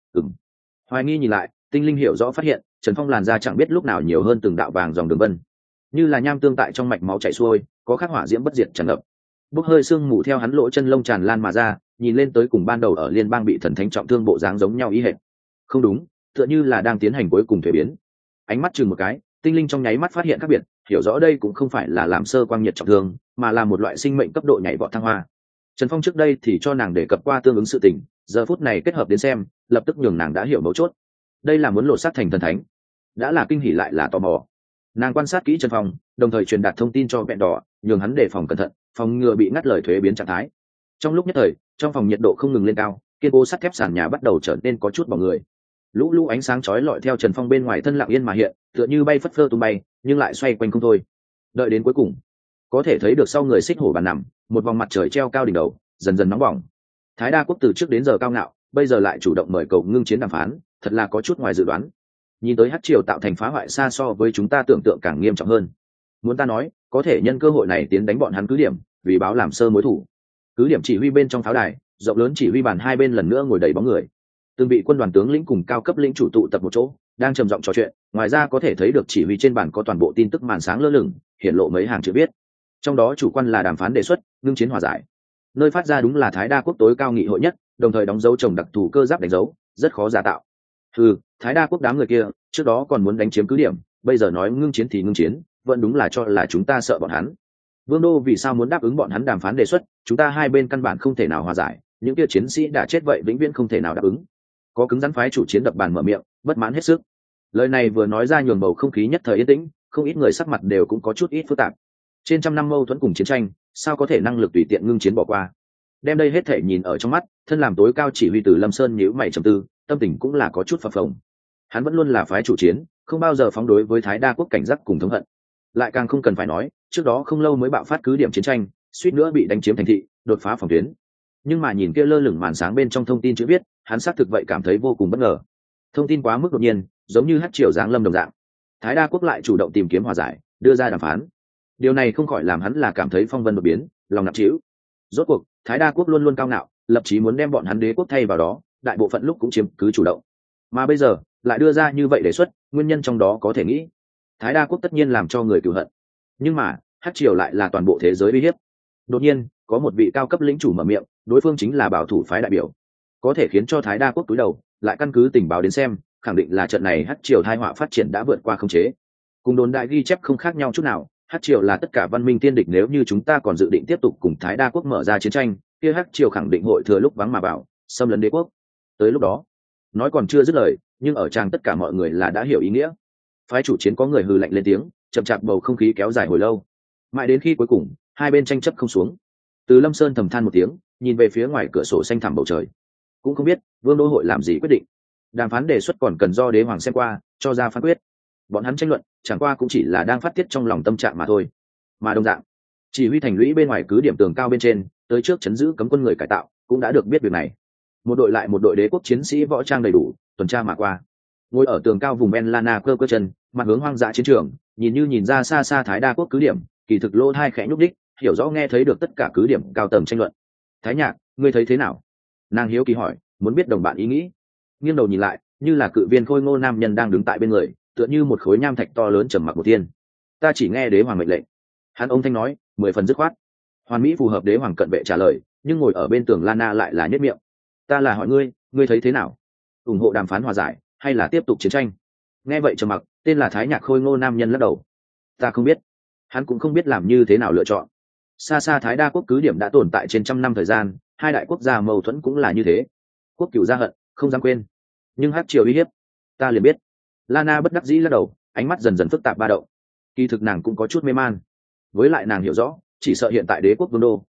Hoài nghi nhìn lại, tinh linh hiểu rõ phát hiện Trần Phong làn da chẳng biết lúc nào nhiều hơn từng đạo vàng dòng đường vân, như là nham tương tại trong mạch máu chảy xuôi, có khắc hỏa diễm bất diệt tràn ngập. Bốc hơi sương mù theo hắn lỗ chân lông tràn lan mà ra, nhìn lên tới cùng ban đầu ở liên bang bị thần thánh trọng thương bộ dáng giống nhau ý hệt. Không đúng, tựa như là đang tiến hành cuối cùng thuế biến. Ánh mắt chừng một cái, tinh linh trong nháy mắt phát hiện khác biệt, hiểu rõ đây cũng không phải là làm sơ quang nhiệt trọng thương, mà là một loại sinh mệnh cấp độ nhảy vọt thăng hoa. Trần Phong trước đây thì cho nàng đề cập qua tương ứng sự tình, giờ phút này kết hợp đến xem, lập tức nhường nàng đã hiểu mấu chốt. Đây là muốn lột xác thành thần thánh. Đã là kinh hỉ lại là tò mò. Nàng quan sát kỹ Trần Phong, đồng thời truyền đạt thông tin cho Vẹn Đỏ, nhường hắn đề phòng cẩn thận, phòng ngừa bị ngắt lời thuế biến trạng thái. Trong lúc nhất thời, trong phòng nhiệt độ không ngừng lên cao, kiên cố sắt thép sàn nhà bắt đầu trở nên có chút bỏng người. Lũ lũ ánh sáng chói lọi theo Trần Phong bên ngoài thân lặng yên mà hiện, tựa như bay phất phơ tung bay, nhưng lại xoay quanh không thôi. Đợi đến cuối cùng, có thể thấy được sau người xích hổ bàn nằm, một vòng mặt trời treo cao đỉnh đầu, dần dần nóng bỏng. Thái Đa quốc từ trước đến giờ cao ngạo, bây giờ lại chủ động mời cầu ngưng chiến đàm phán, thật là có chút ngoài dự đoán. Nhìn tới Hắc Triều tạo thành phá hoại xa so với chúng ta tưởng tượng càng nghiêm trọng hơn. Muốn ta nói, có thể nhân cơ hội này tiến đánh bọn hắn cứ điểm, vì báo làm sơ mối thủ. Cứ điểm chỉ huy bên trong pháo đài, rộng lớn chỉ huy bàn hai bên lần nữa ngồi đầy bóng người. Từng vị quân đoàn tướng lĩnh cùng cao cấp lĩnh chủ tụ tập một chỗ, đang trầm giọng trò chuyện. Ngoài ra có thể thấy được chỉ huy trên bàn có toàn bộ tin tức màn sáng lơ lửng, hiện lộ mấy hàng chữ viết. Trong đó chủ quan là đàm phán đề xuất, ngưng chiến hòa giải. Nơi phát ra đúng là Thái Đa quốc tối cao nghị hội nhất, đồng thời đóng dấu trồng đặc thù cơ giáp đánh dấu, rất khó giả tạo. Thái Đa quốc đám người kia trước đó còn muốn đánh chiếm cứ điểm, bây giờ nói ngưng chiến thì ngưng chiến, vẫn đúng là cho là chúng ta sợ bọn hắn. Vương đô vì sao muốn đáp ứng bọn hắn đàm phán đề xuất, chúng ta hai bên căn bản không thể nào hòa giải, những kia chiến sĩ đã chết vậy vĩnh viễn không thể nào đáp ứng. Có cứng rắn phái chủ chiến đập bàn mở miệng, bất mãn hết sức. Lời này vừa nói ra nhường bầu không khí nhất thời yên tĩnh, không ít người sắc mặt đều cũng có chút ít phức tạp. Trên trăm năm mâu thuẫn cùng chiến tranh, sao có thể năng lực tùy tiện ngưng chiến bỏ qua. Đem đây hết thể nhìn ở trong mắt, thân làm tối cao chỉ huy từ Lâm Sơn nhíu mày trầm tư, tâm tình cũng là có chút phập phồng. Hắn vẫn luôn là phái chủ chiến, không bao giờ phóng đối với Thái Đa quốc cảnh giác cùng thống hận. Lại càng không cần phải nói, trước đó không lâu mới bạo phát cứ điểm chiến tranh, suýt nữa bị đánh chiếm thành thị, đột phá phòng tuyến. Nhưng mà nhìn kia lơ lửng màn sáng bên trong thông tin chữ viết, hắn xác thực vậy cảm thấy vô cùng bất ngờ. Thông tin quá mức đột nhiên, giống như Hắc Triều giáng lâm đồng dạng. Thái Đa quốc lại chủ động tìm kiếm hòa giải, đưa ra đàm phán. Điều này không khỏi làm hắn là cảm thấy phong vân đột biến, lòng nặng trĩu. Rốt cuộc, Thái Đa quốc luôn luôn cao ngạo, lập chí muốn đem bọn hắn đế quốc thay vào đó, đại bộ phận lúc cũng chiếm cứ chủ động. Mà bây giờ, lại đưa ra như vậy đề xuất, nguyên nhân trong đó có thể nghĩ. Thái Đa quốc tất nhiên làm cho người cừu hận. Nhưng mà, Hắc Triều lại là toàn bộ thế giới uy hiếp. Đột nhiên, có một vị cao cấp lĩnh chủ mở miệng, đối phương chính là bảo thủ phái đại biểu. Có thể khiến cho Thái Đa quốc túi đầu, lại căn cứ tình báo đến xem, khẳng định là trận này Hắc Triều tai họa phát triển đã vượt qua khống chế. Cùng đồn đại ghi chép không khác nhau chút nào, Hắc Triều là tất cả văn minh tiên địch, nếu như chúng ta còn dự định tiếp tục cùng Thái Đa quốc mở ra chiến tranh, kia Hắc Triều khẳng định hội thừa lúc vắng mà vào, xâm lấn đế quốc. Tới lúc đó, nói còn chưa dứt lời, nhưng ở trang tất cả mọi người là đã hiểu ý nghĩa. Phái chủ chiến có người hừ lạnh lên tiếng, chậm chạp bầu không khí kéo dài hồi lâu, mãi đến khi cuối cùng hai bên tranh chấp không xuống. Từ Lâm Sơn thầm than một tiếng, nhìn về phía ngoài cửa sổ xanh thẳm bầu trời, cũng không biết vương đô hội làm gì quyết định. Đàm phán đề xuất còn cần do đế hoàng xem qua, cho ra phán quyết. Bọn hắn tranh luận chẳng qua cũng chỉ là đang phát tiết trong lòng tâm trạng mà thôi. Mà đồng dạng, chỉ huy thành lũy bên ngoài cứ điểm tường cao bên trên, tới trước chấn giữ cấm quân người cải tạo cũng đã được biết việc này. Một đội lại một đội đế quốc chiến sĩ võ trang đầy đủ tuần tra mà qua. Ngồi ở tường cao vùng Ben Lana cơ chân, mặt hướng hoang dã chiến trường, nhìn ra xa xa Thái Đa quốc cứ điểm, kỳ thực lỗ hai khẽ nhúc đích, hiểu rõ nghe thấy được tất cả cứ điểm cao tầng tranh luận. Thái Nhạc, ngươi thấy thế nào? Nàng hiếu kỳ hỏi, muốn biết đồng bạn ý nghĩ. Nghiêng đầu nhìn lại, như là cự viên khôi ngô nam nhân đang đứng tại bên người, tựa như một khối nham thạch to lớn trầm mặc một thiên. Ta chỉ nghe đế hoàng mệnh lệnh. Hắn ông thanh nói, 10 phần dứt khoát. Hoàn mỹ phù hợp đế hoàng cận vệ trả lời, nhưng ngồi ở bên tường Lana lại là nhất miệng. Ta là hỏi ngươi, ngươi thấy thế nào? Ủng hộ đàm phán hòa giải, hay là tiếp tục chiến tranh? Nghe vậy trầm mặc, tên là Thái Nhạc khôi ngô nam nhân lắc đầu. Ta không biết. Hắn cũng không biết làm như thế nào lựa chọn. Xa xa Thái Đa quốc cứ điểm đã tồn tại trên trăm năm thời gian, hai đại quốc gia mâu thuẫn cũng là như thế. Quốc cửu gia hận, không dám quên. Nhưng Hắc Triều uy hiếp, ta liền biết. Lana bất đắc dĩ lắc đầu, ánh mắt dần dần phức tạp ba động. Kỳ thực nàng cũng có chút mê man. Với lại nàng hiểu rõ, chỉ sợ hiện tại đế quốc vương đô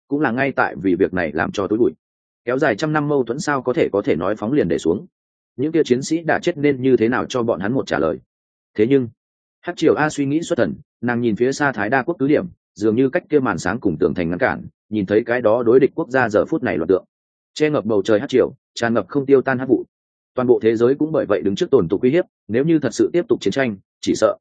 cũng là ngay tại vì việc này làm cho tối bụi. Kéo dài trăm năm mâu thuẫn sao có thể nói phóng liền để xuống. Những kia chiến sĩ đã chết nên như thế nào cho bọn hắn một trả lời. Thế nhưng Hắc Triều A suy nghĩ xuất thần, nàng nhìn phía xa Thái Đa quốc cứ điểm, dường như cách kia màn sáng cùng tường thành ngăn cản, nhìn thấy cái đó đối địch quốc gia giờ phút này loạn tượng, che ngập bầu trời Hắc Triều, tràn ngập không tiêu tan hắc vụ. Toàn bộ thế giới cũng bởi vậy đứng trước tổn tục uy hiếp, nếu như thật sự tiếp tục chiến tranh, chỉ sợ.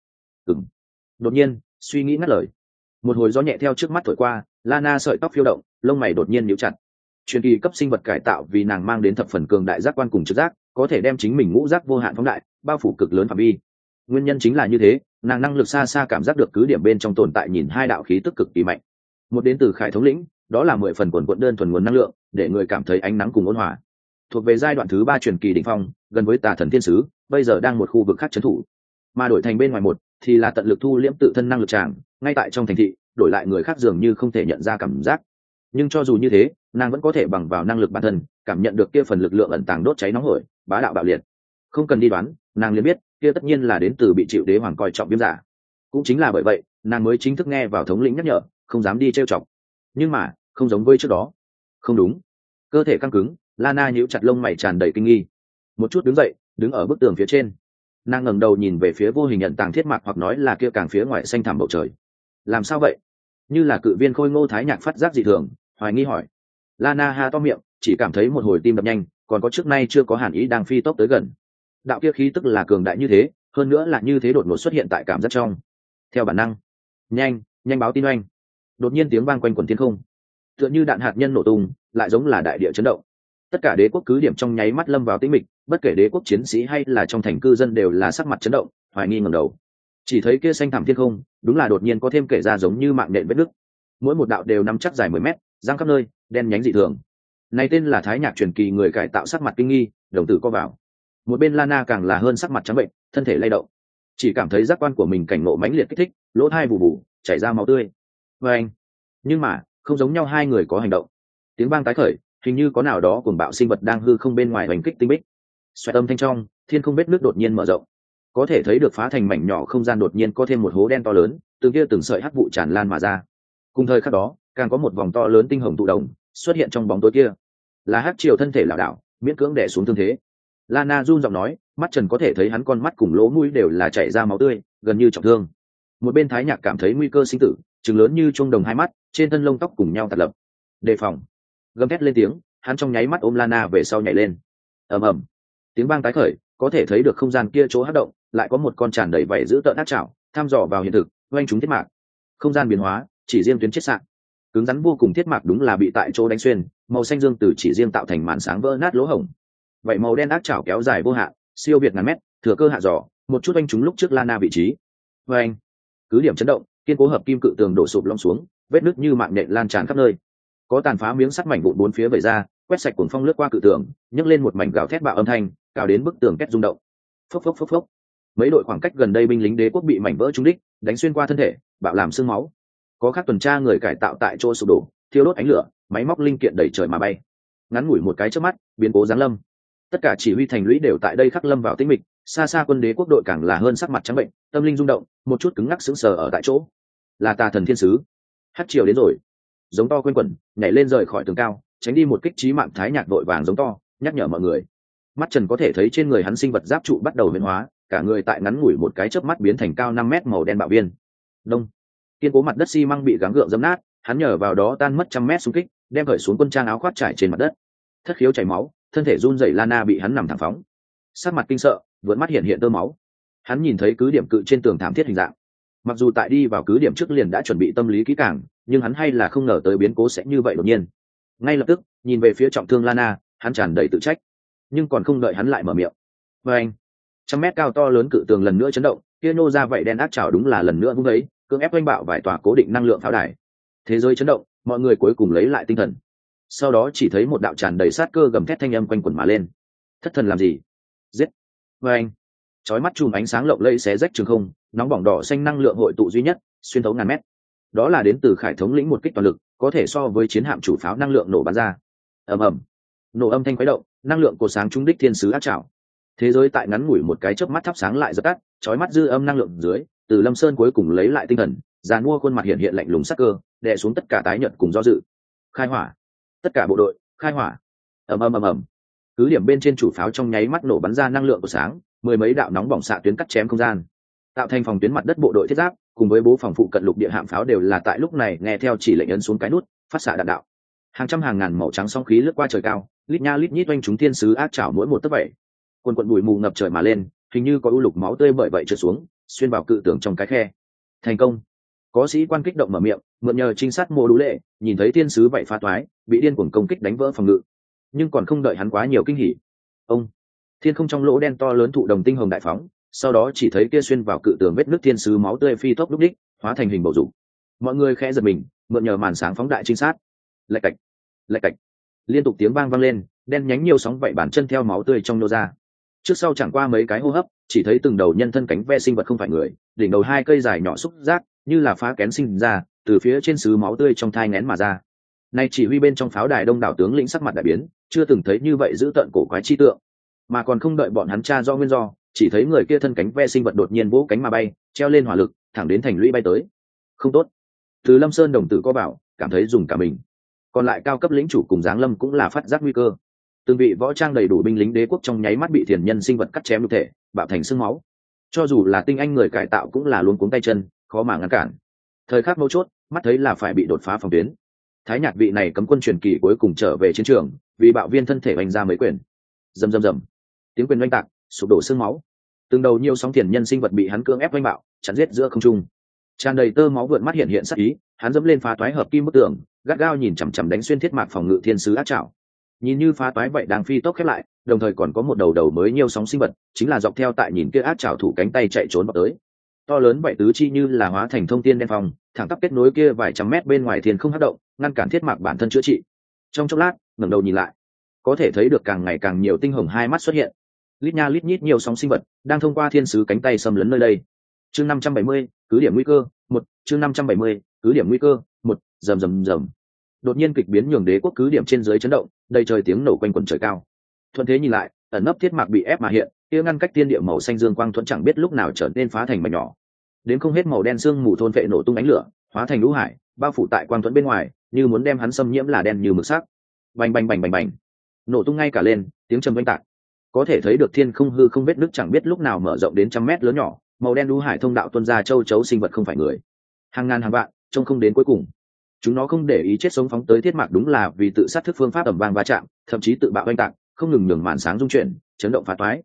Đột nhiên, suy nghĩ ngắt lời. Một hồi gió nhẹ theo trước mắt thổi qua, Lana sợi tóc phiêu động, lông mày đột nhiên nhíu chặt. Truyền kỳ cấp sinh vật cải tạo vì nàng mang đến thập phần cường đại giác quan cùng trực giác, có thể đem chính mình ngũ giác vô hạn phóng đại, bao phủ cực lớn phạm vi. Nguyên nhân chính là như thế, nàng năng lực xa xa cảm giác được cứ điểm bên trong tồn tại nhìn hai đạo khí tức cực kỳ mạnh. Một đến từ Khải thống lĩnh, đó là 10 phần quần quận đơn thuần nguồn năng lượng, để người cảm thấy ánh nắng cùng ôn hòa. Thuộc về giai đoạn thứ 3 truyền kỳ đỉnh phong, gần với Tà Thần Thiên Sứ, bây giờ đang một khu vực khác trấn thủ. Mà đổi thành bên ngoài một, thì là tận lực thu liễm tự thân năng lực tràng, ngay tại trong thành thị, đổi lại người khác dường như không thể nhận ra cảm giác. Nhưng cho dù như thế, nàng vẫn có thể bằng vào năng lực bản thân, cảm nhận được kia phần lực lượng ẩn tàng đốt cháy nóng hổi, bá đạo bạo liệt. Không cần đi đoán, nàng liền biết, kia tất nhiên là đến từ bị chịu đế hoàng coi trọng viêm giả. Cũng chính là bởi vậy, nàng mới chính thức nghe vào thống lĩnh nhắc nhở, không dám đi trêu chọc. Nhưng mà, không giống với trước đó. Không đúng. Cơ thể căng cứng, Lana nhíu chặt lông mày tràn đầy kinh nghi. Một chút đứng dậy, đứng ở bức tường phía trên. Nàng ngẩng đầu nhìn về phía vô hình nhận tàng thiết mạc, hoặc nói là kia càng phía ngoài xanh thẳm bầu trời. Làm sao vậy? Như là cự viên khôi ngô thái nhạc phát giác dị thường, hoài nghi hỏi. Lana ha to miệng, chỉ cảm thấy một hồi tim đập nhanh, còn có trước nay chưa có hàn ý đang phi tốc tới gần. Đạo kia khí tức là cường đại như thế, hơn nữa là như thế đột ngột xuất hiện tại cảm giác trong. Theo bản năng, nhanh báo tin oanh. Đột nhiên tiếng vang quanh quần thiên không, tựa như đạn hạt nhân nổ tung, lại giống là đại địa chấn động. Tất cả đế quốc cứ điểm trong nháy mắt lâm vào tĩnh mịch, bất kể đế quốc chiến sĩ hay là trong thành cư dân đều là sắc mặt chấn động, hoài nghi ngẩng đầu. Chỉ thấy kia xanh thẳm thiên không, đúng là đột nhiên có thêm kể ra giống như mạng nện vết nứt. Mỗi một đạo đều nắm chắc dài 10 mét, giăng khắp nơi, đen nhánh dị thường. Này tên là Thái Nhạc truyền kỳ người cải tạo, sắc mặt kinh nghi, đồng tử co vào. Một bên Lana càng là hơn sắc mặt trắng bệnh, thân thể lay động. Chỉ cảm thấy giác quan của mình cảnh ngộ mãnh liệt kích thích, lỗ tai bù bù, chảy ra máu tươi. Anh. Nhưng mà, không giống nhau, hai người có hành động. Tiếng vang tái khởi, hình như có nào đó cuồng bạo sinh vật đang hư không bên ngoài hoành kích tinh bích. Xoẹt âm thanh trong, thiên không vết nước đột nhiên mở rộng. Có thể thấy được phá thành mảnh nhỏ không gian đột nhiên có thêm một hố đen to lớn, từ kia từng sợi hắc vụ tràn lan mà ra. Cùng thời khắc đó, càng có một vòng to lớn tinh hồng tụ đồng xuất hiện trong bóng tối kia. Là Hắc Triều thân thể lảo đảo, miễn cưỡng đè xuống thương thế. Lana run giọng nói, mắt trần có thể thấy hắn con mắt cùng lỗ mũi đều là chảy ra máu tươi, gần như trọng thương. Một bên Thái Nhạc cảm thấy nguy cơ sinh tử, trừng lớn như chuông đồng hai mắt, trên thân lông tóc cùng nhau tạt lập. Đề phòng! Gầm thét lên tiếng, hắn trong nháy mắt ôm Lana về sau nhảy lên. Ầm ầm! Tiếng vang tái khởi, có thể thấy được không gian kia chỗ hất động, lại có một con tràn đầy vảy giữ tợn ác chảo, thăm dò vào hiện thực, oanh chúng thiết mạc. Không gian biến hóa, chỉ riêng tuyến chết sạn. Cứng rắn vô cùng thiết mạc đúng là bị tại chỗ đánh xuyên, màu xanh dương từ chỉ riêng tạo thành màn sáng vỡ nát lỗ hổng. Vậy màu đen ác chảo kéo dài vô hạn, siêu việt ngàn mét, thừa cơ hạ dò, một chút anh chúng lúc trước Lana vị trí. Anh, cứ điểm chấn động, kiên cố hợp kim cự tường đổ sụp lõm xuống, vết nứt như mạng nện lan tràn khắp nơi. Có tàn phá miếng sắt mảnh vụn bốn phía vẩy ra, quét sạch cuồng phong lướt qua cự tường, nhấc lên một mảnh gào thét bạo âm thanh, cào đến bức tường két rung động. Phốc phốc phốc phốc. Mấy đội khoảng cách gần đây binh lính đế quốc bị mảnh vỡ trúng đích, đánh xuyên qua thân thể, bạo làm xương máu. Có khác tuần tra người cải tạo tại chỗ sụp đổ, thiêu đốt ánh lửa, máy móc linh kiện đẩy trời mà bay. Ngắn ngủi một cái chớp mắt, biến cố giáng lâm. Tất cả chỉ huy thành lũy đều tại đây khắc lâm vào tĩnh mịch, xa xa quân đế quốc đội càng là hơn sắc mặt trắng bệnh, tâm linh rung động, một chút cứng ngắc sững sờ ở tại chỗ. Là Tà Thần Thiên Sứ. Hắc Triều đến rồi. Giống to quanh quẩn, nhảy lên rời khỏi tường cao, tránh đi một kích chí mạng. Thái Nhạc đội vàng giống to, nhắc nhở mọi người. Mắt trần có thể thấy trên người hắn sinh vật giáp trụ bắt đầu biến hóa, cả người tại ngắn ngủi một cái chớp mắt biến thành cao 5 mét màu đen bạo viên. Đông. Kiên cố mặt đất xi măng bị gắng gượng dẫm nát, hắn nhờ vào đó tan mất trăm mét xung kích, đem cởi xuống quân trang áo khoác trải trên mặt đất. Thất khiếu chảy máu, thân thể run rẩy. Lana bị hắn nằm thẳng phóng, sắc mặt kinh sợ, vượt mắt hiện tơ máu. Hắn nhìn thấy cứ điểm cự trên tường thảm thiết hình dạng. Mặc dù tại đi vào cứ điểm trước liền đã chuẩn bị tâm lý kỹ càng, nhưng hắn hay là không ngờ tới biến cố sẽ như vậy đột nhiên. Ngay lập tức, nhìn về phía trọng thương Lana, hắn tràn đầy tự trách. Nhưng còn không đợi hắn lại mở miệng, và anh, trăm mét cao to lớn cự tường lần nữa chấn động, kia nô ra vậy đen ác chảo đúng là lần nữa vung ấy, cưỡng ép oanh bạo vài tòa cố định năng lượng pháo đài. Thế giới chấn động, mọi người cuối cùng lấy lại tinh thần. Sau đó chỉ thấy một đạo tràn đầy sát cơ gầm thét thanh âm quanh quẩn mà lên. Thất thần làm gì? Giết! Và anh, chói mắt chùm ánh sáng lộng lẫy xé rách trường không, nóng bỏng đỏ xanh năng lượng hội tụ duy nhất, xuyên thấu ngàn mét. Đó là đến từ Khải thống lĩnh một kích toàn lực, có thể so với chiến hạm chủ pháo năng lượng nổ bắn ra. Ầm ầm, nổ âm thanh khuấy động, năng lượng cột sáng trúng đích thiên sứ ác trảo. Thế giới tại ngắn ngủi một cái chớp mắt thắp sáng lại dập tắt, chói mắt dư âm năng lượng dưới, Từ Lâm Sơn cuối cùng lấy lại tinh thần, giàn mua khuôn mặt hiện hiện lạnh lùng sắc cơ, đè xuống tất cả tái nhợt cùng do dự. khai hỏa, tất cả bộ đội khai hỏa. Ầm ầm ầm ầm, cứ điểm bên trên chủ pháo trong nháy mắt nổ bắn ra năng lượng của sáng, mười mấy đạo nóng bỏng xạ tuyến cắt chém không gian, tạo thành phòng tuyến mặt đất bộ đội thiết giáp cùng với bố phòng phụ cận lục địa hạm pháo đều là tại lúc này nghe theo chỉ lệnh ấn xuống cái nút phát xạ đạn đạo. Hàng trăm hàng ngàn màu trắng sóng khí lướt qua trời cao, lít nha lít nhít oanh chúng thiên sứ ác chảo mỗi một tấc vậy. Quần quần bụi mù ngập trời mà lên, hình như có u lục máu tươi bởi vậy trượt xuống, xuyên vào cự tường trong cái khe. Thành công. Có sĩ quan kích động mở miệng, mượn nhờ trinh sát mô đũ lệ, nhìn thấy thiên sứ vậy phá toái, bị điên cuồng công kích đánh vỡ phòng ngự. Nhưng còn không đợi hắn quá nhiều kinh hỉ. Ông, thiên không trong lỗ đen to lớn thụ đồng tinh hồng đại phóng, sau đó chỉ thấy kia xuyên vào cự tường vết nước thiên sứ máu tươi phi tốc lúc đích, hóa thành hình bầu dục. Mọi người khẽ giật mình, mượn nhờ màn sáng phóng đại trinh sát. Lạch cạch, lạch cạch, liên tục tiếng vang vang lên, đen nhánh nhiều sóng vậy bản chân theo máu tươi trong nô ra. Trước sau chẳng qua mấy cái hô hấp, chỉ thấy từng đầu nhân thân cánh ve sinh vật không phải người, đỉnh đầu hai cây dài nhỏ xúc giác như là phá kén sinh ra, từ phía trên sứ máu tươi trong thai nghén mà ra. Nay chỉ huy bên trong pháo đài đông đảo tướng lĩnh sắc mặt đại biến, chưa từng thấy như vậy giữ tận cổ quái chi tượng, mà còn không đợi bọn hắn tra do nguyên do, chỉ thấy người kia thân cánh ve sinh vật đột nhiên vỗ cánh mà bay, treo lên hỏa lực, thẳng đến thành lũy bay tới. Không tốt. Từ Lâm Sơn đồng tử có bảo, cảm thấy dùng cả mình. Còn lại cao cấp lĩnh chủ cùng giáng lâm cũng là phát giác nguy cơ. Từng vị võ trang đầy đủ binh lính đế quốc trong nháy mắt bị thiền nhân sinh vật cắt chém nhục thể, bạo thành xương máu. Cho dù là tinh anh người cải tạo cũng là luống cuống tay chân, khó mà ngăn cản. Thời khắc mấu chốt, mắt thấy là phải bị đột phá phòng tuyến. Thái Nhạc vị này cấm quân truyền kỳ cuối cùng trở về chiến trường, vì bạo viên thân thể oanh ra mấy quyền. Rầm rầm rầm. Tiếng quyền oanh tạc, sụp đổ xương máu. Từng đầu nhiều sóng thiền nhân sinh vật bị hắn cưỡng ép oanh bạo, chắn giết giữa không trung. Tràn đầy tơ máu vượn mắt hiện hiện sắc ý, hắn dẫm lên phá toái hợp kim bức tường, gắt gao nhìn chằm chằm đánh xuyên thiết mạc phòng ngự thiên sứ ác trảo. Nhìn như phá toái vậy đang phi tốc khép lại, đồng thời còn có một đầu đầu mới nhiều sóng sinh vật, chính là dọc theo tại nhìn kia ác trảo thủ cánh tay chạy trốn vào tới. To lớn vậy tứ chi như là hóa thành thông tiên đen phong, thẳng tắp kết nối kia vài trăm mét bên ngoài thiên không hất động, ngăn cản thiết mạc bản thân chữa trị. Trong chốc lát, ngẩng đầu nhìn lại, có thể thấy được càng ngày càng nhiều tinh hồng hai mắt xuất hiện. Lít nha lít nhít nhiều sóng sinh vật đang thông qua thiên sứ cánh tay xâm lấn nơi đây. Chương 570, cứ điểm nguy cơ, một. Chương 570, cứ điểm nguy cơ, một. Rầm rầm rầm. Đột nhiên kịch biến nhường đế quốc cứ điểm trên dưới chấn động, đầy trời tiếng nổ quanh quẩn trời cao. Thuận thế nhìn lại, ẩn nấp thiết mạc bị ép mà hiện, kia ngăn cách tiên địa màu xanh dương quang thuận chẳng biết lúc nào trở nên phá thành mảnh nhỏ. Đến không hết màu đen xương mù thôn vệ nổ tung ánh lửa, hóa thành lũ hải, bao phủ tại quang thuận bên ngoài, như muốn đem hắn xâm nhiễm là đen như mực sắc. Bành bành bành bành bành. Nổ tung ngay cả lên, tiếng trầm oanh tạc. Có thể thấy được thiên không hư không vết nứt chẳng biết lúc nào mở rộng đến trăm mét lớn nhỏ, màu đen lũ hải thông đạo tuôn ra châu chấu sinh vật không phải người. Hàng ngàn hàng vạn, trông không đến cuối cùng. Chúng nó không để ý chết sống phóng tới thiết mạc đúng là vì tự sát thức phương pháp ầm vang va chạm, thậm chí tự bạo oanh tạc, không ngừng nhường màn sáng rung chuyển, chấn động phá toái.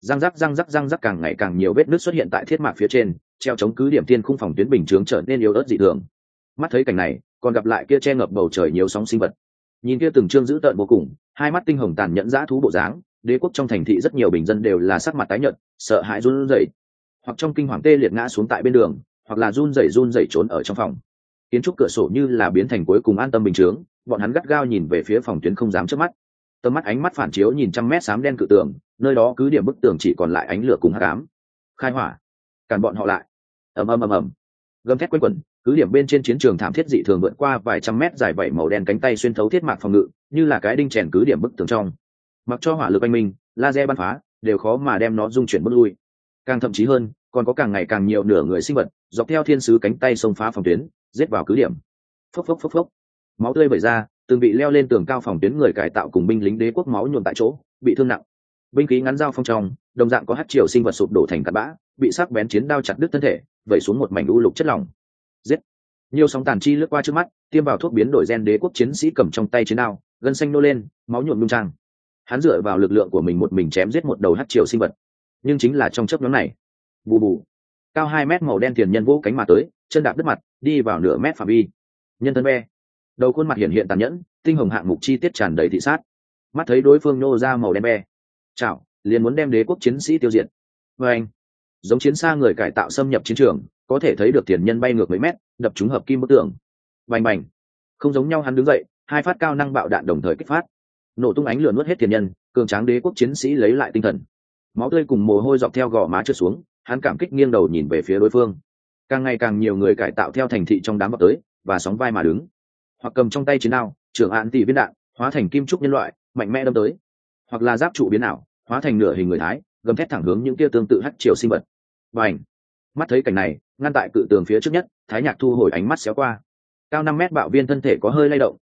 Răng rắc càng ngày càng nhiều vết nứt xuất hiện tại thiết mạc phía trên, treo chống cứ điểm tiên khung phòng tuyến bình chướng trở nên yếu ớt dị thường. Mắt thấy cảnh này, còn gặp lại kia che ngập bầu trời nhiều sóng sinh vật. Nhìn kia từng trương dữ tợn vô cùng, hai mắt tinh hồng tàn nhẫn dã thú bộ dáng, đế quốc trong thành thị rất nhiều bình dân đều là sắc mặt tái nhợt, sợ hãi run rẩy, hoặc trong kinh hoàng tê liệt ngã xuống tại bên đường, hoặc là run rẩy trốn ở trong phòng. Kiến trúc cửa sổ như là biến thành cuối cùng an tâm bình chướng, bọn hắn gắt gao nhìn về phía phòng tuyến không dám chớp mắt. Tầm mắt ánh mắt phản chiếu nhìn trăm mét xám đen cự tường, nơi đó cứ điểm bức tường chỉ còn lại ánh lửa cùng hắc ám. Khai hỏa, cản bọn họ lại. Ầm ầm ầm ầm. Gầm thét quanh quẩn, cứ điểm bên trên chiến trường thảm thiết dị thường vượt qua vài trăm mét dài vảy màu đen cánh tay xuyên thấu thiết mạc phòng ngự, như là cái đinh chèn cứ điểm bức tường trong. Mặc cho hỏa lực anh minh, laser bắn phá, đều khó mà đem nó dung chuyển bước lui. Càng thậm chí hơn, còn có càng ngày càng nhiều nửa người sinh vật dọc theo thiên sứ cánh tay xông phá phòng tuyến, giết vào cứ điểm. Phốc phốc phốc phốc. Máu tươi vẩy ra, từng bị leo lên tường cao phòng tuyến người cải tạo cùng binh lính đế quốc máu nhuộm tại chỗ, bị thương nặng. Binh khí ngắn dao phong trong, đồng dạng có hắc triều sinh vật sụp đổ thành cát bã, bị sắc bén chiến đao chặt đứt thân thể, vẩy xuống một mảnh u lục chất lỏng. Giết. Nhiều sóng tàn chi lướt qua trước mắt, tiêm vào thuốc biến đổi gen đế quốc chiến sĩ cầm trong tay chiến đao, gân xanh nô lên, máu nhuộm nhung trang. Hắn dựa vào lực lượng của mình một mình chém giết một đầu hắc triều sinh vật. Nhưng chính là trong chớp nhoáng này, bù bù, cao 2 mét màu đen tiền nhân vỗ cánh mà tới, chân đạp đất mặt, đi vào nửa mét phạm vi. Nhân thân be, đầu khuôn mặt hiện hiện tàn nhẫn, tinh hồng hạng mục chi tiết tràn đầy thị sát. Mắt thấy đối phương nô ra màu đen be, chảo, liền muốn đem đế quốc chiến sĩ tiêu diệt. Và anh, giống chiến xa người cải tạo xâm nhập chiến trường, có thể thấy được tiền nhân bay ngược mấy mét, đập trúng hợp kim bức tường. Bành bành, không giống nhau hắn đứng dậy, hai phát cao năng bạo đạn đồng thời kích phát, nổ tung ánh lửa nuốt hết tiền nhân, cường tráng đế quốc chiến sĩ lấy lại tinh thần. Máu tươi cùng mồ hôi dọc theo gò má trượt xuống, hắn cảm kích nghiêng đầu nhìn về phía đối phương. Càng ngày càng nhiều người cải tạo theo thành thị trong đám vào tới, và sóng vai mà đứng, hoặc cầm trong tay chiến đao, trưởng án tỷ viên đạn, hóa thành kim trúc nhân loại, mạnh mẽ đâm tới, hoặc là giáp trụ biến ảo, hóa thành nửa hình người thái, gầm thét thẳng hướng những kia tương tự hắc triều sinh vật. Bành! Mắt thấy cảnh này, ngăn tại cự tường phía trước nhất, Thái Nhạc thu hồi ánh mắt xéo qua. Cao 5 mét bạo viên thân thể có hơi lay động,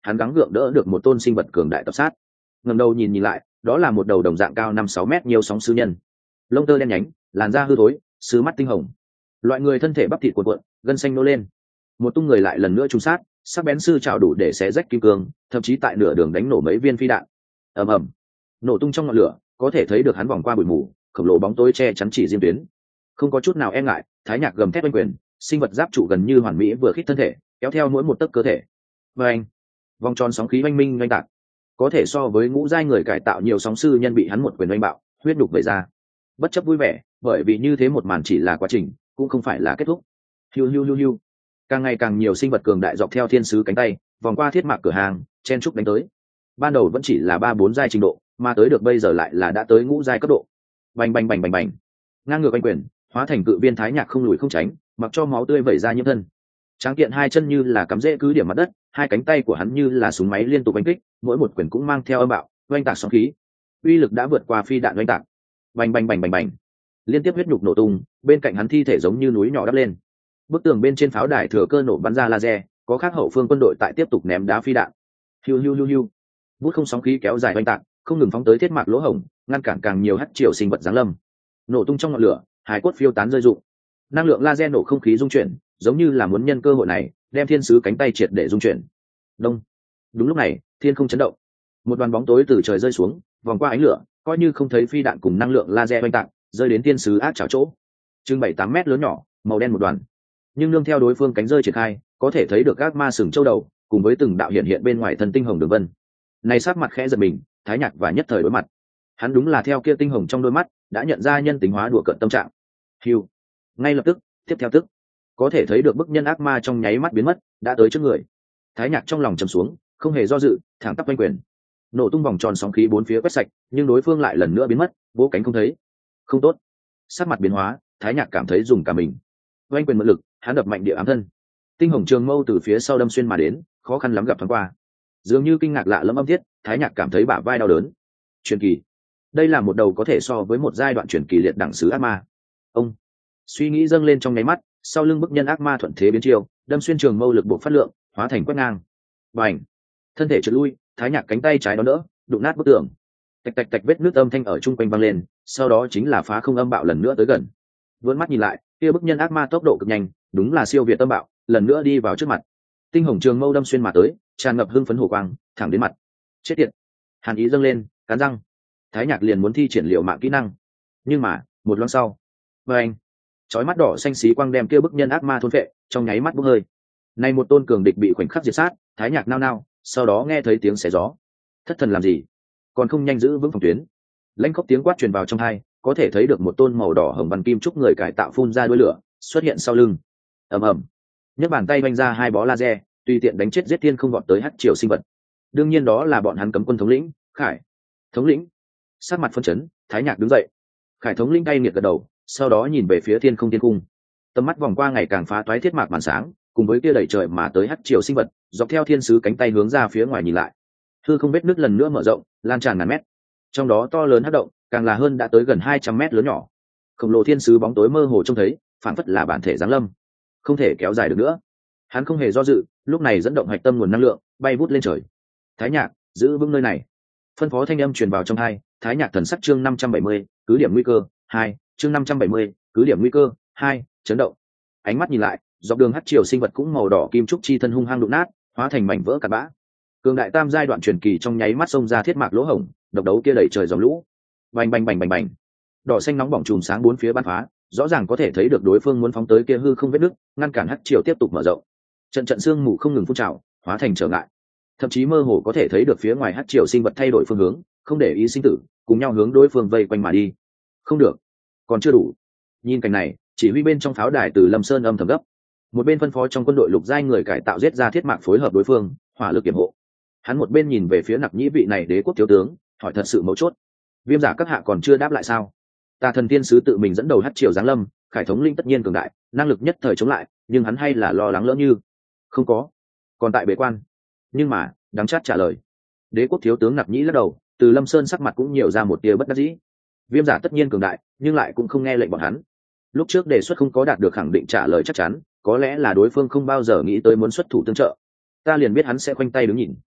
hắn gắng gượng đỡ được một tôn sinh vật cường đại tập sát. Ngẩng đầu nhìn lại, đó là một đầu đồng dạng cao 5-6 mét nhiều sóng sư nhân, lông tơ đen nhánh, làn da hư thối, sứ mắt tinh hồng, loại người thân thể bắp thịt cuộn cuộn, gân xanh nô lên. Một tung người lại lần nữa trúng sát, sắc bén sư trảo đủ để xé rách kim cương, thậm chí tại nửa đường đánh nổ mấy viên phi đạn. Ầm ầm, nổ tung trong ngọn lửa, có thể thấy được hắn vòng qua bụi mù, khổng lồ bóng tối che chắn chỉ diêm tuyến. Không có chút nào e ngại, Thái Nhạc gầm thét oanh quyền, sinh vật giáp trụ gần như hoàn mỹ vừa khít thân thể, kéo theo mỗi một tấc cơ thể. Và anh, vòng tròn sóng khí oanh minh oanh tạc, có thể so với ngũ giai người cải tạo nhiều sóng sư nhân bị hắn một quyền oanh bạo, huyết nhục vẩy ra. Bất chấp vui vẻ, bởi vì như thế một màn chỉ là quá trình, cũng không phải là kết thúc. Hiu hiu hiu hiu, càng ngày càng nhiều sinh vật cường đại dọc theo thiên sứ cánh tay, vòng qua thiết mạc cửa hàng, chen trúc đánh tới. Ban đầu vẫn chỉ là 3-4 giai trình độ, mà tới được bây giờ lại là đã tới ngũ giai cấp độ. Bành bành bành bành bành, ngang ngược oanh quyền, hóa thành cự viên Thái Nhạc không lùi không tránh, mặc cho máu tươi vẩy ra nhiễm thân. Tráng kiện hai chân như là cắm rễ cứ điểm mặt đất, hai cánh tay của hắn như là súng máy liên tục đánh kích, mỗi một quyền cũng mang theo âm bạo, oanh tạc sóng khí. Uy lực đã vượt qua phi đạn oanh tạc. Bành bành bành bành bành, liên tiếp huyết nhục nổ tung, bên cạnh hắn thi thể giống như núi nhỏ đắp lên. Bức tường bên trên pháo đài thừa cơ nổ bắn ra laser, có khác hậu phương quân đội tại tiếp tục ném đá phi đạn. Hiu hiu hiu hiu, bút không sóng khí kéo dài oanh tạc, không ngừng phóng tới thiết mạc lỗ hổng, ngăn cản càng nhiều hắc triều sinh vật giáng lâm. Nổ tung trong ngọn lửa, hải cốt phiêu tán rơi rụng. Năng lượng laser nổ không khí dung chuyển, giống như là muốn nhân cơ hội này đem thiên sứ cánh tay triệt để dung chuyển. Đông. Đúng lúc này, thiên không chấn động, một đoàn bóng tối từ trời rơi xuống, vòng qua ánh lửa, coi như không thấy phi đạn cùng năng lượng laser oanh tạc, rơi đến thiên sứ ác chảo chỗ. Chừng 7-8 mét lớn nhỏ, màu đen một đoàn. Nhưng nương theo đối phương cánh rơi triển khai, có thể thấy được các ma sừng châu đầu, cùng với từng đạo hiện bên ngoài thân tinh hồng đường vân. Này sát mặt khẽ giật mình, Thái Nhạc và nhất thời đối mặt. Hắn đúng là theo kia tinh hồng trong đôi mắt, đã nhận ra nhân tính hóa đùa cợt tâm trạng. Hiu. Ngay lập tức, tiếp theo tức, có thể thấy được bức nhân ác ma trong nháy mắt biến mất, đã tới trước người. Thái Nhạc trong lòng trầm xuống, không hề do dự, thẳng tắp quanh quyền. Nổ tung vòng tròn sóng khí bốn phía quét sạch, nhưng đối phương lại lần nữa biến mất, vỗ cánh không thấy. Không tốt. Sắc mặt biến hóa, Thái Nhạc cảm thấy dùng cả mình. Quanh quyền mượn lực, hắn đập mạnh địa ám thân. Tinh hồng trường mâu từ phía sau đâm xuyên mà đến, khó khăn lắm gặp thoáng qua. Dường như kinh ngạc lạ lẫm âm thiết, Thái Nhạc cảm thấy bả vai đau đớn. Truyền kỳ. Đây là một đầu có thể so với một giai đoạn truyền kỳ liệt đẳng sứ ác ma. Ông suy nghĩ dâng lên trong nháy mắt, sau lưng bức nhân ác ma thuận thế biến chiêu, đâm xuyên trường mâu lực buộc phát lượng, hóa thành quét ngang. Bành, thân thể trượt lui, Thái Nhạc cánh tay trái đón đỡ, đụng nát bức tường. Tạch tạch tạch, vết nước âm thanh ở trung quanh vang lên, sau đó chính là phá không âm bạo lần nữa tới gần. Vươn mắt nhìn lại, kia bức nhân ác ma tốc độ cực nhanh, đúng là siêu việt âm bạo, lần nữa đi vào trước mặt. Tinh hồng trường mâu đâm xuyên mà tới, tràn ngập hưng phấn hổ quang, thẳng đến mặt. Chết tiệt. Hàn ý dâng lên, cắn răng. Thái Nhạc liền muốn thi triển liệu mạng kỹ năng, nhưng mà một loáng sau, anh chói mắt đỏ xanh xí quang đem kia bức nhân ác ma thôn phệ, trong nháy mắt bốc hơi. Này một tôn cường địch bị khoảnh khắc diệt sát, Thái Nhạc nao nao, sau đó nghe thấy tiếng xé gió. Thất thần làm gì, còn không nhanh giữ vững phòng tuyến. Lãnh khốc tiếng quát truyền vào trong tai, có thể thấy được một tôn màu đỏ hồng văn kim trúc người cải tạo phun ra đuôi lửa, xuất hiện sau lưng. Ầm ầm, nhấc bàn tay vung ra hai bó laser, tùy tiện đánh chết giết tiên không vọt tới hắc triều sinh vật. Đương nhiên đó là bọn hắn cấm quân thống lĩnh, Khải. Thống lĩnh. Sát mặt phân chấn, Thái Nhạc đứng dậy. Khải thống lĩnh cay nghiệt gật đầu, sau đó nhìn về phía thiên không thiên cung. Tầm mắt vòng qua ngày càng phá toái thiết mạc màn sáng, cùng với kia đẩy trời mà tới hắc triều sinh vật, dọc theo thiên sứ cánh tay hướng ra phía ngoài nhìn lại. Hư không vết nứt lần nữa mở rộng, lan tràn ngàn mét. Trong đó to lớn hắc động, càng là hơn đã tới gần 200 mét lớn nhỏ. Khổng lồ thiên sứ bóng tối mơ hồ trông thấy, phản phất là bản thể giáng lâm. Không thể kéo dài được nữa. Hắn không hề do dự, lúc này dẫn động hạch tâm nguồn năng lượng, bay vút lên trời. Thái Nhạc, giữ vững nơi này. Phân phó thanh âm truyền vào trong tai. Thái Nhạc thần sắc chương 570, cứ điểm nguy cơ 2, chương 570, cứ điểm nguy cơ 2, chấn động. Ánh mắt nhìn lại, dọc đường hắc triều sinh vật cũng màu đỏ kim trúc chi thân hung hăng đụng nát, hóa thành mảnh vỡ cát bã. Cường đại tam giai đoạn truyền kỳ trong nháy mắt xông ra thiết mạc lỗ hổng, độc đấu kia đẩy trời dòng lũ. Bành bành bành bành bành. Đỏ xanh nóng bỏng chùm sáng bốn phía bắn phá, rõ ràng có thể thấy được đối phương muốn phóng tới kia hư không vết nứt, ngăn cản hắc triều tiếp tục mở rộng. Trận trận sương mù không ngừng phun trào, hóa thành trở ngại. Thậm chí mơ hồ có thể thấy được phía ngoài hắc triều sinh vật thay đổi phương hướng, không để ý sinh tử, cùng nhau hướng đối phương vây quanh mà đi. Không được, còn chưa đủ. Nhìn cảnh này, chỉ huy bên trong pháo đài từ Lâm Sơn âm thầm gấp. Một bên phân phó trong quân đội lục giai người cải tạo giết ra thiết mạc phối hợp đối phương, hỏa lực kiểm hộ. Hắn một bên nhìn về phía Nặc Nhĩ vị này đế quốc thiếu tướng, hỏi thật sự mấu chốt. Viêm giả các hạ còn chưa đáp lại sao? Tà thần tiên sứ tự mình dẫn đầu hắc triều giáng lâm, Khải thống linh tất nhiên cường đại, năng lực nhất thời chống lại, nhưng hắn hay là lo lắng lỡ như không có, còn tại bế quan. Nhưng mà đáng chát trả lời. Đế quốc thiếu tướng Nặc Nhĩ lắc đầu, từ Lâm Sơn sắc mặt cũng nhiều ra một tia bất đắc dĩ. Viêm giả tất nhiên cường đại, nhưng lại cũng không nghe lệnh bọn hắn. Lúc trước đề xuất không có đạt được khẳng định trả lời chắc chắn, có lẽ là đối phương không bao giờ nghĩ tới muốn xuất thủ tương trợ. Ta liền biết hắn sẽ khoanh tay đứng nhìn.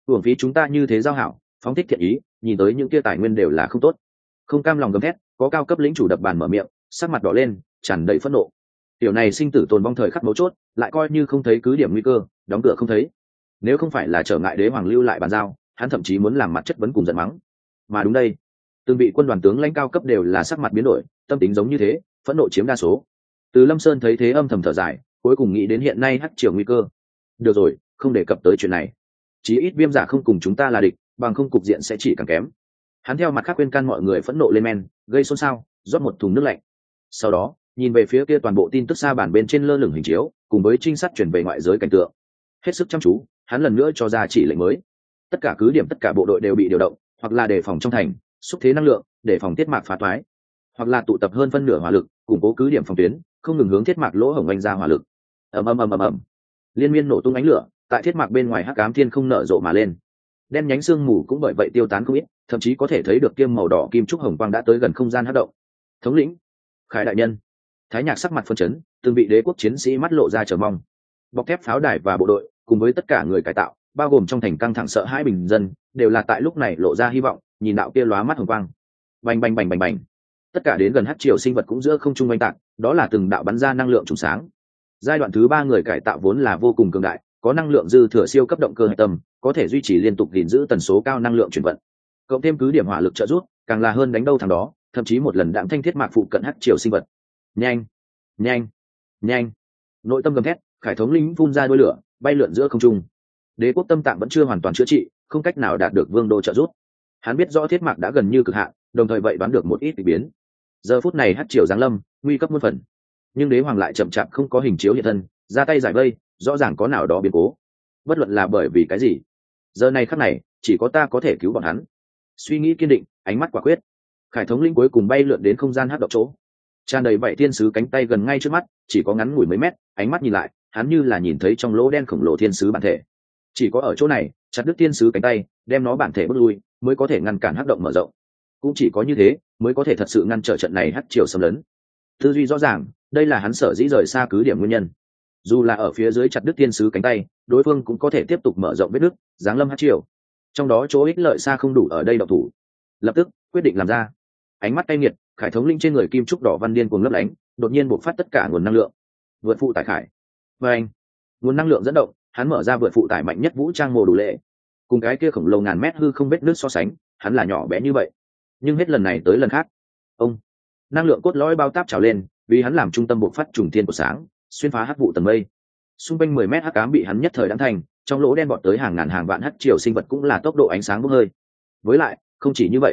hưởng phí chúng ta như thế giao hảo phóng thích thiện ý, nhìn tới những kia tài nguyên đều là không tốt. Không cam lòng gầm thét, có cao cấp lĩnh chủ đập bàn mở miệng, sắc mặt đỏ lên, tràn đầy phẫn nộ. Tiểu này sinh tử tồn vong thời khắc mấu chốt, lại coi như không thấy cứ điểm nguy cơ, đóng cửa không thấy. Nếu không phải là trở ngại đế hoàng lưu lại bàn giao, hắn thậm chí muốn làm mặt chất vấn cùng giận mắng. Mà đúng đây, từng vị quân đoàn tướng lãnh cao cấp đều là sắc mặt biến đổi, tâm tính giống như thế, phẫn nộ chiếm đa số. Từ Lâm Sơn thấy thế âm thầm thở dài, cuối cùng nghĩ đến hiện nay hắc triều nguy cơ. Được rồi, không đề cập tới chuyện này. Chí ít Viêm Giả không cùng chúng ta là địch, bằng không cục diện sẽ chỉ càng kém. Hắn theo mặt khác khuyên can mọi người phẫn nộ lên men, gây xôn xao, rót một thùng nước lạnh. Sau đó, nhìn về phía kia toàn bộ tin tức xa bản bên trên lơ lửng hình chiếu, cùng với trinh sát chuyển về ngoại giới cảnh tượng. Hết sức chăm chú, hắn lần nữa cho ra chỉ lệnh mới. Tất cả cứ điểm tất cả bộ đội đều bị điều động, hoặc là đề phòng trong thành, xúc thế năng lượng, để phòng thiết mạc phá toái, hoặc là tụ tập hơn phân nửa hỏa lực, củng cố cứ điểm phòng tuyến, không ngừng hướng thiết mạc lỗ hổng oanh ra hỏa lực. Ầm ầm ầm ầm ầm. Liên miên nổ tung ánh lửa, tại thiết mạc bên ngoài hắc ám thiên không nở rộ mà lên. Đen nhánh sương mù cũng bởi vậy tiêu tán không ít, thậm chí có thể thấy được kiêm màu đỏ kim trúc hồng quang đã tới gần không gian hắc động. Thống lĩnh, Khải đại nhân. Thái Nhạc sắc mặt phân chấn, từng vị đế quốc chiến sĩ mắt lộ ra chờ mong. Bọc thép pháo đài và bộ đội, cùng với tất cả người cải tạo, bao gồm trong thành căng thẳng sợ hãi bình dân, đều là tại lúc này lộ ra hy vọng, nhìn đạo kia lóa mắt hồng quang. Bành bành bành bành bành. Tất cả đến gần hắc triều sinh vật cũng giữa không trung oanh tạc, đó là từng đạo bắn ra năng lượng trùng sáng. Giai đoạn thứ 3 người cải tạo vốn là vô cùng cường đại, có năng lượng dư thừa siêu cấp động cơ hệ tâm, có thể duy trì liên tục gìn giữ tần số cao năng lượng chuyển vận. Cộng thêm cứ điểm hỏa lực trợ giúp, càng là hơn đánh đâu thằng đó, thậm chí một lần đạm thanh thiết mạc phụ cận hắc triều sinh vật. Nhanh, nhanh, nhanh. Nội tâm gầm thét, Khải thống lĩnh phun ra đuôi lửa, bay lượn giữa không trung. Đế quốc tâm tạng vẫn chưa hoàn toàn chữa trị, không cách nào đạt được vương đô trợ giúp. Hắn biết rõ thiết mạc đã gần như cực hạn, đồng thời vậy đoán được một ít kỳ biến. Giờ phút này hắc triều giáng lâm, nguy cấp muôn phần. Nhưng đế hoàng lại chậm chạp không có hình chiếu hiện thân, ra tay giải vây, rõ ràng có nào đó biến cố. Bất luận là bởi vì cái gì, giờ này khắc này chỉ có ta có thể cứu bọn hắn. Suy nghĩ kiên định, ánh mắt quả quyết, Khải thống lĩnh cuối cùng bay lượn đến không gian hắc động chỗ. Tràn đầy vậy thiên sứ cánh tay gần ngay trước mắt, chỉ có ngắn ngủi mấy mét, ánh mắt nhìn lại, hắn như là nhìn thấy trong lỗ đen khổng lồ thiên sứ bản thể. Chỉ có ở chỗ này, chặt đứt thiên sứ cánh tay, đem nó bản thể bước lui, mới có thể ngăn cản hắc động mở rộng. Cũng chỉ có như thế, mới có thể thật sự ngăn trở trận này hắc triều xâm lấn. Tư duy rõ ràng, đây là hắn sở dĩ rời xa cứ điểm nguyên nhân. Dù là ở phía dưới chặt đứt thiên sứ cánh tay, đối phương cũng có thể tiếp tục mở rộng vết nứt, giáng lâm hắc triều. Trong đó chỗ ích lợi xa không đủ ở đây động thủ. Lập tức quyết định làm ra. Ánh mắt cay nghiệt, Khải thống lĩnh trên người kim trúc đỏ văn điên cuồng lấp lánh, đột nhiên bộc phát tất cả nguồn năng lượng. Vượt phụ tải Khải. Và anh, nguồn năng lượng dẫn động, hắn mở ra vượt phụ tải mạnh nhất vũ trang mồ đủ lệ. Cùng cái kia khổng lồ ngàn mét hư không vết nứt so sánh, hắn là nhỏ bé như vậy. Nhưng hết lần này tới lần khác, ông năng lượng cốt lõi bao táp trào lên, vì hắn làm trung tâm bộc phát trùng thiên của sáng, xuyên phá hắc vụ tầng mây. Xung quanh 10 mét hắc ám bị hắn nhất thời đánh thành, trong lỗ đen bọt tới hàng ngàn hàng vạn hắc triều sinh vật cũng là tốc độ ánh sáng bốc hơi. Với lại, không chỉ như vậy,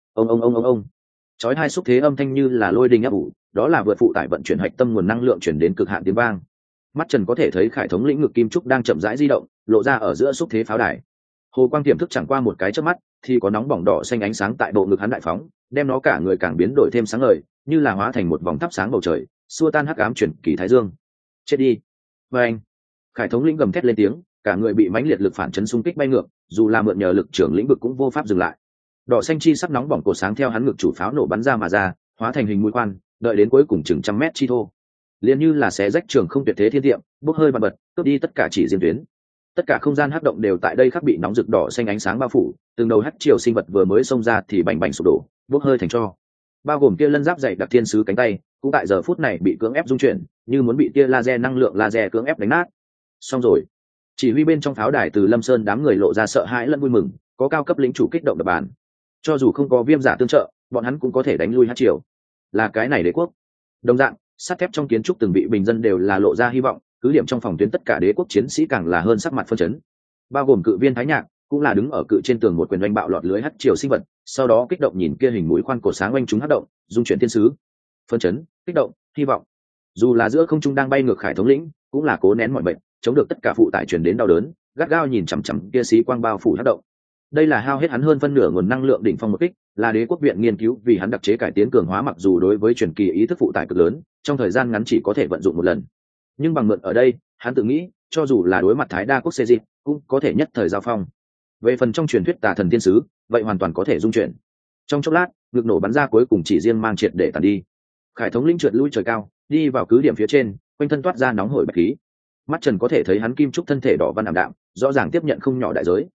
ông chói hai xúc thế âm thanh như là lôi đình áp ủ, đó là vượt phụ tải vận chuyển hạch tâm nguồn năng lượng chuyển đến cực hạn tiếng vang. Mắt Trần có thể thấy Khải thống lĩnh ngực kim trúc đang chậm rãi di động, lộ ra ở giữa xúc thế pháo đài. Hồ quang tiềm thức chẳng qua một cái chớp mắt, thì có nóng bỏng đỏ xanh ánh sáng tại bộ ngực hắn đại phóng, đem nó cả người càng biến đổi thêm sáng ngời, như là hóa thành một vòng thắp sáng bầu trời, xua tan hắc ám chuyển kỳ thái dương. Chết đi! Và anh, Khải thống lĩnh gầm thét lên tiếng, cả người bị mãnh liệt lực phản chấn xung kích bay ngược, dù là mượn nhờ lực trưởng lĩnh vực cũng vô pháp dừng lại. Đỏ xanh chi sắc nóng bỏng cổ sáng theo hắn ngực chủ pháo nổ bắn ra mà ra, hóa thành hình mũi khoan, đợi đến cuối cùng chừng trăm mét chi thô. Liền như là xé rách trường không tuyệt thế thiên tiệm, bốc hơi bật bật, cướp đi tất cả chỉ riêng tuyến. Tất cả không gian hắc động đều tại đây khắc bị nóng rực đỏ xanh ánh sáng bao phủ, từng đầu hắc triều sinh vật vừa mới xông ra thì bành bành sụp đổ, bốc hơi thành tro. Bao gồm kia lân giáp dày đặc thiên sứ cánh tay, cũng tại giờ phút này bị cưỡng ép dung chuyển, như muốn bị tia laser năng lượng laser cưỡng ép đánh nát. Xong rồi. Chỉ huy bên trong pháo đài từ Lâm Sơn đám người lộ ra sợ hãi lẫn vui mừng, có cao cấp lĩnh chủ kích động đập bàn. Cho dù không có Viêm Giả tương trợ, bọn hắn cũng có thể đánh lui hắc triều. Là cái này đế quốc. Đồng dạng, sắt thép trong kiến trúc từng vị bình dân đều là lộ ra hy vọng, cứ điểm trong phòng tuyến tất cả đế quốc chiến sĩ càng là hơn sắc mặt phân chấn. Bao gồm cự viên Thái Nhạc, cũng là đứng ở cự trên tường một quyền oanh bạo lọt lưới hắc triều sinh vật, sau đó kích động nhìn kia hình mũi khoan cổ sáng oanh chúng hắc động, dung chuyển thiên sứ. Phân chấn, kích động, hy vọng. Dù là giữa không trung đang bay ngược Khải thống lĩnh, cũng là cố nén mọi bệnh, chống được tất cả phụ tải truyền đến đau đớn, gắt gao nhìn chằm chằm kia xí quang bao phủ hắc động. Đây là hao hết hắn hơn phân nửa nguồn năng lượng đỉnh phong một kích, là đế quốc viện nghiên cứu vì hắn đặc chế cải tiến cường hóa, mặc dù đối với truyền kỳ ý thức phụ tải cực lớn, trong thời gian ngắn chỉ có thể vận dụng một lần. Nhưng bằng mượn ở đây, hắn tự nghĩ, cho dù là đối mặt Thái Đa quốc xê dịch, cũng có thể nhất thời giao phong. Về phần trong truyền thuyết tà thần tiên sứ, vậy hoàn toàn có thể dung chuyển. Trong chốc lát, ngực nổ bắn ra cuối cùng chỉ riêng mang triệt để tàn đi. Khải thống lĩnh trượt lui trời cao, đi vào cứ điểm phía trên, quanh thân toát ra nóng hổi bạch khí. Mắt Trần có thể thấy hắn kim trúc thân thể đỏ văn ảm đạm, rõ ràng tiếp nhận không nhỏ đại giới.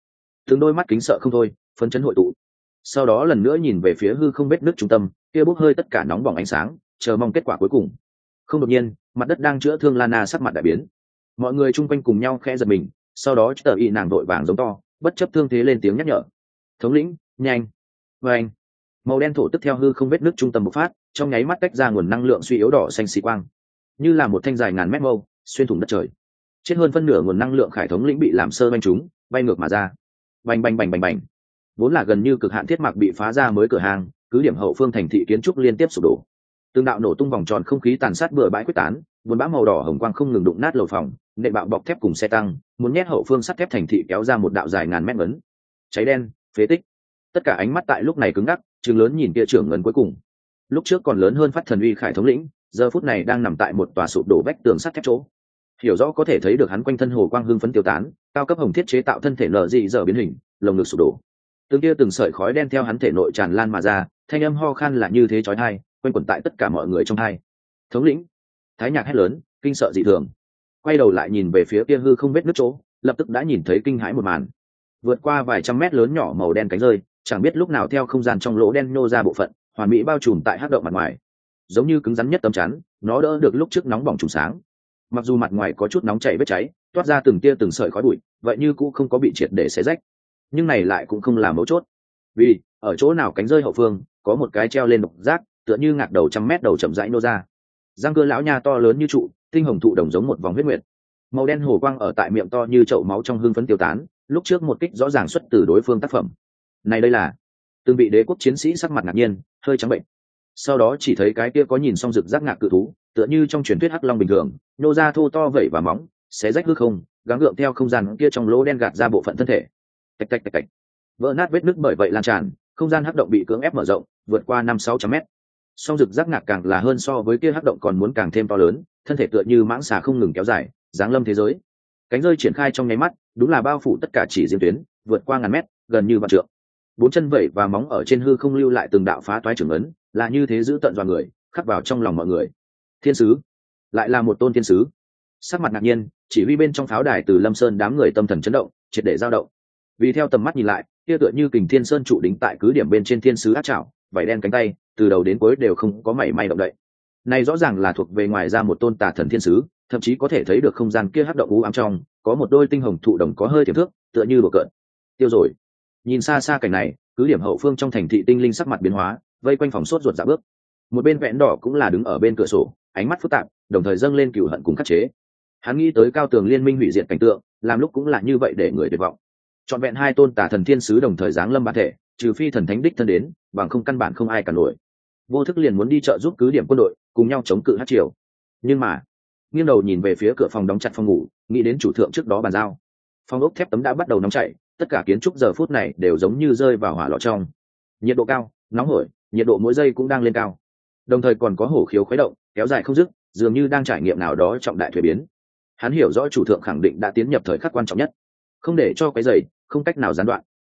từng đôi mắt kính sợ không thôi, phấn chấn hội tụ. Sau đó lần nữa nhìn về phía hư không vết nước trung tâm, kia bốc hơi tất cả nóng bỏng ánh sáng, chờ mong kết quả cuối cùng. Không, đột nhiên mặt đất đang chữa thương Lana sắc mặt đại biến. Mọi người chung quanh cùng nhau khẽ giật mình, sau đó tờ y nàng vội vàng giống to, bất chấp thương thế lên tiếng nhắc nhở. Thống lĩnh, nhanh! Và anh, màu đen thổ tức theo hư không vết nước trung tâm bộc phát, trong nháy mắt tách ra nguồn năng lượng suy yếu đỏ xanh xì quang, như là một thanh dài ngàn mét mâu xuyên thủng đất trời. Chết hơn phân nửa nguồn năng lượng khải thống lĩnh bị làm sơ banh chúng, bay ngược mà ra. Bành bành bành bành bành. Vốn là gần như cực hạn thiết mạc bị phá ra mới cửa hàng, cứ điểm hậu phương thành thị kiến trúc liên tiếp sụp đổ. Từng đạo nổ tung vòng tròn không khí tàn sát bừa bãi quyết tán, buồn bã màu đỏ hồng quang không ngừng đụng nát lầu phòng, nệ bạo bọc thép cùng xe tăng, muốn nhét hậu phương sắt thép thành thị kéo ra một đạo dài ngàn mét ngấn. Cháy đen, phế tích. Tất cả ánh mắt tại lúc này cứng ngắc, trừng lớn nhìn kia trưởng ngấn cuối cùng. Lúc trước còn lớn hơn phát thần uy khải thống lĩnh, giờ phút này đang nằm tại một tòa sụp đổ vách tường sắt thép chỗ. Hiểu rõ có thể thấy được hắn quanh thân hồ quang hưng phấn tiêu tán, cao cấp hồng thiết chế tạo thân thể nở dị dở biến hình, lồng ngực sụp đổ. Từng kia từng sợi khói đen theo hắn thể nội tràn lan mà ra, thanh âm ho khan là như thế chói tai, quanh quẩn tại tất cả mọi người trong tai. Thống lĩnh! Thái Nhạc hét lớn, kinh sợ dị thường. Quay đầu lại nhìn về phía kia hư không vết nứt chỗ, lập tức đã nhìn thấy kinh hãi một màn. Vượt qua vài trăm mét lớn nhỏ màu đen cánh rơi, chẳng biết lúc nào theo không gian trong lỗ đen nô ra bộ phận, hoàn mỹ bao trùm tại hắc động mặt ngoài. Giống như cứng rắn nhất tấm chắn, nó đỡ được lúc trước nóng bỏng trùng sáng. Mặc dù mặt ngoài có chút nóng chảy vết cháy, toát ra từng tia từng sợi khói bụi, vậy như cũng không có bị triệt để xé rách. Nhưng này lại cũng không là mấu chốt, vì ở chỗ nào cánh rơi hậu phương có một cái treo lên độc giác, tựa như ngạc đầu trăm mét đầu chậm rãi nô ra. Răng cưa lão nha to lớn như trụ, tinh hồng thụ đồng giống một vòng huyết nguyệt. Màu đen hồ quang ở tại miệng to như chậu máu trong hương phấn tiêu tán, lúc trước một kích rõ ràng xuất từ đối phương tác phẩm. Này đây là từng vị đế quốc chiến sĩ sắc mặt ngạc nhiên, hơi trắng bệnh. Sau đó chỉ thấy cái kia có nhìn xong rực rác ngạc cự thú, tựa như trong truyền thuyết hắc long bình thường, nô ra thô to vẩy và móng, xé rách hư không, gắng gượng theo không gian kia trong lỗ đen gạt ra bộ phận thân thể. Tạch tạch tạch tạch. Vỡ nát vết nứt bởi vậy lan tràn, không gian hắc động bị cưỡng ép mở rộng, vượt qua 500-600 mét. Song rực rác ngạc càng là hơn so với kia hắc động còn muốn càng thêm to lớn, thân thể tựa như mãng xà không ngừng kéo dài, giáng lâm thế giới. Cánh rơi triển khai trong nháy mắt, đúng là bao phủ tất cả chỉ riêng tuyến, vượt qua ngàn mét, gần như vạn trượng. Bốn chân vẩy và móng ở trên hư không lưu lại từng đạo phá toái trưởng ấn, là như thế giữ tận dọa người, khắc vào trong lòng mọi người. Thiên sứ, lại là một tôn thiên sứ. Sắc mặt ngạc nhiên, chỉ huy bên trong pháo đài từ Lâm Sơn đám người tâm thần chấn động, triệt để dao động. Vì theo tầm mắt nhìn lại, kia tựa như kình thiên sơn trụ đính tại cứ điểm bên trên thiên sứ ác trảo, vảy đen cánh tay, từ đầu đến cuối đều không có mảy may động đậy. Này rõ ràng là thuộc về ngoài ra một tôn tà thần thiên sứ, thậm chí có thể thấy được không gian kia hắc động u ám trong, có một đôi tinh hồng thụ đồng có hơi tiềm thước, tựa như đùa cợt. Tiêu rồi. Nhìn xa xa cảnh này, cứ điểm hậu phương trong thành thị tinh linh sắc mặt biến hóa, vây quanh phòng sốt ruột dạ bước. Một bên vẹn đỏ cũng là đứng ở bên cửa sổ, ánh mắt phức tạp, đồng thời dâng lên cừu hận cùng khắc chế. Hắn nghĩ tới cao tường liên minh hủy diệt cảnh tượng, làm lúc cũng là như vậy để người tuyệt vọng. Chọn vẹn hai tôn tà thần thiên sứ đồng thời giáng lâm bản thể, trừ phi thần thánh đích thân đến, bằng không căn bản không ai cả nổi. Vô thức liền muốn đi trợ giúp cứ điểm quân đội, cùng nhau chống cự hát triều. Nhưng mà, nghiêng đầu nhìn về phía cửa phòng đóng chặt phòng ngủ, nghĩ đến chủ thượng trước đó bàn giao. Phòng ốc thép tấm đã bắt đầu nóng chảy, tất cả kiến trúc giờ phút này đều giống như rơi vào hỏa lò trong. Nhiệt độ cao, nóng hổi, nhiệt độ mỗi giây cũng đang lên cao. Đồng thời còn có hổ khiếu khuấy động, kéo dài không dứt, dường như đang trải nghiệm nào đó trọng đại thuế biến. Hắn hiểu rõ chủ thượng khẳng định đã tiến nhập thời khắc quan trọng nhất, không để cho cái giày, không cách nào gián đoạn.